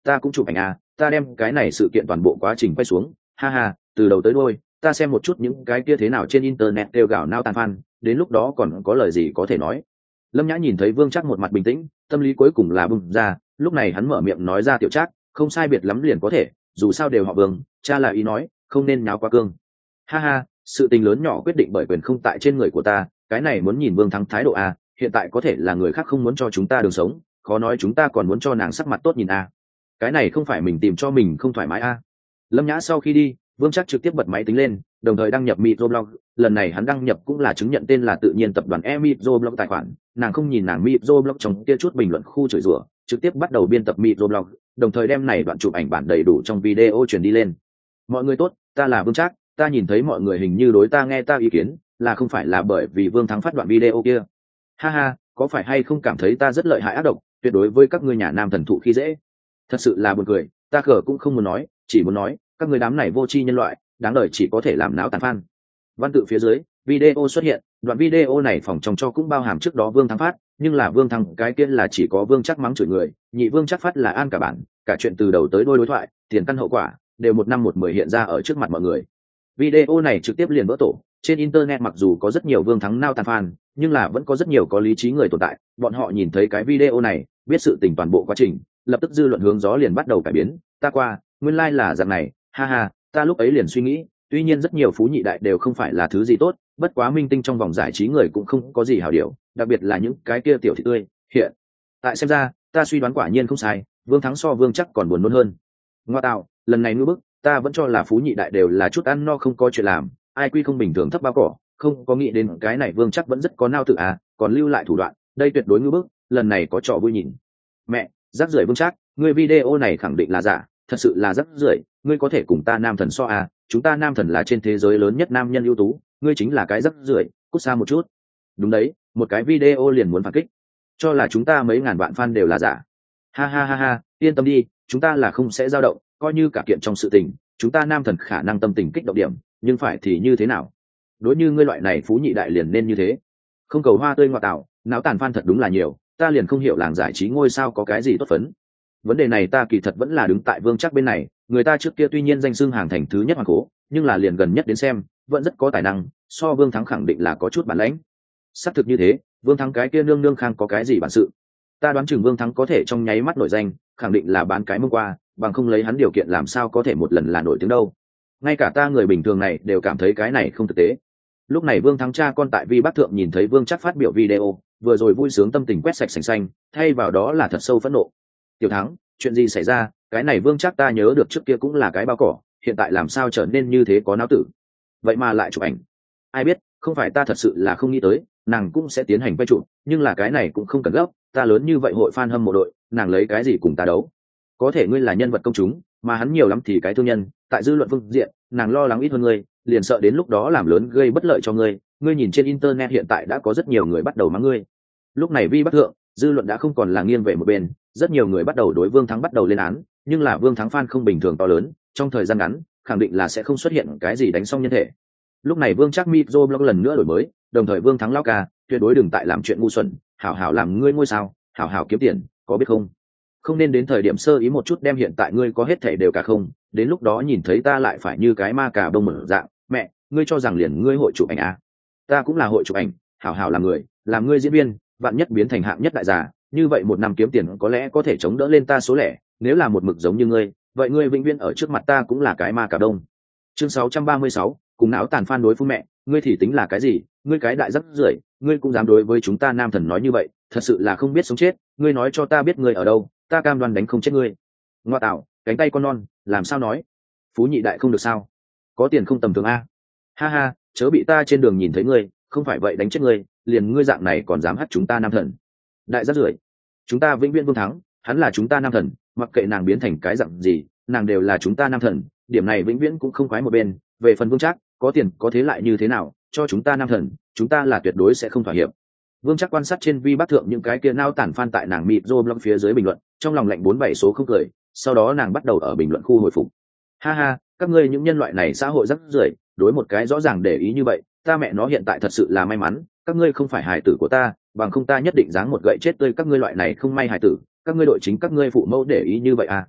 ta cũng chụp ảnh à, ta đem cái này sự kiện toàn bộ quá trình quay xuống, ha ha, từ đầu tới đuôi ta xem một chút những cái kia thế nào trên internet kêu gào nao tàn fan, đến lúc đó còn có lời gì có thể nói. Lâm Nhã nhìn thấy Vương Trác một mặt bình tĩnh, tâm lý cuối cùng là bùng ra, lúc này hắn mở miệng nói ra, Tiểu Trác, không sai biệt lắm liền có thể, dù sao đều họ Vương, cha là ý nói, không nên nháo quá cương. Ha ha, sự tình lớn nhỏ quyết định bởi quyền không tại trên người của ta, cái này muốn nhìn Vương Thắng thái độ a, hiện tại có thể là người khác không muốn cho chúng ta đường sống, khó nói chúng ta còn muốn cho nàng sắc mặt tốt nhìn a. Cái này không phải mình tìm cho mình không thoải mái a. Lâm Nhã sau khi đi, Vương Trác trực tiếp bật máy tính lên, đồng thời đăng nhập microblog, lần này hắn đăng nhập cũng là chứng nhận tên là tự nhiên tập đoàn microblog tài khoản, nàng không nhìn nàng microblog trong kia chút bình luận khu chửi rủa, trực tiếp bắt đầu biên tập microblog, đồng thời đem này đoạn chụp ảnh bản đầy đủ trong video truyền đi lên. Mọi người tốt, ta là Vương Trác, ta nhìn thấy mọi người hình như đối ta nghe ta ý kiến, là không phải là bởi vì Vương Thắng phát đoạn video kia. Ha ha, có phải hay không cảm thấy ta rất lợi hại ác độc, tuyệt đối với các ngươi nhà nam thần thụ khi dễ. Thật sự là buồn cười, ta khờ cũng không muốn nói, chỉ muốn nói, các người đám này vô tri nhân loại, đáng đời chỉ có thể làm não tàn fan. Văn tự phía dưới, video xuất hiện, đoạn video này phòng trong cho cũng bao hàm trước đó Vương Thắng phát, nhưng là Vương Thắng cái kia là chỉ có Vương Trác mắng chửi người, nhị Vương Trác phát là an cả bản, cả chuyện từ đầu tới đuôi đối thoại, tiền căn hậu quả, đều 1 năm 1 mười hiện ra ở trước mặt mọi người. Video này trực tiếp liền vỡ tổ, trên internet mặc dù có rất nhiều Vương Thắng nao tàn fan, nhưng là vẫn có rất nhiều có lý trí người tồn tại, bọn họ nhìn thấy cái video này, biết sự tình toàn bộ quá trình, lập tức dư luận hướng gió liền bắt đầu cải biến, ta qua, nguyên lai là dạng này, ha ha, ta lúc ấy liền suy nghĩ, tuy nhiên rất nhiều phú nhị đại đều không phải là thứ gì tốt, bất quá minh tinh trong vòng giải trí người cũng không có gì hảo điều, đặc biệt là những cái kia tiểu thị tươi, hiện tại xem ra, ta suy đoán quả nhiên không sai, Vương Thắng so Vương Trác còn buồn nôn hơn. Ngoa tạo, lần này ngư bức, ta vẫn cho là phú nhị đại đều là chút ăn no không có chuyện làm, ai quy không bình thường thấp bao cỏ, không có nghĩ đến cái này Vương Trác vẫn rất có nao tự à, còn lưu lại thủ đoạn, đây tuyệt đối ngư bức, lần này có trò vui nhìn. Mẹ, rác rưởi Vương Trác, ngươi video này khẳng định là giả, thật sự là rác rưởi, ngươi có thể cùng ta nam thần so à, chúng ta nam thần là trên thế giới lớn nhất nam nhân ưu tú, ngươi chính là cái rác rưởi, cút xa một chút. Đúng đấy, một cái video liền muốn phản kích, cho là chúng ta mấy ngàn vạn fan đều là giả. Ha ha ha ha, yên tâm đi, chúng ta là không sẽ dao động, coi như cả kiện trong sự tình, chúng ta nam thần khả năng tâm tình kích động điểm, nhưng phải thì như thế nào? Đối như ngươi loại này phú nhị đại liền nên như thế. Không cầu hoa tươi ngọt tảo, náo tàn fan thật đúng là nhiều, ta liền không hiểu làng giải trí ngôi sao có cái gì tốt phấn. Vấn đề này ta kỳ thật vẫn là đứng tại Vương Trác bên này, người ta trước kia tuy nhiên danh xưng hàng thành thứ nhất hoàng cố, nhưng là liền gần nhất đến xem, vẫn rất có tài năng, so Vương Thắng khẳng định là có chút bản lãnh. Xác thực như thế, Vương Thắng cái kia nương nương khang có cái gì bản sự? Ta đoán chừng Vương Thắng có thể trong nháy mắt nổi danh, khẳng định là bán cái mông qua, bằng không lấy hắn điều kiện làm sao có thể một lần là nổi tiếng đâu. Ngay cả ta người bình thường này đều cảm thấy cái này không thực tế. Lúc này Vương Thắng cha con tại Vi Bắc Thượng nhìn thấy Vương Trác phát biểu video, vừa rồi vui sướng tâm tình quét sạch sành xanh, thay vào đó là thật sâu phẫn nộ. Tiểu Thắng, chuyện gì xảy ra? Cái này Vương Trác ta nhớ được trước kia cũng là cái bao cỏ, hiện tại làm sao trở nên như thế có não tử? Vậy mà lại chụp ảnh. Ai biết, không phải ta thật sự là không nghĩ tới, nàng cũng sẽ tiến hành quay chụp, nhưng là cái này cũng không cần gấp, ta lớn như vậy hội fan hâm mộ đội, nàng lấy cái gì cùng ta đấu? Có thể ngươi là nhân vật công chúng, mà hắn nhiều lắm thì cái thương nhân, tại dư luận phương diện, nàng lo lắng ít hơn ngươi, liền sợ đến lúc đó làm lớn gây bất lợi cho ngươi, ngươi nhìn trên internet hiện tại đã có rất nhiều người bắt đầu mắng ngươi. Lúc này Vi Bắc Thượng, dư luận đã không còn là nghiêng về một bên, rất nhiều người bắt đầu đối Vương Thắng bắt đầu lên án, nhưng là Vương Thắng fan không bình thường to lớn, trong thời gian ngắn, khẳng định là sẽ không xuất hiện cái gì đánh xong nhân thể. Lúc này Vương Trác microblog lần nữa đổi mới, đồng thời Vương Thắng lão ca, tuyệt đối đừng tại làm chuyện ngu xuẩn, hảo hảo làm ngươi ngôi sao, hảo hảo kiếm tiền, có biết không? Không nên đến thời điểm sơ ý một chút đem hiện tại ngươi có hết thảy đều cả không, đến lúc đó nhìn thấy ta lại phải như cái ma cà bông mở dạng, mẹ, ngươi cho rằng liền ngươi hội chụp ảnh à? Ta cũng là hội chụp ảnh, hảo hảo làm người, làm ngươi diễn viên, vạn nhất biến thành hạng nhất đại giả, như vậy 1 năm kiếm tiền có lẽ có thể chống đỡ lên ta số lẻ, nếu là một mực giống như ngươi, vậy ngươi vĩnh viễn ở trước mặt ta cũng là cái ma cà đông. Chương 636, cùng não tàn fan đối phun mẹ, ngươi thì tính là cái gì, ngươi cái đại rắc rưởi, ngươi cũng dám đối với chúng ta nam thần nói như vậy, thật sự là không biết sống chết, ngươi nói cho ta biết ngươi ở đâu, ta cam đoan đánh không chết ngươi. Ngoa tạo, cánh tay con non, làm sao nói? Phú nhị đại không được sao? Có tiền không tầm thường a? Ha ha, chớ bị ta trên đường nhìn thấy ngươi, không phải vậy đánh chết ngươi, liền ngươi dạng này còn dám hắt chúng ta nam thần. Đại rắc rưởi, chúng ta vĩnh viễn Vương Thắng, hắn là chúng ta nam thần, mặc kệ nàng biến thành cái dạng gì, nàng đều là chúng ta nam thần, điểm này vĩnh viễn cũng không khoái một bên. Về phần Vương Trác, có tiền có thế lại như thế nào, cho chúng ta nam thần, chúng ta là tuyệt đối sẽ không thỏa hiệp. Vương Trác quan sát trên Vi Bắc Thượng những cái kia nao tản fan tại nàng microblog phía dưới bình luận, trong lòng lạnh 47 số không cười, sau đó nàng bắt đầu ở bình luận khu hồi phục. Ha ha, các ngươi những nhân loại này xã hội rắc rưởi, đối một cái rõ ràng để ý như vậy, ta mẹ nó hiện tại thật sự là may mắn, các ngươi không phải hài tử của ta, bằng không ta nhất định giáng một gậy chết tươi các ngươi loại này không may hài tử, các ngươi đội chính các ngươi phụ mẫu để ý như vậy à?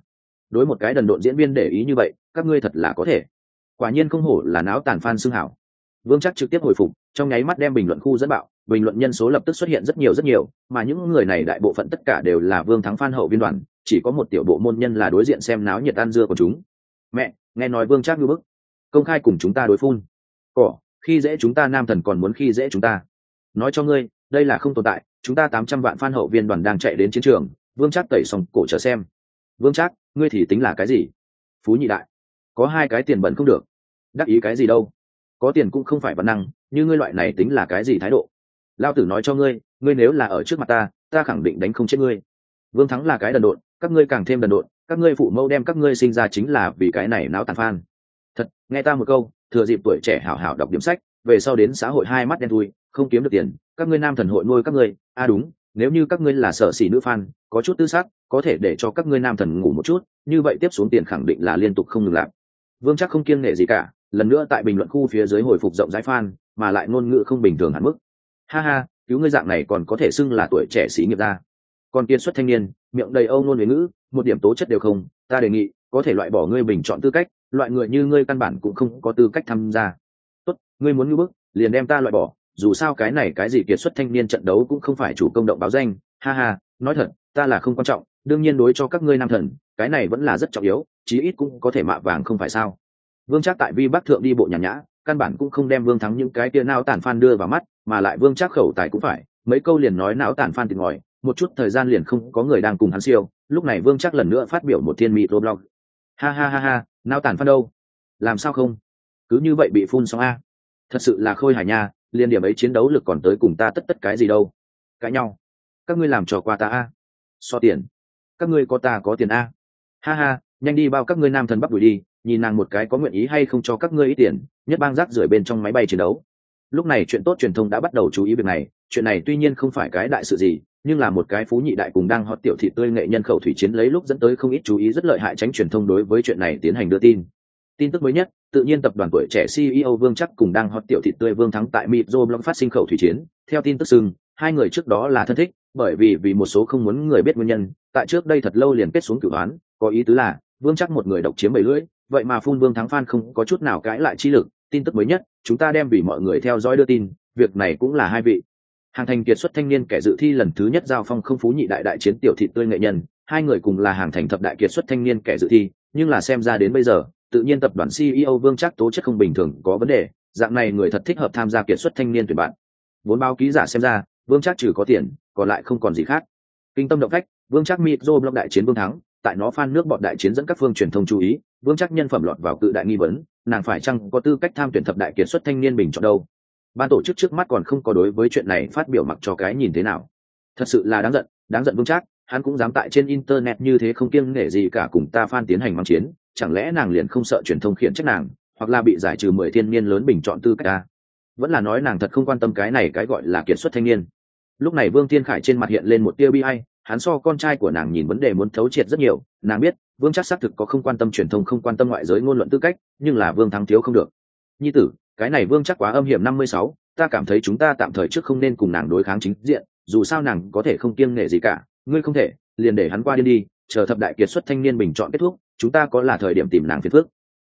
đối một cái đần độn diễn viên để ý như vậy, các ngươi thật là có thể. Quả nhiên không hổ là náo tàn fan xưng hảo. Vương Trác trực tiếp hồi phục, trong nháy mắt đem bình luận khu dẫn bạo, bình luận nhân số lập tức xuất hiện rất nhiều, mà những người này đại bộ phận tất cả đều là Vương Thắng fan hậu viên đoàn, chỉ có một tiểu bộ môn nhân là đối diện xem náo nhiệt ăn dưa của chúng. Mẹ, nghe nói Vương Trác như bức, công khai cùng chúng ta đối phun. Cỏ, khi dễ chúng ta nam thần còn muốn khi dễ chúng ta. Nói cho ngươi, đây là không tồn tại, chúng ta 800 vạn fan hậu viên đoàn đang chạy đến chiến trường, Vương Trác tẩy xong cổ chờ xem. Vương Trác, ngươi thì tính là cái gì? Phú nhị đại, có hai cái tiền bẩn không được. Đắc ý cái gì đâu? Có tiền cũng không phải văn năng, như ngươi loại này tính là cái gì thái độ? Lao tử nói cho ngươi, ngươi nếu là ở trước mặt ta khẳng định đánh không chết ngươi. Vương Thắng là cái đần độn, các ngươi càng thêm đần độn, các ngươi phụ mẫu đem các ngươi sinh ra chính là vì cái này náo tàn fan. Thật, nghe ta một câu, thừa dịp tuổi trẻ hảo hảo đọc điểm sách, về sau đến xã hội hai mắt đen thui, không kiếm được tiền, các ngươi nam thần hội nuôi các ngươi. Đúng, nếu như các ngươi là sợ xỉ nữ fan, có chút tư sắc, có thể để cho các ngươi nam thần ngủ một chút, như vậy tiếp xuống tiền khẳng định là liên tục không ngừng làm. Vương Trác không kiêng nể gì cả, lần nữa tại bình luận khu phía dưới hồi phục rộng rãi fan, mà lại ngôn ngữ không bình thường hẳn mức. Ha ha, cứu ngươi dạng này còn có thể xưng là tuổi trẻ sĩ nghiệp gia. Còn kiên xuất thanh niên, miệng đầy âu ngôn huế ngữ, một điểm tố chất đều không, ta đề nghị có thể loại bỏ ngươi bình chọn tư cách, loại người như ngươi căn bản cũng không có tư cách tham gia. Tốt, ngươi muốn ngữ bức, liền đem ta loại bỏ, dù sao cái này cái gì kiệt xuất thanh niên trận đấu cũng không phải chủ công động báo danh. Ha ha, nói thật, ta là không quan trọng, đương nhiên đối cho các ngươi nam thần, cái này vẫn là rất trọng yếu, chí ít cũng có thể mạ vàng không phải sao? Vương Trác tại Vi Bắc thượng đi bộ nhàn nhã, căn bản cũng không đem Vương Thắng những cái kia nao tản fan đưa vào mắt, mà lại Vương Trác khẩu tài cũng phải, mấy câu liền nói não tản fan thì ngòi, một chút thời gian liền không có người đang cùng hắn siêu. Lúc này Vương Trác lần nữa phát biểu một thiên microblog. Ha ha ha ha, nao tản fan đâu? Làm sao không? Cứ như vậy bị phun xong a. Thật sự là khôi hài nha, liên điểm ấy chiến đấu lực còn tới cùng ta tất cái gì đâu. Cãi nhau. Các ngươi làm trò qua ta a. So tiền. Các ngươi có ta có tiền a. Ha ha, nhanh đi bao các ngươi nam thần bắt đuổi đi, nhìn nàng một cái có nguyện ý hay không cho các ngươi ít tiền, nhất bang rác rưởi bên trong máy bay chiến đấu. Lúc này chuyện tốt truyền thông đã bắt đầu chú ý việc này, chuyện này tuy nhiên không phải cái đại sự gì, nhưng là một cái phú nhị đại cùng đang hot tiểu thị tươi nghệ nhân khẩu thủy chiến lấy lúc dẫn tới không ít chú ý, rất lợi hại tránh truyền thông đối với chuyện này tiến hành đưa tin. Tin tức mới nhất, tự nhiên tập đoàn tuổi trẻ CEO Vương Trác cùng đang hot tiểu thị tươi Vương Thắng tại Microblog phát sinh khẩu thủy chiến, theo tin tức xưng, hai người trước đó là thân thích, bởi vì một số không muốn người biết nguyên nhân, tại trước đây thật lâu liền kết xuống cửu án, có ý tứ là Vương Trác một người độc chiếm 7 lưỡi, vậy mà phun Vương Thắng fan không có chút nào cãi lại chi lực. Tin tức mới nhất, chúng ta đem vì mọi người theo dõi đưa tin, việc này cũng là hai vị hàng thành kiệt xuất thanh niên kẻ dự thi lần thứ nhất giao phong không phú nhị đại đại chiến tiểu thị tươi nghệ nhân, hai người cùng là hàng thành thập đại kiệt xuất thanh niên kẻ dự thi, nhưng là xem ra đến bây giờ, tự nhiên tập đoàn CEO Vương Trác tố chất không bình thường có vấn đề, dạng này người thật thích hợp tham gia kiệt xuất thanh niên tuyển bạn. Vốn báo ký giả xem ra, Vương Trác trừ có tiền, còn lại không còn gì khác. Kinh tâm động phách, Vương Trác Microblog đại chiến Vương Thắng, tại nó fan nước bọn đại chiến dẫn các phương truyền thông chú ý, Vương Trác nhân phẩm lọt vào cự đại nghi vấn, nàng phải chăng có tư cách tham tuyển thập đại kiệt xuất thanh niên bình chọn đâu? Ban tổ chức trước mắt còn không có đối với chuyện này phát biểu mặc cho cái nhìn thế nào. Thật sự là đáng giận Vương Trác, hắn cũng dám tại trên internet như thế không kiêng nể gì cả cùng ta fan tiến hành mang chiến, chẳng lẽ nàng liền không sợ truyền thông khiển trách nàng, hoặc là bị giải trừ 10 thiên niên lớn bình chọn tư cách ta? Vẫn là nói nàng thật không quan tâm cái này cái gọi là kiệt xuất thanh niên. Lúc này Vương Thiên Khải trên mặt hiện lên một tia bi ai, hắn so con trai của nàng nhìn vấn đề muốn thấu triệt rất nhiều, nàng biết Vương Trác xác thực có không quan tâm truyền thông không quan tâm ngoại giới ngôn luận tư cách, nhưng là Vương Thắng thiếu không được. Nhi tử, cái này Vương Trác quá âm hiểm 56, ta cảm thấy chúng ta tạm thời trước không nên cùng nàng đối kháng chính diện, dù sao nàng có thể không kiêng nể gì cả, ngươi không thể, liền để hắn qua điên đi, chờ thập đại kiệt xuất thanh niên bình chọn kết thúc, chúng ta có là thời điểm tìm nàng phiền phức.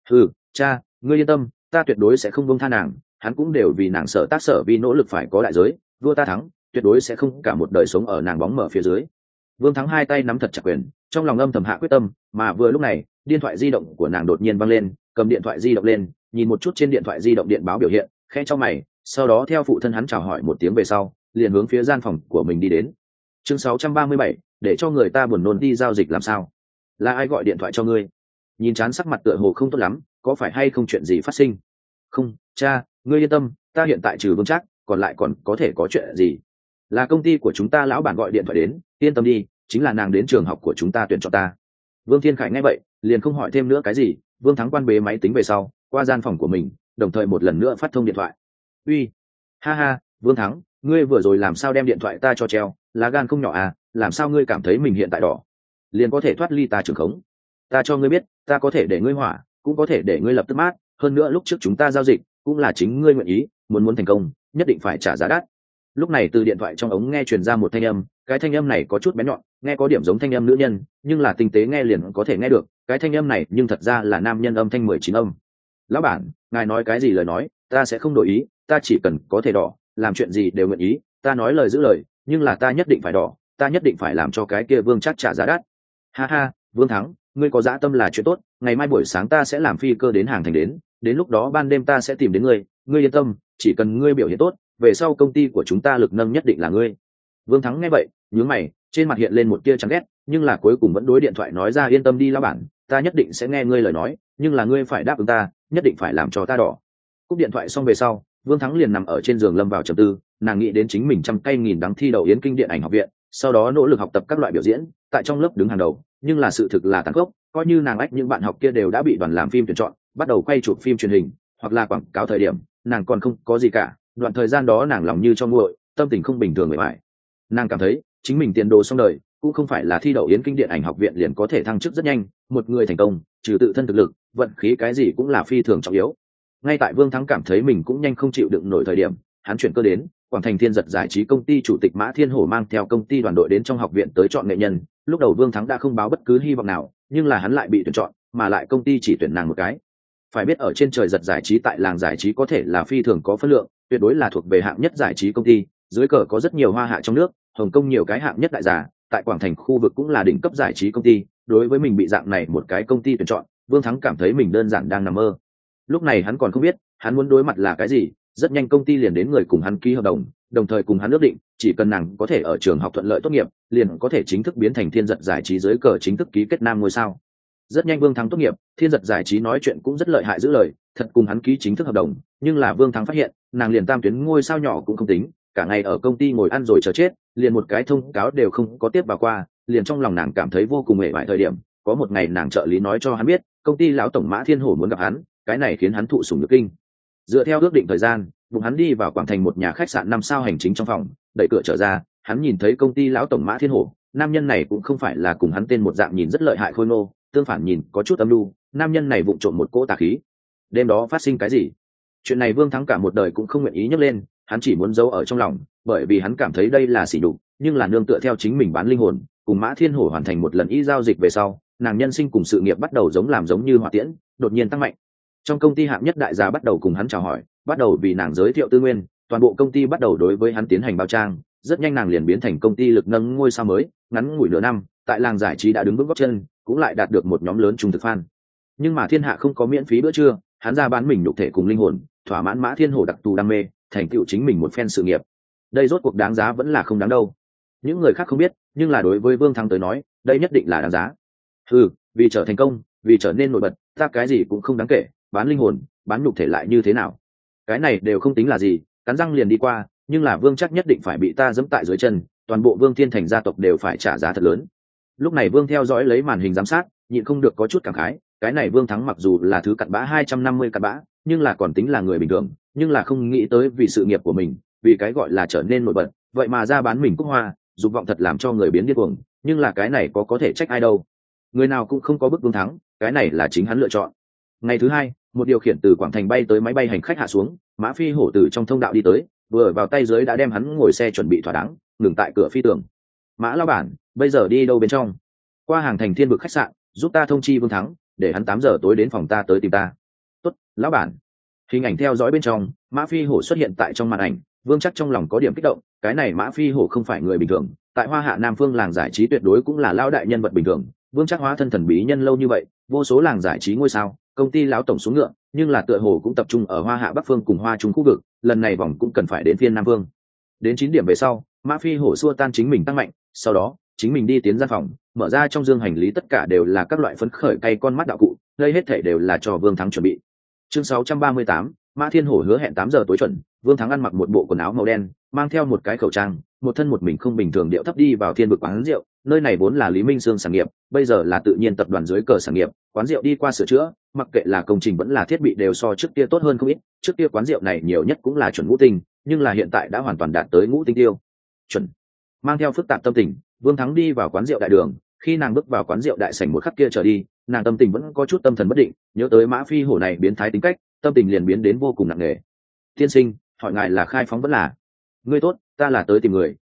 Cha, ngươi yên tâm, ta tuyệt đối sẽ không buông tha nàng, hắn cũng đều vì nàng sợ tác sở vì nỗ lực phải có đại giới, vua ta thắng, tuyệt đối sẽ không cả một đời sống ở nàng bóng mở phía dưới. Vương Thắng hai tay nắm thật chặt quyền, trong lòng âm thầm hạ quyết tâm, mà vừa lúc này, điện thoại di động của nàng đột nhiên vang lên, cầm điện thoại di động lên, nhìn một chút trên điện thoại di động điện báo biểu hiện, khẽ cho mày, sau đó theo phụ thân hắn chào hỏi một tiếng về sau, liền hướng phía gian phòng của mình đi đến. Chương 637, để cho người ta buồn nôn đi giao dịch làm sao? Là ai gọi điện thoại cho ngươi? Nhìn chán sắc mặt tựa hồ không tốt lắm, có phải hay không chuyện gì phát sinh? Không, cha, ngươi yên tâm, ta hiện tại trừ Vương Trác, còn lại còn có thể có chuyện gì? Là công ty của chúng ta lão bản gọi điện thoại đến, yên tâm đi, chính là nàng đến trường học của chúng ta tuyển cho ta. Vương Thiên Khải nghe vậy, liền không hỏi thêm nữa cái gì. Vương Thắng quan bế máy tính về sau, qua gian phòng của mình, đồng thời một lần nữa phát thông điện thoại. Uy, ha ha, Vương Thắng, ngươi vừa rồi làm sao đem điện thoại ta cho treo? Lá gan không nhỏ à? Làm sao ngươi cảm thấy mình hiện tại đỏ, liền có thể thoát ly ta trường khống? Ta cho ngươi biết, ta có thể để ngươi hỏa, cũng có thể để ngươi lập tức mát. Hơn nữa lúc trước chúng ta giao dịch, cũng là chính ngươi nguyện ý, muốn thành công, nhất định phải trả giá đắt. Lúc này từ điện thoại trong ống nghe truyền ra một thanh âm, cái thanh âm này có chút bén nhọn, nghe có điểm giống thanh âm nữ nhân, nhưng là tinh tế nghe liền có thể nghe được cái thanh âm này nhưng thật ra là nam nhân âm thanh 19 âm. Lão bản, ngài nói cái gì lời nói, ta sẽ không đổi ý, ta chỉ cần có thể đỏ, làm chuyện gì đều nguyện ý, ta nói lời giữ lời, nhưng là ta nhất định phải đỏ, ta nhất định phải làm cho cái kia Vương chắc trả giá đắt. Ha ha, Vương Thắng, ngươi có dã tâm là chuyện tốt, ngày mai buổi sáng ta sẽ làm phi cơ đến hàng thành đến lúc đó ban đêm ta sẽ tìm đến ngươi yên tâm, chỉ cần ngươi biểu hiện tốt, về sau công ty của chúng ta lực nâng nhất định là ngươi. Vương Thắng nghe vậy, nhướng mày, trên mặt hiện lên một tia chán ghét, nhưng là cuối cùng vẫn đối điện thoại nói ra yên tâm đi lão bản, ta nhất định sẽ nghe ngươi lời nói, nhưng là ngươi phải đáp ứng ta, nhất định phải làm cho ta đỏ. Cúp điện thoại xong về sau, Vương Thắng liền nằm ở trên giường lâm vào trầm tư, nàng nghĩ đến chính mình trăm cây nghìn đắng thi đậu Yến Kinh Điện ảnh học viện, sau đó nỗ lực học tập các loại biểu diễn, tại trong lớp đứng hàng đầu, nhưng là sự thực là tàn khốc, coi như nàng ách những bạn học kia đều đã bị đoàn làm phim tuyển chọn, bắt đầu quay chụp phim truyền hình, hoặc là quảng cáo thời điểm, nàng còn không có gì cả, đoạn thời gian đó nàng lòng như cho nguội, tâm tình không bình thường người mãi. Nàng cảm thấy chính mình tiền đồ xong đời, cũng không phải là thi đậu Yến Kinh Điện ảnh học viện liền có thể thăng chức rất nhanh, một người thành công, trừ tự thân thực lực, vận khí cái gì cũng là phi thường trọng yếu. Ngay tại Vương Thắng cảm thấy mình cũng nhanh không chịu đựng nổi thời điểm, hắn chuyển cơ đến, Quảng Thành Thiên Giật giải trí công ty chủ tịch Mã Thiên Hổ mang theo công ty đoàn đội đến trong học viện tới chọn nghệ nhân. Lúc đầu Vương Thắng đã không báo bất cứ hy vọng nào, nhưng là hắn lại bị tuyển chọn, mà lại công ty chỉ tuyển nàng một cái. Phải biết ở trên trời Giật giải trí tại làng giải trí có thể là phi thường có phân lượng, tuyệt đối là thuộc về hạng nhất giải trí công ty, dưới cờ có rất nhiều hoa hạ trong nước, Hồng Kông nhiều cái hạng nhất đại giả, tại Quảng Thành khu vực cũng là đỉnh cấp giải trí công ty. Đối với mình bị dạng này một cái công ty tuyển chọn, Vương Thắng cảm thấy mình đơn giản đang nằm mơ. Lúc này hắn còn không biết hắn muốn đối mặt là cái gì, rất nhanh công ty liền đến người cùng hắn ký hợp đồng, đồng thời cùng hắn ước định chỉ cần nàng có thể ở trường học thuận lợi tốt nghiệp, liền có thể chính thức biến thành Thiên Giật giải trí dưới cờ chính thức ký kết nam ngôi sao. Rất nhanh Vương Thắng tốt nghiệp, Thiên Giật giải trí nói chuyện cũng rất lợi hại giữ lời, thật cùng hắn ký chính thức hợp đồng. Nhưng là Vương Thắng phát hiện nàng liền tam tuyến ngôi sao nhỏ cũng không tính, cả ngày ở công ty ngồi ăn rồi chờ chết, liền một cái thông cáo đều không có tiếp vào qua, liền trong lòng nàng cảm thấy vô cùng mệt mỏi. Thời điểm có một ngày nàng trợ lý nói cho hắn biết công ty lão tổng Mã Thiên Hổ muốn gặp hắn, cái này khiến hắn thụ sủng nhược kinh. Dựa theo ước định thời gian, bụng hắn đi vào Quảng Thành một nhà khách sạn 5 sao hành chính trong phòng, đẩy cửa trở ra, hắn nhìn thấy công ty lão tổng Mã Thiên Hổ. Nam nhân này cũng không phải là cùng hắn tên một dạng nhìn rất lợi hại khôi ngô, tương phản nhìn có chút âm lưu. Nam nhân này vụng trộm một cỗ tà khí. Đêm đó phát sinh cái gì? Chuyện này Vương Thắng cả một đời cũng không nguyện ý nhắc lên, hắn chỉ muốn giấu ở trong lòng, bởi vì hắn cảm thấy đây là sỉ nhục, nhưng là nương tựa theo chính mình bán linh hồn, cùng Mã Thiên Hổ hoàn thành một lần giao dịch về sau, nàng nhân sinh cùng sự nghiệp bắt đầu giống như hỏa tiễn, đột nhiên tăng mạnh. Trong công ty hạng nhất đại gia bắt đầu cùng hắn chào hỏi, bắt đầu vì nàng giới thiệu tư nguyên, toàn bộ công ty bắt đầu đối với hắn tiến hành bao trang. Rất nhanh nàng liền biến thành công ty lực nâng ngôi sao mới, ngắn ngủi nửa năm, tại làng giải trí đã đứng vững gót chân, cũng lại đạt được một nhóm lớn trung thực fan. Nhưng mà thiên hạ không có miễn phí bữa trưa, hắn ra bán mình nhục thể cùng linh hồn, thỏa mãn Mã Thiên Hổ đặc thù đam mê, thành tựu chính mình một phen sự nghiệp. Đây rốt cuộc đáng giá vẫn là không đáng đâu. Những người khác không biết, nhưng là đối với Vương Thắng tới nói, đây nhất định là đáng giá. Vì trở thành công, vì trở nên nổi bật, ta cái gì cũng không đáng kể, bán linh hồn, bán nhục thể lại như thế nào? Cái này đều không tính là gì, cắn răng liền đi qua, nhưng là Vương chắc nhất định phải bị ta giẫm tại dưới chân, toàn bộ Vương Thiên Thành gia tộc đều phải trả giá thật lớn. Lúc này Vương theo dõi lấy màn hình giám sát, nhịn không được có chút cảm khái, cái này Vương Thắng mặc dù là thứ cặn bã 250 cặn bã, nhưng là còn tính là người bình thường, nhưng là không nghĩ tới vì sự nghiệp của mình, vì cái gọi là trở nên nổi bật, vậy mà ra bán mình cúc hoa, dục vọng thật làm cho người biến điên cuồng, nhưng là cái này có thể trách ai đâu? Người nào cũng không có bức Vương Thắng, cái này là chính hắn lựa chọn. Ngày thứ hai, một điều khiển từ Quảng Thành bay tới máy bay hành khách hạ xuống, Mã Phi Hổ từ trong thông đạo đi tới, vừa vào tay dưới đã đem hắn ngồi xe chuẩn bị thỏa đáng, ngừng tại cửa phi tường. Mã lão bản, bây giờ đi đâu bên trong? Qua hàng thành Thiên Vực khách sạn, giúp ta thông chi Vương Thắng, để hắn 8 giờ tối đến phòng ta tới tìm ta. Tốt, lão bản. Hình ảnh theo dõi bên trong, Mã Phi Hổ xuất hiện tại trong màn ảnh. Vương chắc trong lòng có điểm kích động, cái này Mã Phi Hổ không phải người bình thường, tại Hoa Hạ Nam Phương làng giải trí tuyệt đối cũng là lão đại nhân vật bình thường. Vương chắc hóa thân thần bí nhân lâu như vậy, vô số làng giải trí ngôi sao, công ty lão tổng xuống ngựa, nhưng là tựa hồ cũng tập trung ở Hoa Hạ Bắc Phương cùng Hoa Trung khu vực, lần này vòng cũng cần phải đến phiên Nam Phương. Đến 9 điểm về sau, Mã Phi Hổ xua tan chính mình tăng mạnh, sau đó chính mình đi tiến gian phòng, mở ra trong dương hành lý tất cả đều là các loại phấn khởi cay con mắt đạo cụ, đây hết thảy đều là cho Vương Thắng chuẩn bị. Chương 638, Mã Thiên Hổ hứa hẹn 8 giờ tối chuẩn. Vương Thắng ăn mặc một bộ quần áo màu đen, mang theo một cái khẩu trang, một thân một mình không bình thường điệu thấp đi vào Thiên Vực quán rượu. Nơi này vốn là Lý Minh Sương sản nghiệp, bây giờ là tự nhiên tập đoàn dưới cờ sản nghiệp. Quán rượu đi qua sửa chữa, mặc kệ là công trình vẫn là thiết bị đều so trước kia tốt hơn không ít. Trước kia quán rượu này nhiều nhất cũng là chuẩn ngũ tinh, nhưng là hiện tại đã hoàn toàn đạt tới ngũ tinh tiêu chuẩn. Mang theo phức tạp tâm tình, Vương Thắng đi vào quán rượu đại đường. Khi nàng bước vào quán rượu đại sảnh một khắc kia trở đi, nàng tâm tình vẫn có chút tâm thần bất định, nhớ tới Mã Phi Hổ này biến thái tính cách, tâm tình liền biến đến vô cùng nặng nề. Tiên sinh, hỏi ngài là khai phóng vẫn là? Ngươi tốt, ta là tới tìm người,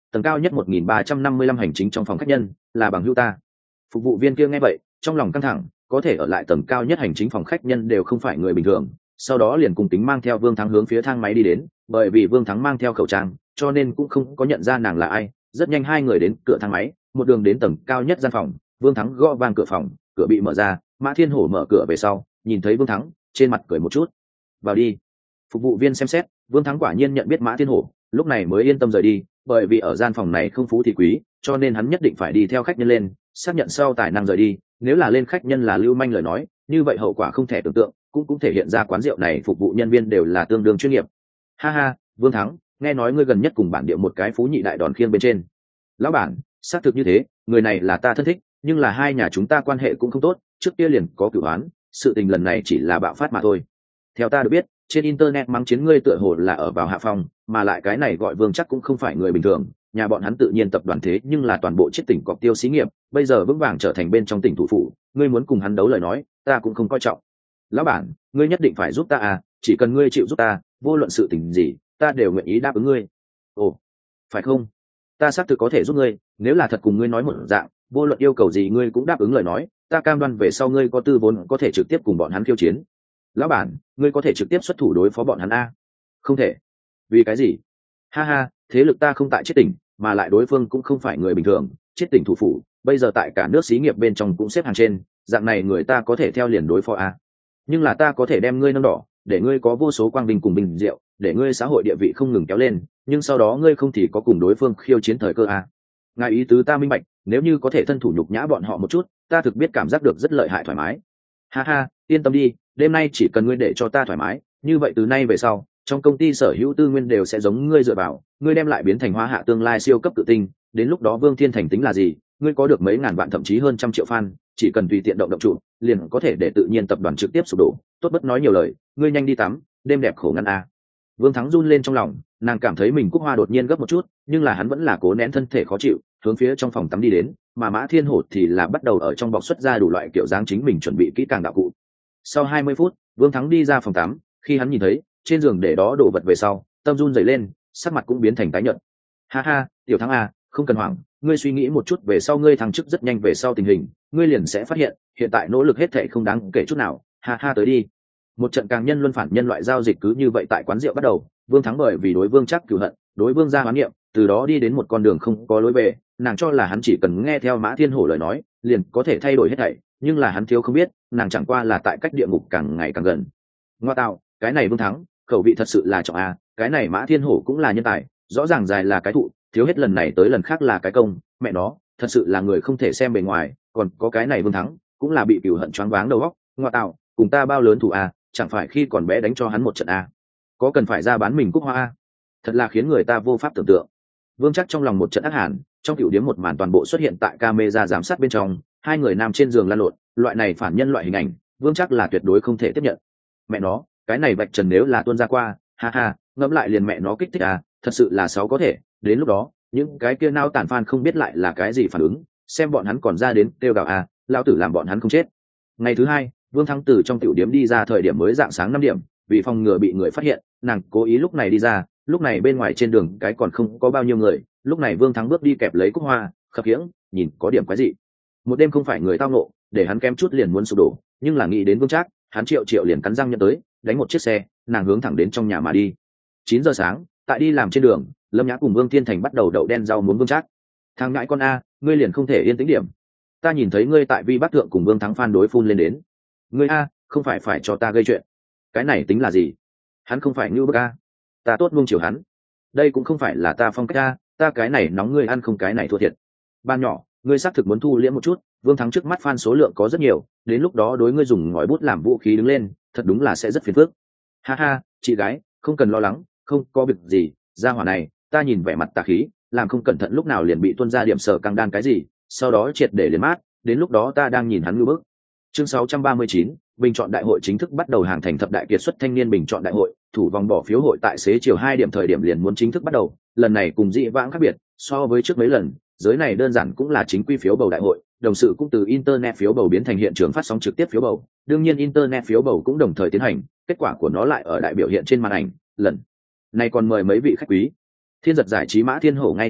tầng cao nhất 1355 hành chính trong phòng khách nhân là bằng hữu ta. Phục vụ viên kia nghe vậy trong lòng căng thẳng, có thể ở lại tầng cao nhất hành chính phòng khách nhân đều không phải người bình thường. Sau đó liền cùng tính mang theo Vương Thắng hướng phía thang máy đi đến, bởi vì Vương Thắng mang theo khẩu trang cho nên cũng không có nhận ra nàng là ai. Rất nhanh hai người đến cửa thang máy, một đường đến tầng cao nhất gian phòng. Vương Thắng gõ vang cửa phòng, cửa bị mở ra, Mã Thiên Hổ mở cửa về sau, nhìn thấy Vương Thắng trên mặt cười một chút. Vào đi. Phục vụ viên xem xét, Vương Thắng quả nhiên nhận biết Mã Thiên Hổ, lúc này mới yên tâm rời đi, bởi vì ở gian phòng này không phú thì quý, cho nên hắn nhất định phải đi theo khách nhân lên, xác nhận sau tài năng rời đi. Nếu là lên khách nhân là lưu manh lời nói, như vậy hậu quả không thể tưởng tượng, cũng thể hiện ra quán rượu này phục vụ nhân viên đều là tương đương chuyên nghiệp. Ha ha, Vương Thắng, nghe nói ngươi gần nhất cùng bản địa một cái phú nhị đại đòn khiêng bên trên. Lão bản, xác thực như thế, người này là ta thân thích, nhưng là hai nhà chúng ta quan hệ cũng không tốt, trước kia liền có cửu oán, sự tình lần này chỉ là bạo phát mà thôi. Theo ta được biết, trên internet mắng chiến ngươi tựa hồ là ở vào hạ phòng, mà lại cái này gọi Vương chắc cũng không phải người bình thường, nhà bọn hắn tự nhiên tập đoàn thế nhưng là toàn bộ chiết tỉnh cọc tiêu xí nghiệp, bây giờ vững vàng trở thành bên trong tỉnh thủ phủ, ngươi muốn cùng hắn đấu lời nói, ta cũng không coi trọng. Lão bản, ngươi nhất định phải giúp ta à, chỉ cần ngươi chịu giúp ta, vô luận sự tình gì, ta đều nguyện ý đáp ứng ngươi. Ồ, phải không? Ta xác thực có thể giúp ngươi, nếu là thật cùng ngươi nói một dạng, vô luận yêu cầu gì ngươi cũng đáp ứng lời nói, ta cam đoan về sau ngươi có tư vốn có thể trực tiếp cùng bọn hắn khiêu chiến. Lão bản, ngươi có thể trực tiếp xuất thủ đối phó bọn hắn a? Không thể. Vì cái gì? Ha ha, thế lực ta không tại chiết tỉnh, mà lại đối phương cũng không phải người bình thường, chiết tỉnh thủ phủ, bây giờ tại cả nước xí nghiệp bên trong cũng xếp hàng trên, dạng này người ta có thể theo liền đối phó a. Nhưng là ta có thể đem ngươi nâng đỏ, để ngươi có vô số quang vinh cùng bình diệu, để ngươi xã hội địa vị không ngừng kéo lên, nhưng sau đó ngươi không thì có cùng đối phương khiêu chiến thời cơ a. Ngài ý tứ ta minh bạch, nếu như có thể thân thủ nhục nhã bọn họ một chút, ta thực biết cảm giác được rất lợi hại thoải mái. Ha ha, yên tâm đi, đêm nay chỉ cần ngươi để cho ta thoải mái, như vậy từ nay về sau, trong công ty sở hữu tư nguyên đều sẽ giống ngươi dựa vào, ngươi đem lại biến thành Hoa Hạ tương lai siêu cấp tự tinh, đến lúc đó Vương Thiên Thành tính là gì, ngươi có được mấy ngàn vạn thậm chí hơn trăm triệu fan, chỉ cần tùy tiện động trụ, liền có thể để tự nhiên tập đoàn trực tiếp sụp đổ, tốt bất nói nhiều lời, ngươi nhanh đi tắm, đêm đẹp khổ ngăn a. Vương Thắng run lên trong lòng, nàng cảm thấy mình Cúc Hoa đột nhiên gấp một chút, nhưng là hắn vẫn là cố nén thân thể khó chịu, hướng phía trong phòng tắm đi đến, mà Mã Thiên Hổ thì là bắt đầu ở trong bọc xuất ra đủ loại kiểu dáng chính mình chuẩn bị kỹ càng đạo cụ. Sau 20 phút, Vương Thắng đi ra phòng tắm, khi hắn nhìn thấy trên giường để đó đồ vật về sau, tâm run rẩy lên, sắc mặt cũng biến thành tái nhợt. Ha ha, tiểu Thắng à, không cần hoảng, ngươi suy nghĩ một chút về sau ngươi thăng chức rất nhanh về sau tình hình, ngươi liền sẽ phát hiện, hiện tại nỗ lực hết thảy không đáng kể chút nào, ha ha tới đi. Một trận càng nhân luân phản nhân loại giao dịch cứ như vậy tại quán rượu bắt đầu, Vương Thắng bởi vì đối Vương chắc cửu hận, đối Vương gia hoán niệm, từ đó đi đến một con đường không có lối về, nàng cho là hắn chỉ cần nghe theo Mã Thiên Hổ lời nói, liền có thể thay đổi hết thảy, nhưng là hắn thiếu không biết, nàng chẳng qua là tại cách địa ngục càng ngày càng gần. Ngoa tạo, cái này Vương Thắng, khẩu vị thật sự là trọng a, cái này Mã Thiên Hổ cũng là nhân tài, rõ ràng dài là cái thụ, thiếu hết lần này tới lần khác là cái công, mẹ nó, thật sự là người không thể xem bề ngoài, còn có cái này Vương Thắng, cũng là bị cửu hận choáng váng đầu óc, ngoa tạo, cùng ta bao lớn thủ a, chẳng phải khi còn bé đánh cho hắn một trận a, có cần phải ra bán mình Cúc Hoa a, thật là khiến người ta vô pháp tưởng tượng. Vương chắc trong lòng một trận ác hàn, trong tiểu điếm một màn toàn bộ xuất hiện tại camera giám sát bên trong, hai người nằm trên giường lăn lộn, loại này phản nhân loại hình ảnh, Vương chắc là tuyệt đối không thể tiếp nhận. Mẹ nó, cái này vạch trần nếu là tuôn ra qua, ha ha, ngẫm lại liền mẹ nó kích thích à, thật sự là sáu có thể, đến lúc đó, những cái kia nao tản fan không biết lại là cái gì phản ứng, xem bọn hắn còn ra đến kêu gào à, lão tử làm bọn hắn không chết. Ngày thứ hai, Vương Thắng từ trong tiểu điếm đi ra thời điểm mới dạng sáng 5 điểm, vì phòng ngừa bị người phát hiện, nàng cố ý lúc này đi ra, lúc này bên ngoài trên đường cái còn không có bao nhiêu người, lúc này Vương Thắng bước đi kẹp lấy Cúc Hoa, khập khiễng, nhìn có điểm quái dị. Một đêm không phải người tao nộ, để hắn kém chút liền muốn sụp đổ, nhưng là nghĩ đến Vương Trác, hắn triệu liền cắn răng nhận tới, đánh một chiếc xe, nàng hướng thẳng đến trong nhà mà đi. 9 giờ sáng, tại đi làm trên đường, Lâm Nhã cùng Vương Thiên Thành bắt đầu đậu đen rau muốn Vương Trác. Thằng ngãi con a, ngươi liền không thể yên tĩnh điểm. Ta nhìn thấy ngươi tại Vi Bắc Thượng cùng Vương Thắng phan đối phun lên đến. Ngươi a, không phải cho ta gây chuyện. Cái này tính là gì? Hắn không phải như bức a. Ta tốt nuông chiều hắn. Đây cũng không phải là ta phong cách a, ta cái này nóng ngươi ăn không cái này thua thiệt. Ban nhỏ, ngươi xác thực muốn thu liễm một chút, Vương Thắng trước mắt fan số lượng có rất nhiều, đến lúc đó đối ngươi dùng ngòi bút làm vũ khí đứng lên, thật đúng là sẽ rất phiền phức. Ha ha, chị gái, không cần lo lắng, không có việc gì, ra hỏa này, ta nhìn vẻ mặt tà khí, làm không cẩn thận lúc nào liền bị tuôn ra điểm sở căng đan cái gì, sau đó triệt để liền mát, đến lúc đó ta đang nhìn hắn ngư bức. Chương 639, bình chọn đại hội chính thức bắt đầu, hàng thành thập đại kiệt xuất thanh niên bình chọn đại hội, thủ vòng bỏ phiếu hội tại xế chiều 2 điểm thời điểm liền muốn chính thức bắt đầu, lần này cùng dị vãng khác biệt, so với trước mấy lần, giới này đơn giản cũng là chính quy phiếu bầu đại hội, đồng sự cũng từ internet phiếu bầu biến thành hiện trường phát sóng trực tiếp phiếu bầu, đương nhiên internet phiếu bầu cũng đồng thời tiến hành, kết quả của nó lại ở đại biểu hiện trên màn ảnh, lần này còn mời mấy vị khách quý. Thiên Giật giải trí Mã Thiên Hổ ngay tại liện,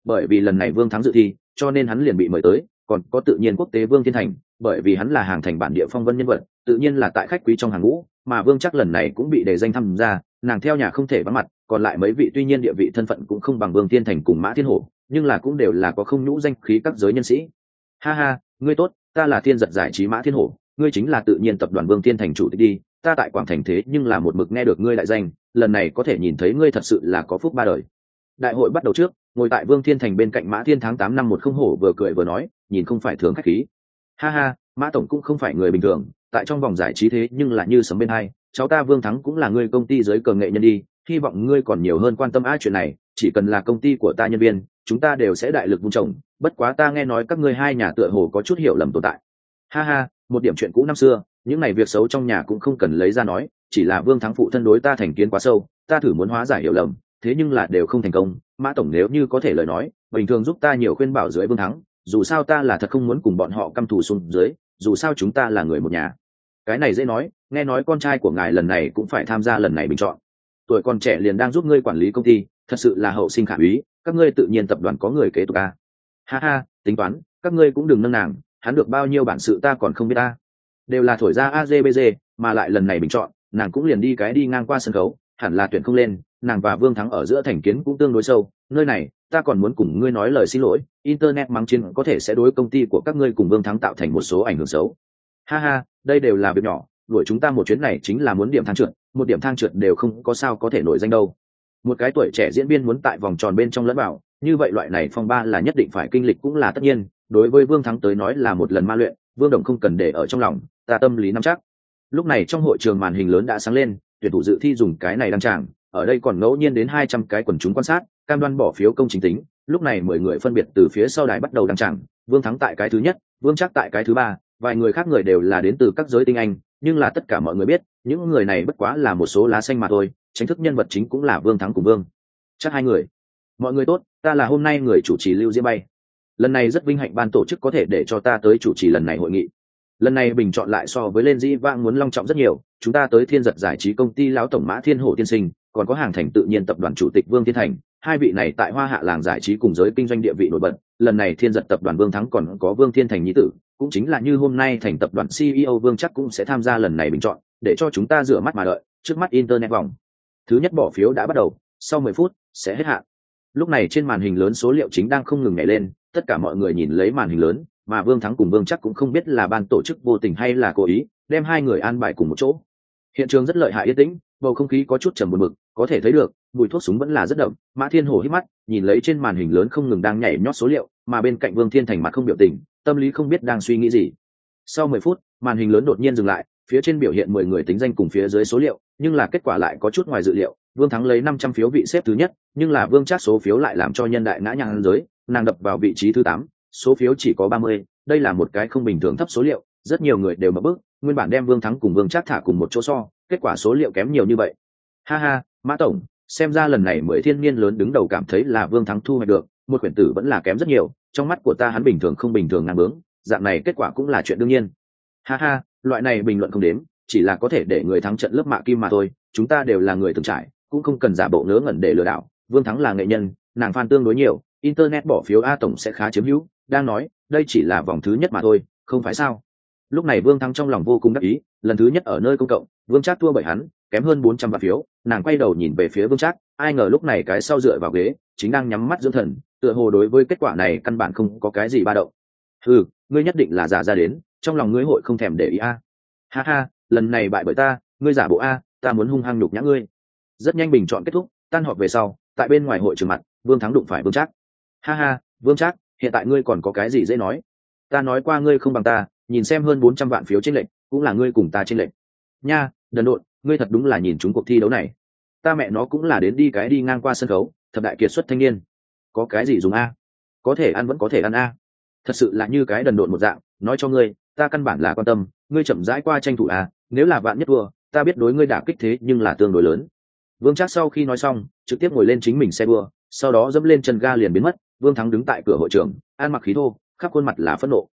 bởi vì lần này Vương Thắng dự thi cho nên hắn liền bị mời tới, còn có tự nhiên quốc tế Vương Thiên Thành, bởi vì hắn là hàng thành bản địa phong vân nhân vật, tự nhiên là tại khách quý trong hàng ngũ, mà Vương Trác lần này cũng bị đề danh tham gia, nàng theo nhà không thể vắng mặt, còn lại mấy vị tuy nhiên địa vị thân phận cũng không bằng Vương Thiên Thành cùng Mã Thiên Hổ, nhưng là cũng đều là có không nhũ danh khí các giới nhân sĩ. Ha ha, ngươi tốt, ta là Thiên Giật giải trí Mã Thiên Hổ, ngươi chính là tự nhiên tập đoàn Vương Thiên Thành chủ tịch đi, ta tại Quảng Thành thế nhưng là một mực nghe được ngươi đại danh, lần này có thể nhìn thấy ngươi thật sự là có phúc ba đời. Đại hội bắt đầu trước, ngồi tại Vương Thiên Thành bên cạnh Mã Thiên tháng 8 năm 10 hổ vừa cười vừa nói, nhìn không phải thường khách khí. Ha ha, Mã tổng cũng không phải người bình thường, tại trong vòng giải trí thế nhưng là như sấm bên hai, cháu ta Vương Thắng cũng là ngươi công ty giới cờ nghệ nhân đi, hy vọng ngươi còn nhiều hơn quan tâm chuyện này, chỉ cần là công ty của ta nhân viên, chúng ta đều sẽ đại lực vun trồng, bất quá ta nghe nói các ngươi hai nhà tựa hồ có chút hiểu lầm tồn tại. Ha ha, một điểm chuyện cũ năm xưa, những này việc xấu trong nhà cũng không cần lấy ra nói, chỉ là Vương Thắng phụ thân đối ta thành kiến quá sâu, ta thử muốn hóa giải hiểu lầm, thế nhưng là đều không thành công. Mã tổng nếu như có thể lời nói, bình thường giúp ta nhiều khuyên bảo dưới Vương Thắng, dù sao ta là thật không muốn cùng bọn họ căm thù xuống dưới, dù sao chúng ta là người một nhà. Cái này dễ nói, nghe nói con trai của ngài lần này cũng phải tham gia lần này bình chọn, tuổi còn trẻ liền đang giúp ngươi quản lý công ty, thật sự là hậu sinh khả úy, các ngươi tự nhiên tập đoàn có người kế tục à. Ha ha, tính toán, các ngươi cũng đừng nâng nàng, hắn được bao nhiêu bản sự ta còn không biết ta, đều là thổi ra AZBZ, mà lại lần này bình chọn, nàng cũng liền đi cái đi ngang qua sân khấu, hẳn là tuyển không lên, nàng và Vương Thắng ở giữa thành kiến cũng tương đối sâu, nơi này ta còn muốn cùng ngươi nói lời xin lỗi, internet mắng chiến có thể sẽ đối công ty của các ngươi cùng Vương Thắng tạo thành một số ảnh hưởng xấu. Ha ha, đây đều là việc nhỏ, đuổi chúng ta một chuyến này chính là muốn điểm thang trượt, một điểm thang trượt đều không có sao có thể nổi danh đâu. Một cái tuổi trẻ diễn viên muốn tại vòng tròn bên trong lẫn vào, như vậy loại này phong ba là nhất định phải kinh lịch cũng là tất nhiên, đối với Vương Thắng tới nói là một lần ma luyện, Vương Đồng không cần để ở trong lòng, ta tâm lý nắm chắc. Lúc này trong hội trường màn hình lớn đã sáng lên, tuyển thủ dự thi dùng cái này đăng tràng, ở đây còn ngẫu nhiên đến 200 cái quần chúng quan sát, cam đoan bỏ phiếu công chính tính. Lúc này 10 người phân biệt từ phía sau đài bắt đầu đăng tràng, Vương Thắng tại cái thứ nhất, Vương Trác tại cái thứ ba, vài người khác người đều là đến từ các giới tinh anh, nhưng là tất cả mọi người biết, những người này bất quá là một số lá xanh mà thôi, chính thức nhân vật chính cũng là Vương Thắng cùng Vương Trác hai người. Mọi người tốt, ta là hôm nay người chủ trì Lưu Diễm Bay. Lần này rất vinh hạnh ban tổ chức có thể để cho ta tới chủ trì lần này hội nghị. Lần này bình chọn lại so với lên dĩ vãng muốn long trọng rất nhiều, chúng ta tới Thiên Giật giải trí công ty lão tổng Mã Thiên Hổ tiên sinh, còn có hàng thành tự nhiên tập đoàn chủ tịch Vương Thiên Thành, hai vị này tại Hoa Hạ làng giải trí cùng giới kinh doanh địa vị nổi bật. Lần này Thiên Giật tập đoàn Vương Thắng còn có Vương Thiên Thành nhi tử, cũng chính là như hôm nay thành tập đoàn CEO Vương Trác cũng sẽ tham gia lần này bình chọn, để cho chúng ta rửa mắt mà đợi. Trước mắt internet vòng thứ nhất bỏ phiếu đã bắt đầu, sau 10 phút sẽ hết hạn. Lúc này trên màn hình lớn số liệu chính đang không ngừng nhảy lên, tất cả mọi người nhìn lấy màn hình lớn, mà Vương Thắng cùng Vương Trác cũng không biết là ban tổ chức vô tình hay là cố ý đem hai người an bài cùng một chỗ. Hiện trường rất lợi hại yên tĩnh, bầu không khí có chút trầm buồn bực, có thể thấy được mùi thuốc súng vẫn là rất đậm. Mã Thiên Hổ hít mắt nhìn lấy trên màn hình lớn không ngừng đang nhảy nhót số liệu, mà bên cạnh Vương Thiên Thành mặt không biểu tình, tâm lý không biết đang suy nghĩ gì. Sau 10 phút màn hình lớn đột nhiên dừng lại, phía trên biểu hiện 10 người tính danh cùng phía dưới số liệu, nhưng là kết quả lại có chút ngoài dự liệu. Vương Thắng lấy 500 phiếu vị xếp thứ nhất, nhưng là Vương Trác số phiếu lại làm cho nhân đại ngã nhàng giới, nàng đập vào vị trí thứ 8, số phiếu chỉ có 30, đây là một cái không bình thường thấp số liệu, rất nhiều người đều mở bức, nguyên bản đem Vương Thắng cùng Vương Trác thả cùng một chỗ so, kết quả số liệu kém nhiều như vậy. Ha ha, Mã tổng, xem ra lần này 10 thiên niên lớn đứng đầu cảm thấy là Vương Thắng thu hoạch được, một quyển tử vẫn là kém rất nhiều, trong mắt của ta hắn bình thường không bình thường ngang bướng, dạng này kết quả cũng là chuyện đương nhiên. Ha ha, loại này bình luận không đếm, chỉ là có thể để người thắng trận lớp mạ kim mà thôi, chúng ta đều là người từng trải, cũng không cần giả bộ ngớ ngẩn để lừa đảo. Vương Thắng là nghệ nhân, nàng fan tương đối nhiều, internet bỏ phiếu A tổng sẽ khá chiếm hữu, đang nói đây chỉ là vòng thứ nhất mà thôi, không phải sao? Lúc này Vương Thắng trong lòng vô cùng đắc ý, lần thứ nhất ở nơi công cộng, Vương Trác thua bởi hắn, kém hơn 400 vạn phiếu, nàng quay đầu nhìn về phía Vương Trác, ai ngờ lúc này cái sau dựa vào ghế, chính đang nhắm mắt dưỡng thần, tựa hồ đối với kết quả này căn bản không có cái gì ba động. Ngươi nhất định là giả ra đến, trong lòng ngươi hội không thèm để ý a. Ha ha, lần này bại bởi ta, ngươi giả bộ a, ta muốn hung hăng nhục nhã ngươi. Rất nhanh bình chọn kết thúc, tan họp về sau, tại bên ngoài hội trường mặt, Vương Thắng đụng phải Vương Trác. Ha ha, Vương Trác, hiện tại ngươi còn có cái gì dễ nói? Ta nói qua ngươi không bằng ta, nhìn xem hơn 400 vạn phiếu chênh lệch, cũng là ngươi cùng ta chênh lệch. Nha, đần độn, ngươi thật đúng là nhìn trúng cuộc thi đấu này. Ta mẹ nó cũng là đến đi cái đi ngang qua sân khấu, thập đại kiệt xuất thanh niên. Có cái gì dùng a? Có thể ăn vẫn có thể ăn a. Thật sự là như cái đần độn một dạng, nói cho ngươi, ta căn bản là quan tâm, ngươi chậm rãi qua tranh thủ a, nếu là vạn nhất thua, ta biết đối ngươi đả kích thế nhưng là tương đối lớn. Vương Trác sau khi nói xong, trực tiếp ngồi lên chính mình xe đua, sau đó dẫm lên chân ga liền biến mất. Vương Thắng đứng tại cửa hội trường, ăn mặc khí thô, khắp khuôn mặt là phẫn nộ.